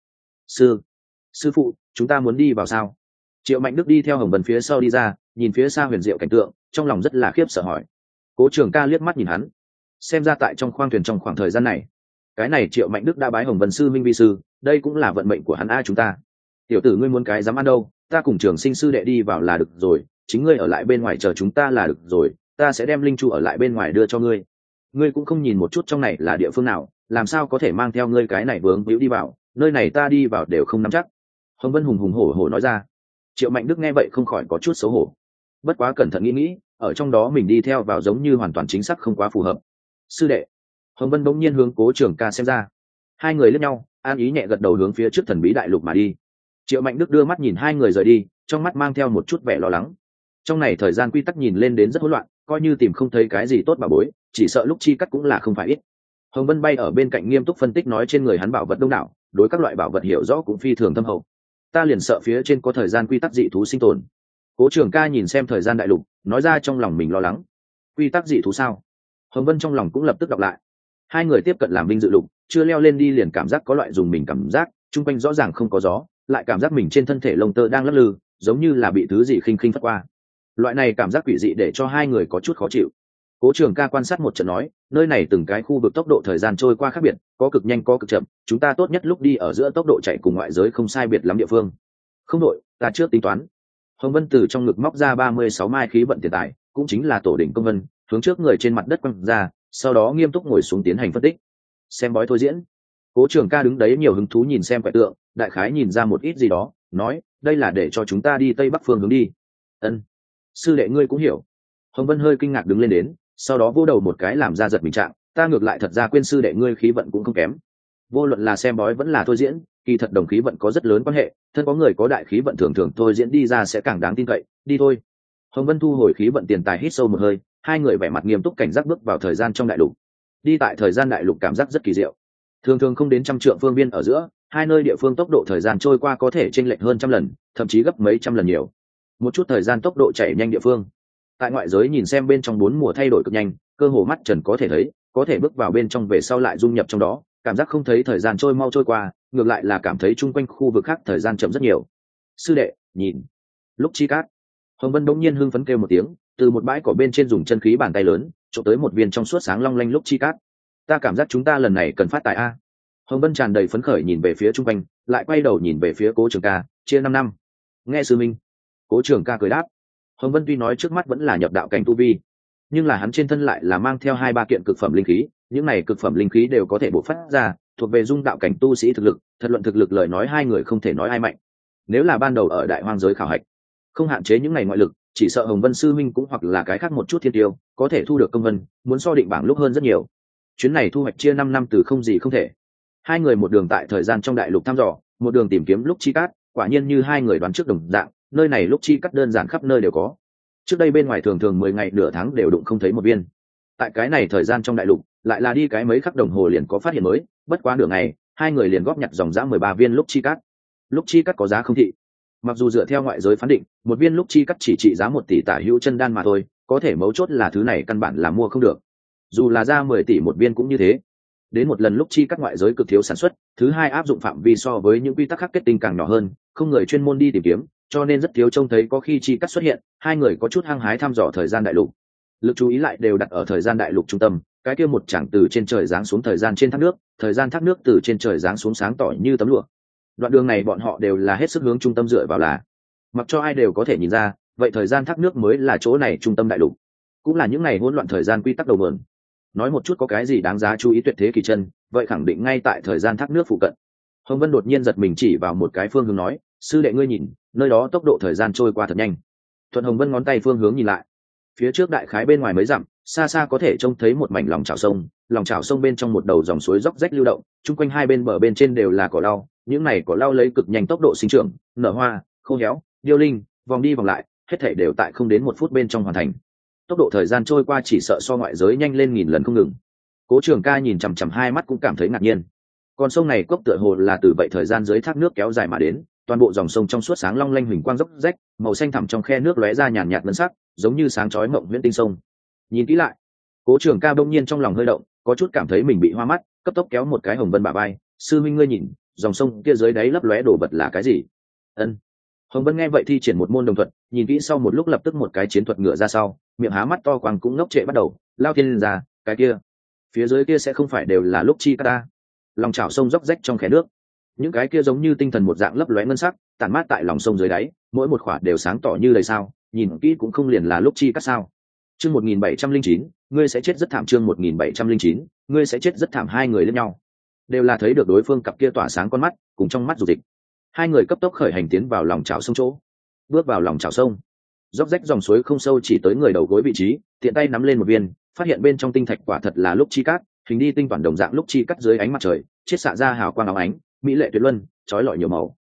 Sư phụ, chúng ta muốn đi vào sao? Triệu Mạnh Đức đi theo Hồng Vân phía sau đi ra, nhìn phía xa huyền diệu cảnh tượng, trong lòng rất là khiếp sợ hỏi. Cố Trường Ca liếc mắt nhìn hắn, xem ra tại trong khoang thuyền trong khoảng thời gian này, cái này Triệu Mạnh Đức đã bái Hồng Vân sư minh vi sư, đây cũng là vận mệnh của hắn a. Chúng ta, tiểu tử ngươi muốn cái dám ăn đâu, ta cùng Trường Sinh sư đệ đi vào là được rồi, chính ngươi ở lại bên ngoài chờ chúng ta là được rồi, ta sẽ đem linh chu ở lại bên ngoài đưa cho ngươi. Ngươi cũng không nhìn một chút trong này là địa phương nào, làm sao có thể mang theo ngươi cái này vướng víu đi vào, nơi này ta đi vào đều không nắm chắc. Hồng Vân hùng hùng hổ hổ nói ra. Triệu Mạnh Đức nghe vậy không khỏi có chút xấu hổ, bất quá cẩn thận nghĩ, ở trong đó mình đi theo vào giống như hoàn toàn chính xác không quá phù hợp. Sư đệ. Hồng Vân bỗng nhiên hướng Cố Trường Ca xem ra, hai người liếc nhau, an ý nhẹ gật đầu hướng phía trước thần bí đại lục mà đi. Triệu Mạnh Đức đưa mắt nhìn hai người rời đi, trong mắt mang theo một chút vẻ lo lắng. Trong này thời gian quy tắc nhìn lên đến rất hỗn loạn, coi như tìm không thấy cái gì tốt bảo bối, chỉ sợ lúc chi cắt cũng là không phải ít. Hồng Vân bay ở bên cạnh nghiêm túc phân tích nói, trên người hắn bảo vật đông đảo, đối các loại bảo vật hiểu rõ cũng phi thường thâm hậu. Ta liền sợ phía trên có thời gian quy tắc dị thú sinh tồn. Cố Trường Ca nhìn xem thời gian đại lục, nói ra trong lòng mình lo lắng. Quy tắc dị thú sao? Hồng Vân trong lòng cũng lập tức đọc lại. Hai người tiếp cận làm vinh dự lục, chưa leo lên đi liền cảm giác có loại dùng mình cảm giác, chung quanh rõ ràng không có gió, lại cảm giác mình trên thân thể lông tơ đang lắc lư, giống như là bị thứ gì khinh khinh phất qua. Loại này cảm giác quỷ dị để cho hai người có chút khó chịu. Cố Trường Ca quan sát một trận nói, nơi này từng cái khu vực tốc độ thời gian trôi qua khác biệt, có cực nhanh có cực chậm, chúng ta tốt nhất lúc đi ở giữa tốc độ chạy cùng ngoại giới không sai biệt lắm địa phương. Không đội, ta trước tính toán. Hồng Vân từ trong ngực móc ra 36 mai khí vận tiền tài, cũng chính là tổ đỉnh công vân, hướng trước người trên mặt đất quăng ra, sau đó nghiêm túc ngồi xuống tiến hành phân tích. Xem bói thôi diễn. Cố Trường Ca đứng đấy nhiều hứng thú nhìn xem quẻ tượng, đại khái nhìn ra một ít gì đó, nói, đây là để cho chúng ta đi tây bắc phương hướng đi. Ân, sư đệ ngươi cũng hiểu. Hồng Vân hơi kinh ngạc đứng lên đến, sau đó vỗ đầu một cái làm ra giật mình trạng, ta ngược lại thật ra quên sư đệ ngươi khí vận cũng không kém. Vô luận là xem bói vẫn là thôi diễn, kỳ thật đồng khí vận có rất lớn quan hệ, thân có người có đại khí vận thường thường thôi diễn đi ra sẽ càng đáng tin cậy, đi thôi. Hồng Vân thu hồi khí vận tiền tài, hít sâu một hơi, hai người vẻ mặt nghiêm túc cảnh giác bước vào thời gian trong đại lục. Đi tại thời gian đại lục cảm giác rất kỳ diệu, thường thường không đến trăm trượng phương biên ở giữa, hai nơi địa phương tốc độ thời gian trôi qua có thể chênh lệch hơn trăm lần, thậm chí gấp mấy trăm lần nhiều. Một chút thời gian tốc độ chạy nhanh địa phương, tại ngoại giới nhìn xem bên trong bốn mùa thay đổi cực nhanh, cơ hồ mắt trần có thể thấy, có thể bước vào bên trong về sau lại dung nhập trong đó, cảm giác không thấy thời gian trôi mau trôi qua, ngược lại là cảm thấy chung quanh khu vực khác thời gian chậm rất nhiều. Sư đệ, nhìn, lúc chi cát. Hồng Vân đống nhiên hưng phấn kêu một tiếng, từ một bãi cỏ bên trên dùng chân khí bàn tay lớn trộm tới một viên trong suốt sáng long lanh lúc chi cát. Ta cảm giác chúng ta lần này cần phát tài a. Hồng Vân tràn đầy phấn khởi nhìn về phía chung quanh, lại quay đầu nhìn về phía Cố Trường Ca, chia 5 năm. Nghe sư minh. Cố Trường Ca cười đáp. Hồng Vân tuy nói trước mắt vẫn là nhập đạo cảnh tu vi, nhưng là hắn trên thân lại là mang theo 2-3 kiện cực phẩm linh khí, những này cực phẩm linh khí đều có thể bộc phát ra, thuộc về dung đạo cảnh tu sĩ thực lực, thật luận thực lực lời nói hai người không thể nói ai mạnh. Nếu là ban đầu ở đại hoang giới khảo hạch, không hạn chế những ngày ngoại lực, chỉ sợ Hồng Vân sư minh cũng hoặc là cái khác một chút thiên tiêu, có thể thu được công vân, muốn so định bảng lúc hơn rất nhiều. Chuyến này thu hoạch chia 5 năm từ không gì không thể. Hai người một đường tại thời gian trong đại lục thăm dò, một đường tìm kiếm lúc chi cát, quả nhiên như hai người đoán trước đồng dạng, nơi này lúc chi cát đơn giản khắp nơi đều có. Trước đây bên ngoài thường thường 10 ngày nửa tháng đều đụng không thấy một viên. Tại cái này thời gian trong đại lục, lại là đi cái mấy khắc đồng hồ liền có phát hiện mới, bất quá nửa ngày, hai người liền góp nhặt dòng dã 13 viên lúc chi cát. Lúc chi cát có giá không thị. Mặc dù dựa theo ngoại giới phán định, một viên lúc chi cát chỉ trị giá 1 tỷ tả hữu chân đan mà thôi, có thể mấu chốt là thứ này căn bản là mua không được. Dù là ra 10 tỷ một viên cũng như thế. Đến một lần lúc chi cát ngoại giới cực thiếu sản xuất, thứ hai áp dụng phạm vi so với những quy tắc khác kết tinh càng nhỏ hơn, không người chuyên môn đi tìm kiếm, cho nên rất thiếu trông thấy có khi chi cát xuất hiện. Hai người có chút hăng hái thăm dò thời gian đại lục, lực chú ý lại đều đặt ở thời gian đại lục trung tâm, cái kia một chảng từ trên trời giáng xuống thời gian trên thác nước, thời gian thác nước từ trên trời giáng xuống sáng tỏ như tấm lụa. Đoạn đường này bọn họ đều là hết sức hướng trung tâm dựa vào là, mặc cho ai đều có thể nhìn ra, vậy thời gian thác nước mới là chỗ này trung tâm đại lục, cũng là những ngày hỗn loạn thời gian quy tắc đầu mượn. Nói một chút có cái gì đáng giá chú ý tuyệt thế kỳ chân, vậy khẳng định ngay tại thời gian thác nước phụ cận. Hồng Vân đột nhiên giật mình chỉ vào một cái phương hướng nói, sư đệ ngươi nhìn, nơi đó tốc độ thời gian trôi qua thật nhanh. Thuận Hồng Vân ngón tay phương hướng nhìn lại, phía trước đại khái bên ngoài mấy dặm, xa xa có thể trông thấy một mảnh lòng chảo sông, lòng chảo sông bên trong một đầu dòng suối róc rách lưu động, chung quanh hai bên bờ bên trên đều là cỏ lau, những này cỏ lau lấy cực nhanh tốc độ sinh trưởng, nở hoa, khô héo, điêu linh, vòng đi vòng lại, hết thảy đều tại không đến 1 phút bên trong hoàn thành. Tốc độ thời gian trôi qua chỉ sợ so ngoại giới nhanh lên 1000 lần không ngừng. Cố Trường Ca nhìn chằm chằm hai mắt cũng cảm thấy ngạc nhiên. Con sông này cốc tựa hồ là từ vậy thời gian dưới thác nước kéo dài mà đến, toàn bộ dòng sông trong suốt sáng long lanh huỳnh quang dốc rách, màu xanh thẳm trong khe nước lóe ra nhàn nhạt ngân sắc, giống như sáng chói mộng huyễn tinh sông. Nhìn kỹ lại, Cố Trường Ca bỗng nhiên trong lòng hơi động, có chút cảm thấy mình bị hoa mắt, cấp tốc kéo một cái Hồng Vân bả vai, "Sư huynh ngươi nhìn, dòng sông kia dưới đáy lấp lóe đồ vật là cái gì?" Ân. Hồng Vân nghe vậy thi triển một môn đồng thuật, nhìn kỹ sau một lúc lập tức một cái chiến thuật ngựa ra sau, miệng há mắt to quang cũng ngốc trệ bắt đầu, lao thiên ra, cái kia, phía dưới kia sẽ không phải đều là lúc chi ta? Lòng chảo sông róc rách trong khe nước, những cái kia giống như tinh thần một dạng lấp lóe ngân sắc, tản mát tại lòng sông dưới đáy, mỗi một khỏa đều sáng tỏ như lời sao, nhìn kỹ cũng không liền là lúc chi cắt sao. Chương 1709, ngươi sẽ chết rất thảm. Chương 1709, ngươi sẽ chết rất thảm. Hai người lên nhau, đều là thấy được đối phương cặp kia tỏa sáng con mắt, cùng trong mắt dục dịch. Hai người cấp tốc khởi hành tiến vào lòng chảo sông chỗ. Bước vào lòng chảo sông, róc rách dòng suối không sâu chỉ tới người đầu gối vị trí, tiện tay nắm lên một viên, phát hiện bên trong tinh thạch quả thật là lúc chi cát, hình đi tinh toàn đồng dạng lúc chi cắt dưới ánh mặt trời, chiết xạ ra hào quang óng ánh, mỹ lệ tuyệt luân, chói lọi nhiều màu.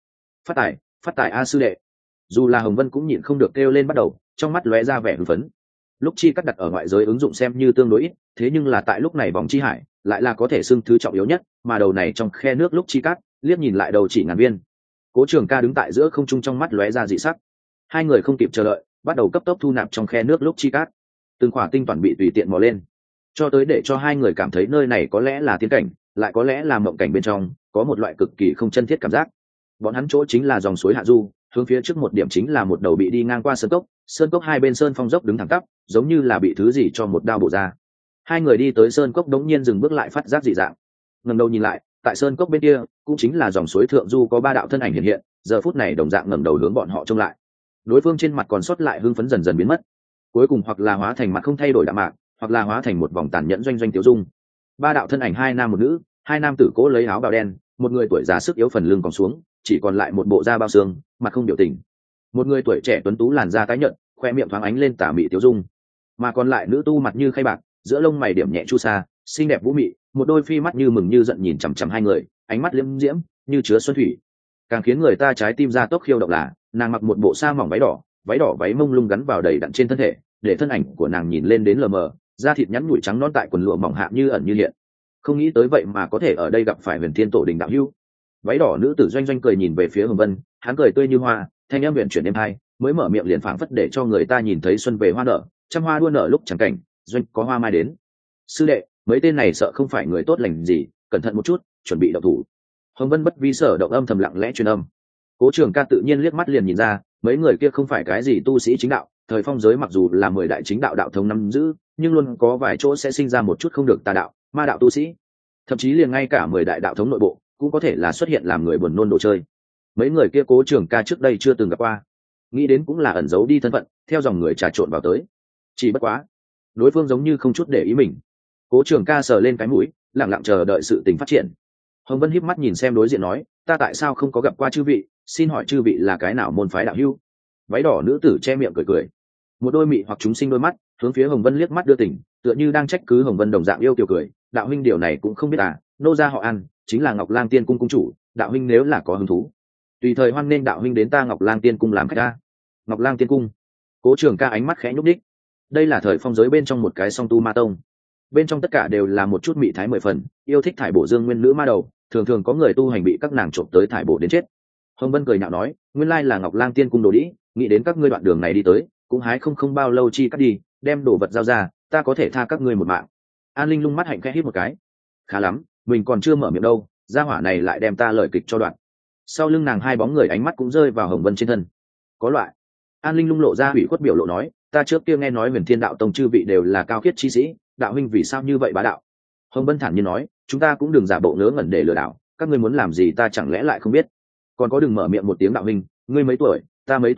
Phát tài a sư đệ. Dù là Hồng Vân cũng nhịn không được kêu lên bắt đầu, trong mắt lóe ra vẻ hưng phấn. Lúc chi cắt đặt ở ngoại giới ứng dụng xem như tương đối ít, thế nhưng là tại lúc này vòng chi hải lại là có thể xưng thứ trọng yếu nhất, mà đầu này trong khe nước lúc chi cắt, liếc nhìn lại đầu chỉ ngàn viên. Cố Trường Ca đứng tại giữa không trung trong mắt lóe ra dị sắc. Hai người không kịp chờ đợi, bắt đầu cấp tốc thu nạp trong khe nước lúc chi cát. Từng khỏa tinh toàn bị tùy tiện mò lên, cho tới để cho hai người cảm thấy nơi này có lẽ là tiên cảnh, lại có lẽ là mộng cảnh bên trong, có một loại cực kỳ không chân thiết cảm giác. Bọn hắn chỗ chính là dòng suối hạ du, hướng phía trước một điểm chính là một đầu bị đi ngang qua sơn cốc hai bên sơn phong dốc đứng thẳng tắp, giống như là bị thứ gì cho một đao bổ ra. Hai người đi tới sơn cốc đống nhiên dừng bước lại phát giác dị dạng. Ngẩng đầu nhìn lại, tại sơn cốc bên kia cũng chính là dòng suối thượng du có 3 đạo thân ảnh hiện hiện, giờ phút này đồng dạng ngẩng đầu hướng bọn họ trông lại. Đối phương trên mặt còn sót lại hưng phấn dần dần biến mất, cuối cùng hoặc là hóa thành mặt không thay đổi đạm mạc, hoặc là hóa thành một vòng tàn nhẫn doanh doanh tiêu dung. 3 đạo thân ảnh, 2 nam 1 nữ, 2 nam tử cố lấy áo bào đen, một người tuổi già sức yếu phần lưng còn xuống, chỉ còn lại một bộ da bao xương, mặt không biểu tình. Một người tuổi trẻ tuấn tú làn da tái nhợt, khoe miệng thoáng ánh lên tà mị tiêu dung, mà còn lại nữ tu mặt như khay bạc, giữa lông mày điểm nhẹ chu sa, xinh đẹp vũ mị, một đôi phi mắt như mừng như giận nhìn chằm chằm hai người, ánh mắt liêm diễm như chứa xuân thủy. Càng khiến người ta trái tim ra tốc khiêu động là nàng mặc một bộ sa mỏng váy đỏ váy mông lung gắn vào đầy đặn trên thân thể, để thân ảnh của nàng nhìn lên đến lờ mờ, da thịt nhẵn nhụi trắng non tại quần lụa mỏng hạ như ẩn như hiện. Không nghĩ tới vậy mà có thể ở đây gặp phải Huyền Thiên Tổ Đình đạo hữu. Váy đỏ nữ tử doanh doanh cười nhìn về phía Hồng Vân, hắn cười tươi như hoa, thanh âm huyền chuyển êm hai, mới mở miệng liền phảng phất để cho người ta nhìn thấy xuân về hoa nở, trăm hoa đua nở lúc chẳng cảnh, doanh có hoa mai đến. Sư đệ, mấy tên này sợ không phải người tốt lành gì, cẩn thận một chút, chuẩn bị động thủ. Hồng Vân bất vi sở động âm thầm lặng lẽ truyền âm. Cố Trường Ca tự nhiên liếc mắt liền nhìn ra, mấy người kia không phải cái gì tu sĩ chính đạo, thời phong giới mặc dù là 10 đại chính đạo đạo thống nắm giữ, nhưng luôn có vài chỗ sẽ sinh ra một chút không được tà đạo, ma đạo tu sĩ. Thậm chí liền ngay cả 10 đại đạo thống nội bộ cũng có thể là xuất hiện làm người buồn nôn đồ chơi. Mấy người kia Cố Trường Ca trước đây chưa từng gặp qua, nghĩ đến cũng là ẩn giấu đi thân phận, theo dòng người trà trộn vào tới. Chỉ bất quá, đối phương giống như không chút để ý mình. Cố Trường Ca sờ lên cái mũi, lặng lặng chờ đợi sự tình phát triển. Hồng Vân híp mắt nhìn xem đối diện nói, ta tại sao không có gặp qua chư vị, xin hỏi chư vị là cái nào môn phái đạo hữu? Váy đỏ nữ tử che miệng cười cười, một đôi mị hoặc chúng sinh đôi mắt hướng phía Hồng Vân liếc mắt đưa tình, tựa như đang trách cứ Hồng Vân đồng dạng yêu kiều cười, đạo huynh điều này cũng không biết à, nô gia họ An, chính là Ngọc Lang Tiên cung cung chủ, đạo huynh nếu là có hứng thú, tùy thời hoan nghênh đạo huynh đến ta Ngọc Lang Tiên cung làm khách ta. Ngọc Lang Tiên cung. Cố Trường Ca ánh mắt khẽ nhúc nhích. Đây là thời phong giới bên trong một cái song tu ma tông, bên trong tất cả đều là một chút mị thái 10 phần, yêu thích thải bổ dương nguyên nữ ma đầu, thường thường có người tu hành bị các nàng trộm tới thải bổ đến chết. Hồng Vân cười nhạo nói, nguyên lai là Ngọc Lang Tiên cung đồ đĩ, nghĩ đến các ngươi đoạn đường này đi tới cũng hái không bao lâu chi cắt đi, đem đồ vật giao ra, ta có thể tha các ngươi một mạng. An Linh lung mắt hạnh khẽ hít một cái, khá lắm, mình còn chưa mở miệng đâu, gia hỏa này lại đem ta lời kịch cho đoạn. Sau lưng nàng hai bóng người ánh mắt cũng rơi vào Hồng Vân trên thân. Có loại. An Linh lung lộ ra ủy khuất biểu lộ nói, ta trước kia nghe nói Huyền Thiên đạo tông chư vị đều là cao khiết chi sĩ, đạo huynh vì sao như vậy bá đạo? Hồng Vân thản nhiên nói, chúng ta cũng đừng giả bộ ngớ ngẩn để lừa đảo, các ngươi muốn làm gì ta chẳng lẽ lại không biết? Còn có đừng mở miệng một tiếng đạo huynh, ngươi mấy tuổi, ta mấy tuổi à,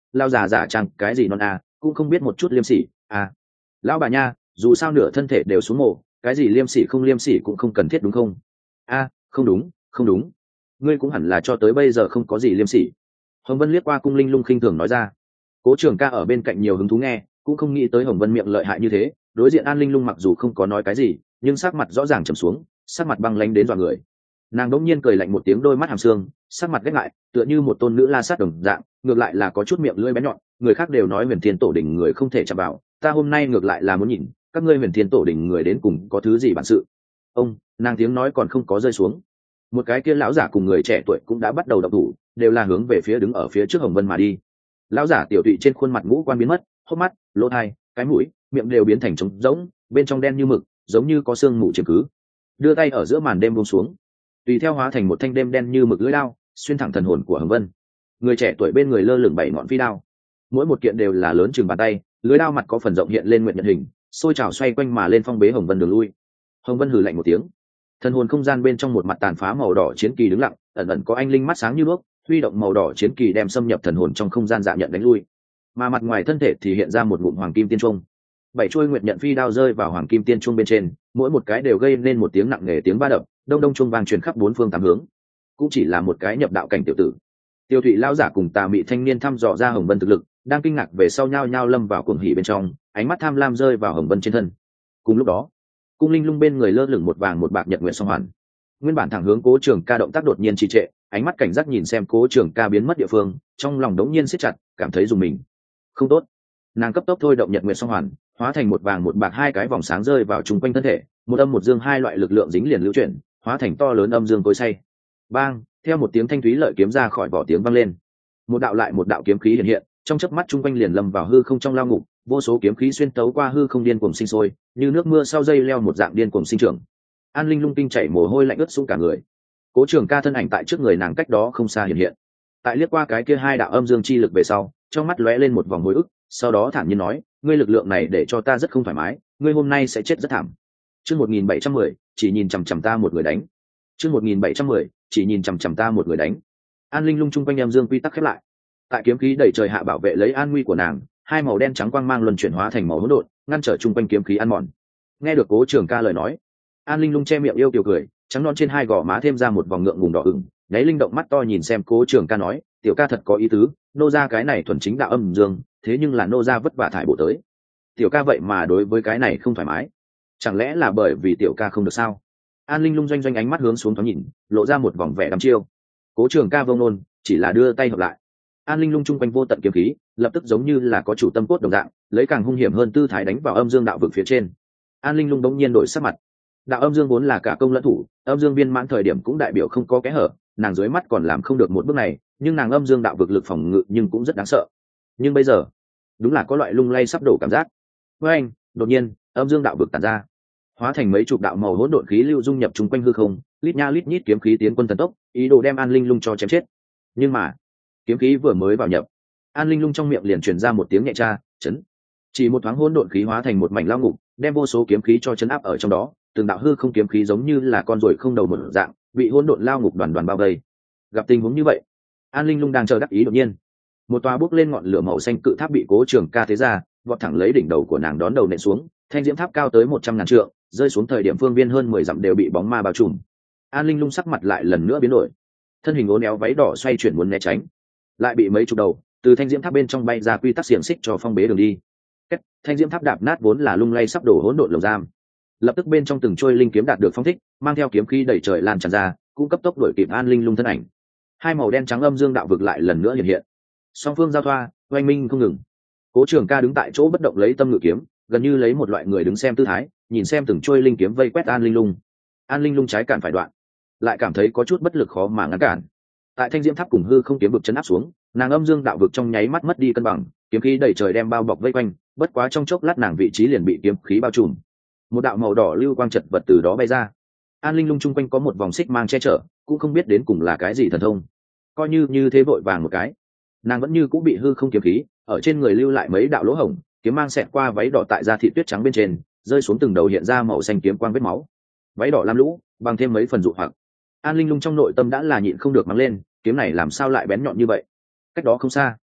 lao già giả trang cái gì non à, cũng không biết một chút liêm sỉ à. Lão bà nha, dù sao nửa thân thể đều xuống mồ, cái gì liêm sỉ không liêm sỉ cũng không cần thiết đúng không? A, không đúng, không đúng, ngươi cũng hẳn là cho tới bây giờ không có gì liêm sỉ. Hồng Vân liếc qua Cung Linh Lung khinh thường nói ra. Cố Trường Ca ở bên cạnh nhiều hứng thú nghe, cũng không nghĩ tới Hồng Vân miệng lợi hại như thế. Đối diện An Linh Lung mặc dù không có nói cái gì, nhưng sắc mặt rõ ràng trầm xuống, sắc mặt băng lãnh đến dọa người. Nàng đỗng nhiên cười lạnh một tiếng, đôi mắt hàm xương, sắc mặt ghét ngại, tựa như một tôn nữ la sát đồng dạng, ngược lại là có chút miệng lưỡi bé nhọn. Người khác đều nói Huyền Thiên Tổ đỉnh người không thể chạm vào, ta hôm nay ngược lại là muốn nhìn các ngươi Huyền Thiên Tổ đỉnh người đến cùng có thứ gì bản sự. Ông, nàng tiếng nói còn không có rơi xuống, một cái kia lão giả cùng người trẻ tuổi cũng đã bắt đầu động thủ, đều là hướng về phía đứng ở phía trước Hồng Vân mà đi. Lão giả tiểu tụy trên khuôn mặt ngũ quan biến mất, hốc mắt, lỗ tai, cái mũi, miệng đều biến thành trống rỗng, bên trong đen như mực, giống như có sương mù chiếm cứ. Đưa tay ở giữa màn đêm buông xuống, tùy theo hóa thành một thanh đêm đen như mực lưỡi đao, xuyên thẳng thần hồn của Hồng Vân. Người trẻ tuổi bên người lơ lửng 7 ngọn phi đao, mỗi một kiện đều là lớn chừng bàn tay, lưỡi đao mặt có phần rộng hiện lên nguyện nhận hình, sôi trào xoay quanh mà lên phong bế Hồng Vân đường lui. Hồng Vân hừ lạnh một tiếng, thần hồn không gian bên trong một mặt tàn phá màu đỏ chiến kỳ đứng lặng, ẩn ẩn có anh linh mắt sáng như đuốc, huy động màu đỏ chiến kỳ đem xâm nhập thần hồn trong không gian dạ nhận đánh lui. Mà mặt ngoài thân thể thì hiện ra một ngụm hoàng kim tiên trung. 7 chuôi nguyệt nhận phi đao rơi vào hoàng kim tiên trung bên trên, mỗi một cái đều gây nên một tiếng nặng nề tiếng va đập, đông đông chuông vang truyền khắp 4 phương 8 hướng. Cũng chỉ là một cái nhập đạo cảnh tiểu tử. Tiêu Thụy lão giả cùng Tà Mị thanh niên thăm dò ra Hồng Vân thực lực, đang kinh ngạc về sau nhao nhao lâm vào cuồng hỉ bên trong, ánh mắt tham lam rơi vào Hồng Vân trên thân. Cùng lúc đó, Cung Linh Lung bên người lơ lửng một vàng một bạc nhật nguyệt song hoàn. Nguyên bản thẳng hướng Cố Trường Ca động tác đột nhiên trì trệ, ánh mắt cảnh giác nhìn xem Cố Trường Ca biến mất địa phương, trong lòng đống nhiên siết chặt, cảm thấy rùng mình. Không tốt. Nàng cấp tốc thôi động nhật nguyệt song hoàn, hóa thành một vàng một bạc hai cái vòng sáng rơi vào chung quanh thân thể, một âm một dương hai loại lực lượng dính liền lưu chuyển, hóa thành to lớn âm dương cối xay. Bang, theo một tiếng thanh thúy lợi kiếm ra khỏi vỏ tiếng vang lên. Một đạo lại một đạo kiếm khí hiện hiện, trong chớp mắt chung quanh liền lâm vào hư không trong lao ngục, vô số kiếm khí xuyên tấu qua hư không điên cuồng sinh sôi, như nước mưa sau dây leo một dạng điên cuồng sinh trưởng. An Linh Lung kinh chảy mồ hôi lạnh ướt sũng cả người. Cố Trường Ca thân ảnh tại trước người nàng cách đó không xa hiện hiện. Tại liếc qua cái kia hai đạo âm dương chi lực về sau, trong mắt lóe lên một vòng hồi ức, sau đó thản nhiên nói, ngươi lực lượng này để cho ta rất không thoải mái, ngươi hôm nay sẽ chết rất thảm. Chương 1710, chỉ nhìn chằm chằm ta một người đánh. Chương 1710, chỉ nhìn chằm chằm ta một người đánh. An Linh Lung chung quanh âm dương quy tắc khép lại. Tại kiếm khí đẩy trời hạ bảo vệ lấy an nguy của nàng, hai màu đen trắng quang mang luân chuyển hóa thành màu hỗn độn, ngăn trở chung quanh kiếm khí ăn mòn. Nghe được Cố Trường Ca lời nói, An Linh Lung che miệng yêu kiều cười, trắng non trên hai gò má thêm ra một vòng ngượng ngùng đỏ ửng, nháy linh động mắt to nhìn xem Cố Trường Ca nói, tiểu ca thật có ý tứ, nô gia cái này thuần chính đạo âm dương, thế nhưng là nô gia vất vả thải bộ tới. Tiểu ca vậy mà đối với cái này không thoải mái, chẳng lẽ là bởi vì tiểu ca không được sao? An Linh Lung doanh doanh ánh mắt hướng xuống thoáng nhìn, lộ ra một vòng vẻ đăm chiêu. Cố Trường Ca vông nôn, chỉ là đưa tay hợp lại. An Linh Lung chung quanh vô tận kiếm khí, lập tức giống như là có chủ tâm cốt đồng dạng, lấy càng hung hiểm hơn tư thái đánh vào âm dương đạo vực phía trên. An Linh Lung đống nhiên đổi sắc mặt. Đạo âm dương vốn là cả công lẫn thủ, âm dương viên mãn thời điểm cũng đại biểu không có kẽ hở, nàng dưới mắt còn làm không được một bước này, nhưng nàng âm dương đạo vực lực phòng ngự nhưng cũng rất đáng sợ. Nhưng bây giờ, đúng là có loại lung lay sắp đổ cảm giác. Với anh, đột nhiên, âm dương đạo vực tản ra, hóa thành mấy chục đạo màu hỗn độn khí lưu dung nhập chung quanh hư không, lít nha lít nhít kiếm khí tiến quân thần tốc, ý đồ đem An Linh Lung cho chém chết. Nhưng mà, kiếm khí vừa mới vào nhập, An Linh Lung trong miệng liền truyền ra một tiếng nhẹ tra, chấn. Chỉ một thoáng hỗn độn khí hóa thành một mảnh lao ngục, đem vô số kiếm khí cho chấn áp ở trong đó, từng đạo hư không kiếm khí giống như là con ruồi không đầu một dạng, bị hỗn độn lao ngục đoàn đoàn bao vây. Gặp tình huống như vậy, An Linh Lung đang chờ đắc ý đột nhiên, một tòa bốc lên ngọn lửa màu xanh cự tháp bị Cố Trường Ca thế ra, vọt thẳng lấy đỉnh đầu của nàng đón đầu nện xuống, thanh diễm tháp cao tới 100.000 trượng, rơi xuống thời điểm phương viên hơn 10 dặm đều bị bóng ma bao trùm. An Linh Lung sắc mặt lại lần nữa biến đổi, thân hình uốn éo váy đỏ xoay chuyển muốn né tránh, lại bị mấy chục đầu từ thanh diễm tháp bên trong bay ra quy tắc xiềng xích cho phong bế đường đi. Cách thanh diễm tháp đạp nát vốn là lung lay sắp đổ hỗn độn lồng giam, lập tức bên trong từng trôi linh kiếm đạt được phong thích, mang theo kiếm khí đẩy trời lan tràn ra, cũng cấp tốc đuổi kịp An Linh Lung thân ảnh. Hai màu đen trắng âm dương đạo vực lại lần nữa hiện hiện, song phương giao thoa, oanh minh không ngừng. Cố Trường Ca đứng tại chỗ bất động lấy tâm ngự kiếm, gần như lấy một loại người đứng xem tư thái, nhìn xem từng trôi linh kiếm vây quét An Linh Lung. An Linh Lung trái cản phải đoạn, lại cảm thấy có chút bất lực khó mà ngăn cản. Tại thanh diễm tháp cùng hư không kiếm vực chấn áp xuống, nàng âm dương đạo vực trong nháy mắt mất đi cân bằng, kiếm khí đẩy trời đem bao bọc vây quanh, bất quá trong chốc lát nàng vị trí liền bị kiếm khí bao trùm. Một đạo màu đỏ lưu quang chật vật từ đó bay ra. An Linh Lung chung quanh có một vòng xích mang che chở, cũng không biết đến cùng là cái gì thần thông. Coi như thế vội vàng một cái, nàng vẫn như cũng bị hư không kiếm khí ở trên người lưu lại mấy đạo lỗ hổng, kiếm mang xẹt qua váy đỏ tại da thịt tuyết trắng bên trên, rơi xuống từng đầu hiện ra màu xanh kiếm quang vết máu. Váy đỏ lam lũ, bằng thêm mấy phần dụ hoặc. An Linh Lung trong nội tâm đã là nhịn không được mắng lên, kiếm này làm sao lại bén nhọn như vậy. Cách đó không xa,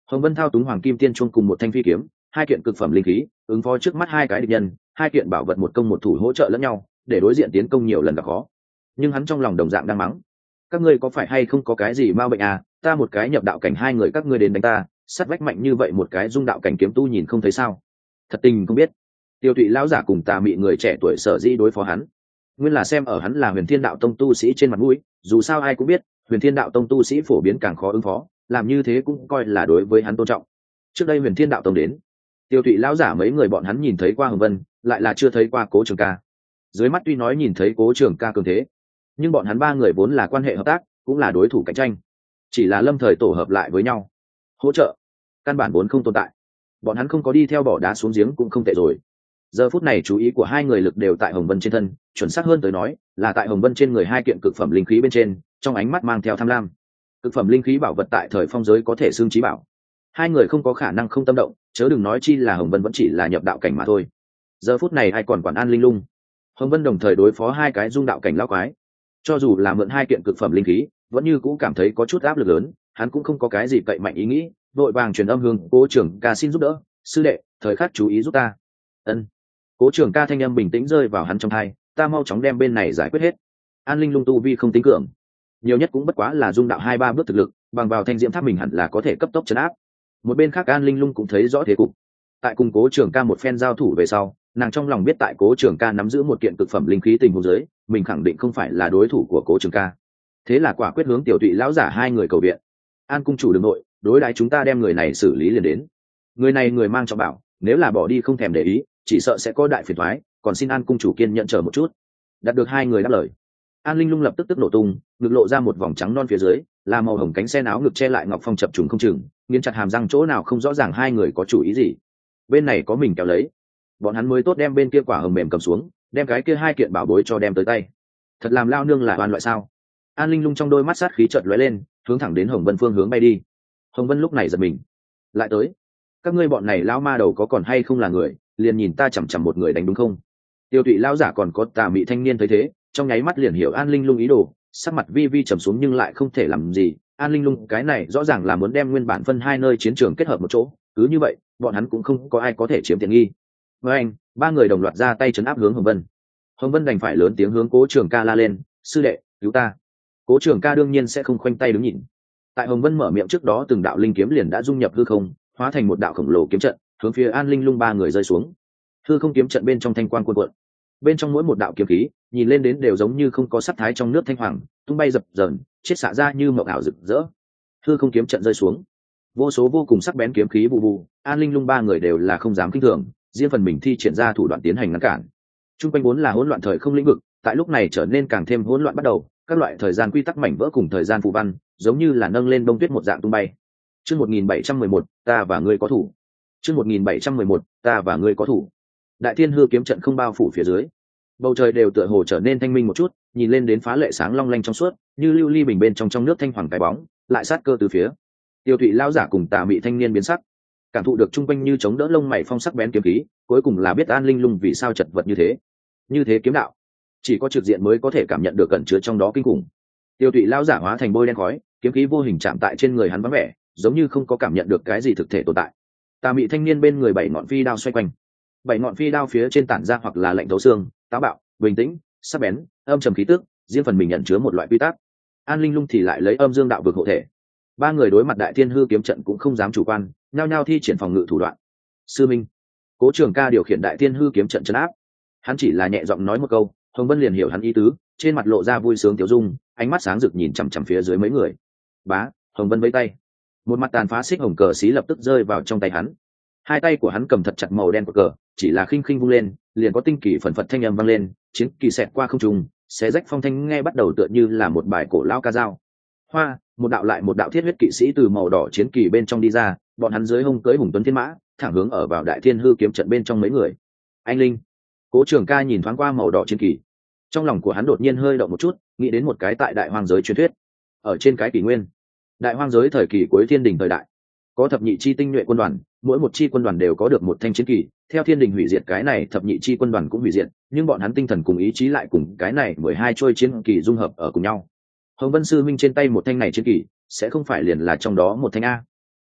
Hồng Vân thao túng Hoàng Kim Tiên Chuông cùng một thanh phi kiếm, hai kiện cực phẩm linh khí, ứng phó trước mắt hai cái địch nhân, hai kiện bảo vật một công một thủ hỗ trợ lẫn nhau, để đối diện tiến công nhiều lần gặp khó. Nhưng hắn trong lòng đồng dạng đang mắng: các ngươi có phải hay không có cái gì ma bệnh à? Ta một cái nhập đạo cảnh, hai người các ngươi đến đánh ta, sát vách mạnh như vậy một cái dung đạo cảnh kiếm tu nhìn không thấy sao? Thật tình không biết. Tiêu Tụy lão giả cùng Tà Mị người trẻ tuổi sở dĩ đối phó hắn, nguyên là xem ở hắn là Huyền Thiên đạo tông tu sĩ trên mặt mũi, dù sao ai cũng biết, Huyền Thiên đạo tông tu sĩ phổ biến càng khó ứng phó, làm như thế cũng coi là đối với hắn tôn trọng. Trước đây Huyền Thiên đạo tông đến, Tiêu Tụy lão giả mấy người bọn hắn nhìn thấy qua Hồng Vân, lại là chưa thấy qua Cố Trường Ca. Dưới mắt tuy nói nhìn thấy Cố Trường Ca cường thế, nhưng bọn hắn ba người vốn là quan hệ hợp tác, cũng là đối thủ cạnh tranh, chỉ là lâm thời tổ hợp lại với nhau hỗ trợ, căn bản vốn không tồn tại. Bọn hắn không có đi theo bỏ đá xuống giếng cũng không tệ rồi. Giờ phút này chú ý của hai người lực đều tại Hồng Vân trên thân, chuẩn xác hơn tới nói là tại Hồng Vân trên người hai kiện cực phẩm linh khí bên trên, trong ánh mắt mang theo tham lam. Cực phẩm linh khí bảo vật tại thời phong giới có thể xưng chí bảo, hai người không có khả năng không tâm động, chớ đừng nói chi là Hồng Vân vẫn chỉ là nhập đạo cảnh mà thôi. Giờ phút này ai còn quản An Linh Lung. Hồng Vân đồng thời đối phó hai cái dung đạo cảnh lão quái, cho dù là mượn hai kiện cực phẩm linh khí, vẫn như cũ cảm thấy có chút áp lực lớn. Hắn cũng không có cái gì cậy mạnh ý nghĩ, vội vàng truyền âm hướng Cố Trường Ca xin giúp đỡ: sư đệ, thời khắc chú ý giúp ta. Ân. Cố Trường Ca thanh âm bình tĩnh rơi vào hắn trong tai: ta mau chóng đem bên này giải quyết hết. An Linh Lung tu vi không tính cường, nhiều nhất cũng bất quá là dung đạo 2-3 bước thực lực, bằng vào thanh diễm tháp mình hẳn là có thể cấp tốc trấn áp. Một bên khác An Linh Lung cũng thấy rõ thế cục, tại cùng Cố Trường Ca một phen giao thủ về sau, nàng trong lòng biết tại Cố Trường Ca nắm giữ một kiện cực phẩm linh khí tình huống dưới, mình khẳng định không phải là đối thủ của Cố Trường Ca. Thế là quả quyết hướng Tiểu Tụy lão giả hai người cầu viện: An cung chủ đừng nội, đối đãi chúng ta đem người này xử lý liền đến. Người này người mang trọng bảo, nếu là bỏ đi không thèm để ý, chỉ sợ sẽ có đại phiền toái, còn xin An cung chủ kiên nhẫn chờ một chút. Đạt được hai người đáp lời, An Linh Lung lập tức nổ tung, ngực lộ ra một vòng trắng non phía dưới, là màu hồng cánh sen áo ngực che lại ngọc phong chập trùng không chừng, nghiến chặt hàm răng chỗ nào không rõ ràng hai người có chủ ý gì. Bên này có mình kéo lấy, bọn hắn mới tốt đem bên kia quả hồng mềm cầm xuống, đem cái kia hai kiện bảo bối cho đem tới tay. Thật làm lao nương là oan loại sao? An Linh Lung trong đôi mắt sát khí chợt lóe lên, hướng thẳng đến Hồng Vân phương hướng bay đi. Hồng Vân lúc này giật mình, lại tới. Các ngươi bọn này lão ma đầu có còn hay không là người, liền nhìn ta chằm chằm một người đánh đúng không? Tiêu Tụy lão giả còn có Tà Mị thanh niên thấy thế, trong nháy mắt liền hiểu An Linh Lung ý đồ, sắc mặt vi vi trầm xuống nhưng lại không thể làm gì. An Linh Lung cái này rõ ràng là muốn đem nguyên bản phân hai nơi chiến trường kết hợp một chỗ, cứ như vậy bọn hắn cũng không có ai có thể chiếm tiện nghi. Với anh, ba người đồng loạt ra tay trấn áp hướng Hồng Vân. Hồng Vân đành phải lớn tiếng hướng Cố Trường Ca la lên: sư đệ, cứu ta. Cố Trường Ca đương nhiên sẽ không khoanh tay đứng nhìn. Tại Hồng Vân mở miệng trước đó, từng đạo linh kiếm liền đã dung nhập hư không, hóa thành một đạo khổng lồ kiếm trận, hướng phía An Linh Lung ba người rơi xuống. Hư không kiếm trận bên trong thanh quang cuồn cuộn, bên trong mỗi một đạo kiếm khí nhìn lên đến đều giống như không có sắc thái trong nước thanh hoàng, tung bay dập dờn, chiết xạ ra như mộng ảo rực rỡ. Hư không kiếm trận rơi xuống, vô số vô cùng sắc bén kiếm khí bù bù, An Linh Lung ba người đều là không dám kinh thường, riêng phần mình thi triển ra thủ đoạn tiến hành ngăn cản. Trung quanh vốn là hỗn loạn thời không lĩnh vực, tại lúc này trở nên càng thêm hỗn loạn bắt đầu, các loại thời gian quy tắc mảnh vỡ cùng thời gian phù văn, giống như là nâng lên đông tuyết một dạng tung bay. Chương 1711, ta và ngươi có thủ. Chương 1711, ta và ngươi có thủ. Đại Thiên Hư kiếm trận không bao phủ phía dưới, bầu trời đều tựa hồ trở nên thanh minh một chút, nhìn lên đến phá lệ sáng long lanh trong suốt, như lưu ly bình bên trong nước thanh hoàng cái bóng, lại sát cơ từ phía. Tiêu Thụy lão giả cùng Tà Mị thanh niên biến sắc, cảm thụ được trung quanh như chống đỡ lông mày phong sắc bén kiếm khí, cuối cùng là biết An Linh Lung vì sao chật vật như thế. Như thế kiếm đạo, chỉ có trực diện mới có thể cảm nhận được cẩn chứa trong đó kinh khủng. Tiêu Thụy lão giả hóa thành bôi đen khói, kiếm khí vô hình chạm tại trên người hắn vắng vẻ, giống như không có cảm nhận được cái gì thực thể tồn tại. Tà Mị thanh niên bên người bảy ngọn phi đao xoay quanh, bảy ngọn phi đao phía trên tản ra hoặc là lạnh thấu xương, táo bạo, bình tĩnh, sắc bén, âm trầm khí tức, riêng phần mình nhận chứa một loại quy tắc. An Linh Lung thì lại lấy âm dương đạo vực hộ thể. Ba người đối mặt Đại Thiên Hư kiếm trận cũng không dám chủ quan, nhao nhao thi triển phòng ngự thủ đoạn. Sư minh. Cố Trường Ca điều khiển Đại Thiên Hư kiếm trận trấn áp. Hắn chỉ là nhẹ giọng nói một câu, Hồng Vân liền hiểu hắn ý tứ, trên mặt lộ ra vui sướng tiểu dung, ánh mắt sáng rực nhìn chằm chằm phía dưới mấy người. Bá, Hồng Vân vẫy tay, một mặt tàn phá xích hồng cờ xí lập tức rơi vào trong tay hắn. Hai tay của hắn cầm thật chặt màu đen của cờ, chỉ là khinh khinh vung lên, liền có tinh kỳ phần phật thanh âm vang lên, chiến kỳ xẹt qua không trung, xé rách phong thanh nghe bắt đầu tựa như là một bài cổ lao ca dao. Hoa, một đạo lại một đạo thiết huyết kỵ sĩ từ màu đỏ chiến kỳ bên trong đi ra, bọn hắn dưới hông cưỡi hùng tuấn thiên mã, thẳng hướng ở vào Đại Thiên Hư kiếm trận bên trong mấy người. Anh Linh. Cố Trường Ca nhìn thoáng qua màu đỏ chiến kỳ, trong lòng của hắn đột nhiên hơi động một chút, nghĩ đến một cái tại Đại Hoang giới truyền thuyết. Ở trên cái kỷ nguyên, Đại Hoang giới thời kỳ cuối Thiên Đình thời đại, có thập nhị chi tinh nhuệ quân đoàn, mỗi một chi quân đoàn đều có được một thanh chiến kỳ. Theo Thiên Đình hủy diệt cái này thập nhị chi quân đoàn cũng hủy diệt, nhưng bọn hắn tinh thần cùng ý chí lại cùng cái này 12 trôi chiến kỳ dung hợp ở cùng nhau. Hồng Vân sư minh trên tay một thanh này chiến kỳ, sẽ không phải liền là trong đó một thanh a?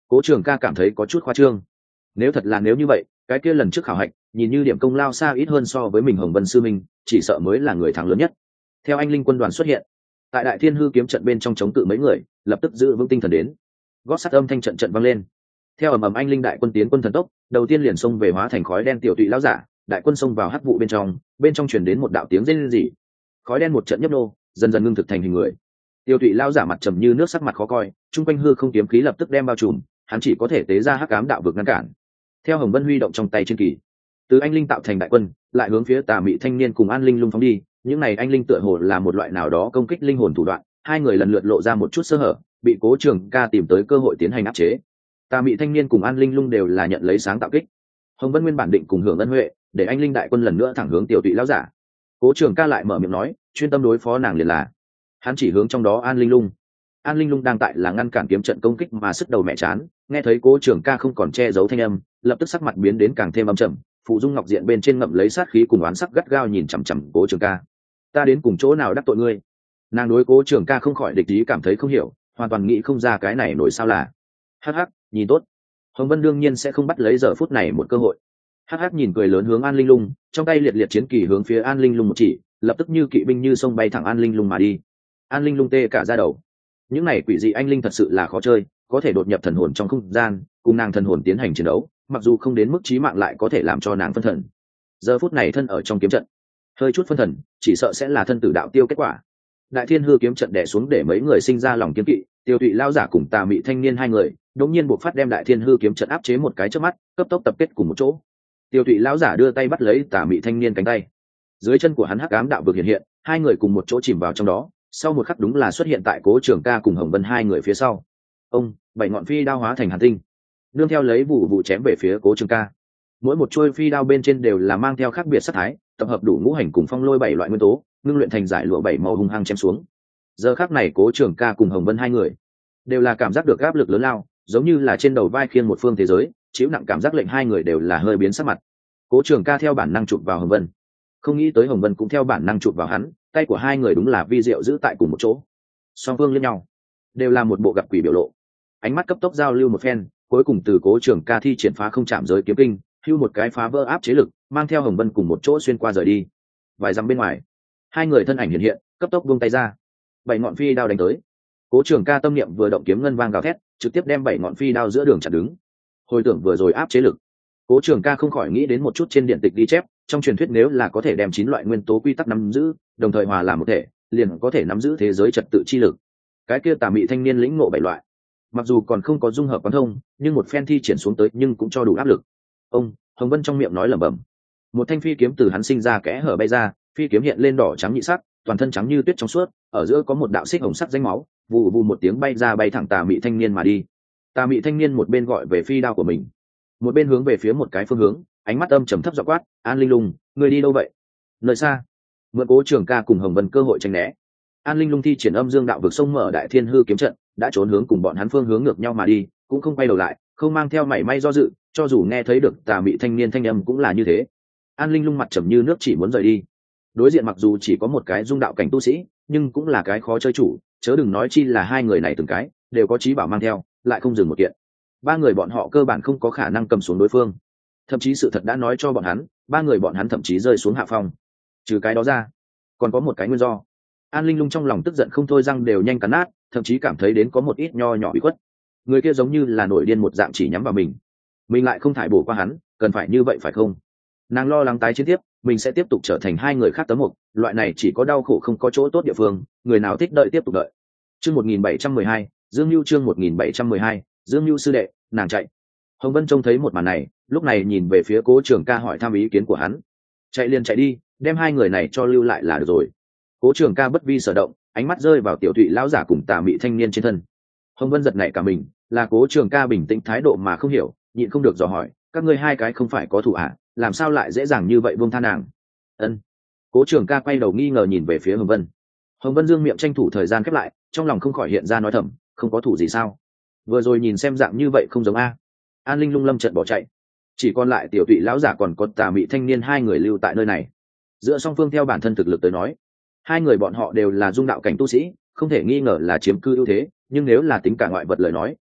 Cố Trường Ca cảm thấy có chút khoa trương. Nếu thật là nếu như vậy, cái kia lần trước khảo hạch nhìn như điểm công lao xa ít hơn so với mình Hồng Vân sư minh, chỉ sợ mới là người thắng lớn nhất. Theo anh linh quân đoàn xuất hiện tại Đại Thiên Hư kiếm trận bên trong chống cự mấy người, lập tức giữ vững tinh thần đến. Gót sắt âm thanh trận trận vang lên. Theo ầm ầm anh linh đại quân tiến quân thần tốc, đầu tiên liền xông về hóa thành khói đen tiểu tụy lão giả, đại quân xông vào hắc vụ bên trong truyền đến một đạo tiếng rên rỉ. Khói đen một trận nhấp nô, dần dần ngưng thực thành hình người. Tiêu tụy lão giả mặt trầm như nước, sắc mặt khó coi, trung quanh hư không kiếm khí lập tức đem bao trùm, hắn chỉ có thể tế ra hắc ám đạo vực ngăn cản. Theo Hồng Vân huy động trong tay chiến kỳ, từ anh linh tạo thành đại quân, lại hướng phía Tà Mị thanh niên cùng An Linh Lung phóng đi. Những này anh linh tựa hồ là một loại nào đó công kích linh hồn thủ đoạn, hai người lần lượt lộ ra một chút sơ hở, bị Cố Trường Ca tìm tới cơ hội tiến hành áp chế. Tà Mị thanh niên cùng An Linh Lung đều là nhận lấy sáng tạo kích. Hồng Vân nguyên bản định cùng hưởng ân huệ, để anh linh đại quân lần nữa thẳng hướng tiểu tụy lão giả. Cố Trường Ca lại mở miệng nói, chuyên tâm đối phó nàng liền là. Hắn chỉ hướng trong đó An Linh Lung. An Linh Lung đang tại là ngăn cản kiếm trận công kích mà sức đầu mẹ chán, nghe thấy Cố Trường Ca không còn che giấu thanh âm, lập tức sắc mặt biến đến càng thêm âm trầm, phụ dung ngọc diện bên trên ngậm lấy sát khí cùng oán sắc gắt gao nhìn chằm chằm Cố Trường Ca. Ta đến cùng chỗ nào đắc tội ngươi? Nàng đối Cố Trường Ca không khỏi địch ý cảm thấy không hiểu, hoàn toàn nghĩ không ra cái này nổi sao là. Hắc hắc, nhìn tốt. Hồng Vân đương nhiên sẽ không bắt lấy giờ phút này một cơ hội. Hắc hắc nhìn cười lớn hướng An Linh Lung, trong tay liệt liệt chiến kỳ hướng phía An Linh Lung một chỉ, lập tức như kỵ binh như sông bay thẳng An Linh Lung mà đi. An Linh Lung tê cả da đầu. Những này quỷ dị anh linh thật sự là khó chơi, có thể đột nhập thần hồn trong không gian, cùng nàng thần hồn tiến hành chiến đấu, mặc dù không đến mức chí mạng lại có thể làm cho nàng phân thần. Giờ phút này thân ở trong kiếm trận, hơi chút phân thần, chỉ sợ sẽ là thân tử đạo tiêu kết quả. Đại Thiên Hư kiếm trận đè xuống để mấy người sinh ra lòng kiêng kỵ, Tiêu Tụy lão giả cùng Tà Mị thanh niên hai người, đột nhiên buộc phát đem Đại Thiên Hư kiếm trận áp chế một cái chớp mắt, cấp tốc tập kết cùng một chỗ. Tiêu Tụy lão giả đưa tay bắt lấy Tà Mị thanh niên cánh tay. Dưới chân của hắn hắc ám đạo vực hiện hiện, hai người cùng một chỗ chìm vào trong đó, sau một khắc đúng là xuất hiện tại Cố Trường Ca cùng Hồng Vân hai người phía sau. Ông, bảy ngọn phi đao hóa thành hàn tinh, nương theo lấy vụ vụ chém về phía Cố Trường Ca. Mỗi một chuôi phi đao bên trên đều là mang theo khác biệt sắc thái, tập hợp đủ ngũ hành cùng phong lôi bảy loại nguyên tố, ngưng luyện thành giải lụa bảy màu hung hăng chém xuống. Giờ khắc này Cố Trường Ca cùng Hồng Vân hai người đều là cảm giác được áp lực lớn lao, giống như là trên đầu vai khiêng một phương thế giới, chịu nặng cảm giác lệnh hai người đều là hơi biến sắc mặt. Cố Trường Ca theo bản năng chụp vào Hồng Vân, không nghĩ tới Hồng Vân cũng theo bản năng chụp vào hắn, tay của hai người đúng là vi diệu giữ tại cùng một chỗ. Song phương liếc nhau, đều là một bộ gặp quỷ biểu lộ. Ánh mắt cấp tốc giao lưu một phen, cuối cùng từ Cố Trường Ca thi triển phá không chạm giới kiếm kinh, hưu một cái phá vỡ áp chế lực, mang theo Hồng Vân cùng một chỗ xuyên qua rời đi. Vài dặm bên ngoài, hai người thân ảnh hiện hiện, cấp tốc buông tay ra. Bảy ngọn phi đao đánh tới. Cố Trường Ca tâm niệm vừa động, kiếm ngân vang gào thét, trực tiếp đem bảy ngọn phi đao giữa đường chặn đứng. Hồi tưởng vừa rồi áp chế lực, Cố Trường Ca không khỏi nghĩ đến một chút trên điện tịch ghi chép, trong truyền thuyết nếu là có thể đem 9 loại nguyên tố quy tắc nắm giữ, đồng thời hòa làm một thể, liền có thể nắm giữ thế giới trật tự chi lực. Cái kia Tà Mị thanh niên lĩnh ngộ bảy loại, mặc dù còn không có dung hợp quán thông, nhưng một phen thi triển xuống tới nhưng cũng cho đủ áp lực. Ông, Hồng Vân trong miệng nói lẩm bẩm. Một thanh phi kiếm từ hắn sinh ra kẽ hở bay ra, phi kiếm hiện lên đỏ trắng nhị sắc, toàn thân trắng như tuyết trong suốt, ở giữa có một đạo xích hồng sắc danh máu, vù vù một tiếng bay ra bay thẳng Tà Mị thanh niên mà đi. Tà Mị thanh niên một bên gọi về phi đao của mình, một bên hướng về phía một cái phương hướng, ánh mắt âm trầm thấp giọng quát, An Linh Lung, người đi đâu vậy? Nơi xa. Mượn Cố Trường Ca cùng Hồng Vân cơ hội tránh né, An Linh Lung thi triển âm dương đạo vực sông mở Đại Thiên Hư kiếm trận, đã trốn hướng cùng bọn hắn phương hướng ngược nhau mà đi, cũng không quay đầu lại, không mang theo mảy may do dự, cho dù nghe thấy được Tà Mị thanh niên thanh âm cũng là như thế. An Linh Lung mặt trầm như nước, chỉ muốn rời đi. Đối diện mặc dù chỉ có một cái dung đạo cảnh tu sĩ, nhưng cũng là cái khó chơi chủ, chớ đừng nói chi là hai người này từng cái đều có chí bảo mang theo, lại không dừng một kiện. Ba người bọn họ cơ bản không có khả năng cầm xuống đối phương. Thậm chí sự thật đã nói cho bọn hắn, ba người bọn hắn thậm chí rơi xuống hạ phong. Trừ cái đó ra, còn có một cái nguyên do. An Linh Lung trong lòng tức giận không thôi, răng đều nhanh cắn nát, thậm chí cảm thấy đến có một ít nho nhỏ bị khuất. Người kia giống như là nổi điên một dạng, chỉ nhắm vào mình lại không thải bổ qua hắn, cần phải như vậy phải không? Nàng lo lắng tái chiến tiếp, mình sẽ tiếp tục trở thành hai người khác tấm mục, loại này chỉ có đau khổ không có chỗ tốt địa phương, người nào thích đợi tiếp tục đợi. Chương 1712, Dương Nưu, chương 1712, Dương Nưu sư đệ, nàng chạy. Hồng Vân trông thấy một màn này, lúc này nhìn về phía Cố Trường Ca hỏi thăm ý kiến của hắn. Chạy liền chạy đi, đem hai người này cho lưu lại là được rồi. Cố Trường Ca bất vi sở động, ánh mắt rơi vào Tiểu Thụy lão giả cùng Tà Mị thanh niên trên thân. Hồng Vân giật nảy cả mình, là Cố Trường Ca bình tĩnh thái độ mà không hiểu, nhịn không được dò hỏi, các ngươi hai cái không phải có thủ à, làm sao lại dễ dàng như vậy buông tha nàng? Ân. Cố Trường Ca quay đầu nghi ngờ nhìn về phía Hồng Vân. Hồng Vân dương miệng tranh thủ thời gian khép lại, trong lòng không khỏi hiện ra nói thầm, không có thủ gì sao? Vừa rồi nhìn xem dạng như vậy không giống a. An Linh Lung lâm trận bỏ chạy, chỉ còn lại Tiểu Thụy lão giả còn có Tà Mị thanh niên hai người lưu tại nơi này. Giữa song phương theo bản thân thực lực tới nói, hai người bọn họ đều là dung đạo cảnh tu sĩ, không thể nghi ngờ là chiếm cư ưu thế, nhưng nếu là tính cả ngoại vật lời nói,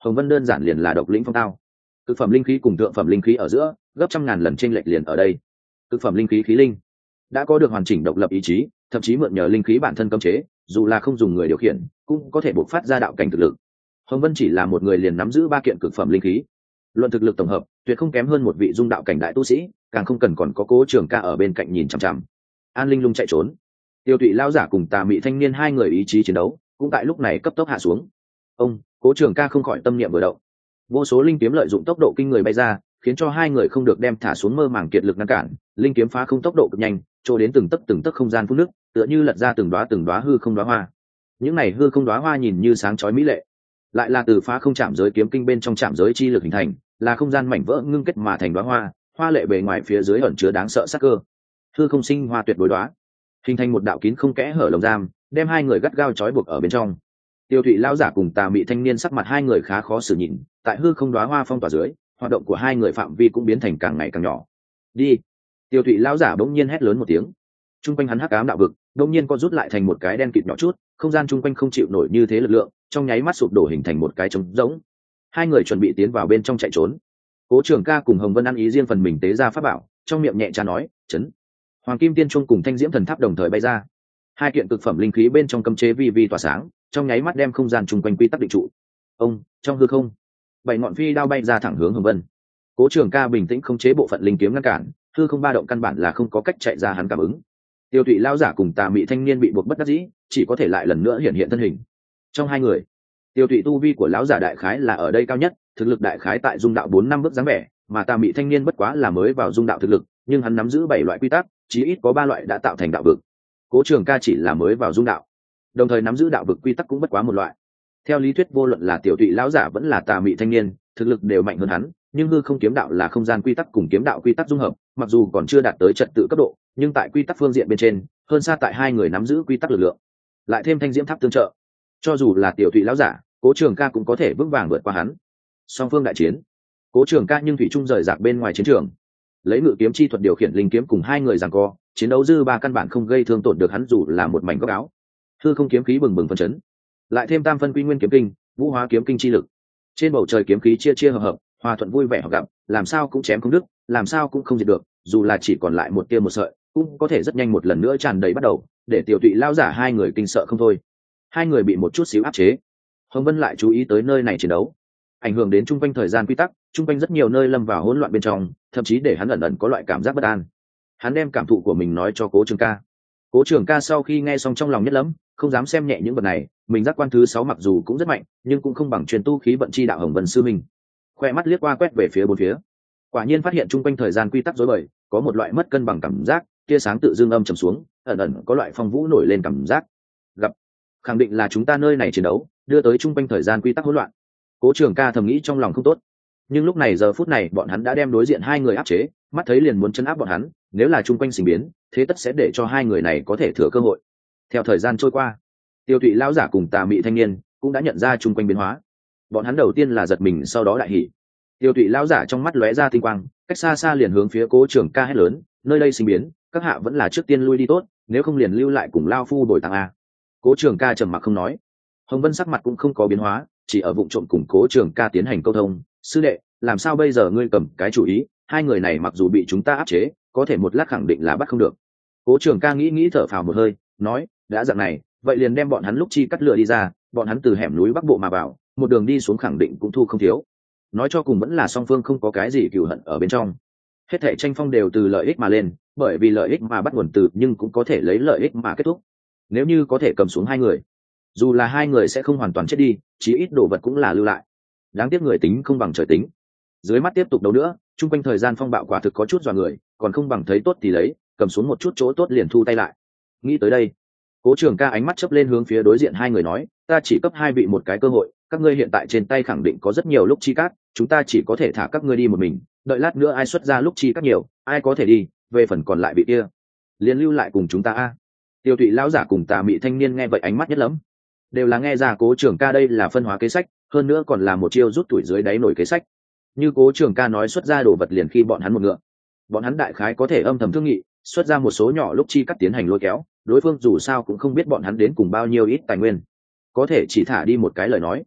Hồng Vân đơn giản liền là độc lĩnh phong tao. Cực phẩm linh khí cùng thượng phẩm linh khí ở giữa gấp trăm ngàn lần chênh lệch liền ở đây. Cực phẩm linh khí khí linh đã có được hoàn chỉnh độc lập ý chí, thậm chí mượn nhờ linh khí bản thân cấm chế, dù là không dùng người điều khiển cũng có thể bộc phát ra đạo cảnh thực lực. Hồng Vân chỉ là một người liền nắm giữ 3 kiện cực phẩm linh khí, luận thực lực tổng hợp tuyệt không kém hơn một vị dung đạo cảnh đại tu sĩ, càng không cần còn có Cố Trường Ca ở bên cạnh nhìn chằm chằm. An Linh lung chạy trốn, Tiêu Tụy lão giả cùng Tà Mị thanh niên hai người ý chí chiến đấu cũng tại lúc này cấp tốc hạ xuống. Ông Cố Trường Ca không khỏi tâm niệm vừa động, vô số linh kiếm lợi dụng tốc độ kinh người bay ra, khiến cho hai người không được đem thả xuống mơ màng kiệt lực ngăn cản. Linh kiếm phá không tốc độ cực nhanh, trôi đến từng tấc không gian phun nước, tựa như lật ra từng đóa hư không đóa hoa. Những này hư không đóa hoa nhìn như sáng chói mỹ lệ, lại là từ phá không chạm giới kiếm kinh bên trong chạm giới chi lực hình thành, là không gian mảnh vỡ ngưng kết mà thành đóa hoa, hoa lệ bề ngoài phía dưới ẩn chứa đáng sợ sắc cơ. Hư không sinh hoa tuyệt đối đóa, hình thành một đạo kín không kẽ hở lồng giam, đem hai người gắt gao trói buộc ở bên trong. Tiêu Thụy lão giả cùng Tà Mị thanh niên sắc mặt hai người khá khó xử nhìn, tại hư không đóa hoa phong tỏa dưới, hoạt động của hai người phạm vi cũng biến thành càng ngày càng nhỏ. Đi! Tiêu Thụy lão giả bỗng nhiên hét lớn một tiếng. Trung quanh hắn hắc ám đạo vực bỗng nhiên co rút lại thành một cái đen kịt nhỏ chút, không gian trung quanh không chịu nổi như thế lực lượng, trong nháy mắt sụp đổ hình thành một cái trống rỗng. Hai người chuẩn bị tiến vào bên trong chạy trốn. Cố Trường Ca cùng Hồng Vân ăn ý riêng phần mình tế ra pháp bảo, trong miệng nhẹ tra nói, "Chấn!" Hoàng Kim Tiên Trung cùng Thanh Diễm Thần Tháp đồng thời bay ra. Hai kiện cực phẩm linh khí bên trong cấm chế vi vi tỏa sáng, trong nháy mắt đem không gian chung quanh quy tắc định trụ. Ông trong hư không, 7 ngọn phi đao bay ra thẳng hướng Hồng Vân. Cố Trường Ca bình tĩnh khống chế bộ phận linh kiếm ngăn cản, hư không ba động căn bản là không có cách chạy ra hắn cảm ứng. Tiêu Tụy lão giả cùng Tà Mị thanh niên bị buộc bất đắc dĩ, chỉ có thể lại lần nữa hiện thân hình. Trong hai người, Tiêu Tụy tu vi của lão giả đại khái là ở đây cao nhất, thực lực đại khái tại dung đạo 4 năm bước dáng vẻ, mà Tà Mị thanh niên bất quá là mới vào dung đạo thực lực, nhưng hắn nắm giữ 7 loại quy tắc, chí ít có 3 loại đã tạo thành đạo vực. Cố Trường Ca chỉ là mới vào dung đạo, đồng thời nắm giữ đạo vực quy tắc cũng bất quá một loại. Theo lý thuyết vô luận là Tiểu Tụy lão giả vẫn là Tà Mị thanh niên, thực lực đều mạnh hơn hắn, nhưng hư không kiếm đạo là không gian quy tắc cùng kiếm đạo quy tắc dung hợp, mặc dù còn chưa đạt tới trật tự cấp độ, nhưng tại quy tắc phương diện bên trên, hơn xa tại hai người nắm giữ quy tắc lực lượng. Lại thêm Thanh Diễm Tháp tương trợ, cho dù là Tiểu Tụy lão giả, Cố Trường Ca cũng có thể vững vàng vượt qua hắn. Song phương đại chiến, Cố Trường Ca nhưng thủy chung rời rạc bên ngoài chiến trường, lấy ngự kiếm chi thuật điều khiển linh kiếm cùng hai người giằng co, chiến đấu dư ba căn bản không gây thương tổn được hắn dù là một mảnh góc áo. Hư không kiếm khí bừng bừng phấn chấn, lại thêm tam phân quy nguyên kiếm kinh, vũ hóa kiếm kinh chi lực, trên bầu trời kiếm khí chia chia hợp hợp, hòa thuận vui vẻ hợp gặp, làm sao cũng chém không đứt, làm sao cũng không diệt được, dù là chỉ còn lại một tia một sợi, cũng có thể rất nhanh một lần nữa tràn đầy bắt đầu, để Tiểu Tụy lão giả hai người kinh sợ không thôi. Hai người bị một chút xíu áp chế. Hồng Vân lại chú ý tới nơi này chiến đấu, ảnh hưởng đến trung quanh thời gian quy tắc, trung quanh rất nhiều nơi lâm vào hỗn loạn bên trong, thậm chí để hắn ẩn ẩn có loại cảm giác bất an. Hắn đem cảm thụ của mình nói cho Cố Trường Ca. Cố Trường Ca sau khi nghe xong trong lòng nhất lắm, không dám xem nhẹ những vật này, mình giác quan thứ 6 mặc dù cũng rất mạnh, nhưng cũng không bằng truyền tu khí vận chi đạo Hồng Vân sư mình. Khoe mắt liếc qua quét về phía bốn phía, quả nhiên phát hiện trung quanh thời gian quy tắc rối bời, có một loại mất cân bằng cảm giác, tia sáng tự dưng âm trầm xuống, ẩn ẩn có loại phong vũ nổi lên cảm giác. Gặp, khẳng định là chúng ta nơi này chiến đấu, đưa tới trung quanh thời gian quy tắc hỗn loạn. Cố Trường Ca thầm nghĩ trong lòng không tốt, nhưng lúc này giờ phút này bọn hắn đã đem đối diện hai người áp chế, mắt thấy liền muốn chấn áp bọn hắn, nếu là trung quanh sinh biến, thế tất sẽ để cho hai người này có thể thừa cơ hội. Theo thời gian trôi qua, Tiêu Tụy lão giả cùng Tà Mị thanh niên cũng đã nhận ra trung quanh biến hóa. Bọn hắn đầu tiên là giật mình, sau đó đại hỉ. Tiêu Tụy lão giả trong mắt lóe ra tinh quang, cách xa xa liền hướng phía Cố Trường Ca hét lớn, nơi đây sinh biến, các hạ vẫn là trước tiên lui đi tốt, nếu không liền lưu lại cùng lao phu đổi tàng a. Cố Trường Ca trầm mặc không nói. Hồng Vân sắc mặt cũng không có biến hóa, chỉ ở vụng trộm cùng Cố Trường Ca tiến hành câu thông. Sư đệ, làm sao bây giờ ngươi cầm cái chủ ý, hai người này mặc dù bị chúng ta áp chế, có thể một lát khẳng định là bắt không được. Cố Trường Ca nghĩ thở phào một hơi, nói, đã dạng này, vậy liền đem bọn hắn lúc chi cắt lựa đi ra, bọn hắn từ hẻm núi bắc bộ mà vào, một đường đi xuống khẳng định cũng thu không thiếu. Nói cho cùng vẫn là song phương không có cái gì cừu hận ở bên trong, hết thảy tranh phong đều từ lợi ích mà lên, bởi vì lợi ích mà bắt nguồn từ, nhưng cũng có thể lấy lợi ích mà kết thúc. Nếu như có thể cầm xuống hai người, dù là hai người sẽ không hoàn toàn chết đi, chí ít đồ vật cũng là lưu lại. Đáng tiếc người tính không bằng trời tính, dưới mắt tiếp tục đấu nữa, chung quanh thời gian phong bạo quả thực có chút dọa người, còn không bằng thấy tốt thì lấy, cầm xuống một chút chỗ tốt liền thu tay lại. Nghĩ tới đây, Cố Trường Ca ánh mắt chớp lên hướng phía đối diện hai người nói, ta chỉ cấp hai vị một cái cơ hội, các ngươi hiện tại trên tay khẳng định có rất nhiều lúc chi cát, chúng ta chỉ có thể thả các ngươi đi một mình, đợi lát nữa ai xuất ra lúc chi cát nhiều, ai có thể đi, về phần còn lại vị kia liền lưu lại cùng chúng ta a. Tiêu Tụy lão giả cùng Tà Mị thanh niên nghe vậy ánh mắt nhất lắm, đều là nghe ra Cố Trường Ca đây là phân hóa kế sách, hơn nữa còn là một chiêu rút tuổi dưới đáy nổi kế sách. Như Cố Trường Ca nói xuất ra đồ vật liền khi bọn hắn một ngựa, bọn hắn đại khái có thể âm thầm thương nghị, xuất ra một số nhỏ lúc chi cắt tiến hành lôi kéo, đối phương dù sao cũng không biết bọn hắn đến cùng bao nhiêu ít tài nguyên, có thể chỉ thả đi một cái lời nói,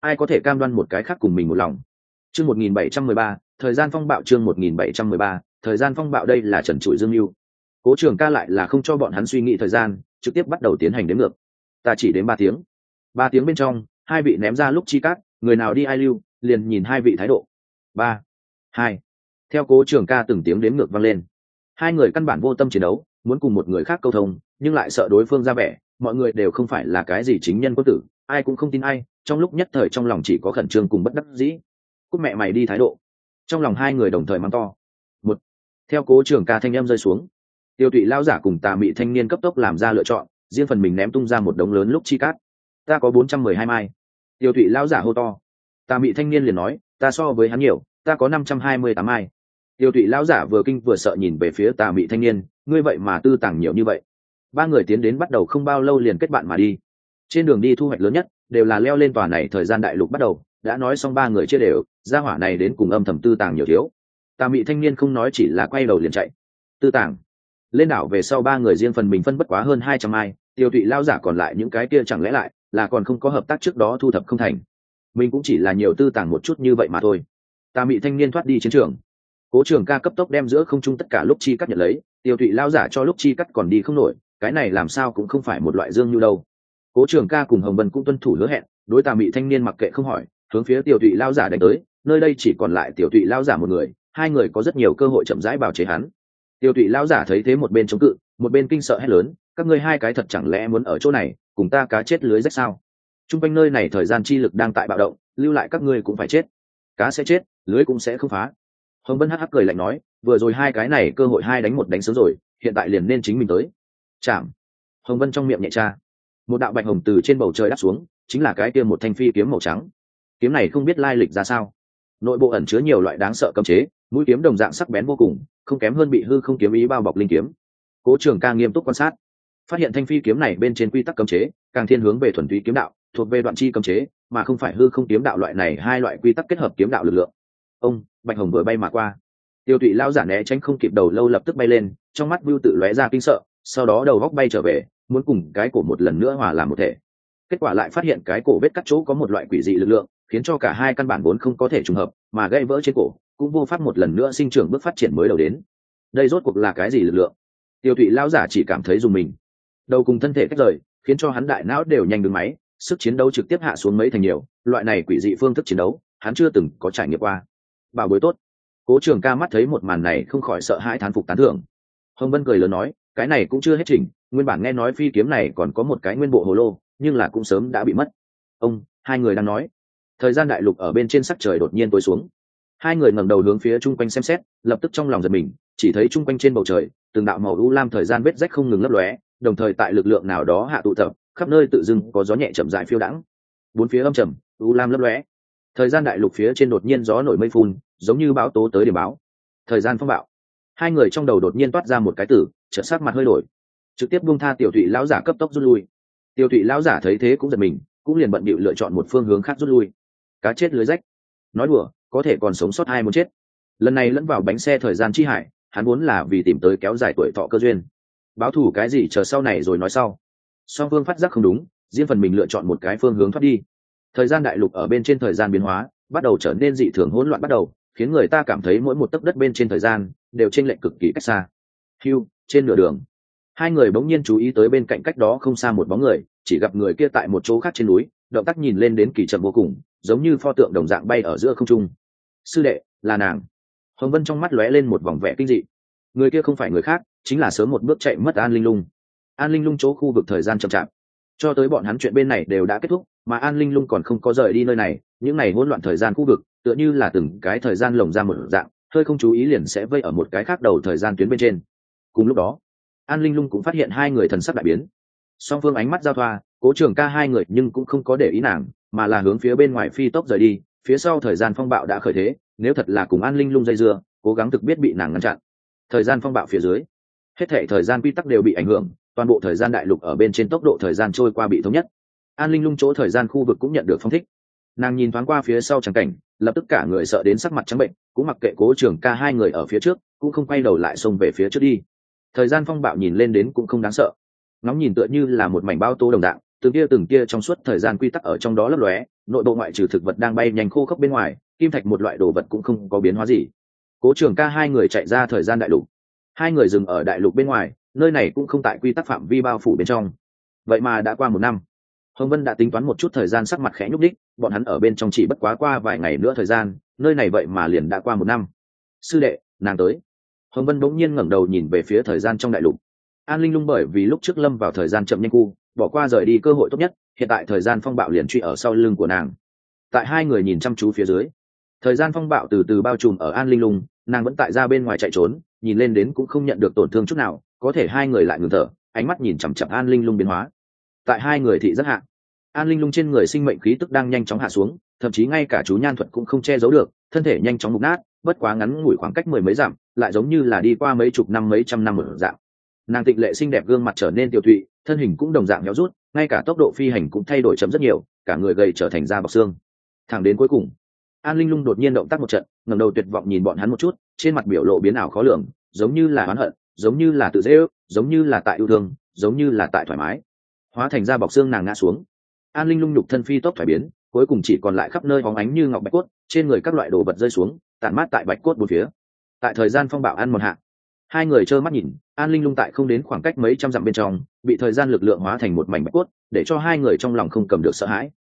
ai có thể cam đoan một cái khác cùng mình một lòng. Chương 1713, thời gian phong bạo. Chương 1713, thời gian phong bạo. Đây là trần trụi dương mưu. Cố Trường Ca lại là không cho bọn hắn suy nghĩ thời gian, trực tiếp bắt đầu tiến hành đếm ngược. Ta chỉ đến 3 tiếng. 3 tiếng bên trong, hai vị ném ra lúc chi cát, người nào đi ai lưu, liền nhìn hai vị thái độ. 3, 2. Theo Cố Trường Ca từng tiếng đếm ngược vang lên. Hai người căn bản vô tâm chiến đấu, muốn cùng một người khác câu thông, nhưng lại sợ đối phương ra vẻ, mọi người đều không phải là cái gì chính nhân quân tử, ai cũng không tin ai, trong lúc nhất thời trong lòng chỉ có khẩn trương cùng bất đắc dĩ. Cút mẹ mày đi thái độ. Trong lòng hai người đồng thời mắng to. Một. Theo Cố Trường Ca thanh em rơi xuống, Tiêu Tụy lão giả cùng Tà Mị thanh niên cấp tốc làm ra lựa chọn, riêng phần mình ném tung ra một đống lớn lúc chi cát. Ta có 412 mai. Tiêu Tụy lão giả hô to. Tà Mị thanh niên liền nói, ta so với hắn nhiều, ta có 528 mai. Tiêu Tụy lão giả vừa kinh vừa sợ nhìn về phía Tà Mị thanh niên, ngươi vậy mà tư tàng nhiều như vậy. Ba người tiến đến bắt đầu không bao lâu liền kết bạn mà đi. Trên đường đi thu hoạch lớn nhất đều là leo lên tòa này thời gian đại lục bắt đầu, đã nói xong ba người chia đều, gia hỏa này đến cùng âm thầm tư tàng nhiều thiếu. Tà Mị thanh niên không nói, chỉ là quay đầu liền chạy. Tư tàng. Lên đảo về sau ba người riêng phần mình phân bất quá hơn 200 mai, Tiêu Tụy lão giả còn lại những cái kia chẳng lẽ lại là còn không có hợp tác trước đó thu thập không thành. Mình cũng chỉ là nhiều tư tàng một chút như vậy mà thôi. Tà Mị thanh niên thoát đi chiến trường. Cố Trường Ca cấp tốc đem giữa không trung tất cả lúc chi cắt nhận lấy, Tiêu Tụy lão giả cho lúc chi cắt còn đi không nổi, cái này làm sao cũng không phải một loại dương như đâu. Cố Trường Ca cùng Hồng Vân cũng tuân thủ hứa hẹn, đối Tà Mị thanh niên mặc kệ không hỏi, hướng phía Tiêu Tụy lão giả đánh tới, nơi đây chỉ còn lại Tiêu Tụy lão giả một người, hai người có rất nhiều cơ hội chậm rãi bào chế hắn. Tiêu Tụy lão giả thấy thế một bên chống cự, một bên kinh sợ hét lớn, các ngươi hai cái thật chẳng lẽ muốn ở chỗ này cùng ta cá chết lưới rách sao? Trung quanh nơi này thời gian chi lực đang tại bạo động, lưu lại các ngươi cũng phải chết, cá sẽ chết, lưới cũng sẽ không phá. Hồng Vân hắc hắc cười lạnh nói, vừa rồi hai cái này cơ hội hai đánh một đánh sớm rồi, hiện tại liền nên chính mình tới. Chạm. Hồng Vân trong miệng nhẹ tra, một đạo bạch hồng từ trên bầu trời đáp xuống, chính là cái kia một thanh phi kiếm màu trắng. Kiếm này không biết lai lịch ra sao, nội bộ ẩn chứa nhiều loại đáng sợ cấm chế, mũi kiếm đồng dạng sắc bén vô cùng, không kém hơn bị hư không kiếm ý bao bọc linh kiếm. Cố Trường Ca nghiêm túc quan sát, phát hiện thanh phi kiếm này bên trên quy tắc cấm chế càng thiên hướng về thuần túy kiếm đạo, thuộc về đoạn chi cấm chế, mà không phải hư không kiếm đạo loại này hai loại quy tắc kết hợp kiếm đạo lực lượng. Ông bạch hồng vừa bay mà qua, Tiêu Tụy lão giả né tránh không kịp, đầu lâu lập tức bay lên, trong mắt Bưu tự lóe ra kinh sợ, sau đó đầu góc bay trở về, muốn cùng cái cổ một lần nữa hòa làm một thể. Kết quả lại phát hiện cái cổ vết cắt chỗ có một loại quỷ dị lực lượng, khiến cho cả hai căn bản vốn không có thể trùng hợp, mà gãy vỡ trên cổ cũng vô pháp một lần nữa sinh trưởng bước phát triển mới đầu đến. Đây rốt cuộc là cái gì lực lượng? Tiêu Tụy lão giả chỉ cảm thấy dùng mình, đầu cùng thân thể cách rời, khiến cho hắn đại não đều nhanh đứng máy, sức chiến đấu trực tiếp hạ xuống mấy thành nhiều, loại này quỷ dị phương thức chiến đấu, hắn chưa từng có trải nghiệm qua. Bảo bối tốt. Cố Trường Ca mắt thấy một màn này không khỏi sợ hãi thán phục tán thưởng. Hồng Vân cười lớn nói, cái này cũng chưa hết chỉnh, nguyên bản nghe nói phi kiếm này còn có một cái nguyên bộ hồ lô, nhưng là cũng sớm đã bị mất. Hai người đang nói, thời gian đại lục ở bên trên sắc trời đột nhiên tối xuống. Hai người ngẩng đầu hướng phía chung quanh xem xét, lập tức trong lòng giật mình, chỉ thấy chung quanh trên bầu trời từng đạo màu u lam thời gian vết rách không ngừng lấp lóe, đồng thời tại lực lượng nào đó hạ tụ tập, khắp nơi tự dưng có gió nhẹ chậm rãi phiêu đãng. Bốn phía âm trầm, u lam lấp lóe. Thời gian đại lục phía trên đột nhiên gió nổi mây phun, giống như bão tố tới điểm báo. Thời gian phong bạo. Hai người trong đầu đột nhiên toát ra một cái từ, chợt sắc mặt hơi đổi, trực tiếp buông tha Tiểu Thụy lão giả cấp tốc rút lui. Tiểu Thụy lão giả thấy thế cũng giật mình, cũng liền bận bịu lựa chọn một phương hướng khác rút lui. Cá chết lưới rách. Nói đùa, có thể còn sống sót ai muốn chết. Lần này lẫn vào bánh xe thời gian chi hải, hắn muốn là vì tìm tới kéo dài tuổi thọ cơ duyên. Báo thù cái gì chờ sau này rồi nói sau. Song phương phát giác không đúng, riêng phần mình lựa chọn một cái phương hướng thoát đi. Thời gian đại lục ở bên trên thời gian biến hóa, bắt đầu trở nên dị thường hỗn loạn bắt đầu, khiến người ta cảm thấy mỗi một tấc đất bên trên thời gian đều chênh lệch cực kỳ cách xa. Hưu, trên nửa đường, hai người bỗng nhiên chú ý tới bên cạnh cách đó không xa một bóng người, chỉ gặp người kia tại một chỗ khác trên núi, động tác nhìn lên đến kỳ chậm vô cùng, giống như pho tượng đồng dạng bay ở giữa không trung. Sư đệ, là nàng. Hồng Vân trong mắt lóe lên một vòng vẻ kinh dị. Người kia không phải người khác, chính là sớm một bước chạy mất An Linh Lung. An Linh Lung chỗ khu vực thời gian chậm chạp, cho tới bọn hắn chuyện bên này đều đã kết thúc, mà An Linh Lung còn không có rời đi nơi này. Những này hỗn loạn thời gian khu vực tựa như là từng cái thời gian lồng ra một dạng, hơi không chú ý liền sẽ vây ở một cái khác đầu thời gian tuyến bên trên. Cùng lúc đó, An Linh Lung cũng phát hiện hai người thần sắc đại biến. Song phương ánh mắt giao thoa, Cố Trường Ca hai người nhưng cũng không có để ý nàng, mà là hướng phía bên ngoài phi tốc rời đi. Phía sau thời gian phong bạo đã khởi thế, nếu thật là cùng An Linh Lung dây dưa, cố gắng thực biết bị nàng ngăn chặn. Thời gian phong bạo phía dưới, hết thảy thời gian quy tắc đều bị ảnh hưởng, toàn bộ thời gian đại lục ở bên trên tốc độ thời gian trôi qua bị thống nhất. An Linh Lung chỗ thời gian khu vực cũng nhận được phong thích. Nàng nhìn thoáng qua phía sau trắng cảnh, lập tức cả người sợ đến sắc mặt trắng bệnh, cũng mặc kệ Cố Trường Ca hai người ở phía trước, cũng không quay đầu lại xông về phía trước đi. Thời gian phong bạo nhìn lên đến cũng không đáng sợ, ngóng nhìn tựa như là một mảnh bao tô đồng dạng, từng kia trong suốt thời gian quy tắc ở trong đó lấp lóe, nội bộ ngoại trừ thực vật đang bay nhanh khô khốc bên ngoài, kim thạch một loại đồ vật cũng không có biến hóa gì. Cố Trường Ca hai người chạy ra thời gian đại lục. Hai người dừng ở đại lục bên ngoài, nơi này cũng không tại quy tắc phạm vi bao phủ bên trong. Vậy mà đã qua 1 năm. Hồng Vân đã tính toán một chút thời gian, sắc mặt khẽ nhúc đích, bọn hắn ở bên trong chỉ bất quá qua vài ngày nữa thời gian, nơi này vậy mà liền đã qua 1 năm. Sư đệ, nàng tới. Hồng Vân bỗng nhiên ngẩng đầu nhìn về phía thời gian trong đại lục. An Linh Lung bởi vì lúc trước lâm vào thời gian chậm nhanh cu, bỏ qua rời đi cơ hội tốt nhất, hiện tại thời gian phong bạo liền truy ở sau lưng của nàng. Tại hai người nhìn chăm chú phía dưới, thời gian phong bạo từ từ bao trùm ở An Linh Lung, nàng vẫn tại ra bên ngoài chạy trốn, nhìn lên đến cũng không nhận được tổn thương chút nào, có thể hai người lại ngừng thở, ánh mắt nhìn chằm chằm An Linh Lung biến hóa. Tại hai người thị rất hạ, An Linh Lung trên người sinh mệnh khí tức đang nhanh chóng hạ xuống, thậm chí ngay cả chú nhan thuật cũng không che giấu được, thân thể nhanh chóng mục nát, bất quá ngắn ngủi khoảng cách 10 mấy dặm, lại giống như là đi qua mấy chục năm mấy trăm năm ở dạng. Nàng tịnh lệ xinh đẹp gương mặt trở nên tiêu tụy, thân hình cũng đồng dạng héo rút, ngay cả tốc độ phi hành cũng thay đổi chậm rất nhiều, cả người gầy trở thành da bọc xương. Thẳng đến cuối cùng, An Linh Lung đột nhiên động tác một trận, ngẩng đầu tuyệt vọng nhìn bọn hắn một chút, trên mặt biểu lộ biến ảo khó lường, giống như là oán hận, giống như là tự dễ ước, giống như là tại yêu thương, giống như là tại thoải mái. Hóa thành da bọc xương, nàng ngã xuống. An Linh Lung nhục thân phi tốc thoải biến, cuối cùng chỉ còn lại khắp nơi bóng ánh như ngọc bạch cốt, trên người các loại đồ vật rơi xuống, tản mát tại bạch cốt bốn phía. Tại thời gian phong bạo ăn một hạ, hai người trơ mắt nhìn An Linh Lung tại không đến khoảng cách mấy trăm dặm bên trong bị thời gian lực lượng hóa thành một mảnh bạch cốt, để cho hai người trong lòng không cầm được sợ hãi.